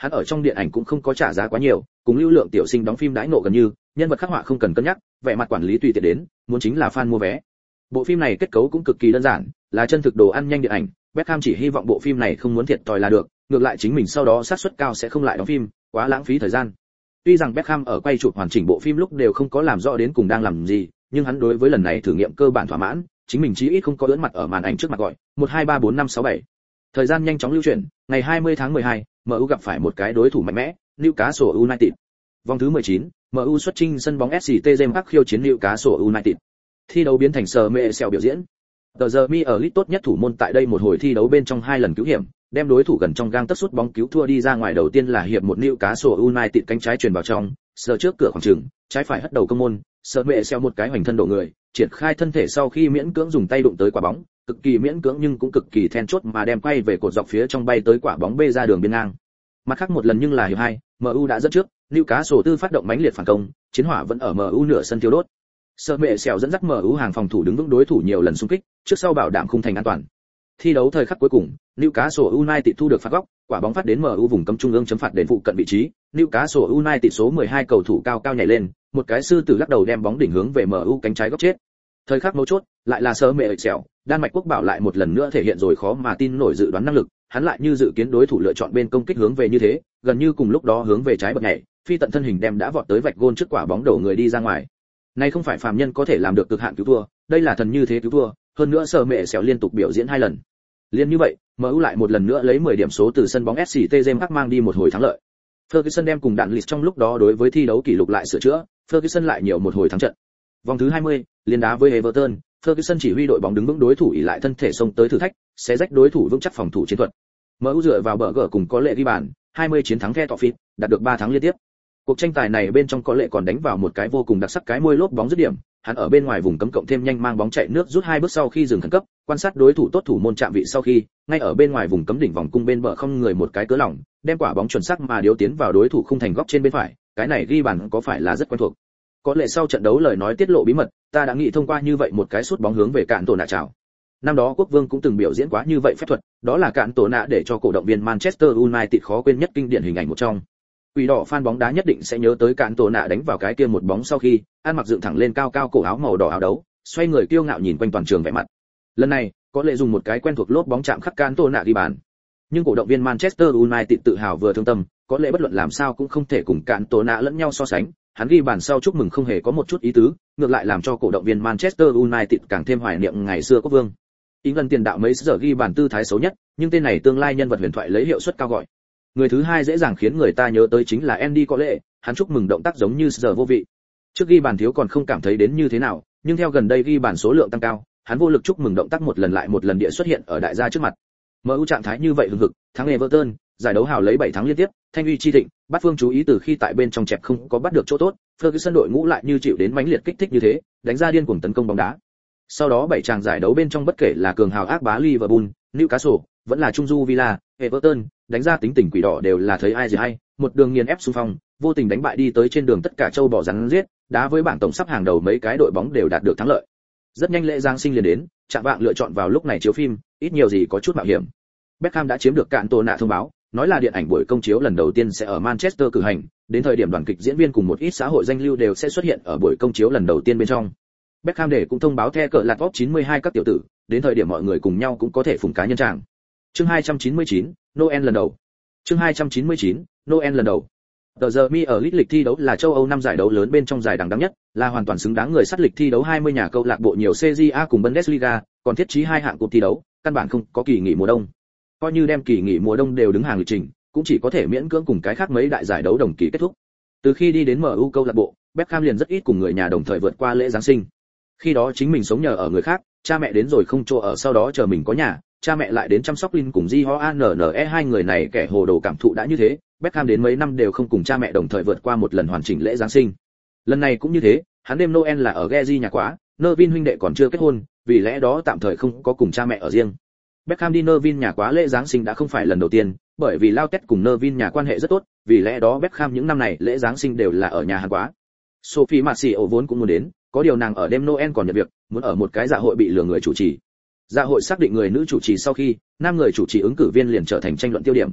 hắn ở trong điện ảnh cũng không có trả giá quá nhiều, cùng lưu lượng tiểu sinh đóng phim đãi ngộ gần như, nhân vật khắc họa không cần cân nhắc, vẻ mặt quản lý tùy tiện đến, muốn chính là fan mua vé. Bộ phim này kết cấu cũng cực kỳ đơn giản, là chân thực đồ ăn nhanh điện ảnh, Beckham chỉ hy vọng bộ phim này không muốn thiệt thòi là được, ngược lại chính mình sau đó xác suất cao sẽ không lại đóng phim, quá lãng phí thời gian. Tuy rằng Beckham ở quay chụp hoàn chỉnh bộ phim lúc đều không có làm rõ đến cùng đang làm gì, nhưng hắn đối với lần này thử nghiệm cơ bản thỏa mãn, chính mình chí ít không có ưỡn mặt ở màn ảnh trước mặt gọi 1 2 3 4 5 6 7. Thời gian nhanh chóng lưu chuyển, ngày 20 tháng 12, MU gặp phải một cái đối thủ mạnh mẽ, Newcastle United. Vòng thứ 19, MU xuất chinh sân bóng SCT James Park khiêu chiến Newcastle United. Thi đấu biến thành sờ mê xèo biểu diễn. Tờ giờ mi ở lit tốt nhất thủ môn tại đây một hồi thi đấu bên trong 2 lần cứu hiểm, đem đối thủ gần trong gang tấc sút bóng cứu thua đi ra ngoài. Đầu tiên là hiệp một Newcastle United cánh trái truyền vào trong, sờ trước cửa khoảng trừng, trái phải hất đầu công môn, sờ mê xèo một cái hoành thân độ người, triển khai thân thể sau khi miễn cưỡng dùng tay đụng tới quả bóng, cực kỳ miễn cưỡng nhưng cũng cực kỳ then chốt mà đem quay về cột dọc phía trong bay tới quả bóng bê ra đường biên ngang. Mặt khác một lần nhưng là hiệp 2, MU đã dẫn trước, Newcastle tư phát động mãnh liệt phản công, chiến hỏa vẫn ở MU nửa sân thiêu đốt. Sơ mẹ xèo dẫn dắt MU hàng phòng thủ đứng vững đối thủ nhiều lần xung kích, trước sau bảo đảm khung thành an toàn. Thi đấu thời khắc cuối cùng, Newcastle United thu được phạt góc, quả bóng phát đến MU vùng cấm trung ương chấm phạt đền phụ cận vị trí, Newcastle United số 12 cầu thủ cao cao nhảy lên, một cái sư tử lắc đầu đem bóng đỉnh hướng về MU cánh trái góc chết. Thời khắc mấu chốt, lại là sơ mẹ xèo, Đan Mạch quốc bảo lại một lần nữa thể hiện rồi khó mà tin nổi dự đoán năng lực, hắn lại như dự kiến đối thủ lựa chọn bên công kích hướng về như thế, gần như cùng lúc đó hướng về trái bật nhảy, phi tận thân hình đem đã vọt tới vạch gôn trước quả bóng đổ người đi ra ngoài. Này không phải phàm nhân có thể làm được cực hạn cứu thua, đây là thần như thế cứu thua, hơn nữa sờ mẹ xéo liên tục biểu diễn 2 lần. Liên như vậy, MU lại một lần nữa lấy 10 điểm số từ sân bóng SCT James Park mang đi một hồi thắng lợi. Ferguson đem cùng đạn lịch trong lúc đó đối với thi đấu kỷ lục lại sửa chữa, Ferguson lại nhiều một hồi thắng trận. Vòng thứ 20, liên đá với Everton, Ferguson chỉ huy đội bóng đứng vững đối thủ ỷ lại thân thể xông tới thử thách, xé rách đối thủ vững chắc phòng thủ chiến thuật. MU dựa vào bờ gở cùng có lệ ghi bàn, 20 chiến thắng The Toffees, đạt được 3 thắng liên tiếp. Cuộc tranh tài này bên trong có lệ còn đánh vào một cái vô cùng đặc sắc cái môi lốp bóng dứt điểm, hắn ở bên ngoài vùng cấm cộng thêm nhanh mang bóng chạy nước rút 2 bước sau khi dừng khẩn cấp, quan sát đối thủ tốt thủ môn chạm vị sau khi, ngay ở bên ngoài vùng cấm đỉnh vòng cung bên bờ không người một cái cớ lỏng, đem quả bóng chuẩn xác mà điếu tiến vào đối thủ khung thành góc trên bên phải, cái này ghi bàn có phải là rất quen thuộc. Có lệ sau trận đấu lời nói tiết lộ bí mật, ta đã nghĩ thông qua như vậy một cái sút bóng hướng về cạn tổ nạ chào. Năm đó Quốc Vương cũng từng biểu diễn quá như vậy phép thuật, đó là cạn tổ nạ để cho cổ động viên Manchester United khó quên nhất kinh điển hình ảnh một trong. Quỷ đỏ fan bóng đá nhất định sẽ nhớ tới cạn tổ nạ đánh vào cái kia một bóng sau khi, ăn mặc dựng thẳng lên cao cao cổ áo màu đỏ áo đấu, xoay người kiêu ngạo nhìn quanh toàn trường vẻ mặt. Lần này, có lệ dùng một cái quen thuộc lốp bóng chạm khắc cạn tổ nạ ghi bàn. Nhưng cổ động viên Manchester United tự hào vừa thương tâm, có lẽ bất luận làm sao cũng không thể cùng cạn tổ nạ lẫn nhau so sánh. Hắn ghi bàn sau chúc mừng không hề có một chút ý tứ, ngược lại làm cho cổ động viên Manchester United càng thêm hoài niệm ngày xưa Quốc Vương. England tiền đạo mấy giờ ghi bàn tư thái xấu nhất, nhưng tên này tương lai nhân vật huyền thoại lấy hiệu suất cao gọi. Người thứ hai dễ dàng khiến người ta nhớ tới chính là Andy Cole, hắn chúc mừng động tác giống như giờ vô vị. Trước ghi bàn thiếu còn không cảm thấy đến như thế nào, nhưng theo gần đây ghi bàn số lượng tăng cao, hắn vô lực chúc mừng động tác một lần lại một lần địa xuất hiện ở đại gia trước mặt. MU trạng thái như vậy hừng hực, thắng Everton, giải đấu hào lấy 7 thắng liên tiếp, thanh uy chi thịnh, bắt phương chú ý từ khi tại bên trong chẹp không có bắt được chỗ tốt, Ferguson đội ngũ lại như chịu đến mãnh liệt kích thích như thế, đánh ra điên cuồng tấn công bóng đá. Sau đó 7 tràng giải đấu bên trong bất kể là cường hào ác bá Liverpool, Newcastle, vẫn là Trung Du Villa, Everton, đánh ra tính tình quỷ đỏ đều là thấy ai gì hay, một đường nghiền ép xung phong, vô tình đánh bại đi tới trên đường tất cả châu bò rắn giết, đá với bảng tổng sắp hàng đầu mấy cái đội bóng đều đạt được thắng lợi. Rất nhanh lễ giáng sinh liền đến, Trạng Vạng lựa chọn vào lúc này chiếu phim, ít nhiều gì có chút mạo hiểm. Beckham đã chiếm được cạn tổ nạ thông báo, nói là điện ảnh buổi công chiếu lần đầu tiên sẽ ở Manchester cử hành, đến thời điểm đoàn kịch diễn viên cùng một ít xã hội danh lưu đều sẽ xuất hiện ở buổi công chiếu lần đầu tiên bên trong. Beckham để cũng thông báo theo cờ lạt top 92 các tiểu tử, đến thời điểm mọi người cùng nhau cũng có thể phụng cá nhân tràng. Chương 299, Noel lần đầu. Chương 299, Noel lần đầu. Tờ giờ mi ở lịch thi đấu là châu Âu 5 giải đấu lớn bên trong giải đẳng đẳng nhất, là hoàn toàn xứng đáng người sát lịch thi đấu 20 nhà câu lạc bộ nhiều CJA cùng Bundesliga, còn thiết trí 2 hạng cúp thi đấu, căn bản không có kỳ nghỉ mùa đông. Coi như đem kỳ nghỉ mùa đông đều đứng hàng lịch trình, cũng chỉ có thể miễn cưỡng cùng cái khác mấy đại giải đấu đồng kỳ kết thúc. Từ khi đi đến MU câu lạc bộ, Beckham liền rất ít cùng người nhà đồng thời vượt qua lễ giáng sinh. Khi đó chính mình sống nhờ ở người khác, cha mẹ đến rồi không chỗ ở sau đó chờ mình có nhà, cha mẹ lại đến chăm sóc Lin cùng Joanne hai người này kẻ hồ đồ cảm thụ đã như thế, Beckham đến mấy năm đều không cùng cha mẹ đồng thời vượt qua một lần hoàn chỉnh lễ giáng sinh. Lần này cũng như thế, hắn đêm Noel là ở Gezi nhà quá, Nervin huynh đệ còn chưa kết hôn, vì lẽ đó tạm thời không có cùng cha mẹ ở riêng. Beckham đi Nervin nhà quá lễ giáng sinh đã không phải lần đầu tiên, bởi vì Lautez cùng Nervin nhà quan hệ rất tốt, vì lẽ đó Beckham những năm này lễ giáng sinh đều là ở nhà hắn quá. Sophie Marceau vốn cũng muốn đến, có điều nàng ở đêm Noel còn nhận việc, muốn ở một cái dạ hội bị lừa người chủ trì. Dạ hội xác định người nữ chủ trì sau khi, nam người chủ trì ứng cử viên liền trở thành tranh luận tiêu điểm.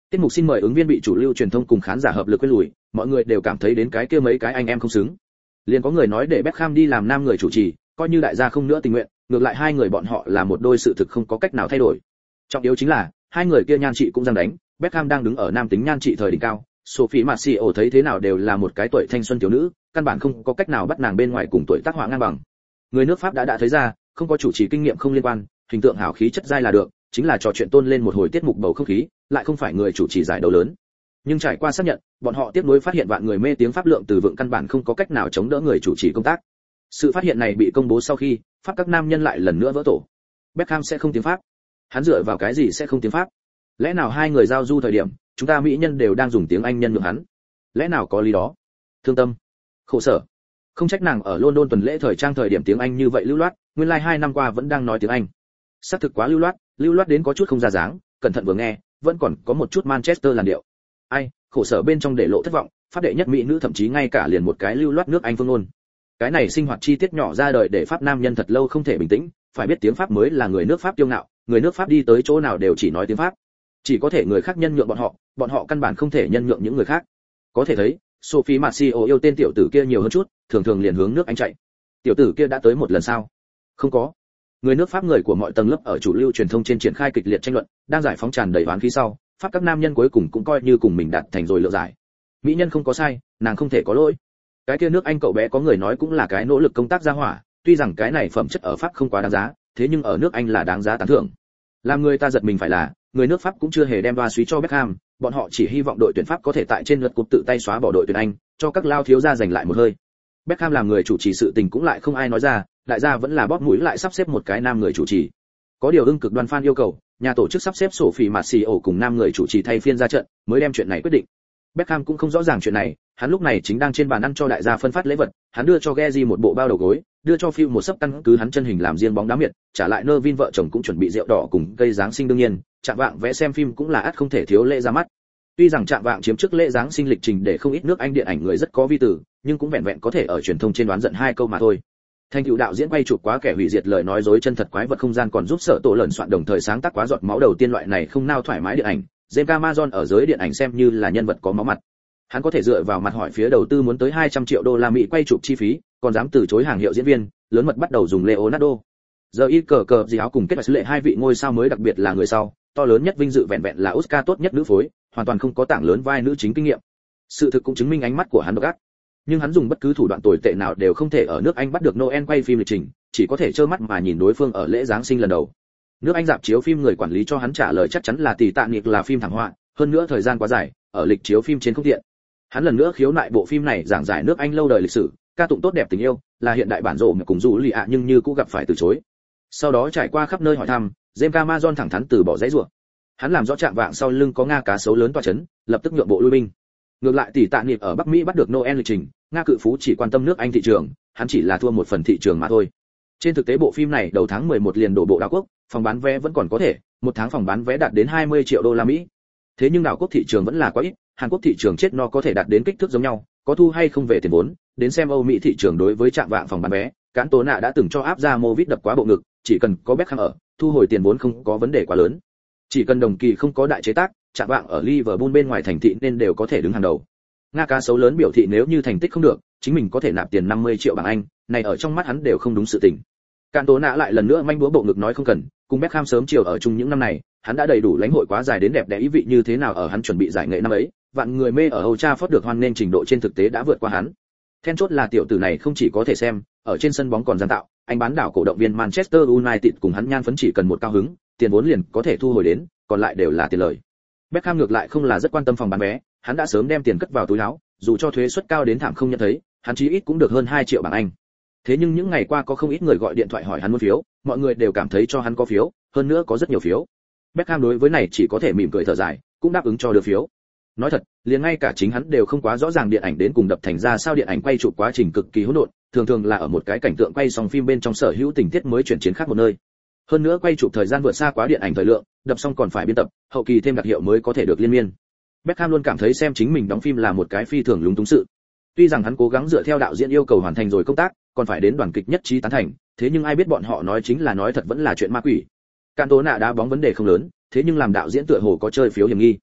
Tiết mục xin mời ứng viên bị chủ lưu truyền thông cùng khán giả hợp lực quên lùi, mọi người đều cảm thấy đến cái kia mấy cái anh em không xứng. Liền có người nói để Beckham đi làm nam người chủ trì, coi như đại gia không nữa tình nguyện, ngược lại hai người bọn họ là một đôi sự thực không có cách nào thay đổi. Trọng yếu chính là, hai người kia nhan trị cũng giằng đánh, Beckham đang đứng ở nam tính nhan trị thời đỉnh cao, Sophie Marceau thấy thế nào đều là một cái tuổi thanh xuân thiếu nữ, căn bản không có cách nào bắt nàng bên ngoài cùng tuổi tác họa ngang bằng. Người nước Pháp đã thấy ra, không có chủ trì kinh nghiệm không liên quan, hình tượng hảo khí chất giai là được, chính là trò chuyện tôn lên một hồi tiết mục bầu không khí, lại không phải người chủ trì giải đấu lớn. Nhưng trải qua xác nhận, bọn họ tiếp nối phát hiện vạn người mê tiếng Pháp lượng từ vựng căn bản không có cách nào chống đỡ người chủ trì công tác. Sự phát hiện này bị công bố sau khi, Pháp các nam nhân lại lần nữa vỡ tổ. Beckham sẽ không tiếng Pháp. Hắn dựa vào cái gì sẽ không tiếng Pháp? Lẽ nào hai người giao du thời điểm, chúng ta mỹ nhân đều đang dùng tiếng Anh nhân nhượng hắn? Lẽ nào có lý đó? Thương tâm, khổ sở. Không trách nàng ở London tuần lễ thời trang thời điểm tiếng Anh như vậy lưu loát, nguyên lai 2 năm qua vẫn đang nói tiếng Anh. Xác thực quá lưu loát đến có chút không ra dáng, cẩn thận vừa nghe, vẫn còn có một chút Manchester làn điệu. Ai, khổ sở bên trong để lộ thất vọng, Pháp đệ nhất mỹ nữ thậm chí ngay cả liền một cái lưu loát nước Anh phương ngôn. Cái này sinh hoạt chi tiết nhỏ ra đời để Pháp nam nhân thật lâu không thể bình tĩnh, phải biết tiếng Pháp mới là người nước Pháp kiêu ngạo, người nước Pháp đi tới chỗ nào đều chỉ nói tiếng Pháp. Chỉ có thể người khác nhân nhượng bọn họ căn bản không thể nhân nhượng những người khác. Có thể thấy, Sophie Marceau yêu tên tiểu tử kia nhiều hơn chút, thường thường liền hướng nước Anh chạy. Tiểu tử kia đã tới một lần sao? Không có. Người nước Pháp người của mọi tầng lớp ở chủ lưu truyền thông trên triển khai kịch liệt tranh luận, đang giải phóng tràn đầy oán khí sau, Pháp các nam nhân cuối cùng cũng coi như cùng mình đạt thành rồi lựa giải. Mỹ nhân không có sai, nàng không thể có lỗi. Cái kia nước Anh cậu bé có người nói cũng là cái nỗ lực công tác gia hỏa, tuy rằng cái này phẩm chất ở Pháp không quá đáng giá, thế nhưng ở nước Anh là đáng giá tán thưởng. Làm người ta giật mình phải là, người nước Pháp cũng chưa hề đem đoa suý cho Beckham, bọn họ chỉ hy vọng đội tuyển Pháp có thể tại trên lượt cúp tự tay xóa bỏ đội tuyển Anh, cho các lao thiếu gia giành lại một hơi. Beckham làm người chủ trì sự tình cũng lại không ai nói ra, đại gia vẫn là bóp mũi lại sắp xếp một cái nam người chủ trì. Có điều ưng cực đoan fan yêu cầu, nhà tổ chức sắp xếp Sophie Marceau cùng nam người chủ trì thay phiên ra trận, mới đem chuyện này quyết định. Beckham cũng không rõ ràng chuyện này, hắn lúc này chính đang trên bàn ăn cho đại gia phân phát lễ vật, hắn đưa cho Gezi một bộ bao đầu gối, đưa cho Phil một sấp căn cứ hắn chân hình làm riêng bóng đá miệt, trả lại Nervin vợ chồng cũng chuẩn bị rượu đỏ cùng cây giáng sinh đương nhiên, chạm vạng vẽ xem phim cũng là ắt không thể thiếu lễ ra mắt. Tuy rằng chạm vạng chiếm trước lễ giáng sinh lịch trình để không ít nước Anh điện ảnh người rất có vi tử, nhưng cũng vẹn vẹn có thể ở truyền thông trên đoán giận 2 câu mà thôi. Thành tựu đạo diễn quay chụp quá kẻ hủy diệt lời nói dối chân thật quái vật không gian còn giúp sợ tổ lần soạn đồng thời sáng tác quá giọt máu đầu tiên loại này không nao thoải mái điện ảnh, James Cameron ở giới điện ảnh xem như là nhân vật có máu mặt. Hắn có thể dựa vào mặt hỏi phía đầu tư muốn tới 200 triệu đô la Mỹ quay chụp chi phí, còn dám từ chối hàng hiệu diễn viên, lớn mật bắt đầu dùng Leonardo. Giờ y cờ gì áo cùng kết sứ lệ hai vị ngôi sao mới đặc biệt là người sau, to lớn nhất vinh dự vẹn vẹn là Oscar tốt nhất nữ phối, hoàn toàn không có tảng lớn vai nữ chính kinh nghiệm. Sự thực cũng chứng minh ánh mắt của hắn độc ác. Nhưng hắn dùng bất cứ thủ đoạn tồi tệ nào đều không thể ở nước Anh bắt được Noel quay phim lịch trình, chỉ có thể trơ mắt mà nhìn đối phương ở lễ giáng sinh lần đầu. Nước Anh dạp chiếu phim người quản lý cho hắn trả lời chắc chắn là tỷ tạ niệm là phim thảm họa, hơn nữa thời gian quá dài, ở lịch chiếu phim trên không tiện. Hắn lần nữa khiếu nại bộ phim này giảng giải nước Anh lâu đời lịch sử, ca tụng tốt đẹp tình yêu, là hiện đại bản rộ mà cùng dù lì ạ nhưng như cũng gặp phải từ chối. Sau đó trải qua khắp nơi hỏi thăm, James Cameron thẳng thắn từ bỏ dãy rủa. Hắn làm rõ trạng vạng sau lưng có Nga cá sấu lớn tọa chấn, lập tức nhượng bộ lui binh. Ngược lại tỷ tạ niệm ở Bắc Mỹ bắt được Noel lịch trình, Nga cự phú chỉ quan tâm nước Anh thị trường, hắn chỉ là thua một phần thị trường mà thôi. Trên thực tế bộ phim này đầu tháng 11 liền đổ bộ đảo quốc, phòng bán vé vẫn còn có thể, một tháng phòng bán vé đạt đến 20 triệu đô la Mỹ. Thế nhưng đảo quốc thị trường vẫn là quá ít, Hàn Quốc thị trường chết no có thể đạt đến kích thước giống nhau, có thu hay không về tiền vốn, đến xem Âu Mỹ thị trường đối với trạng vạng phòng bán vé, Cán Tố Nạ đã từng cho áp ra Movit đập quá bộ ngực, chỉ cần có Beckham ở, thu hồi tiền vốn không có vấn đề quá lớn. Chỉ cần đồng kỳ không có đại chế tác, trạng vạng ở Liverpool bên ngoài thành thị nên đều có thể đứng hàng đầu. Nga cá sấu lớn biểu thị nếu như thành tích không được, chính mình có thể nạp tiền 50 triệu bảng Anh, này ở trong mắt hắn đều không đúng sự tình. Cán Tố Nạ lại lần nữa manh búa bộ ngực nói không cần, cùng Beckham sớm chiều ở chung những năm này, hắn đã đầy đủ lãnh hội quá dài đến đẹp đẽ ý vị như thế nào ở hắn chuẩn bị giải nghệ năm ấy, vạn người mê ở Old Trafford được hoan nên trình độ trên thực tế đã vượt qua hắn. Then chốt là tiểu tử này không chỉ có thể xem, ở trên sân bóng còn gian tạo, anh bán đảo cổ động viên Manchester United cùng hắn nhan phấn chỉ cần một cao hứng, tiền vốn liền có thể thu hồi đến, còn lại đều là tiền lời. Beckham ngược lại không là rất quan tâm phòng bán vé, hắn đã sớm đem tiền cất vào túi áo, dù cho thuế suất cao đến thảm không nhận thấy, hắn chí ít cũng được hơn 2 triệu bảng Anh. Thế nhưng những ngày qua có không ít người gọi điện thoại hỏi hắn muốn phiếu, mọi người đều cảm thấy cho hắn có phiếu, hơn nữa có rất nhiều phiếu. Beckham đối với này chỉ có thể mỉm cười thở dài, cũng đáp ứng cho đưa phiếu. Nói thật, liền ngay cả chính hắn đều không quá rõ ràng điện ảnh đến cùng đập thành ra sao, điện ảnh quay chụp quá trình cực kỳ hỗn độn, thường thường là ở một cái cảnh tượng quay xong phim bên trong sở hữu tình tiết mới chuyển chiến khác một nơi. Hơn nữa quay chụp thời gian vượt xa quá điện ảnh thời lượng, đập xong còn phải biên tập, hậu kỳ thêm đặc hiệu mới có thể được liên miên. Beckham luôn cảm thấy xem chính mình đóng phim là một cái phi thường lúng túng sự. Tuy rằng hắn cố gắng dựa theo đạo diễn yêu cầu hoàn thành rồi công tác, còn phải đến đoàn kịch nhất trí tán thành, thế nhưng ai biết bọn họ nói chính là nói thật vẫn là chuyện ma quỷ. Cán Tố Nạ đá bóng vấn đề không lớn, thế nhưng làm đạo diễn tựa hồ có chơi phiếu hiểm nghi.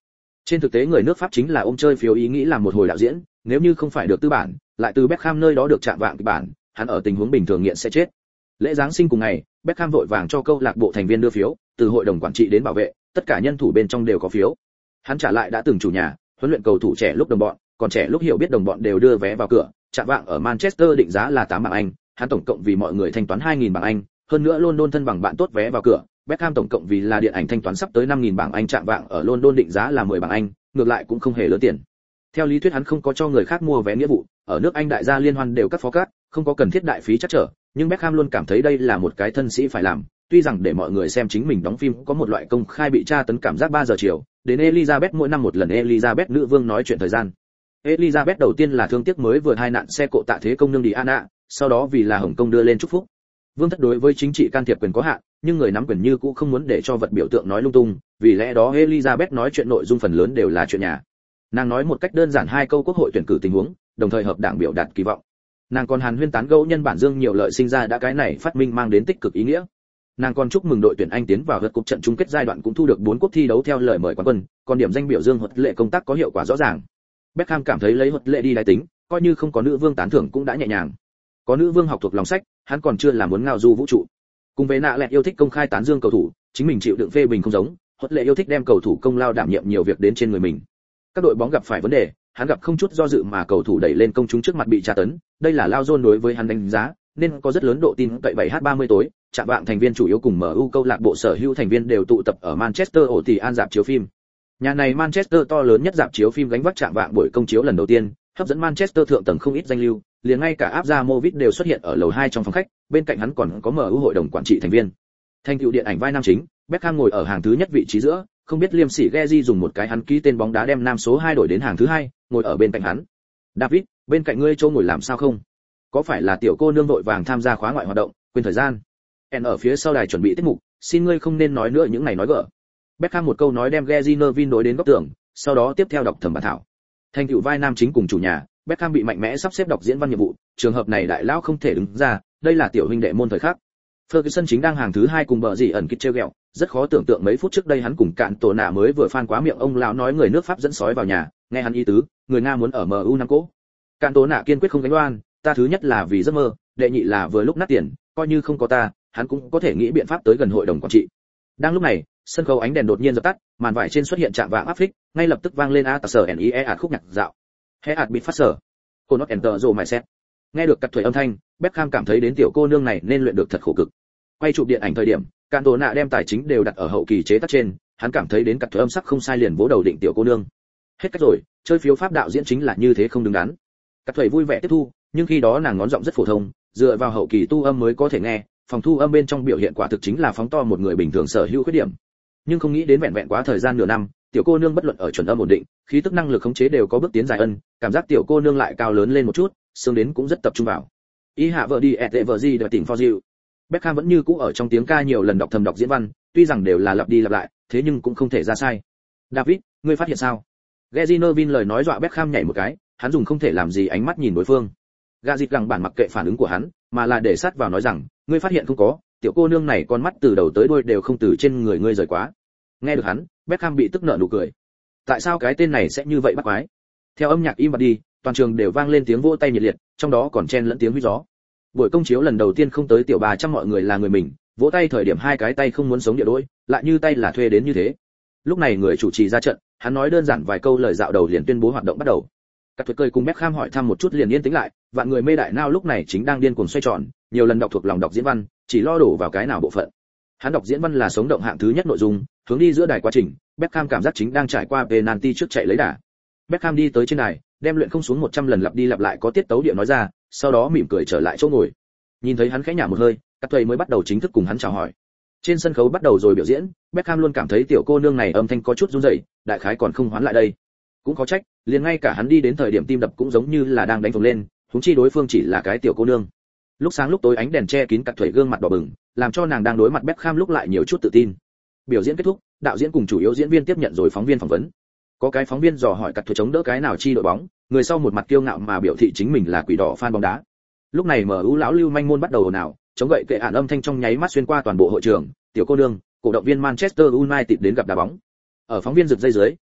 Trên thực tế người nước Pháp chính là ôm chơi phiếu ý nghĩ làm một hồi đạo diễn, nếu như không phải được tư bản, lại từ Beckham nơi đó được chạm vạng kịch bản, hắn ở tình huống bình thường nghiện sẽ chết. Lễ giáng sinh cùng ngày, Beckham vội vàng cho câu lạc bộ thành viên đưa phiếu, từ hội đồng quản trị đến bảo vệ, tất cả nhân thủ bên trong đều có phiếu. Hắn trả lại đã từng chủ nhà, huấn luyện cầu thủ trẻ lúc đồng bọn, còn trẻ lúc hiểu biết đồng bọn đều đưa vé vào cửa, chạm vạng ở Manchester định giá là 8 bảng Anh, hắn tổng cộng vì mọi người thanh toán 2.000 bảng Anh, hơn nữa London thân bằng bạn tốt vé vào cửa, Beckham tổng cộng vì là điện ảnh thanh toán sắp tới 5.000 bảng Anh, chạm vạng ở London định giá là 10 bảng Anh, ngược lại cũng không hề lớn tiền. Theo lý thuyết hắn không có cho người khác mua vé nghĩa vụ, ở nước Anh đại gia liên hoan đều cắt phó cát, không có cần thiết đại phí chắc trở, nhưng Beckham luôn cảm thấy đây là một cái thân sĩ phải làm, tuy rằng để mọi người xem chính mình đóng phim có một loại công khai bị tra tấn cảm giác 3 giờ chiều, đến Elizabeth mỗi năm một lần Elizabeth nữ vương nói chuyện thời gian. Elizabeth đầu tiên là thương tiếc mới vừa tai nạn xe cộ tạ thế công nương Diana, sau đó vì là Hồng Kông đưa lên chúc phúc. Vương thất đối với chính trị can thiệp quyền có hạn, nhưng người nắm quyền như cũ không muốn để cho vật biểu tượng nói lung tung, vì lẽ đó Elizabeth nói chuyện nội dung phần lớn đều là chuyện nhà. Nàng nói một cách đơn giản 2 câu quốc hội tuyển cử tình huống, đồng thời hợp đảng biểu đạt kỳ vọng. Nàng còn hàn huyên tán gẫu nhân bản dương nhiều lợi sinh ra đã cái này phát minh mang đến tích cực ý nghĩa. Nàng còn chúc mừng đội tuyển Anh tiến vào lượt cúp trận chung kết giai đoạn cũng thu được 4 quốc thi đấu theo lời mời quán quân, còn điểm danh biểu dương huấn lệ công tác có hiệu quả rõ ràng. Beckham cảm thấy lấy huấn lệ đi đái tính, coi như không có nữ vương tán thưởng cũng đã nhẹ nhàng. Có nữ vương học thuộc lòng sách, hắn còn chưa là muốn ngao du vũ trụ. Cùng với nạ lẹt yêu thích công khai tán dương cầu thủ, chính mình chịu đựng phê bình không giống, huấn lệ yêu thích đem cầu thủ công lao đảm nhiệm nhiều việc đến trên người mình. Các đội bóng gặp phải vấn đề, hắn gặp không chút do dự mà cầu thủ đẩy lên công chúng trước mặt bị tra tấn, đây là Lao John đối với hắn đánh giá, nên có rất lớn độ tin cậy 7h30 tối, chạm vạng thành viên chủ yếu cùng MU câu lạc bộ sở hữu thành viên đều tụ tập ở Manchester ổ tỷ an rạp chiếu phim. Nhà này Manchester to lớn nhất rạp chiếu phim gánh vác chạm vạng buổi công chiếu lần đầu tiên, hấp dẫn Manchester thượng tầng không ít danh lưu, liền ngay cả Abramovich đều xuất hiện ở lầu 2 trong phòng khách, bên cạnh hắn còn có MU hội đồng quản trị thành viên. Thành tựu điện ảnh vai nam chính, Beckham ngồi ở hàng thứ nhất vị trí giữa, không biết liêm sỉ Gezi dùng một cái hắn ký tên bóng đá đem nam số 2 đổi đến hàng thứ 2, ngồi ở bên cạnh hắn. David, bên cạnh ngươi chỗ ngồi làm sao không? Có phải là tiểu cô nương vội vàng tham gia khóa ngoại hoạt động, quên thời gian? En ở phía sau đài chuẩn bị tiết mục, xin ngươi không nên nói nữa những này nói gỡ. Beckham một câu nói đem Gezi Nervin đối đến góc tường, sau đó tiếp theo đọc thầm bản thảo. Thành tựu vai nam chính cùng chủ nhà, Beckham bị mạnh mẽ sắp xếp đọc diễn văn nhiệm vụ, trường hợp này đại lão không thể đứng ra, đây là tiểu huynh đệ môn thời khắc. Ferguson chính đang hàng thứ 2 cùng bờ gì ẩn kịch treo gẹo, rất khó tưởng tượng mấy phút trước đây hắn cùng cạn tổ nạ mới vừa phan quá miệng ông lão nói người nước Pháp dẫn sói vào nhà, nghe hắn ý tứ, người Nga muốn ở MU năm cỗ. Cạn tổ nạ kiên quyết không gánh oan, ta thứ nhất là vì giấc mơ, đệ nhị là vừa lúc nát tiền, coi như không có ta, hắn cũng có thể nghĩ biện pháp tới gần hội đồng quản trị. Đang lúc này, sân khấu ánh đèn đột nhiên dập tắt, màn vải trên xuất hiện chạm vạng áp phích, ngay lập tức vang lên a sở nie ạt khúc nhạc dạo. He ạt bị phát sở. Cô nó enter rồi mày xét. Nghe được cắt thuế âm thanh, Beckham cảm thấy đến tiểu cô nương này nên luyện được thật khổ cực. Quay chụp điện ảnh thời điểm, Cạn tổ nạ đem tài chính đều đặt ở hậu kỳ chế tác trên, hắn cảm thấy đến cắt thuế âm sắc không sai liền vỗ đầu định tiểu cô nương. Hết cách rồi, chơi phiếu pháp đạo diễn chính là như thế không đứng đắn. Cắt thuế vui vẻ tiếp thu, nhưng khi đó nàng ngón giọng rất phổ thông, dựa vào hậu kỳ tu âm mới có thể nghe, phòng thu âm bên trong biểu hiện quả thực chính là phóng to một người bình thường sở hữu khuyết điểm. Nhưng không nghĩ đến vẹn vẹn quá thời gian nửa năm, tiểu cô nương bất luận ở chuẩn âm ổn định, khí tức năng lực khống chế đều có bước tiến dài ân, cảm giác tiểu cô nương lại cao lớn lên một chút, xương đến cũng rất tập trung vào. Ý hạ vợ đi ẹt vợ gì đợi tỉnh for you. Beckham vẫn như cũ ở trong tiếng ca nhiều lần đọc thầm đọc diễn văn, tuy rằng đều là lặp đi lặp lại, thế nhưng cũng không thể ra sai. David, ngươi phát hiện sao? Gezi Nervin lời nói dọa Beckham nhảy một cái, hắn dùng không thể làm gì ánh mắt nhìn đối phương. Gà dịt gẳng bản mặc kệ phản ứng của hắn, mà là để sát vào nói rằng, ngươi phát hiện không có, tiểu cô nương này con mắt từ đầu tới đuôi đều không từ trên người ngươi rời quá. Nghe được hắn, Beckham bị tức nở nụ cười. Tại sao cái tên này sẽ như vậy bắt quái? Theo âm nhạc im bặt đi, toàn trường đều vang lên tiếng vỗ tay nhiệt liệt, trong đó còn chen lẫn tiếng huýt gió. Buổi công chiếu lần đầu tiên không tới tiểu 300 mọi người là người mình, vỗ tay thời điểm hai cái tay không muốn sống địa đôi, lại như tay là thuê đến như thế. Lúc này người chủ trì ra trận, hắn nói đơn giản vài câu lời dạo đầu liền tuyên bố hoạt động bắt đầu. Các thuật cười cùng Beckham hỏi thăm một chút liền yên tĩnh lại, vạn người mê đại nao lúc này chính đang điên cuồng xoay tròn, nhiều lần đọc thuộc lòng đọc diễn văn, chỉ lo đổ vào cái nào bộ phận. Hắn đọc diễn văn là sống động hạng thứ nhất nội dung, hướng đi giữa đài quá trình, Beckham cảm giác chính đang trải qua penalty trước chạy lấy đà. Beckham đi tới trên đài, đem luyện không xuống 100 lần lặp đi lặp lại có tiết tấu địa nói ra, sau đó mỉm cười trở lại chỗ ngồi. Nhìn thấy hắn khẽ nhả một hơi, các thầy mới bắt đầu chính thức cùng hắn chào hỏi. Trên sân khấu bắt đầu rồi biểu diễn, Beckham luôn cảm thấy tiểu cô nương này âm thanh có chút run rẩy, đại khái còn không hoán lại đây. Cũng có trách, liền ngay cả hắn đi đến thời điểm tim đập cũng giống như là đang đánh phồng lên, huống chi đối phương chỉ là cái tiểu cô nương. Lúc sáng lúc tối ánh đèn che kín cặp thủy gương mặt đỏ bừng, làm cho nàng đang đối mặt Beckham lúc lại nhiều chút tự tin. Biểu diễn kết thúc, đạo diễn cùng chủ yếu diễn viên tiếp nhận rồi phóng viên phỏng vấn. Có cái phóng viên dò hỏi cặp thủy chống đỡ cái nào chi đội bóng, người sau một mặt kiêu ngạo mà biểu thị chính mình là quỷ đỏ fan bóng đá. Lúc này MU lão lưu manh môn bắt đầu ồn ào, chống gậy kệ ản âm thanh trong nháy mắt xuyên qua toàn bộ hội trường, tiểu cô nương, cổ động viên Manchester United đến gặp đá bóng. Ở phóng viên giật dây dưới,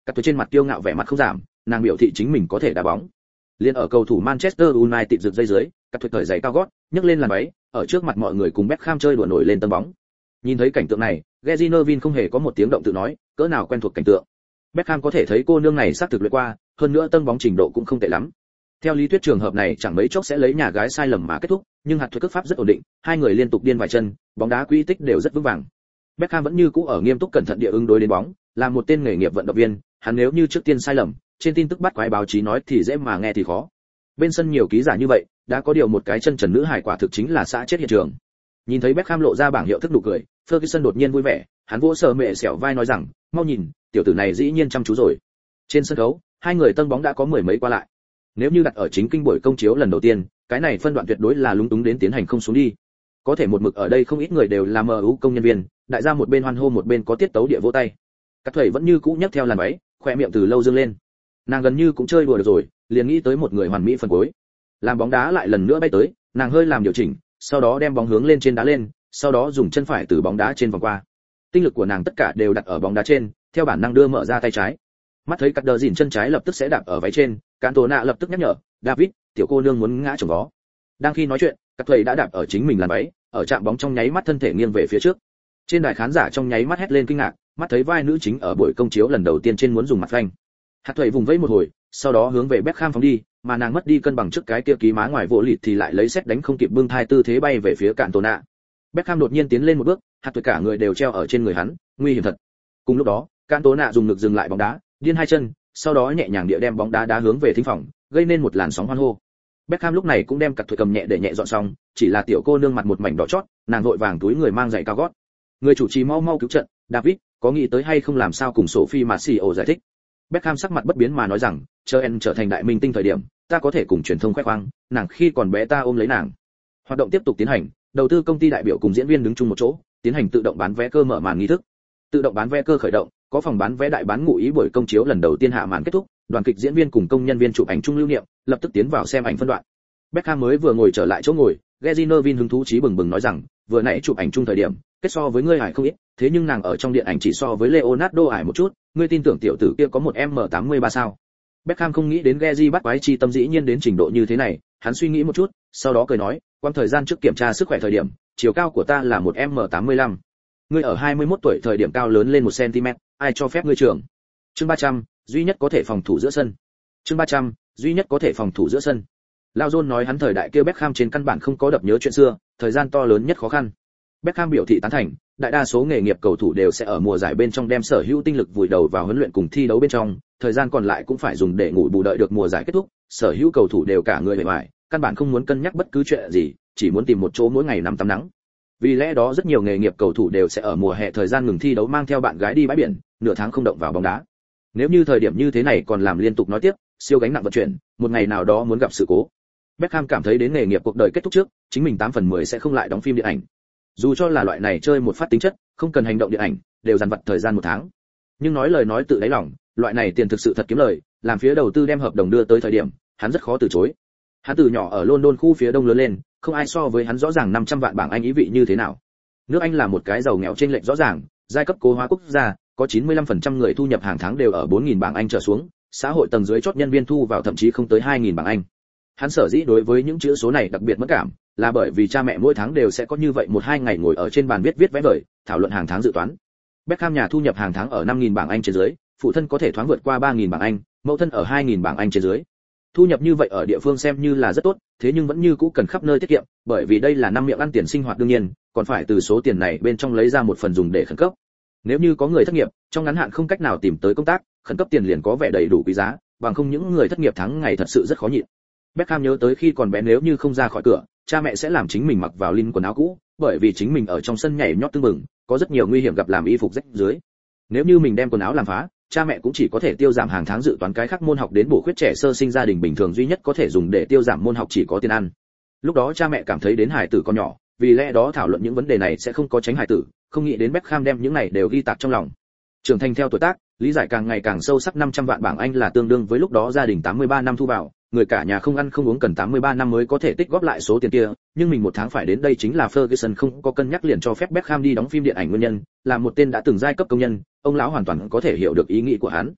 Cắt Thuế trên mặt kiêu ngạo vẻ mặt không giảm, nàng biểu thị chính mình có thể đá bóng. Liên ở cầu thủ Manchester United rực dây dưới, Cắt Thuế cởi giày cao gót, nhấc lên làn váy, ở trước mặt mọi người cùng Beckham chơi đùa nổi lên tấn bóng. Nhìn thấy cảnh tượng này, Gary Neville không hề có một tiếng động tự nói, cỡ nào quen thuộc cảnh tượng. Beckham có thể thấy cô nương này xác thực luyện qua, hơn nữa tân bóng trình độ cũng không tệ lắm. Theo lý thuyết trường hợp này chẳng mấy chốc sẽ lấy nhà gái sai lầm mà kết thúc, nhưng hạt thuật cước pháp rất ổn định, hai người liên tục điên vài chân, bóng đá quỹ tích đều rất vững vàng. Beckham vẫn như cũ ở nghiêm túc cẩn thận địa ứng đối đến bóng, là một tên nghề nghiệp vận động viên, hắn nếu như trước tiên sai lầm, trên tin tức bắt quái báo chí nói thì dễ mà nghe thì khó. Bên sân nhiều ký giả như vậy, đã có điều một cái chân trần nữ hài quả thực chính là xã chết hiện trường. Nhìn thấy Beckham lộ ra bảng hiệu thức nụ cười, Ferguson đột nhiên vui vẻ, hắn vỗ sờ mẹ xẻo vai nói rằng, mau nhìn, tiểu tử này dĩ nhiên chăm chú rồi. Trên sân khấu, hai người tân bóng đã có mười mấy qua lại. Nếu như đặt ở chính kinh buổi công chiếu lần đầu tiên, cái này phân đoạn tuyệt đối là lúng túng đến tiến hành không xuống đi. Có thể một mực ở đây không ít người đều là MU công nhân viên, đại gia một bên hoan hô một bên có tiết tấu địa vỗ tay. Cắt Thuế vẫn như cũ nhấc theo làn váy, khóe miệng từ lâu dương lên. Nàng gần như cũng chơi đùa được rồi, liền nghĩ tới một người hoàn mỹ phần cuối. Làm bóng đá lại lần nữa bay tới, nàng hơi làm điều chỉnh, sau đó đem bóng hướng lên trên đá lên, sau đó dùng chân phải từ bóng đá trên vòng qua. Tinh lực của nàng tất cả đều đặt ở bóng đá trên, theo bản năng đưa mở ra tay trái. Mắt thấy Cắt Đờ Dìn chân trái lập tức sẽ đạp ở váy trên, Cantona lập tức nhắc nhở, David, tiểu cô nương muốn ngã chồng vó. Đang khi nói chuyện, Cắt Thuế đã đạp ở chính mình làn váy, ở chạm bóng trong nháy mắt thân thể nghiêng về phía trước. Trên đài khán giả trong nháy mắt hét lên kinh ngạc, mắt thấy vai nữ chính ở buổi công chiếu lần đầu tiên trên muốn dùng mặt phanh. Hạt Thuế vùng vẫy một hồi, sau đó hướng về Beckham phóng đi, mà nàng mất đi cân bằng trước cái kia ký má ngoài vỗ lịt thì lại lấy xét đánh không kịp bưng thai tư thế bay về phía Cantona. Beckham đột nhiên tiến lên một bước, Hạt Thuế cả người đều treo ở trên người hắn, nguy hiểm thật. Cùng lúc đó, Cantona dùng lực dừng lại bóng đá, điên hai chân, sau đó nhẹ nhàng địa đem bóng đá đá hướng về thính phòng, gây nên một làn sóng hoan hô. Beckham lúc này cũng đem Cắt Thuế cầm nhẹ để nhẹ dọn xong, chỉ là tiểu cô nương mặt một mảnh đỏ chót, nàng vội vàng túi người mang giày cao gót. Người chủ trì mau mau cứu trận, David, có nghĩ tới hay không làm sao cùng Sophie Marcio giải thích. Beckham sắc mặt bất biến mà nói rằng, chờ em trở thành đại minh tinh thời điểm, ta có thể cùng truyền thông khoe khoang, nàng khi còn bé ta ôm lấy nàng. Hoạt động tiếp tục tiến hành, đầu tư công ty đại biểu cùng diễn viên đứng chung một chỗ, tiến hành tự động bán vé cơ mở màn nghi thức. Tự động bán vé cơ khởi động, có phòng bán vé đại bán ngụ ý buổi công chiếu lần đầu tiên hạ màn kết thúc, đoàn kịch diễn viên cùng công nhân viên chụp ảnh chung lưu niệm, lập tức tiến vào xem ảnh phân đoạn. Beckham mới vừa ngồi trở lại chỗ ngồi, Gary Neville hứng thú chí bừng bừng nói rằng, vừa nãy chụp ảnh chung thời điểm, kết so với ngươi ải không ít, thế nhưng nàng ở trong điện ảnh chỉ so với Leonardo ải một chút, ngươi tin tưởng tiểu tử kia có một M83 sao? Beckham không nghĩ đến Gary bắt quái chi tâm dĩ nhiên đến trình độ như thế này, hắn suy nghĩ một chút, sau đó cười nói, quang thời gian trước kiểm tra sức khỏe thời điểm, chiều cao của ta là một M85. Ngươi ở 21 tuổi thời điểm cao lớn lên 1 cm, ai cho phép ngươi trưởng? Chương 300, duy nhất có thể phòng thủ giữa sân. Chương 300, duy nhất có thể phòng thủ giữa sân. Lao John nói hắn thời đại kia Beckham trên căn bản không có đập nhớ chuyện xưa, thời gian to lớn nhất khó khăn. Beckham biểu thị tán thành, đại đa số nghề nghiệp cầu thủ đều sẽ ở mùa giải bên trong đem sở hữu tinh lực vùi đầu vào huấn luyện cùng thi đấu bên trong, thời gian còn lại cũng phải dùng để ngủ bù đợi được mùa giải kết thúc, sở hữu cầu thủ đều cả người mệt mỏi, căn bản không muốn cân nhắc bất cứ chuyện gì, chỉ muốn tìm một chỗ mỗi ngày nằm tắm nắng. Vì lẽ đó rất nhiều nghề nghiệp cầu thủ đều sẽ ở mùa hè thời gian ngừng thi đấu mang theo bạn gái đi bãi biển, nửa tháng không động vào bóng đá. Nếu như thời điểm như thế này còn làm liên tục nói tiếp, siêu gánh nặng vận chuyển, một ngày nào đó muốn gặp sự cố. Beckham cảm thấy đến nghề nghiệp cuộc đời kết thúc trước, chính mình 8 phần 10 sẽ không lại đóng phim điện ảnh. Dù cho là loại này chơi một phát tính chất, không cần hành động điện ảnh, đều dằn vặt thời gian 1 tháng. Nhưng nói lời nói tự đáy lòng, loại này tiền thực sự thật kiếm lời, làm phía đầu tư đem hợp đồng đưa tới thời điểm, hắn rất khó từ chối. Hắn từ nhỏ ở London khu phía đông lớn lên, không ai so với hắn rõ ràng 500 vạn bảng Anh ý vị như thế nào. Nước Anh là một cái giàu nghèo chênh lệch rõ ràng, giai cấp cố hóa quốc gia, có 95% người thu nhập hàng tháng đều ở 4000 bảng Anh trở xuống, xã hội tầng dưới chót nhân viên thu vào thậm chí không tới 2000 bảng Anh. Hắn sở dĩ đối với những chữ số này đặc biệt mất cảm, là bởi vì cha mẹ mỗi tháng đều sẽ có như vậy 1-2 ngày ngồi ở trên bàn viết vẽ vời, thảo luận hàng tháng dự toán. Beckham nhà thu nhập hàng tháng ở 5000 bảng Anh trên dưới, phụ thân có thể thoáng vượt qua 3000 bảng Anh, mẫu thân ở 2000 bảng Anh trên dưới. Thu nhập như vậy ở địa phương xem như là rất tốt, thế nhưng vẫn như cũ cần khắp nơi tiết kiệm, bởi vì đây là năm miệng ăn tiền sinh hoạt đương nhiên, còn phải từ số tiền này bên trong lấy ra một phần dùng để khẩn cấp. Nếu như có người thất nghiệp, trong ngắn hạn không cách nào tìm tới công tác, khẩn cấp tiền liền có vẻ đầy đủ quý giá, bằng không những người thất nghiệp tháng ngày thật sự rất khó nhịn. Beckham nhớ tới khi còn bé nếu như không ra khỏi cửa, cha mẹ sẽ làm chính mình mặc vào lin quần áo cũ, bởi vì chính mình ở trong sân nhảy nhót tưng bừng, có rất nhiều nguy hiểm gặp làm y phục rách dưới. Nếu như mình đem quần áo làm phá, cha mẹ cũng chỉ có thể tiêu giảm hàng tháng dự toán cái khác môn học đến bổ khuyết trẻ sơ sinh gia đình bình thường duy nhất có thể dùng để tiêu giảm môn học chỉ có tiền ăn. Lúc đó cha mẹ cảm thấy đến hài tử còn nhỏ, vì lẽ đó thảo luận những vấn đề này sẽ không có tránh hài tử, không nghĩ đến Beckham đem những này đều ghi tạc trong lòng. Trưởng thành theo tuổi tác, lý giải càng ngày càng sâu sắc 500 vạn bảng Anh là tương đương với lúc đó gia đình 83 năm thu vào, người cả nhà không ăn không uống cần 83 năm mới có thể tích góp lại số tiền kia, nhưng mình 1 tháng phải đến đây chính là Ferguson không có cân nhắc liền cho phép Beckham đi đóng phim điện ảnh nguyên nhân, là một tên đã từng giai cấp công nhân, ông lão hoàn toàn có thể hiểu được ý nghĩ của hắn.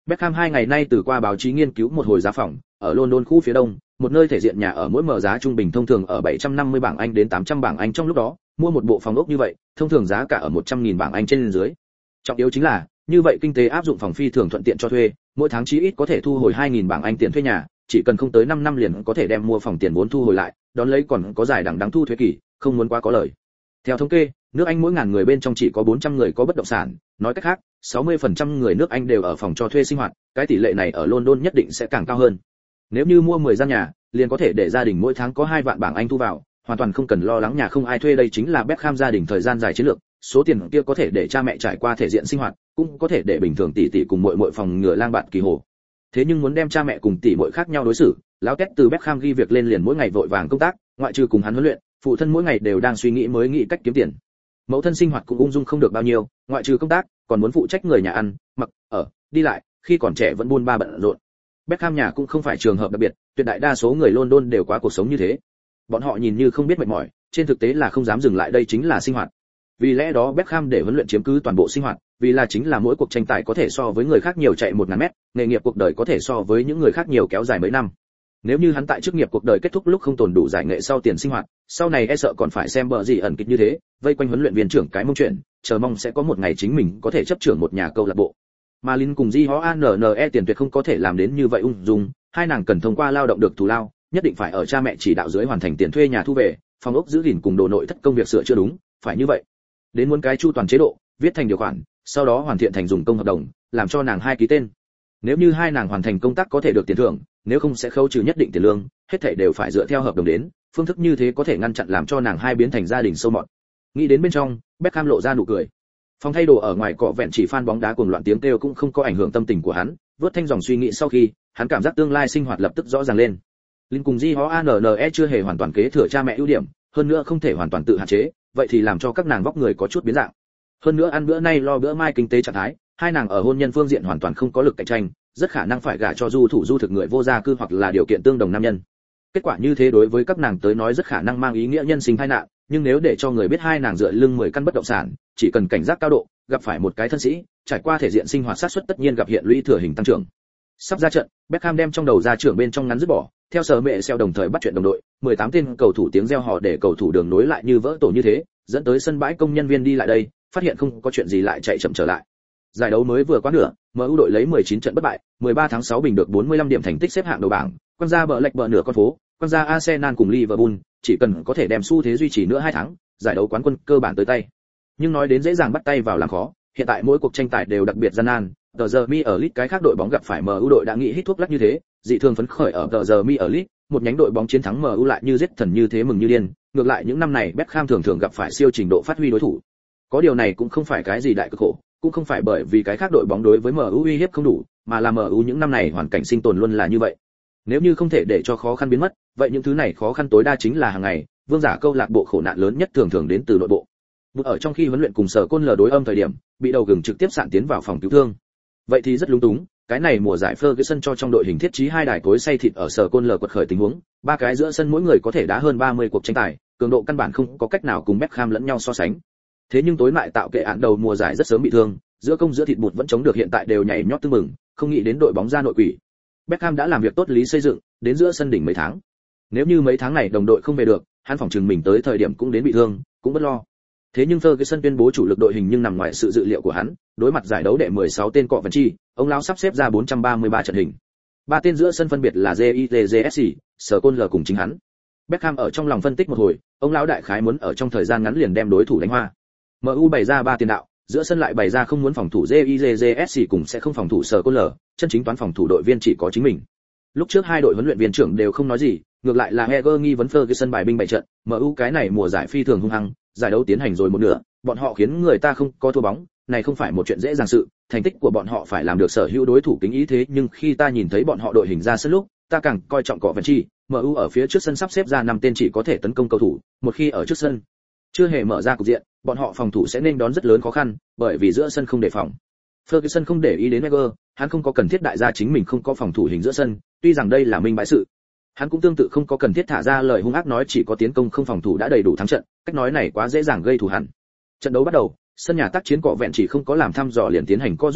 Beckham 2 ngày nay từ qua báo chí nghiên cứu một hồi giá phòng, ở London khu phía đông, một nơi thể diện nhà ở mỗi mở giá trung bình thông thường ở 750 bảng Anh đến 800 bảng Anh trong lúc đó, mua một bộ phòng ốc như vậy, thông thường giá cả ở 100.000 bảng Anh trên dưới. Trọng yếu chính là, như vậy kinh tế áp dụng phòng phi thường thuận tiện cho thuê, mỗi tháng chí ít có thể thu hồi 2.000 bảng Anh tiền thuê nhà, chỉ cần không tới 5 năm liền có thể đem mua phòng tiền vốn thu hồi lại, đón lấy còn có dài đằng đẵng thu thuế kỳ, không muốn quá có lời. Theo thống kê, nước Anh mỗi ngàn người bên trong chỉ có 400 người có bất động sản, nói cách khác, 60% người nước Anh đều ở phòng cho thuê sinh hoạt, cái tỷ lệ này ở London nhất định sẽ càng cao hơn. Nếu như mua 10 gian nhà, liền có thể để gia đình mỗi tháng có 2 vạn bảng Anh thu vào, hoàn toàn không cần lo lắng nhà không ai thuê, đây chính là Beckham gia đình thời gian dài chiến lược, số tiền kia có thể để cha mẹ trải qua thể diện sinh hoạt, cũng có thể để bình thường tỷ tỷ cùng muội phòng ngừa lang bạt kỳ hồ. Thế nhưng muốn đem cha mẹ cùng tỷ muội khác nhau đối xử, láo tét từ Beckham ghi việc lên liền mỗi ngày vội vàng công tác, ngoại trừ cùng hắn huấn luyện, phụ thân mỗi ngày đều đang suy nghĩ mới nghĩ cách kiếm tiền. Mẫu thân sinh hoạt cũng ung dung không được bao nhiêu, ngoại trừ công tác, còn muốn phụ trách người nhà ăn, mặc, ở, đi lại, khi còn trẻ vẫn buôn ba bận rộn. Beckham nhà cũng không phải trường hợp đặc biệt, tuyệt đại đa số người London đều qua cuộc sống như thế. Bọn họ nhìn như không biết mệt mỏi, trên thực tế là không dám dừng lại, đây chính là sinh hoạt. Vì lẽ đó Beckham để huấn luyện chiếm cứ toàn bộ sinh hoạt, vì là chính là mỗi cuộc tranh tài có thể so với người khác nhiều chạy 1000 mét, nghề nghiệp cuộc đời có thể so với những người khác nhiều kéo dài mấy năm. Nếu như hắn tại chức nghiệp cuộc đời kết thúc lúc không tồn đủ giải nghệ sau tiền sinh hoạt, sau này e sợ còn phải xem bờ gì ẩn kịch như thế, vây quanh huấn luyện viên trưởng cái mông chuyện, chờ mong sẽ có một ngày chính mình có thể chấp trưởng một nhà câu lạc bộ. Malin cùng Joanne tiền tuyệt không có thể làm đến như vậy ung dung, hai nàng cần thông qua lao động được thù lao, nhất định phải ở cha mẹ chỉ đạo dưới hoàn thành tiền thuê nhà thu về, phòng ốc giữ gìn cùng đồ nội thất công việc sửa chữa đúng, phải như vậy. Đến muốn cái chu toàn chế độ, viết thành điều khoản, sau đó hoàn thiện thành dùng công hợp đồng, làm cho nàng hai ký tên. Nếu như hai nàng hoàn thành công tác có thể được tiền thưởng, nếu không sẽ khấu trừ nhất định tiền lương, hết thảy đều phải dựa theo hợp đồng đến, phương thức như thế có thể ngăn chặn làm cho nàng hai biến thành gia đình sâu mọt. Nghĩ đến bên trong, Beckham lộ ra nụ cười. Phòng thay đồ ở ngoài cọ vẹn chỉ fan bóng đá cuồng loạn tiếng kêu cũng không có ảnh hưởng tâm tình của hắn, vớt thanh dòng suy nghĩ sau khi, hắn cảm giác tương lai sinh hoạt lập tức rõ ràng lên. Linh cùng Joanne chưa hề hoàn toàn kế thừa cha mẹ ưu điểm, hơn nữa không thể hoàn toàn tự hạn chế, vậy thì làm cho các nàng vóc người có chút biến dạng. Hơn nữa ăn bữa nay lo bữa mai kinh tế trạng thái, hai nàng ở hôn nhân phương diện hoàn toàn không có lực cạnh tranh, rất khả năng phải gả cho du thủ du thực người vô gia cư hoặc là điều kiện tương đồng nam nhân. Kết quả như thế đối với các nàng tới nói rất khả năng mang ý nghĩa nhân sinh tai nạn, nhưng nếu để cho người biết hai nàng dựa lưng 10 căn bất động sản, chỉ cần cảnh giác cao độ, gặp phải một cái thân sĩ, trải qua thể diện sinh hoạt sát suất tất nhiên gặp hiện lũy thừa hình tăng trưởng. Sắp ra trận, Beckham đem trong đầu ra trưởng bên trong ngắn dứt bỏ, theo sở mẹ xeo đồng thời bắt chuyện đồng đội, 18 tên cầu thủ tiếng reo hò để cầu thủ đường nối lại như vỡ tổ như thế, dẫn tới sân bãi công nhân viên đi lại đây, phát hiện không có chuyện gì lại chạy chậm trở lại. Giải đấu mới vừa qua nửa, MU đội lấy 19 trận bất bại, 13 tháng 6 bình được 45 điểm thành tích xếp hạng đầu bảng, quăng ra bờ lệch bờ nửa con phố, quăng ra Arsenal cùng Liverpool, chỉ cần có thể đem xu thế duy trì nữa 2 tháng, giải đấu quán quân cơ bản tới tay. Nhưng nói đến dễ dàng bắt tay vào làm khó, hiện tại mỗi cuộc tranh tài đều đặc biệt gian nan, tờ giờ mi ở League cái khác đội bóng gặp phải MU đội đã nghĩ hít thuốc lắc như thế, dị thường phấn khởi ở tờ giờ mi ở League, một nhánh đội bóng chiến thắng MU lại như giết thần như thế mừng như điên, ngược lại những năm này Beckham thường thường gặp phải siêu trình độ phát huy đối thủ. Có điều này cũng không phải cái gì đại cực khổ, cũng không phải bởi vì cái khác đội bóng đối với MU uy hiếp không đủ, mà là MU những năm này hoàn cảnh sinh tồn luôn là như vậy. Nếu như không thể để cho khó khăn biến mất, vậy những thứ này khó khăn tối đa chính là hàng ngày, vương giả câu lạc bộ khổ nạn lớn nhất thường thường đến từ nội bộ. Bụt ở trong khi huấn luyện cùng Sở Côn Lờ đối âm thời điểm, bị đầu gừng trực tiếp sạn tiến vào phòng cứu thương. Vậy thì rất lúng túng, cái này mùa giải Ferguson cho trong đội hình thiết trí 2 đài cối xay thịt ở Sở Côn Lờ quật khởi tình huống, 3 cái giữa sân mỗi người có thể đá hơn 30 cuộc tranh tài, cường độ căn bản không có cách nào cùng Beckham lẫn nhau so sánh. Thế nhưng tối lại tạo kệ án đầu mùa giải rất sớm bị thương, giữa công giữa thịt bụt vẫn chống được, hiện tại đều nhảy nhót tưng mừng, không nghĩ đến đội bóng ra nội quỷ. Beckham đã làm việc tốt lý xây dựng, đến giữa sân đỉnh mấy tháng. Nếu như mấy tháng này đồng đội không về được, hắn phỏng chừng mình tới thời điểm cũng đến bị thương, cũng bất lo. Thế nhưng Ferguson tuyên bố chủ lực đội hình nhưng nằm ngoài sự dự liệu của hắn, đối mặt giải đấu đệ 16 tên cọ vần chi, ông lão sắp xếp ra 433 trận hình. 3 tên giữa sân phân biệt là JITJSC, Sở Côn Lờ cùng chính hắn. Beckham ở trong lòng phân tích một hồi, ông lão đại khái muốn ở trong thời gian ngắn liền đem đối thủ đánh hoa. MU bày ra 3 tiền đạo, giữa sân lại bày ra không muốn phòng thủ JITJSC cùng sẽ không phòng thủ Sở Côn Lờ, chân chính toán phòng thủ đội viên chỉ có chính mình. Lúc trước hai đội huấn luyện viên trưởng đều không nói gì, ngược lại là Heger nghi vấn Ferguson bài binh bày trận, MU cái này mùa giải phi thường hung hăng, giải đấu tiến hành rồi một nửa, bọn họ khiến người ta không có thua bóng, này không phải một chuyện dễ dàng sự, thành tích của bọn họ phải làm được sở hữu đối thủ kính ý, thế nhưng khi ta nhìn thấy bọn họ đội hình ra sân lúc, ta càng coi trọng cọ vần chi, MU ở phía trước sân sắp xếp ra 5 tên chỉ có thể tấn công cầu thủ, một khi ở trước sân chưa hề mở ra cục diện, bọn họ phòng thủ sẽ nên đón rất lớn khó khăn, bởi vì giữa sân không đề phòng. Ferguson không để ý đến Wenger, hắn không có cần thiết đại gia chính mình không có phòng thủ hình giữa sân, tuy rằng đây là minh bãi sự. Hắn cũng tương tự không có cần thiết thả ra lời hung ác nói chỉ có tiến công không phòng thủ đã đầy đủ thắng trận, cách nói này quá dễ dàng gây thù hằn. Trận đấu bắt đầu, sân nhà tác chiến cọ vẹn chỉ không có làm thăm dò liền tiến hành co rút lại,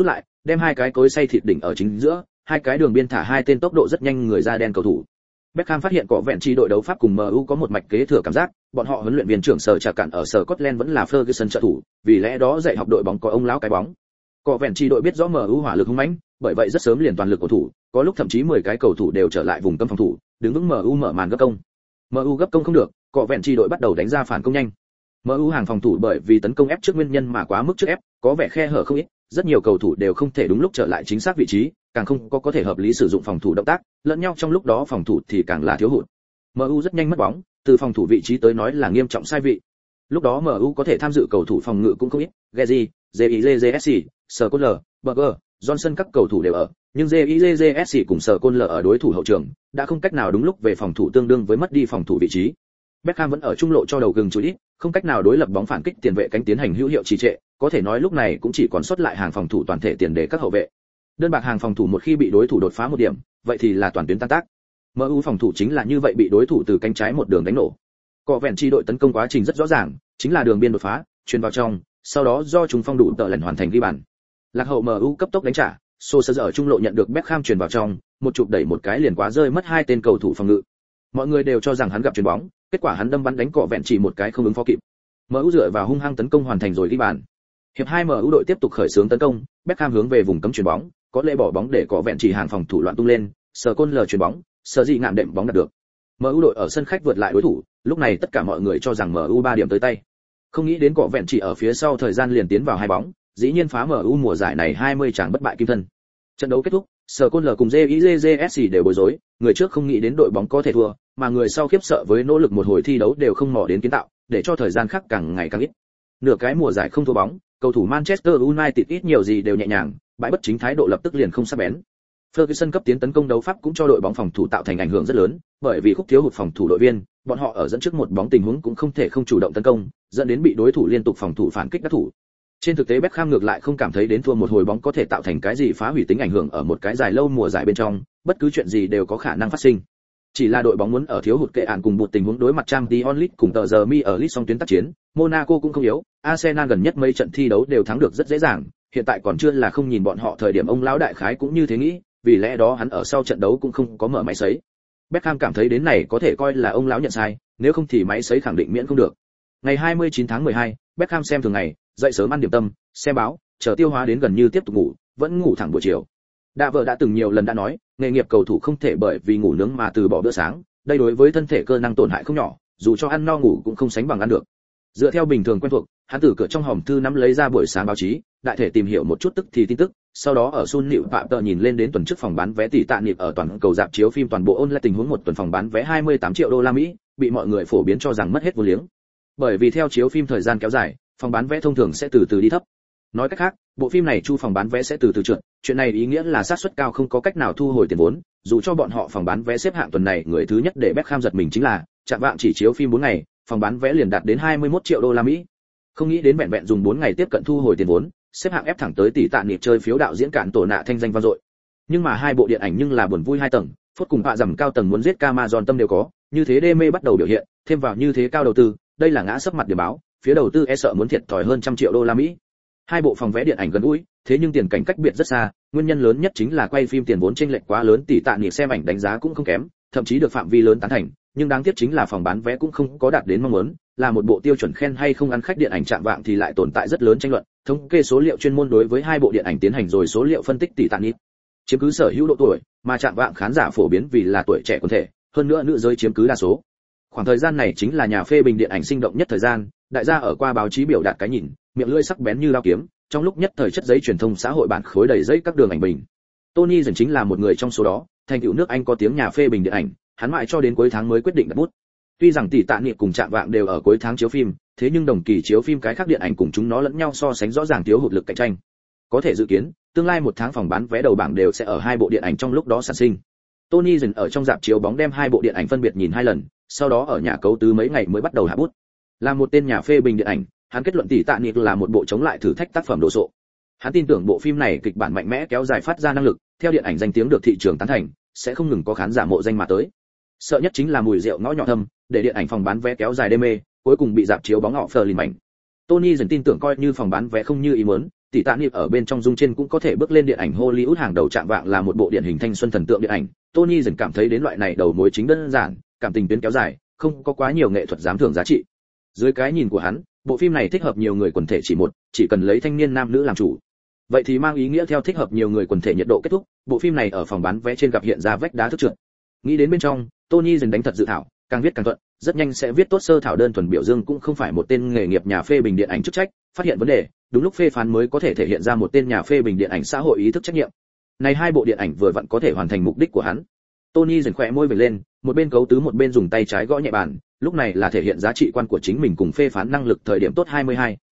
đem hai cái cối xay thịt đỉnh ở chính giữa, hai cái đường biên thả hai tên tốc độ rất nhanh người da đen cầu thủ. Beckham phát hiện có vẹn chi đội đấu Pháp cùng MU có một mạch kế thừa cảm giác, bọn họ huấn luyện viên trưởng sở Trà Cạn ở sở Scotland vẫn là Ferguson trợ thủ, vì lẽ đó dạy học đội bóng có ông lão cái bóng. Có vẹn chi đội biết rõ MU hỏa lực hung mãnh, bởi vậy rất sớm liền toàn lực cầu thủ, có lúc thậm chí 10 cái cầu thủ đều trở lại vùng cấm phòng thủ, đứng vững MU mở màn gấp công. MU gấp công không được, có vẹn chi đội bắt đầu đánh ra phản công nhanh. MU hàng phòng thủ bởi vì tấn công ép trước nguyên nhân mà quá mức trước ép, có vẻ khe hở không ít, rất nhiều cầu thủ đều không thể đúng lúc trở lại chính xác vị trí, càng không có thể hợp lý sử dụng phòng thủ động tác, lẫn nhau trong lúc đó phòng thủ thì càng là thiếu hụt. MU rất nhanh mất bóng, từ phòng thủ vị trí tới nói là nghiêm trọng sai vị. Lúc đó MU có thể tham dự cầu thủ phòng ngự cũng không ít, Gezi, JIJJSC, Scholler, Berger, Johnson các cầu thủ đều ở, nhưng JIJJSC cùng Scholler ở đối thủ hậu trường, đã không cách nào đúng lúc về phòng thủ tương đương với mất đi phòng thủ vị trí. Beckham vẫn ở trung lộ cho đầu gừng chú ít, không cách nào đối lập bóng phản kích tiền vệ cánh tiến hành hữu hiệu trì trệ, có thể nói lúc này cũng chỉ còn sót lại hàng phòng thủ toàn thể tiền đề các hậu vệ. Đơn bạc hàng phòng thủ một khi bị đối thủ đột phá một điểm, vậy thì là toàn tuyến tan tác. MU phòng thủ chính là như vậy bị đối thủ từ cánh trái một đường đánh nổ. Cọ vẹn chi đội tấn công quá trình rất rõ ràng, chính là đường biên đột phá, truyền vào trong, sau đó do chúng phong đủ tợ lần hoàn thành ghi bàn. Lạc hậu MU cấp tốc đánh trả, Solskjaer ở trung lộ nhận được Beckham truyền vào trong, một chụp đẩy một cái liền quá rơi mất hai tên cầu thủ phòng ngự. Mọi người đều cho rằng hắn gặp chuyền bóng, kết quả hắn đâm bắn đánh cọ vẹn chỉ một cái không ứng phó kịp. MU dựa vào hung hăng tấn công hoàn thành rồi ghi bàn. Hiệp 2 MU đội tiếp tục khởi xướng tấn công, Beckham hướng về vùng cấm chuyền bóng, có lệ bỏ bóng để cọ vẹn chỉ hàng phòng thủ loạn tung lên, Sờ Côn lờ chuyền bóng, Sờ Dị ngạm đệm bóng đạt được. MU đội ở sân khách vượt lại đối thủ, lúc này tất cả mọi người cho rằng MU 3 điểm tới tay. Không nghĩ đến cọ vẹn chỉ ở phía sau thời gian liền tiến vào hai bóng, dĩ nhiên phá MU mùa giải này 20 trận bất bại kim thân. Trận đấu kết thúc, Sờ Côn lờ cùng JIJJSC đều bối rối, người trước không nghĩ đến đội bóng có thể thua, mà người sau khiếp sợ với nỗ lực một hồi thi đấu đều không mò đến kiến tạo, để cho thời gian khác càng ngày càng ít. Nửa cái mùa giải không thua bóng, cầu thủ Manchester United ít nhiều gì đều nhẹ nhàng, bãi bất chính thái độ lập tức liền không sắc bén. Ferguson cấp tiến tấn công đấu pháp cũng cho đội bóng phòng thủ tạo thành ảnh hưởng rất lớn, bởi vì khúc thiếu hụt phòng thủ đội viên, bọn họ ở dẫn trước một bóng tình huống cũng không thể không chủ động tấn công, dẫn đến bị đối thủ liên tục phòng thủ phản kích đắc thủ. Trên thực tế Beckham ngược lại không cảm thấy đến thua một hồi bóng có thể tạo thành cái gì phá hủy tính ảnh hưởng ở một cái dài lâu mùa giải bên trong, bất cứ chuyện gì đều có khả năng phát sinh. Chỉ là đội bóng muốn ở thiếu hụt kệ ản cùng một tình huống đối mặt Champions League cùng tờ giờ mi ở League song tuyến tác chiến, Monaco cũng không yếu, Arsenal gần nhất mấy trận thi đấu đều thắng được rất dễ dàng, hiện tại còn chưa là không nhìn bọn họ thời điểm ông lão đại khái cũng như thế nghĩ, vì lẽ đó hắn ở sau trận đấu cũng không có mở máy sấy. Beckham cảm thấy đến này có thể coi là ông lão nhận sai, nếu không thì máy sấy khẳng định miễn không được. Ngày 29 tháng 12, Beckham xem thường ngày, dậy sớm ăn điểm tâm, xem báo, chờ tiêu hóa đến gần như tiếp tục ngủ, vẫn ngủ thẳng buổi chiều. Đạ vợ đã từng nhiều lần đã nói, nghề nghiệp cầu thủ không thể bởi vì ngủ nướng mà từ bỏ bữa sáng, đây đối với thân thể cơ năng tổn hại không nhỏ, dù cho ăn no ngủ cũng không sánh bằng ăn được. Dựa theo bình thường quen thuộc, hắn từ cửa trong hòm thư nắm lấy ra buổi sáng báo chí, đại thể tìm hiểu một chút tức thì tin tức, sau đó ở Sun Nịu Phạm tờ nhìn lên đến tuần trước phòng bán vé tỷ tạ niệm ở toàn cầu rạp chiếu phim toàn bộ online tình huống một tuần phòng bán vé 28 triệu đô la Mỹ, bị mọi người phổ biến cho rằng mất hết vô liếng. Bởi vì theo chiếu phim thời gian kéo dài, phòng bán vé thông thường sẽ từ từ đi thấp. Nói cách khác, bộ phim này chu phòng bán vé sẽ từ từ trượt, chuyện này ý nghĩa là xác suất cao không có cách nào thu hồi tiền vốn, dù cho bọn họ phòng bán vé xếp hạng tuần này người thứ nhất để Beckham giật mình chính là, chạm vạng chỉ chiếu phim 4 ngày, phòng bán vé liền đạt đến 21 triệu đô la Mỹ. Không nghĩ đến vẹn vẹn dùng 4 ngày tiếp cận thu hồi tiền vốn, xếp hạng ép thẳng tới tỷ tạ niệm chơi phiếu đạo diễn cản tổ nạ thanh danh vang dội. Nhưng mà hai bộ điện ảnh nhưng là buồn vui hai tầng, phốt cùng bạ rằm cao tầng muốn giết Amazon tâm đều có, như thế đê mê bắt đầu biểu hiện, thêm vào như thế cao đầu tư, đây là ngã sấp mặt điểm báo, phía đầu tư e sợ muốn thiệt thòi hơn 100 triệu đô la Mỹ. Hai bộ phòng vé điện ảnh gần gũi, thế nhưng tiền cảnh cách biệt rất xa, nguyên nhân lớn nhất chính là quay phim tiền vốn chênh lệch quá lớn, tỷ tạ niệm xem ảnh đánh giá cũng không kém, thậm chí được phạm vi lớn tán thành, nhưng đáng tiếc chính là phòng bán vé cũng không có đạt đến mong muốn, là một bộ tiêu chuẩn khen hay không ăn khách điện ảnh chạm vạng thì lại tồn tại rất lớn tranh luận, thống kê số liệu chuyên môn đối với hai bộ điện ảnh tiến hành rồi số liệu phân tích tỷ tạ niệm. Chiếm cứ sở hữu độ tuổi, mà chạm vạng khán giả phổ biến vì là tuổi trẻ quần thể, hơn nữa nữ giới chiếm cứ đa số. Khoảng thời gian này chính là nhà phê bình điện ảnh sinh động nhất thời gian, đại gia ở qua báo chí biểu đạt cái nhìn, miệng lưỡi sắc bén như dao kiếm, trong lúc nhất thời chất giấy truyền thông xã hội bản khối đầy giấy các đường ảnh bình. Tony dần chính là một người trong số đó, thành tựu nước Anh có tiếng nhà phê bình điện ảnh, hắn mãi cho đến cuối tháng mới quyết định đặt bút. Tuy rằng tỷ tạ niệm cùng chạm vạng đều ở cuối tháng chiếu phim, thế nhưng đồng kỳ chiếu phim cái khác điện ảnh cùng chúng nó lẫn nhau so sánh rõ ràng thiếu hụt lực cạnh tranh. Có thể dự kiến, tương lai một tháng phòng bán vé đầu bảng đều sẽ ở hai bộ điện ảnh trong lúc đó sản sinh. Tony dần ở trong rạp chiếu bóng đem hai bộ điện ảnh phân biệt nhìn hai lần, sau đó ở nhà cấu tứ mấy ngày mới bắt đầu hạ bút. Là một tên nhà phê bình điện ảnh, hắn kết luận tỷ tạ niệm là một bộ chống lại thử thách tác phẩm đồ sộ. Hắn tin tưởng bộ phim này kịch bản mạnh mẽ kéo dài phát ra năng lực, theo điện ảnh danh tiếng được thị trường tán thành, sẽ không ngừng có khán giả mộ danh mà tới. Sợ nhất chính là mùi rượu ngõ nhỏ thâm, để điện ảnh phòng bán vé kéo dài đê mê, cuối cùng bị rạp chiếu bóng họ phờ lìn mạnh. Tony dần tin tưởng coi như phòng bán vé không như ý muốn, tỷ tạ niệm ở bên trong dung trên cũng có thể bước lên điện ảnh Hollywood hàng đầu chạm vạng là một bộ điển hình thanh xuân thần tượng điện ảnh. Tony dần cảm thấy đến loại này đầu mối chính đơn giản, cảm tình tuyến kéo dài, không có quá nhiều nghệ thuật giám thưởng giá trị. Dưới cái nhìn của hắn, bộ phim này thích hợp nhiều người quần thể chỉ cần lấy thanh niên nam nữ làm chủ. Vậy thì mang ý nghĩa theo thích hợp nhiều người quần thể nhiệt độ kết thúc, bộ phim này ở phòng bán vé trên gặp hiện ra vách đá thức trượt. Nghĩ đến bên trong, Tony dần đánh thật dự thảo, càng viết càng thuận, rất nhanh sẽ viết tốt sơ thảo đơn thuần biểu dương cũng không phải một tên nghề nghiệp nhà phê bình điện ảnh chức trách, phát hiện vấn đề, đúng lúc phê phán mới có thể thể hiện ra một tên nhà phê bình điện ảnh xã hội ý thức trách nhiệm. Này hai bộ điện ảnh vừa vặn có thể hoàn thành mục đích của hắn. Tony dần khỏe môi vểnh lên, một bên cấu tứ một bên dùng tay trái gõ nhẹ bàn, lúc này là thể hiện giá trị quan của chính mình cùng phê phán năng lực thời điểm tốt 22.